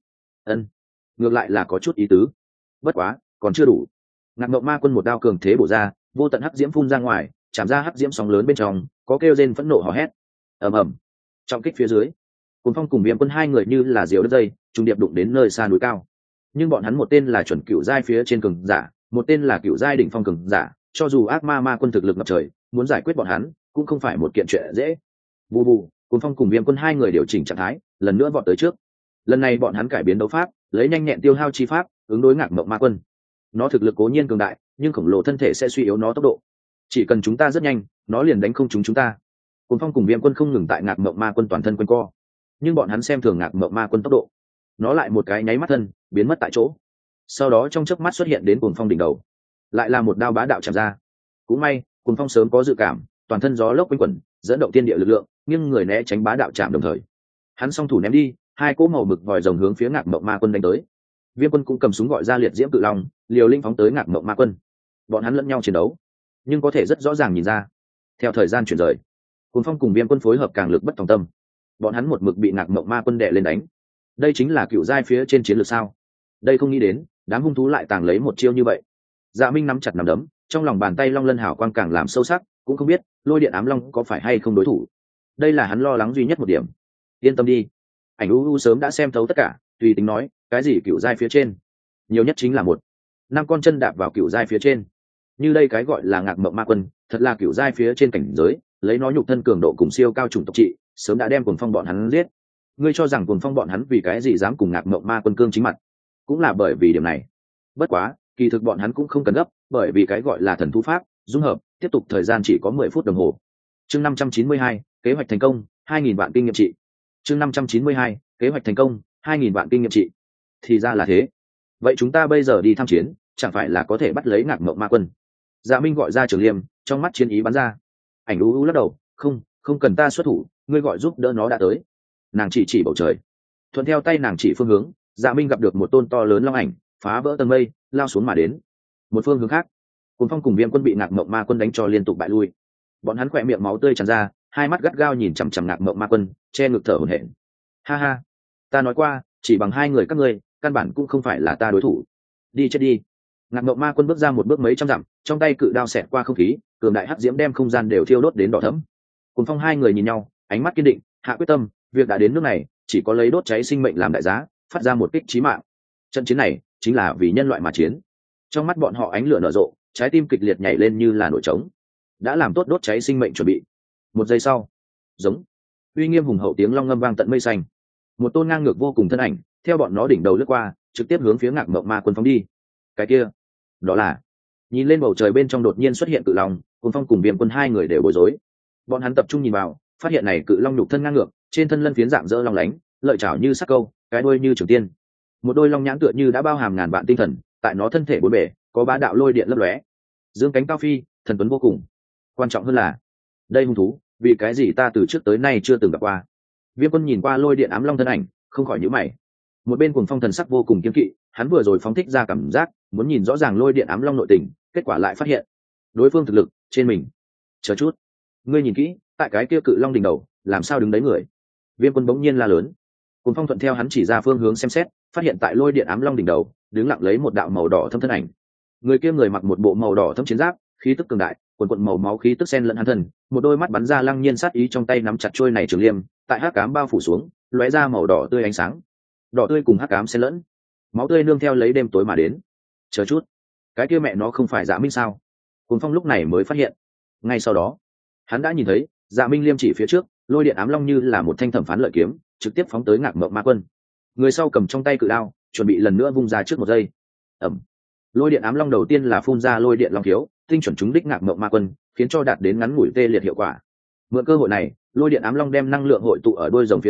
Ngược lại là có chút ý tứ, bất quá còn chưa đủ. Ngạc Mộng Ma Quân một đao cường thế bổ ra, vô tận hắc diễm phun ra ngoài, chạm ra hắc diễm sóng lớn bên trong có kêu rên phẫn nộ hò hét. Ầm ầm, trọng kích phía dưới, Cuồng Phong cùng Viêm Quân hai người như là diều đứt dây, trùng điệp đụng đến nơi xa núi cao. Nhưng bọn hắn một tên là chuẩn cựu giai phía trên cường giả, một tên là cựu giai đỉnh phong cường giả, cho dù ác ma ma quân thực lực ngập trời, muốn giải quyết bọn hắn cũng không phải một kiện chuyện dễ. Bù bù, Cuồng Phong cùng Viêm Quân hai người điều chỉnh trạng thái, lần nữa vọt tới trước. Lần này bọn hắn cải biến đấu pháp, lấy nhanh nhẹn tiêu hao chi pháp ứng đối Ngạc Mộng Ma Quân. Nó thực lực cố nhiên cường đại, nhưng khổng lồ thân thể sẽ suy yếu nó tốc độ. Chỉ cần chúng ta rất nhanh, nó liền đánh không trúng chúng ta. Cuồng Phong cùng Viêm Quân không ngừng tại Ngạc Mộng Ma Quân toàn thân quanh co, nhưng bọn hắn xem thường Ngạc Mộng Ma Quân tốc độ. Nó lại một cái nháy mắt thân biến mất tại chỗ, sau đó trong chớp mắt xuất hiện đến Cuồng Phong đỉnh đầu, lại là một đao bá đạo chạm ra. Cũng may Cuồng Phong sớm có dự cảm, toàn thân gió lốc quanh quẩn, dẫn động thiên địa lực lượng, nhưng người né tránh bá đạo chạm đồng thời, hắn song thủ ném đi hai cỗ màu mực vòi rồng hướng phía Ngạc Mộng Ma Quân đánh tới. Viêm Quân cũng cầm súng gọi ra liệt diễm cự long, liều linh phóng tới Ngạc Mộng Ma Quân. Bọn hắn lẫn nhau chiến đấu, nhưng có thể rất rõ ràng nhìn ra, theo thời gian chuyển rời, Cuồng Phong cùng Viêm Quân phối hợp càng lực bất tòng tâm. Bọn hắn một mực bị Ngạc Mộng Ma Quân đè lên đánh. Đây chính là cựu giai phía trên chiến lược sao? Đây không nghĩ đến, đám hung thú lại tàng lấy một chiêu như vậy. Dạ Minh nắm chặt nắm đấm, trong lòng bàn tay long lân hào quang càng làm sâu sắc, cũng không biết lôi điện ám long có phải hay không đối thủ. Đây là hắn lo lắng duy nhất một điểm. Yên tâm đi, ảnh u sớm đã xem thấu tất cả, tùy tính nói cái gì cựu giai phía trên, nhiều nhất chính là một năm con chân đạp vào cựu giai phía trên. Như đây cái gọi là Ngạc Mộng Ma Quân, thật là cựu giai phía trên cảnh giới, lấy nó nhục thân cường độ cùng siêu cao chủng tộc trị, sớm đã đem Cuồng Phong bọn hắn giết. Ngươi cho rằng Cuồng Phong bọn hắn vì cái gì dám cùng Ngạc Mộng Ma Quân cương chính mặt, cũng là bởi vì điểm này. Bất quá kỳ thực bọn hắn cũng không cần gấp, bởi vì cái gọi là thần thú pháp dung hợp, tiếp tục thời gian chỉ có 10 phút đồng hồ. Chương 592, kế hoạch thành công, 2000 vạn kinh nghiệm trị. Chương 592, kế hoạch thành công, 2000 vạn kinh nghiệm trị. Thì ra là thế. Vậy chúng ta bây giờ đi tham chiến, chẳng phải là có thể bắt lấy Ngạc Mộng Ma Quân? Dạ Minh gọi ra Trường Liêm, trong mắt chiến ý bắn ra. Ảnh u lắc đầu, không cần ta xuất thủ, ngươi gọi giúp đỡ nó đã tới. Nàng chỉ bầu trời, thuận theo tay nàng chỉ phương hướng, Dạ Minh gặp được một tôn to lớn long ảnh phá vỡ tầng mây lao xuống mà đến. Một phương hướng khác, Cuồng Phong cùng Viêm Quân bị Ngạc Mộng Ma Quân đánh cho liên tục bại lui. Bọn hắn khỏe miệng máu tươi tràn ra, hai mắt gắt gao nhìn chằm chằm Ngạc Mộng Ma Quân, che ngực thở hổn hển. Ha ha, ta nói qua, chỉ bằng hai người các ngươi, căn bản cũng không phải là ta đối thủ. Đi chết đi. Ngạc Mộng Ma Quân bước ra một bước mấy trăm dặm, trong tay cự đao xẹt qua không khí, cường đại hắc diễm đem không gian đều thiêu đốt đến đỏ thẫm. Cuồng Phong hai người nhìn nhau, ánh mắt kiên định, hạ quyết tâm, việc đã đến nước này, chỉ có lấy đốt cháy sinh mệnh làm đại giá, phát ra một kích chí mạng. Trận chiến này chính là vì nhân loại mà chiến. Trong mắt bọn họ ánh lửa nở rộ, trái tim kịch liệt nhảy lên như là nổi trống. Đã làm tốt đốt cháy sinh mệnh chuẩn bị. Một giây sau, giống uy nghiêm hùng hậu tiếng long ngâm vang tận mây xanh. Một tôn ngang ngược vô cùng thân ảnh theo bọn nó đỉnh đầu lướt qua, trực tiếp hướng phía Ngạc Mộng Ma Quân phóng đi. Cái kia, đó là nhìn lên bầu trời bên trong đột nhiên xuất hiện cự long. Cuồng Phong cùng Viêm Quân hai người đều bối rối. Bọn hắn tập trung nhìn vào, phát hiện này cự long nhục thân ngang ngược, trên thân lân phiến dạng dỡ long lánh, lợi chảo như sắc câu, cái đuôi như trường tiên. Một đôi long nhãn tựa như đã bao hàm ngàn vạn tinh thần, tại nó thân thể bốn bề có bá đạo lôi điện lấp lóe, dương cánh cao phi, thần tuấn vô cùng. Quan trọng hơn là, đây hung thú vì cái gì ta từ trước tới nay chưa từng gặp qua. Viêm Quân nhìn qua lôi điện ám long thân ảnh, không khỏi nhíu mày. Một bên Cuồng Phong thần sắc vô cùng kiên kỵ, hắn vừa rồi phóng thích ra cảm giác muốn nhìn rõ ràng lôi điện ám long nội tình, kết quả lại phát hiện đối phương thực lực trên mình. Chờ chút, ngươi nhìn kỹ, tại cái kia cự long đỉnh đầu làm sao đứng đấy người? Viêm Quân bỗng nhiên la lớn. Cuồng Phong thuận theo hắn chỉ ra phương hướng xem xét, phát hiện tại lôi điện ám long đỉnh đầu đứng lặng lấy một đạo màu đỏ thâm thân ảnh. Người kia người mặc một bộ màu đỏ thâm chiến giáp, khí tức cường đại, quần quần màu máu khí tức xen lẫn hắn thân, một đôi mắt bắn ra lăng nhiên sát ý, trong tay nắm chặt trôi này trường liêm, tại hắc ám bao phủ xuống, lóe ra màu đỏ tươi ánh sáng. Đỏ tươi cùng hắc ám xen lẫn, máu tươi nương theo lấy đêm tối mà đến. Chờ chút, cái kia mẹ nó không phải Dạ Minh sao? Cuồng Phong lúc này mới phát hiện. Ngay sau đó, hắn đã nhìn thấy Dạ Minh liêm chỉ phía trước, lôi điện ám long như là một thanh thẩm phán lợi kiếm, trực tiếp phóng tới Ngạc Mộng Ma Quân. Người sau cầm trong tay cự đao, chuẩn bị lần nữa vung ra trước một giây. Ầm. Lôi điện ám long đầu tiên là phun ra lôi điện long thiếu, tinh chuẩn trúng đích Ngạc Mộng Ma Quân, khiến cho đạt đến ngắn ngủi tê liệt hiệu quả. Mượn cơ hội này, lôi điện ám long đem năng lượng hội tụ ở đuôi rồng phía trên,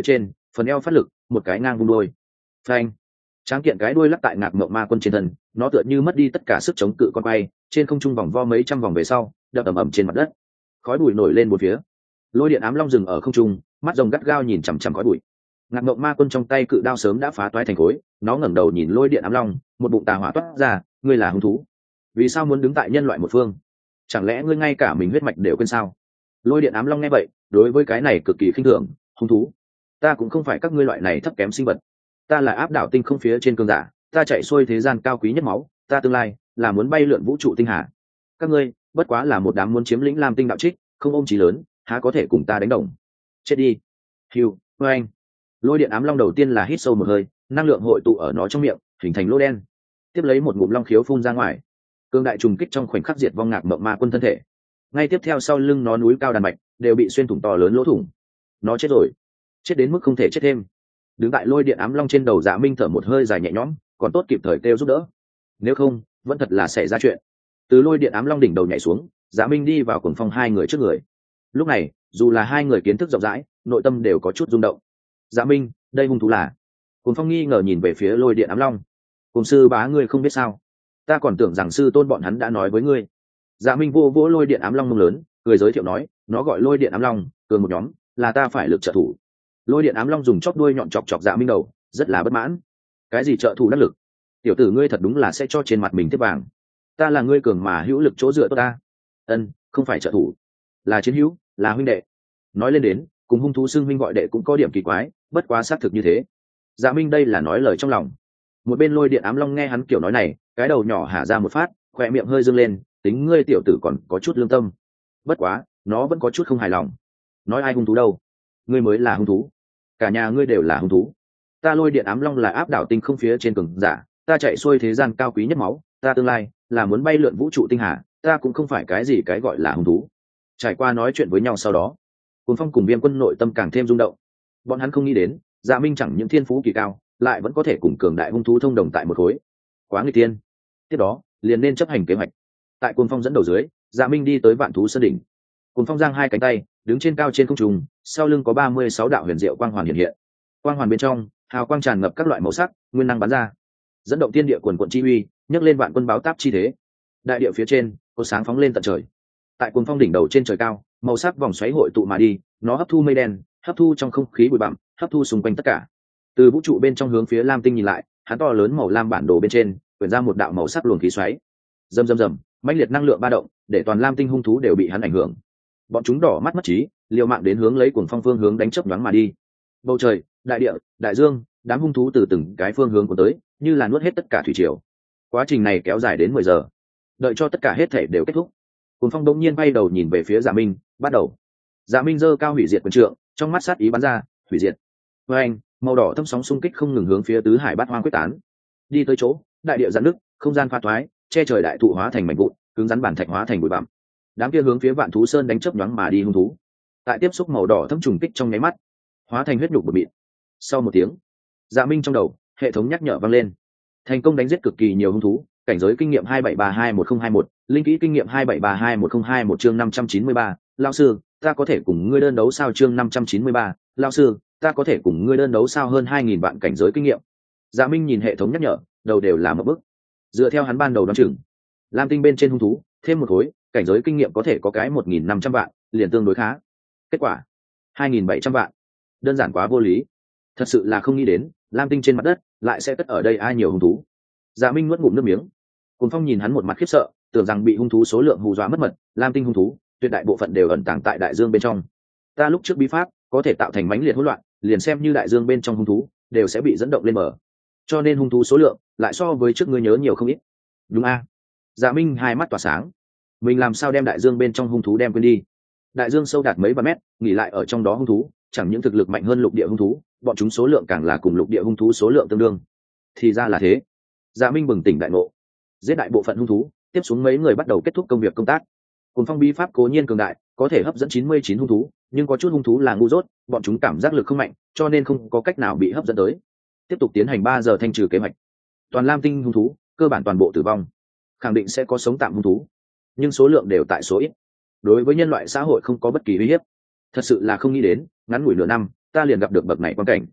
phần eo phát lực, một cái ngang vung đôi. Phanh! Tráng kiện cái đuôi lắc tại Ngạc Mộng Ma Quân trên thân, nó tựa như mất đi tất cả sức chống cự con quay, trên không trung vòng vo mấy trăm vòng về sau, đập ầm ầm trên mặt đất. Khói bụi nổi lên bốn phía. Lôi điện ám long dừng ở không trung, mắt rồng gắt gao nhìn chằm chằm khói bụi. Ngạc Mộng Ma Quân trong tay cự đao sớm đã phá toái thành khối, nó ngẩng đầu nhìn lôi điện ám long, một bụng tà hỏa toát ra, ngươi là hung thú, vì sao muốn đứng tại nhân loại một phương? Chẳng lẽ ngươi ngay cả mình huyết mạch đều quên sao? Lôi điện ám long nghe vậy, đối với cái này cực kỳ khinh thường, hung thú, ta cũng không phải các ngươi loại này thấp kém sinh vật, ta là áp đảo tinh không phía trên cường giả, ta chạy xuôi thế gian cao quý nhất máu, ta tương lai là muốn bay lượn vũ trụ tinh hà. Các ngươi bất quá là một đám muốn chiếm lĩnh Lam Tinh đạo trích, không ôm chí lớn, há có thể cùng ta đánh đồng? Chết đi! Hiu, oanh! Lôi điện ám long đầu tiên là hít sâu một hơi, năng lượng hội tụ ở nó trong miệng, hình thành lỗ đen. Tiếp lấy một ngụm long khiếu phun ra ngoài, cương đại trùng kích trong khoảnh khắc diệt vong Ngạc Mộng Ma Quân thân thể. Ngay tiếp theo sau lưng nó núi cao đàn mạch đều bị xuyên thủng to lớn lỗ thủng. Nó chết rồi, chết đến mức không thể chết thêm. Đứng tại lôi điện ám long trên đầu Dạ Minh thở một hơi dài nhẹ nhõm, còn tốt kịp thời kêu giúp đỡ, nếu không vẫn thật là xảy ra chuyện. Từ lôi điện ám long đỉnh đầu nhảy xuống, Dạ Minh đi vào Cuồng Phong hai người trước người. Lúc này dù là hai người kiến thức rộng rãi, nội tâm đều có chút rung động. Dạ Minh, đây hung thú là? Cuồng Phong nghi ngờ nhìn về phía lôi điện ám long. Cùng sư bá ngươi không biết sao? Ta còn tưởng rằng sư tôn bọn hắn đã nói với ngươi. Dạ Minh vô vỗ lôi điện ám long mông lớn, cười giới thiệu nói, nó gọi lôi điện ám long, cường một nhóm, là ta phải lực trợ thủ. Lôi điện ám long dùng chóp đuôi nhọn chọc chọc Dạ Minh đầu, rất là bất mãn. Cái gì trợ thủ đắc lực? Tiểu tử ngươi thật đúng là sẽ cho trên mặt mình tiếp vàng. Ta là ngươi cường mà hữu lực chỗ dựa tốt ta. Ân, không phải trợ thủ, là chiến hữu, là huynh đệ. Nói lên đến, cùng hung thú xưng huynh gọi đệ cũng có điểm kỳ quái, bất quá xác thực như thế. Dạ Minh đây là nói lời trong lòng. Một bên lôi điện ám long nghe hắn kiểu nói này, cái đầu nhỏ hả ra một phát, khỏe miệng hơi dâng lên, tính ngươi tiểu tử còn có chút lương tâm. Bất quá nó vẫn có chút không hài lòng. Nói ai hung thú đâu? Ngươi mới là hung thú, cả nhà ngươi đều là hung thú. Ta lôi điện ám long là áp đảo tinh không phía trên cường giả, ta chạy xuôi thế gian cao quý nhất máu, ta tương lai là muốn bay lượn vũ trụ tinh hà, ta cũng không phải cái gì cái gọi là hung thú. Trải qua nói chuyện với nhau sau đó, Cuồng Phong cùng Viêm Quân nội tâm càng thêm rung động. Bọn hắn không nghĩ đến Dạ Minh chẳng những thiên phú kỳ cao, lại vẫn có thể cùng cường đại hung thú thông đồng tại một khối, quá nguy tiên. Tiếp đó liền nên chấp hành kế hoạch. Tại Cuồng Phong dẫn đầu dưới, Dạ Minh đi tới Vạn Thú Sơn đỉnh. Cuồng Phong giang hai cánh tay, đứng trên cao trên không trung, sau lưng có 36 đạo huyền diệu quang hoàn hiện hiện. Quang hoàn bên trong, hào quang tràn ngập các loại màu sắc, nguyên năng bắn ra, dẫn động thiên địa quần quận chi uy, nhấc lên vạn quân báo táp chi thế. Đại địa phía trên, có sáng phóng lên tận trời. Tại Cuồng Phong đỉnh đầu trên trời cao, màu sắc vòng xoáy hội tụ mà đi, nó hấp thu mây đen, hấp thu trong không khí bụi bặm, hấp thu xung quanh tất cả. Từ vũ trụ bên trong hướng phía Lam Tinh nhìn lại, hắn to lớn màu lam bản đồ bên trên quyển ra một đạo màu sắc luồng khí xoáy. Rầm rầm rầm, mãnh liệt năng lượng ba động, để toàn Lam Tinh hung thú đều bị hắn ảnh hưởng. Bọn chúng đỏ mắt mất trí, liều mạng đến hướng lấy Cuồng Phong phương hướng đánh chớp nhoáng mà đi. Bầu trời, đại địa, đại dương, đám hung thú từ từng cái phương hướng của tới, như là nuốt hết tất cả thủy triều. Quá trình này kéo dài đến 10 giờ. Đợi cho tất cả hết thể đều kết thúc, Cuồng Phong đống nhiên bay đầu nhìn về phía Dạ Minh, bắt đầu. Dạ Minh giơ cao hủy diệt quyền trượng, trong mắt sát ý bắn ra, hủy diệt. Với anh, màu đỏ thâm sóng xung kích không ngừng hướng phía tứ hải bát hoang quyết tán. Đi tới chỗ, đại địa giãn nứt, không gian pha thoái, che trời đại thụ hóa thành mảnh vụn, cứng rắn bản thạch hóa thành bụi bặm. Đám kia hướng phía Vạn Thú Sơn đánh chớp nhoáng mà đi hung thú, tại tiếp xúc màu đỏ thâm trùng kích trong nháy mắt, hóa thành huyết nhục bột mịn. Sau một tiếng, Dạ Minh trong đầu, hệ thống nhắc nhở vang lên. Thành công đánh giết cực kỳ nhiều hung thú, cảnh giới kinh nghiệm 27321021, linh kỹ kinh nghiệm 27321021 chương 593, lão sư, ta có thể cùng ngươi đơn đấu sao chương 593, lão sư, ta có thể cùng ngươi đơn đấu sao hơn 2000 vạn cảnh giới kinh nghiệm. Dạ Minh nhìn hệ thống nhắc nhở, đầu đều là một bức. Dựa theo hắn ban đầu đoán chừng, Lam Tinh bên trên hung thú, thêm một khối, cảnh giới kinh nghiệm có thể có cái 1500 vạn, liền tương đối khá. Kết quả, 2700 vạn. Đơn giản quá vô lý. Thật sự là không nghĩ đến, Lam Tinh trên mặt đất lại sẽ cất ở đây ai nhiều hung thú. Dạ Minh nuốt ngụm nước miếng. Cuồng Phong nhìn hắn một mặt khiếp sợ, tưởng rằng bị hung thú số lượng hù dọa mất mật. Lam Tinh hung thú tuyệt đại bộ phận đều ẩn tàng tại đại dương bên trong. Ta lúc trước bí pháp có thể tạo thành mãnh liệt hỗn loạn, liền xem như đại dương bên trong hung thú đều sẽ bị dẫn động lên bờ. Cho nên hung thú số lượng lại so với trước ngươi nhớ nhiều không ít. Đúng a? Dạ Minh hai mắt tỏa sáng. Mình làm sao đem đại dương bên trong hung thú đem quên đi? Đại dương sâu đạt mấy vạn mét, nghỉ lại ở trong đó hung thú, chẳng những thực lực mạnh hơn lục địa hung thú, bọn chúng số lượng càng là cùng lục địa hung thú số lượng tương đương. Thì ra là thế. Dạ Minh bừng tỉnh đại ngộ, giết đại bộ phận hung thú, tiếp xuống mấy người bắt đầu kết thúc công việc công tác. Cuồng Phong bí pháp cố nhiên cường đại, có thể hấp dẫn 99 hung thú, nhưng có chút hung thú là ngu dốt, bọn chúng cảm giác lực không mạnh, cho nên không có cách nào bị hấp dẫn tới. Tiếp tục tiến hành 3 giờ thanh trừ kế hoạch. Toàn Lam Tinh hung thú cơ bản toàn bộ tử vong, khẳng định sẽ có sống tạm hung thú, nhưng số lượng đều tại số ít, đối với nhân loại xã hội không có bất kỳ uy hiếp. Thật sự là không nghĩ đến, ngắn ngủi nửa năm, ta liền gặp được bậc này quan cảnh.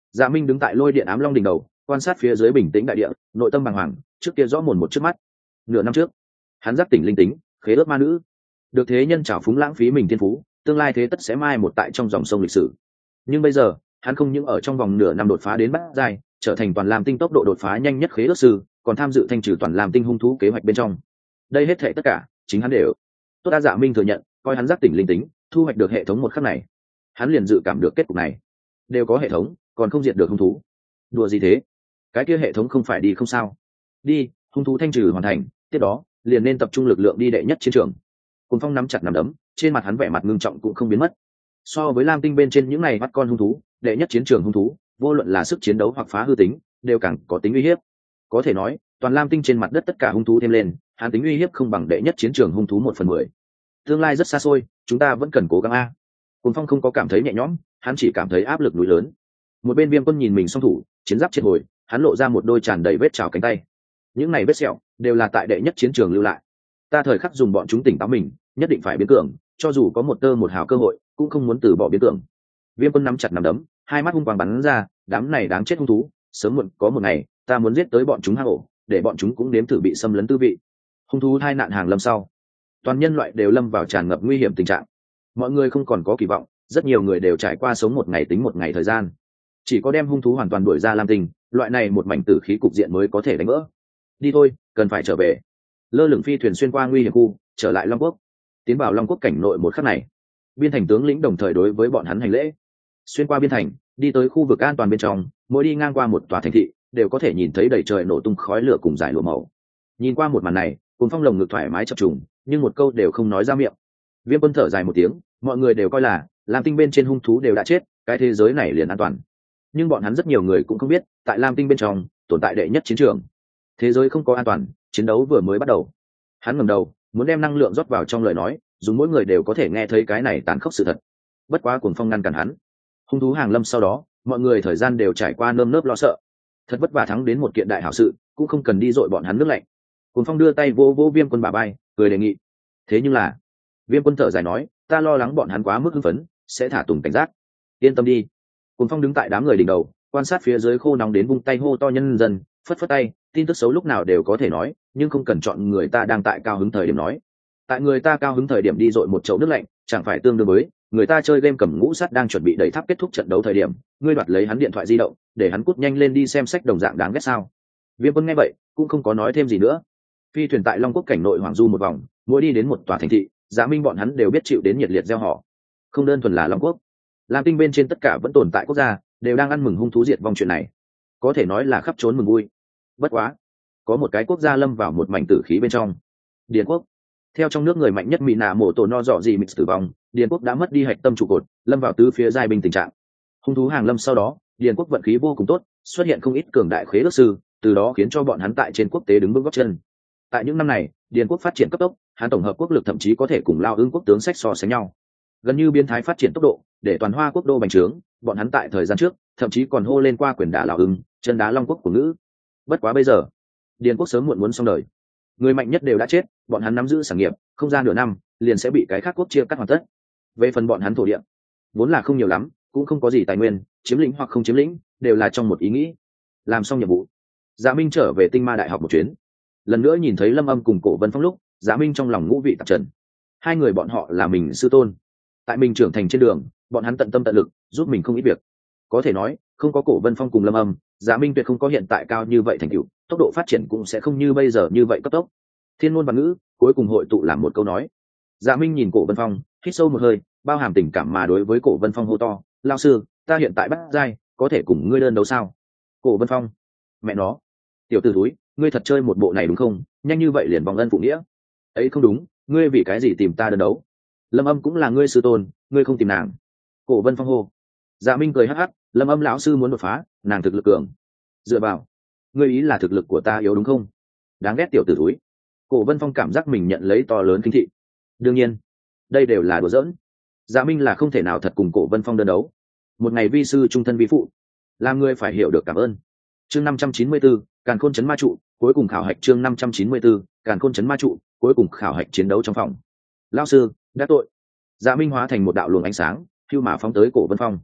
Dạ Minh đứng tại lôi điện ám long đỉnh đầu, quan sát phía dưới bình tĩnh đại địa, nội tâm bàng hoàng, trước kia rõ mồn một trước mắt. Nửa năm trước, hắn giác tỉnh linh tính, khế ước ma nữ, được thế nhân trào phúng lãng phí mình thiên phú, tương lai thế tất sẽ mai một tại trong dòng sông lịch sử. Nhưng bây giờ, hắn không những ở trong vòng nửa năm đột phá đến bát giai, trở thành toàn lam tinh tốc độ đột phá nhanh nhất khế ước sư, còn tham dự thanh trừ toàn lam tinh hung thú kế hoạch bên trong. Đây hết thảy tất cả, chính hắn đều. Tốt đã Dạ Minh thừa nhận, coi hắn giác tỉnh linh tính, thu hoạch được hệ thống một khắc này, hắn liền dự cảm được kết cục này. Đều có hệ thống, còn không diệt được hung thú. Đùa gì thế? Cái kia hệ thống không phải đi không sao? Đi, hung thú thanh trừ hoàn thành, tiếp đó, liền nên tập trung lực lượng đi đệ nhất chiến trường. Cùng Phong nắm chặt nắm đấm, trên mặt hắn vẻ mặt ngưng trọng cũng không biến mất. So với lam tinh bên trên những này bắt con hung thú, đệ nhất chiến trường hung thú, vô luận là sức chiến đấu hoặc phá hư tính, đều càng có tính uy hiếp. Có thể nói, toàn lam tinh trên mặt đất tất cả hung thú thêm lên, hắn tính uy hiếp không bằng đệ nhất chiến trường hung thú 1/10. Tương lai rất xa xôi, chúng ta vẫn cần cố gắng a. Cùng Phong không có cảm thấy nhẹ nhõm, hắn chỉ cảm thấy áp lực núi lớn. Một bên Viêm Quân nhìn mình song thủ, chiến giáp triệt hồi, hắn lộ ra một đôi tràn đầy vết trào cánh tay. Những này vết sẹo đều là tại đệ nhất chiến trường lưu lại. Ta thời khắc dùng bọn chúng tỉnh táo mình, nhất định phải biến cường, cho dù có một tơ một hào cơ hội, cũng không muốn từ bỏ biến cường. Viêm Quân nắm chặt nắm đấm, hai mắt hung quang bắn ra, đám này đáng chết hung thú, sớm muộn có một ngày, ta muốn giết tới bọn chúng hang ổ, để bọn chúng cũng nếm thử bị xâm lấn tư vị. Hung thú tai nạn hàng lâm sau, toàn nhân loại đều lâm vào tràn ngập nguy hiểm tình trạng. Mọi người không còn có kỳ vọng, rất nhiều người đều trải qua sống một ngày tính một ngày thời gian. Chỉ có đem hung thú hoàn toàn đuổi ra lam tinh, loại này một mảnh tử khí cục diện mới có thể đánh vỡ. Đi thôi, cần phải trở về. Lơ lửng phi thuyền xuyên qua nguy hiểm khu, trở lại Long Quốc. Tiến vào Long Quốc cảnh nội một khắc này, biên thành tướng lĩnh đồng thời đối với bọn hắn hành lễ. Xuyên qua biên thành, đi tới khu vực an toàn bên trong, mỗi đi ngang qua một tòa thành thị, đều có thể nhìn thấy đầy trời nổ tung khói lửa cùng dải lụa màu. Nhìn qua một màn này, Cùng Phong lồng ngực thoải mái chập trùng, nhưng một câu đều không nói ra miệng. Viêm Quân thở dài một tiếng, mọi người đều coi là lam tinh bên trên hung thú đều đã chết, cái thế giới này liền an toàn. Nhưng bọn hắn rất nhiều người cũng không biết, tại lam tinh bên trong tồn tại đệ nhất chiến trường. Thế giới không có an toàn, chiến đấu vừa mới bắt đầu. Hắn ngẩng đầu, muốn đem năng lượng rót vào trong lời nói, dùng mỗi người đều có thể nghe thấy cái này tàn khốc sự thật. Bất quá Cuồng Phong ngăn cản hắn. Hung thú hàng lâm sau đó, mọi người thời gian đều trải qua nơm nớp lo sợ. Thật vất vả thắng đến một kiện đại hảo sự, cũng không cần đi dội bọn hắn nước lạnh. Cuồng Phong đưa tay vỗ vỗ Viêm Quân bả vai, cười đề nghị. Thế nhưng là, Viêm Quân thở dài nói, ta lo lắng bọn hắn quá mức hưng phấn, sẽ thả tùng cảnh giác. Yên tâm đi. Cuồng Phong đứng tại đám người đỉnh đầu, quan sát phía dưới khô nóng đến vung tay hô to nhân dân, phất phất tay, tin tức xấu lúc nào đều có thể nói, nhưng không cần chọn người ta đang tại cao hứng thời điểm nói. Tại người ta cao hứng thời điểm đi dội một chậu nước lạnh, chẳng phải tương đương với người ta chơi game cầm ngũ sắt đang chuẩn bị đẩy tháp kết thúc trận đấu thời điểm, ngươi đoạt lấy hắn điện thoại di động, để hắn cút nhanh lên đi xem sách đồng dạng đáng ghét sao? Viêm Quân nghe vậy, cũng không có nói thêm gì nữa. Phi thuyền tại Long Quốc cảnh nội hoàng du một vòng, mỗi đi đến một tòa thành thị, Dạ Minh bọn hắn đều biết chịu đến nhiệt liệt gieo họ. Không đơn thuần là Long Quốc, lam tinh bên trên tất cả vẫn tồn tại quốc gia, đều đang ăn mừng hung thú diệt vong chuyện này, có thể nói là khắp trốn mừng vui. Bất quá, có một cái quốc gia lâm vào một mảnh tử khí bên trong. Điền Quốc. Theo trong nước người mạnh nhất Mỹ nạ mổ tổ no dọ gì mịt tử vong, Điền Quốc đã mất đi hạch tâm trụ cột, lâm vào tứ phía giai binh tình trạng. Hung thú hàng lâm sau đó, Điền Quốc vận khí vô cùng tốt, xuất hiện không ít cường đại khế ước sư, từ đó khiến cho bọn hắn tại trên quốc tế đứng vững gót chân. Tại những năm này, Điền Quốc phát triển cấp tốc, hắn tổng hợp quốc lực thậm chí có thể cùng Lao Ưng quốc tướng sách so sánh nhau. Gần như biến thái phát triển tốc độ, để toàn Hoa quốc đô bành trướng, bọn hắn tại thời gian trước, thậm chí còn hô lên qua quyền đả Lào Ưng, chân đá Long Quốc của ngữ. Bất quá bây giờ, Điền Quốc sớm muộn muốn xong đời. Người mạnh nhất đều đã chết, bọn hắn nắm giữ sản nghiệp, không ra nửa năm, liền sẽ bị cái khác quốc chia cắt hoàn tất. Về phần bọn hắn thổ địa, vốn là không nhiều lắm, cũng không có gì tài nguyên, chiếm lĩnh hoặc không chiếm lĩnh, đều là trong một ý nghĩ. Làm xong nhiệm vụ, Dạ Minh trở về Tinh Ma Đại học một chuyến. Lần nữa nhìn thấy Lâm Âm cùng Cổ Vân Phong lúc, Dạ Minh trong lòng ngũ vị tạp trần. Hai người bọn họ là mình sư tôn. Tại mình trưởng thành trên đường, bọn hắn tận tâm tận lực, giúp mình không ít việc. Có thể nói, không có Cổ Vân Phong cùng Lâm Âm, Dạ Minh tuyệt không có hiện tại cao như vậy thành tựu, tốc độ phát triển cũng sẽ không như bây giờ như vậy cấp tốc. Thiên ngôn và ngữ, cuối cùng hội tụ làm một câu nói. Dạ Minh nhìn Cổ Vân Phong, hít sâu một hơi, bao hàm tình cảm mà đối với Cổ Vân Phong hô to, "Lão sư, ta hiện tại bắt giai, có thể cùng ngươi đơn đấu sao?" Cổ Vân Phong, mẹ nó, tiểu tử thúi, ngươi thật chơi một bộ này đúng không? Nhanh như vậy liền vòng ân phụ nghĩa. Ấy không đúng, ngươi vì cái gì tìm ta đơn đấu? Lâm Âm cũng là ngươi sư tôn, ngươi không tìm nàng. Cổ Vân Phong hô. Dạ Minh cười hắc hắc, Lâm Âm lão sư muốn đột phá, nàng thực lực cường. Dựa vào, ngươi ý là thực lực của ta yếu đúng không? Đáng ghét tiểu tử thúi. Cổ Vân Phong cảm giác mình nhận lấy to lớn kinh thị. Đương nhiên, đây đều là đùa giỡn. Dạ Minh là không thể nào thật cùng Cổ Vân Phong đơn đấu. Một ngày vi sư trung thân vi phụ, làm ngươi phải hiểu được cảm ơn. Chương 594, Càn Khôn trấn ma trụ, cuối cùng khảo hạch chương 594, Càn Khôn trấn ma trụ, cuối cùng khảo hạch chiến đấu trong phòng. Lão sư, đã tội. Dạ Minh hóa thành một đạo luồng ánh sáng, hưu mà phóng tới Cổ Vân Phong.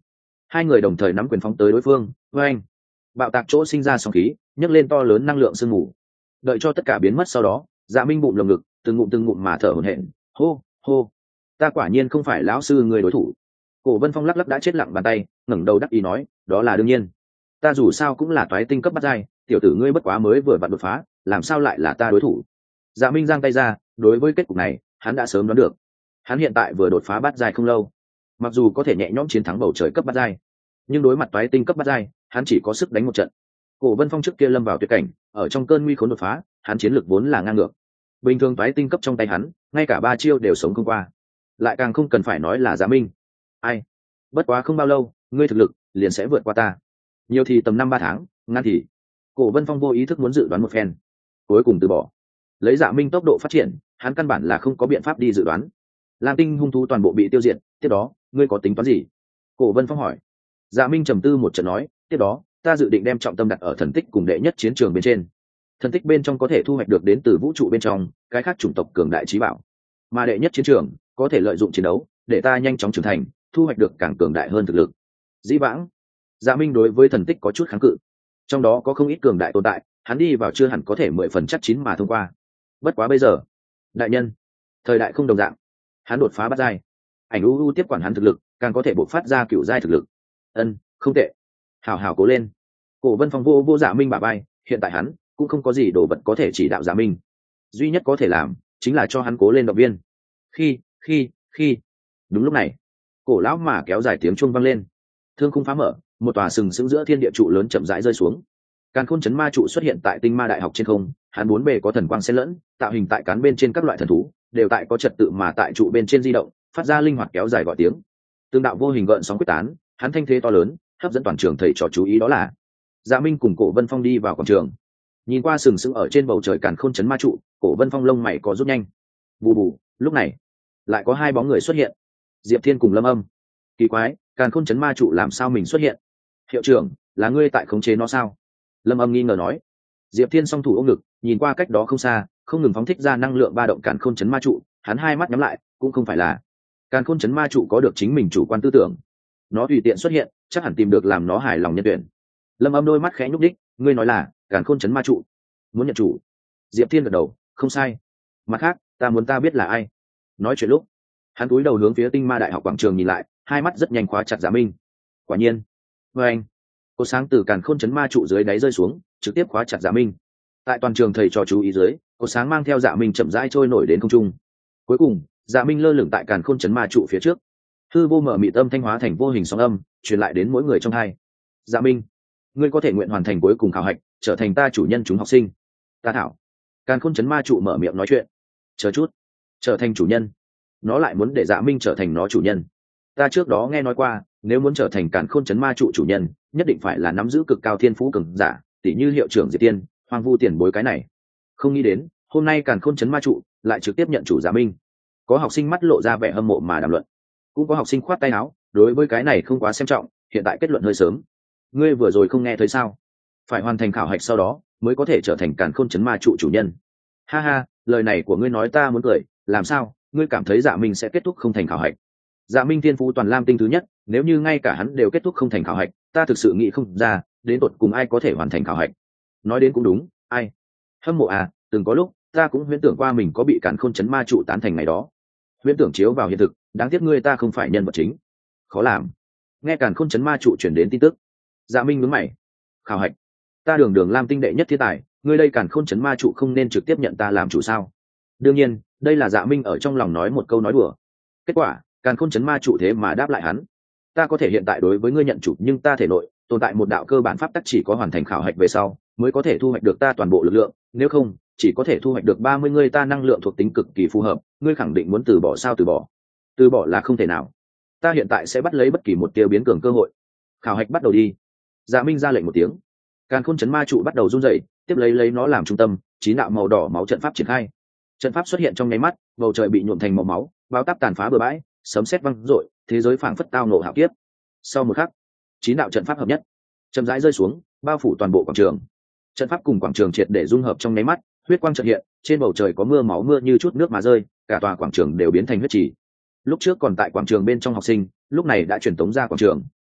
Hai người đồng thời nắm quyền phóng tới đối phương. Với anh, bạo tạc chỗ sinh ra sóng khí nhấc lên to lớn năng lượng sương mù. Đợi cho tất cả biến mất sau đó, Dạ Minh bụng lồng ngực từng ngụm mà thở hổn hển. Hô hô, ta quả nhiên không phải lão sư người đối thủ. Cổ Vân Phong lắc lắc đã chết lặng bàn tay, ngẩng đầu đắc ý nói, đó là đương nhiên, ta dù sao cũng là toái tinh cấp bát giai, tiểu tử ngươi bất quá mới vừa vặn đột phá, làm sao lại là ta đối thủ. Dạ Minh giang tay ra, đối với kết cục này hắn đã sớm đoán được. Hắn hiện tại vừa đột phá bát giai không lâu, mặc dù có thể nhẹ nhõm chiến thắng bầu trời cấp bát giai, nhưng đối mặt toái tinh cấp bát giai, hắn chỉ có sức đánh một trận. Cổ Vân Phong trước kia lâm vào tuyệt cảnh, ở trong cơn nguy khốn đột phá, hắn chiến lược vốn là ngang ngược. Bình thường toái tinh cấp trong tay hắn, ngay cả 3 chiêu đều sống không qua, lại càng không cần phải nói là Dạ Minh. Ai, bất quá không bao lâu, ngươi thực lực liền sẽ vượt qua ta. Nhiều thì tầm 5-3 tháng, ngắn thì. Cổ Vân Phong vô ý thức muốn dự đoán một phen, cuối cùng từ bỏ. Lấy Dạ Minh tốc độ phát triển, hắn căn bản là không có biện pháp đi dự đoán. Lam tinh hung thú toàn bộ bị tiêu diệt, tiếp đó, ngươi có tính toán gì? Cổ Vân Phong hỏi. Dạ Minh trầm tư một trận nói, tiếp đó, ta dự định đem trọng tâm đặt ở thần tích cùng đệ nhất chiến trường bên trên. Thần tích bên trong có thể thu hoạch được đến từ vũ trụ bên trong, cái khác chủng tộc cường đại trí bảo. Mà đệ nhất chiến trường có thể lợi dụng chiến đấu để ta nhanh chóng trưởng thành, thu hoạch được càng cường đại hơn thực lực. Dĩ vãng, Dạ Minh đối với thần tích có chút kháng cự, trong đó có không ít cường đại tồn tại, hắn đi vào chưa hẳn có thể 10% chắc chín mà thông qua. Bất quá bây giờ, đại nhân, thời đại không đồng dạng, hắn đột phá bát giai, ảnh u tiếp quản hắn thực lực, càng có thể bộc phát ra cựu giai thực lực. Không tệ, hảo hảo cố lên. Cổ Vân Phong vô Dạ Minh bả vai, hiện tại hắn cũng không có gì đồ vật có thể chỉ đạo Dạ Minh, duy nhất có thể làm chính là cho hắn cố lên động viên. Khi đúng lúc này, cổ lão mà kéo dài tiếng chuông vang lên, thương khung phá mở, một tòa sừng sững giữa thiên địa trụ lớn chậm rãi rơi xuống. Càn Khôn Chấn Ma trụ xuất hiện tại Tinh Ma Đại học trên không, hắn bốn bề có thần quang xen lẫn, tạo hình tại cán bên trên các loại thần thú, đều tại có trật tự mà tại trụ bên trên di động, phát ra linh hoạt kéo dài gọi tiếng. Tương đạo vô hình gợn sóng quyết tán, hắn thanh thế to lớn, hấp dẫn toàn trường thầy trò chú ý đó là. Dạ Minh cùng Cổ Vân Phong đi vào quảng trường, nhìn qua sừng sững ở trên bầu trời Càn Khôn Chấn Ma trụ, Cổ Vân Phong lông mày có rút nhanh. Bù bù, lúc này, lại có hai bóng người xuất hiện, Diệp Thiên cùng Lâm Âm. Kỳ quái, Càn Khôn Chấn Ma trụ làm sao mình xuất hiện? Hiệu trưởng, là ngươi tại khống chế nó sao? Lâm Âm nghi ngờ nói. Diệp Thiên song thủ ôm ngực, nhìn qua cách đó không xa, không ngừng phóng thích ra năng lượng ba động Càn Khôn Chấn Ma trụ, hắn hai mắt nhắm lại, cũng không phải là. Càn Khôn Chấn Ma trụ có được chính mình chủ quan tư tưởng, nó tùy tiện xuất hiện, chắc hẳn tìm được làm nó hài lòng nhân tuyển. Lâm Âm đôi mắt khẽ nhúc đích, ngươi nói là Càn Khôn Chấn Ma trụ muốn nhận chủ? Diệp Thiên gật đầu, không sai. Mặt khác, ta biết là ai. Nói chuyện lúc, hắn cúi đầu hướng phía Tinh Ma Đại học quảng trường nhìn lại, hai mắt rất nhanh khóa chặt Dạ Minh. Quả nhiên, với anh, cô sáng từ Càn Khôn Chấn Ma trụ dưới đáy rơi xuống, trực tiếp khóa chặt Dạ Minh. Tại toàn trường thầy trò chú ý dưới, cô sáng mang theo Dạ Minh chậm rãi trôi nổi đến không trung. Cuối cùng, Dạ Minh lơ lửng tại Càn Khôn Chấn Ma trụ phía trước. Hư vô mở mịt âm thanh hóa thành vô hình sóng âm, truyền lại đến mỗi người trong hai. Dạ Minh, ngươi có thể nguyện hoàn thành cuối cùng khảo hạch, trở thành ta chủ nhân chúng học sinh. Ta thảo. Càn Khôn Chấn Ma trụ mở miệng nói chuyện. Chờ chút, trở thành chủ nhân? Nó lại muốn để Dạ Minh trở thành nó chủ nhân? Ta trước đó nghe nói qua, nếu muốn trở thành Càn Khôn Chấn Ma trụ chủ nhân, nhất định phải là nắm giữ cực cao thiên phú cường giả, tỷ như hiệu trưởng Diệp Tiên, Hoang Vu tiền bối cái này. Không nghĩ đến, hôm nay Càn Khôn Chấn Ma trụ lại trực tiếp nhận chủ Dạ Minh. Có học sinh mắt lộ ra vẻ hâm mộ mà đàm luận, cũng có học sinh khoát tay áo, đối với cái này không quá xem trọng, hiện tại kết luận hơi sớm. Ngươi vừa rồi không nghe thấy sao? Phải hoàn thành khảo hạch sau đó mới có thể trở thành Càn Khôn Chấn Ma trụ chủ nhân. Ha ha, lời này của ngươi nói ta muốn cười, làm sao? Ngươi cảm thấy Dạ Minh sẽ kết thúc không thành khảo hạch? Dạ Minh thiên phú toàn lam tinh thứ nhất, nếu như ngay cả hắn đều kết thúc không thành khảo hạch, ta thực sự nghĩ không ra, đến tột cùng ai có thể hoàn thành khảo hạch. Nói đến cũng đúng, ai? Hâm mộ à, từng có lúc ta cũng huyễn tưởng qua mình có bị Càn Khôn Chấn Ma trụ tán thành ngày đó. Huyễn tưởng chiếu vào hiện thực, đáng tiếc ngươi ta không phải nhân vật chính. Khó làm. Nghe Càn Khôn Chấn Ma trụ chuyển đến tin tức, Dạ Minh nhướng mày. Khảo hạch? Ta đường lam tinh đệ nhất thiên tài, ngươi đây Càn Khôn Chấn Ma trụ không nên trực tiếp nhận ta làm chủ sao? Đương nhiên, đây là Dạ Minh ở trong lòng nói một câu nói đùa. Kết quả, Càn Khôn Chấn Ma trụ thế mà đáp lại hắn. Ta có thể hiện tại đối với ngươi nhận chủ, nhưng ta thể nội tồn tại một đạo cơ bản pháp tắc, chỉ có hoàn thành khảo hạch về sau mới có thể thu hoạch được ta toàn bộ lực lượng, nếu không chỉ có thể thu hoạch được 30 ngươi ta năng lượng thuộc tính cực kỳ phù hợp. Ngươi khẳng định muốn từ bỏ sao? Từ bỏ là không thể nào. Ta hiện tại sẽ bắt lấy bất kỳ một tia biến cường cơ hội. Khảo hạch bắt đầu đi. Dạ Minh ra lệnh một tiếng, Càn Khôn Chấn Ma trụ bắt đầu run rẩy, tiếp lấy nó làm trung tâm, chín đạo màu đỏ máu trận pháp triển khai. Trận pháp xuất hiện trong nháy mắt, bầu trời bị nhuộm thành màu máu, bao táp tàn phá bừa bãi, sấm sét vang rội, thế giới phảng phất tao nộ hạo kiếp. Sau một khắc, chín đạo trận pháp hợp nhất, chậm rãi rơi xuống, bao phủ toàn bộ quảng trường. Trận pháp cùng quảng trường triệt để dung hợp trong nháy mắt, huyết quang chợt hiện, trên bầu trời có mưa máu mưa như chút nước mà rơi, cả tòa quảng trường đều biến thành huyết trì. Lúc trước còn tại quảng trường bên trong học sinh, lúc này đã truyền tống ra quảng trường.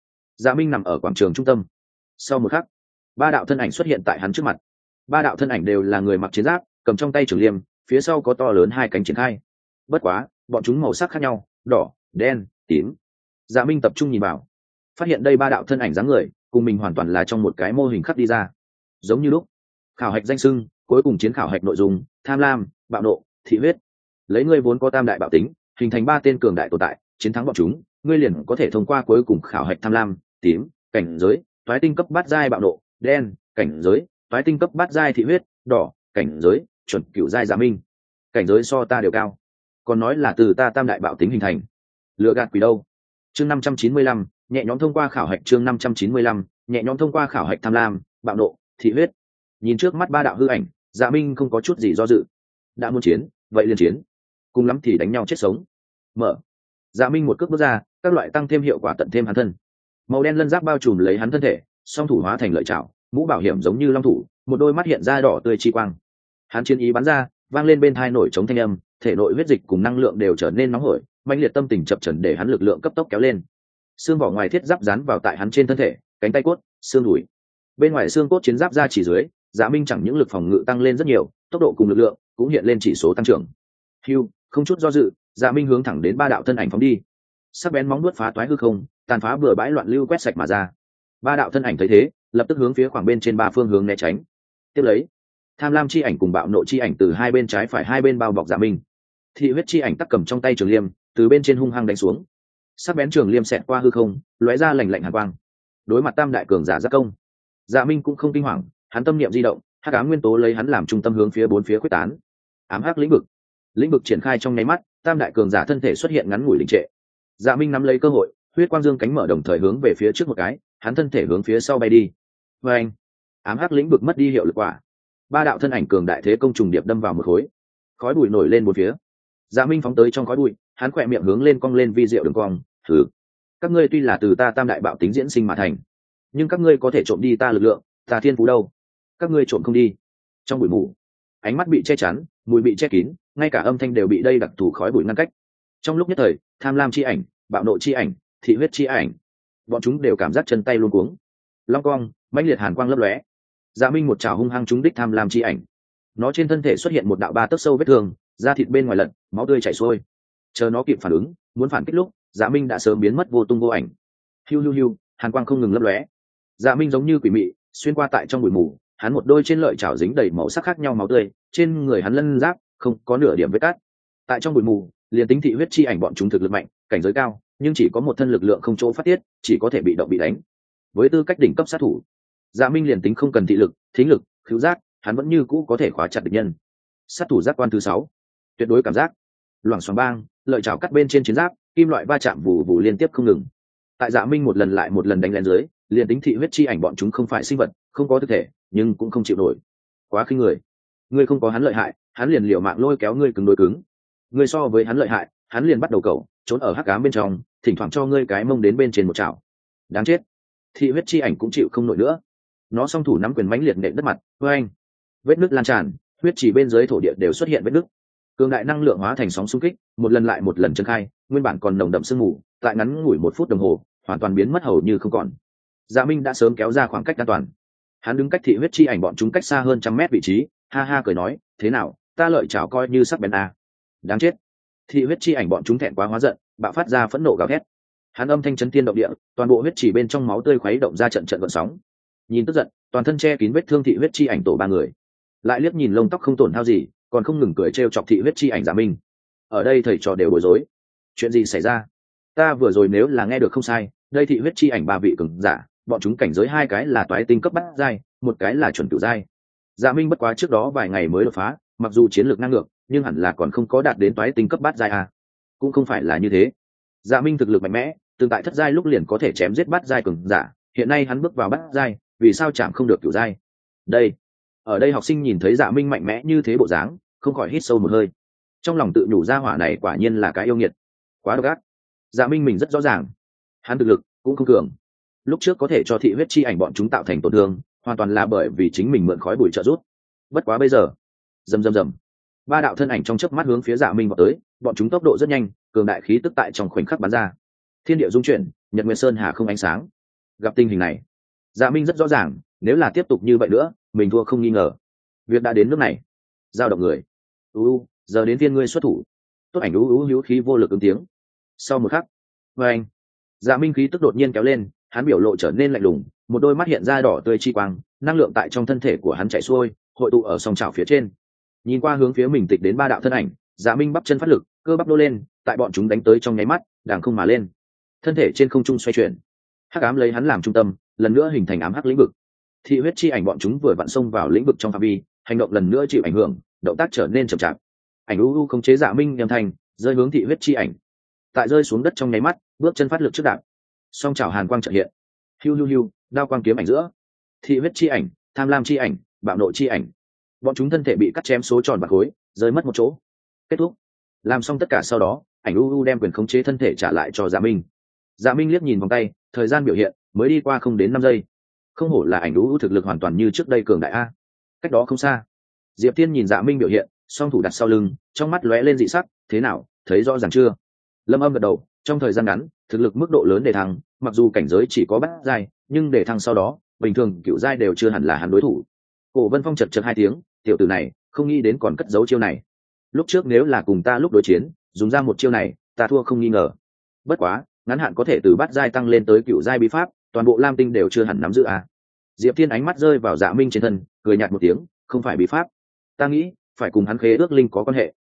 Dạ Minh nằm ở quảng trường trung tâm. Sau một khắc, ba đạo thân ảnh xuất hiện tại hắn trước mặt. Ba đạo thân ảnh đều là người mặc chiến giáp, cầm trong tay trường liêm, phía sau có to lớn hai cánh triển khai. Bất quá, bọn chúng màu sắc khác nhau, đỏ, đen, tím. Dạ Minh tập trung nhìn vào, phát hiện đây ba đạo thân ảnh dáng người cùng mình hoàn toàn là trong một cái mô hình khắc đi ra, giống như lúc. Khảo hạch danh xưng, cuối cùng chiến khảo hạch nội dung: tham lam, bạo nộ, thị huyết. Lấy ngươi vốn có tam đại bạo tính, hình thành ba tên cường đại tồn tại, chiến thắng bọn chúng, ngươi liền có thể thông qua cuối cùng khảo hạch tham lam, tím, cảnh giới, toái tinh cấp bát giai bạo nộ, đen, cảnh giới, toái tinh cấp bát giai thị huyết, đỏ, cảnh giới, chuẩn cửu giai Dạ Minh. Cảnh giới so ta đều cao, còn nói là từ ta tam đại bạo tính hình thành, lựa gạt quỷ đâu. Chương 595, nhẹ nhõm thông qua khảo hạch. Chương 595, nhẹ nhõm thông qua khảo hạch tham lam, bạo nộ, thị huyết. Nhìn trước mắt ba đạo hư ảnh, Dạ Minh không có chút gì do dự. Đã muốn chiến, vậy liền chiến, cùng lắm thì đánh nhau chết sống. Mở. Dạ Minh một cước bước ra, các loại tăng thêm hiệu quả tận thêm hắn thân. Màu đen lân giáp bao trùm lấy hắn thân thể, song thủ hóa thành lợi chảo, mũ bảo hiểm giống như long thủ, một đôi mắt hiện ra đỏ tươi chi quang. Hắn chiến ý bắn ra, vang lên bên tai nổi trống thanh âm, thể nội huyết dịch cùng năng lượng đều trở nên nóng hổi, mãnh liệt tâm tình chập chờn để hắn lực lượng cấp tốc kéo lên. Xương vỏ ngoài thiết giáp dán vào tại hắn trên thân thể, cánh tay cốt, xương đùi. Bên ngoài xương cốt chiến giáp ra chỉ dưới, Dạ Minh chẳng những lực phòng ngự tăng lên rất nhiều, tốc độ cùng lực lượng cũng hiện lên chỉ số tăng trưởng. Hưu, không chút do dự, Dạ Minh hướng thẳng đến ba đạo thân ảnh phóng đi. Sắc bén móng vuốt phá toái hư không, tàn phá bừa bãi loạn lưu quét sạch mà ra. Ba đạo thân ảnh thấy thế, lập tức hướng phía khoảng bên trên ba phương hướng né tránh. Tiếp lấy, tham lam chi ảnh cùng bạo nộ chi ảnh từ hai bên trái phải hai bên bao bọc Dạ Minh. Thị huyết chi ảnh tắc cầm trong tay trường liêm, từ bên trên hung hăng đánh xuống. Sắc bén trường liêm xẹt qua hư không, lóe ra lạnh lạnh hàn quang. Đối mặt tam đại cường giả giáp công, Dạ Minh cũng không kinh hoàng, hắn tâm niệm di động, hắc ám nguyên tố lấy hắn làm trung tâm hướng phía bốn phía quyết tán. Ám hắc lĩnh vực. Lĩnh vực triển khai trong nháy mắt, tam đại cường giả thân thể xuất hiện ngắn ngủi đình trệ. Dạ Minh nắm lấy cơ hội, huyết quang dương cánh mở đồng thời hướng về phía trước một cái, hắn thân thể hướng phía sau bay đi. Và anh, ám hắc lĩnh vực mất đi hiệu lực quả. Ba đạo thân ảnh cường đại thế công trùng điệp đâm vào một khối. Khói bụi nổi lên bốn phía. Dạ Minh phóng tới trong khói bụi, hắn khỏe miệng hướng lên cong lên vi diệu đường cong, thử. Các ngươi tuy là từ ta tam đại bạo tính diễn sinh mà thành, nhưng các ngươi có thể trộm đi ta lực lượng, ta thiên phú đâu? Các ngươi trộm không đi. Trong bụi mù, ánh mắt bị che chắn, mùi bị che kín, ngay cả âm thanh đều bị đây đặc thù khói bụi ngăn cách. Trong lúc nhất thời, tham lam chi ảnh, bạo nộ chi ảnh, thị huyết chi ảnh, bọn chúng đều cảm giác chân tay luống cuống. Long cong, mãnh liệt hàn quang lấp lóe. Dạ Minh một chảo hung hăng trúng đích tham lam chi ảnh. Nó trên thân thể xuất hiện một đạo ba tấc sâu vết thương, da thịt bên ngoài lật, máu tươi chảy xuôi. Chờ nó kịp phản ứng, muốn phản kích lúc, Dạ Minh đã sớm biến mất vô tung vô ảnh. Hiu hiu hiu, hàn quang không ngừng lấp lóe. Dạ Minh giống như quỷ mị, xuyên qua tại trong bụi mù, hắn một đôi trên lợi chảo dính đầy màu sắc khác nhau máu tươi, trên người hắn lân giáp không có nửa điểm vết cắt. Tại trong bụi mù, liền tính thị huyết chi ảnh bọn chúng thực lực mạnh, cảnh giới cao, nhưng chỉ có một thân lực lượng không chỗ phát tiết, chỉ có thể bị động bị đánh. Với tư cách đỉnh cấp sát thủ, Dạ Minh liền tính không cần thị lực, thính lực, khứu giác, hắn vẫn như cũ có thể khóa chặt địch nhân. Sát thủ giác quan thứ 6, tuyệt đối cảm giác. Loảng xoảng bang, lợi chảo cắt bên trên chiến giáp, kim loại va chạm vù vù liên tiếp không ngừng. Tại Dạ Minh một lần lại một lần đánh lén dưới, liền tính thị huyết chi ảnh bọn chúng không phải sinh vật, không có thực thể, nhưng cũng không chịu nổi. Quá khinh người. Ngươi không có hắn lợi hại, hắn liền liều mạng lôi kéo ngươi cứng đối cứng. Ngươi so với hắn lợi hại, hắn liền bắt đầu cầu, trốn ở hắc ám bên trong, thỉnh thoảng cho ngươi cái mông đến bên trên một chảo. Đáng chết. Thị huyết chi ảnh cũng chịu không nổi nữa. Nó song thủ nắm quyền mãnh liệt nện đất mặt, oeng. Vết nứt lan tràn, huyết chỉ bên dưới thổ địa đều xuất hiện vết nứt. Cường đại năng lượng hóa thành sóng xung kích, một lần lại một lần trấn khai, nguyên bản còn nồng đậm sương mù, tại ngắn ngủi 1 phút đồng hồ, hoàn toàn biến mất hầu như không còn. Dạ Minh đã sớm kéo ra khoảng cách an toàn. Hắn đứng cách thị huyết chi ảnh bọn chúng cách xa hơn 100 mét vị trí, ha ha cười nói, thế nào, ta lợi chảo coi như sắc bén à. Đáng chết. Thị huyết chi ảnh bọn chúng thẹn quá hóa giận, bạo phát ra phẫn nộ gào thét. Hắn âm thanh chấn thiên động địa, toàn bộ huyết chỉ bên trong máu tươi khuấy động ra trận trận gợn sóng. Nhìn tức giận, toàn thân che kín vết thương thị huyết chi ảnh tổ 3 người. Lại liếc nhìn lông tóc không tổn hao gì, còn không ngừng cười trêu chọc thị huyết chi ảnh Dạ Minh. Ở đây thầy trò đều bối rối. Chuyện gì xảy ra? Ta vừa rồi nếu là nghe được không sai, đây thị huyết chi ảnh 3 vị cường giả, bọn chúng cảnh giới 2 cái là toái tinh cấp bát giai, một cái là chuẩn cửu giai. Dạ Minh bất quá trước đó vài ngày mới đột phá, mặc dù chiến lược ngang ngược, nhưng hẳn là còn không có đạt đến toái tinh cấp bát giai à. Cũng không phải là như thế. Dạ Minh thực lực mạnh mẽ, từng tại thất giai lúc liền có thể chém giết bát giai cường giả, hiện nay hắn bước vào bát giai, vì sao chạm không được cửu giai? Đây, ở đây học sinh nhìn thấy Dạ Minh mạnh mẽ như thế bộ dáng, không khỏi hít sâu một hơi. Trong lòng tự nhủ ra hỏa này quả nhiên là cái yêu nghiệt, quá độc ác. Dạ Minh mình rất rõ ràng, hắn thực lực cũng không cường. Lúc trước có thể cho thị huyết chi ảnh bọn chúng tạo thành tổn thương, hoàn toàn là bởi vì chính mình mượn khói bụi trợ giúp. Bất quá bây giờ, rầm rầm rầm, 3 đạo thân ảnh trong chớp mắt hướng phía Dạ Minh vào tới, bọn chúng tốc độ rất nhanh, cường đại khí tức tại trong khoảnh khắc bắn ra. Thiên địa rung chuyển, nhật nguyệt sơn hà không ánh sáng. Gặp tình hình này, Dạ Minh rất rõ ràng, nếu là tiếp tục như vậy nữa, mình thua không nghi ngờ. Việc đã đến nước này, giao động người. Giờ đến phiên ngươi xuất thủ. Tốt ảnh hữu khí vô lực ứng tiếng. Sau một khắc, và anh, Dạ Minh khí tức đột nhiên kéo lên, hắn biểu lộ trở nên lạnh lùng, một đôi mắt hiện ra đỏ tươi chi quang, năng lượng tại trong thân thể của hắn chảy xuôi, hội tụ ở song chảo phía trên. Nhìn qua hướng phía mình tịch đến ba đạo thân ảnh, Dạ Minh bắp chân phát lực, cơ bắp nô lên, tại bọn chúng đánh tới trong nháy mắt, đàng không mà lên. Thân thể trên không trung xoay chuyển, hắc ám lấy hắn làm trung tâm, lần nữa hình thành ám hắc lĩnh vực. Thị huyết chi ảnh bọn chúng vừa vặn xông vào lĩnh vực trong phạm vi, hành động lần nữa chịu ảnh hưởng, động tác trở nên chậm chạp. Ảnh khống chế Dạ Minh âm thanh, rơi hướng thị huyết chi ảnh. Tại rơi xuống đất trong nháy mắt, bước chân phát lực trước đạp, song chảo hàn quang chợt hiện, hiu, đao quang kiếm ảnh giữa. Thị huyết chi ảnh, tham lam chi ảnh, bạo nộ chi ảnh, bọn chúng thân thể bị cắt chém số tròn bạc khối, rơi mất một chỗ. Kết thúc. Làm xong tất cả sau đó, ảnh đem quyền khống chế thân thể trả lại cho Dạ Minh. Dạ Minh liếc nhìn vòng tay, thời gian biểu hiện mới đi qua không đến 5 giây. Không hổ là ảnh thực lực hoàn toàn như trước đây cường đại a. Cách đó không xa, Diệp Tiên nhìn Dạ Minh biểu hiện, song thủ đặt sau lưng, trong mắt lóe lên dị sắc, thế nào, thấy rõ ràng chưa? Lâm Âm gật đầu, trong thời gian ngắn, thực lực mức độ lớn đề thăng, mặc dù cảnh giới chỉ có bát giai, nhưng đề thăng sau đó, bình thường cựu giai đều chưa hẳn là hắn đối thủ. Cổ Vân Phong chật chật hai tiếng, tiểu tử này, không nghĩ đến còn cất giấu chiêu này. Lúc trước nếu là cùng ta lúc đối chiến, dùng ra một chiêu này, ta thua không nghi ngờ. Bất quá, ngắn hạn có thể từ bát giai tăng lên tới cựu giai bí pháp, toàn bộ Lam Tinh đều chưa hẳn nắm giữ à. Diệp Thiên ánh mắt rơi vào Dạ Minh trên thân, cười nhạt một tiếng, không phải bí pháp, ta nghĩ phải cùng hắn khế ước linh có quan hệ.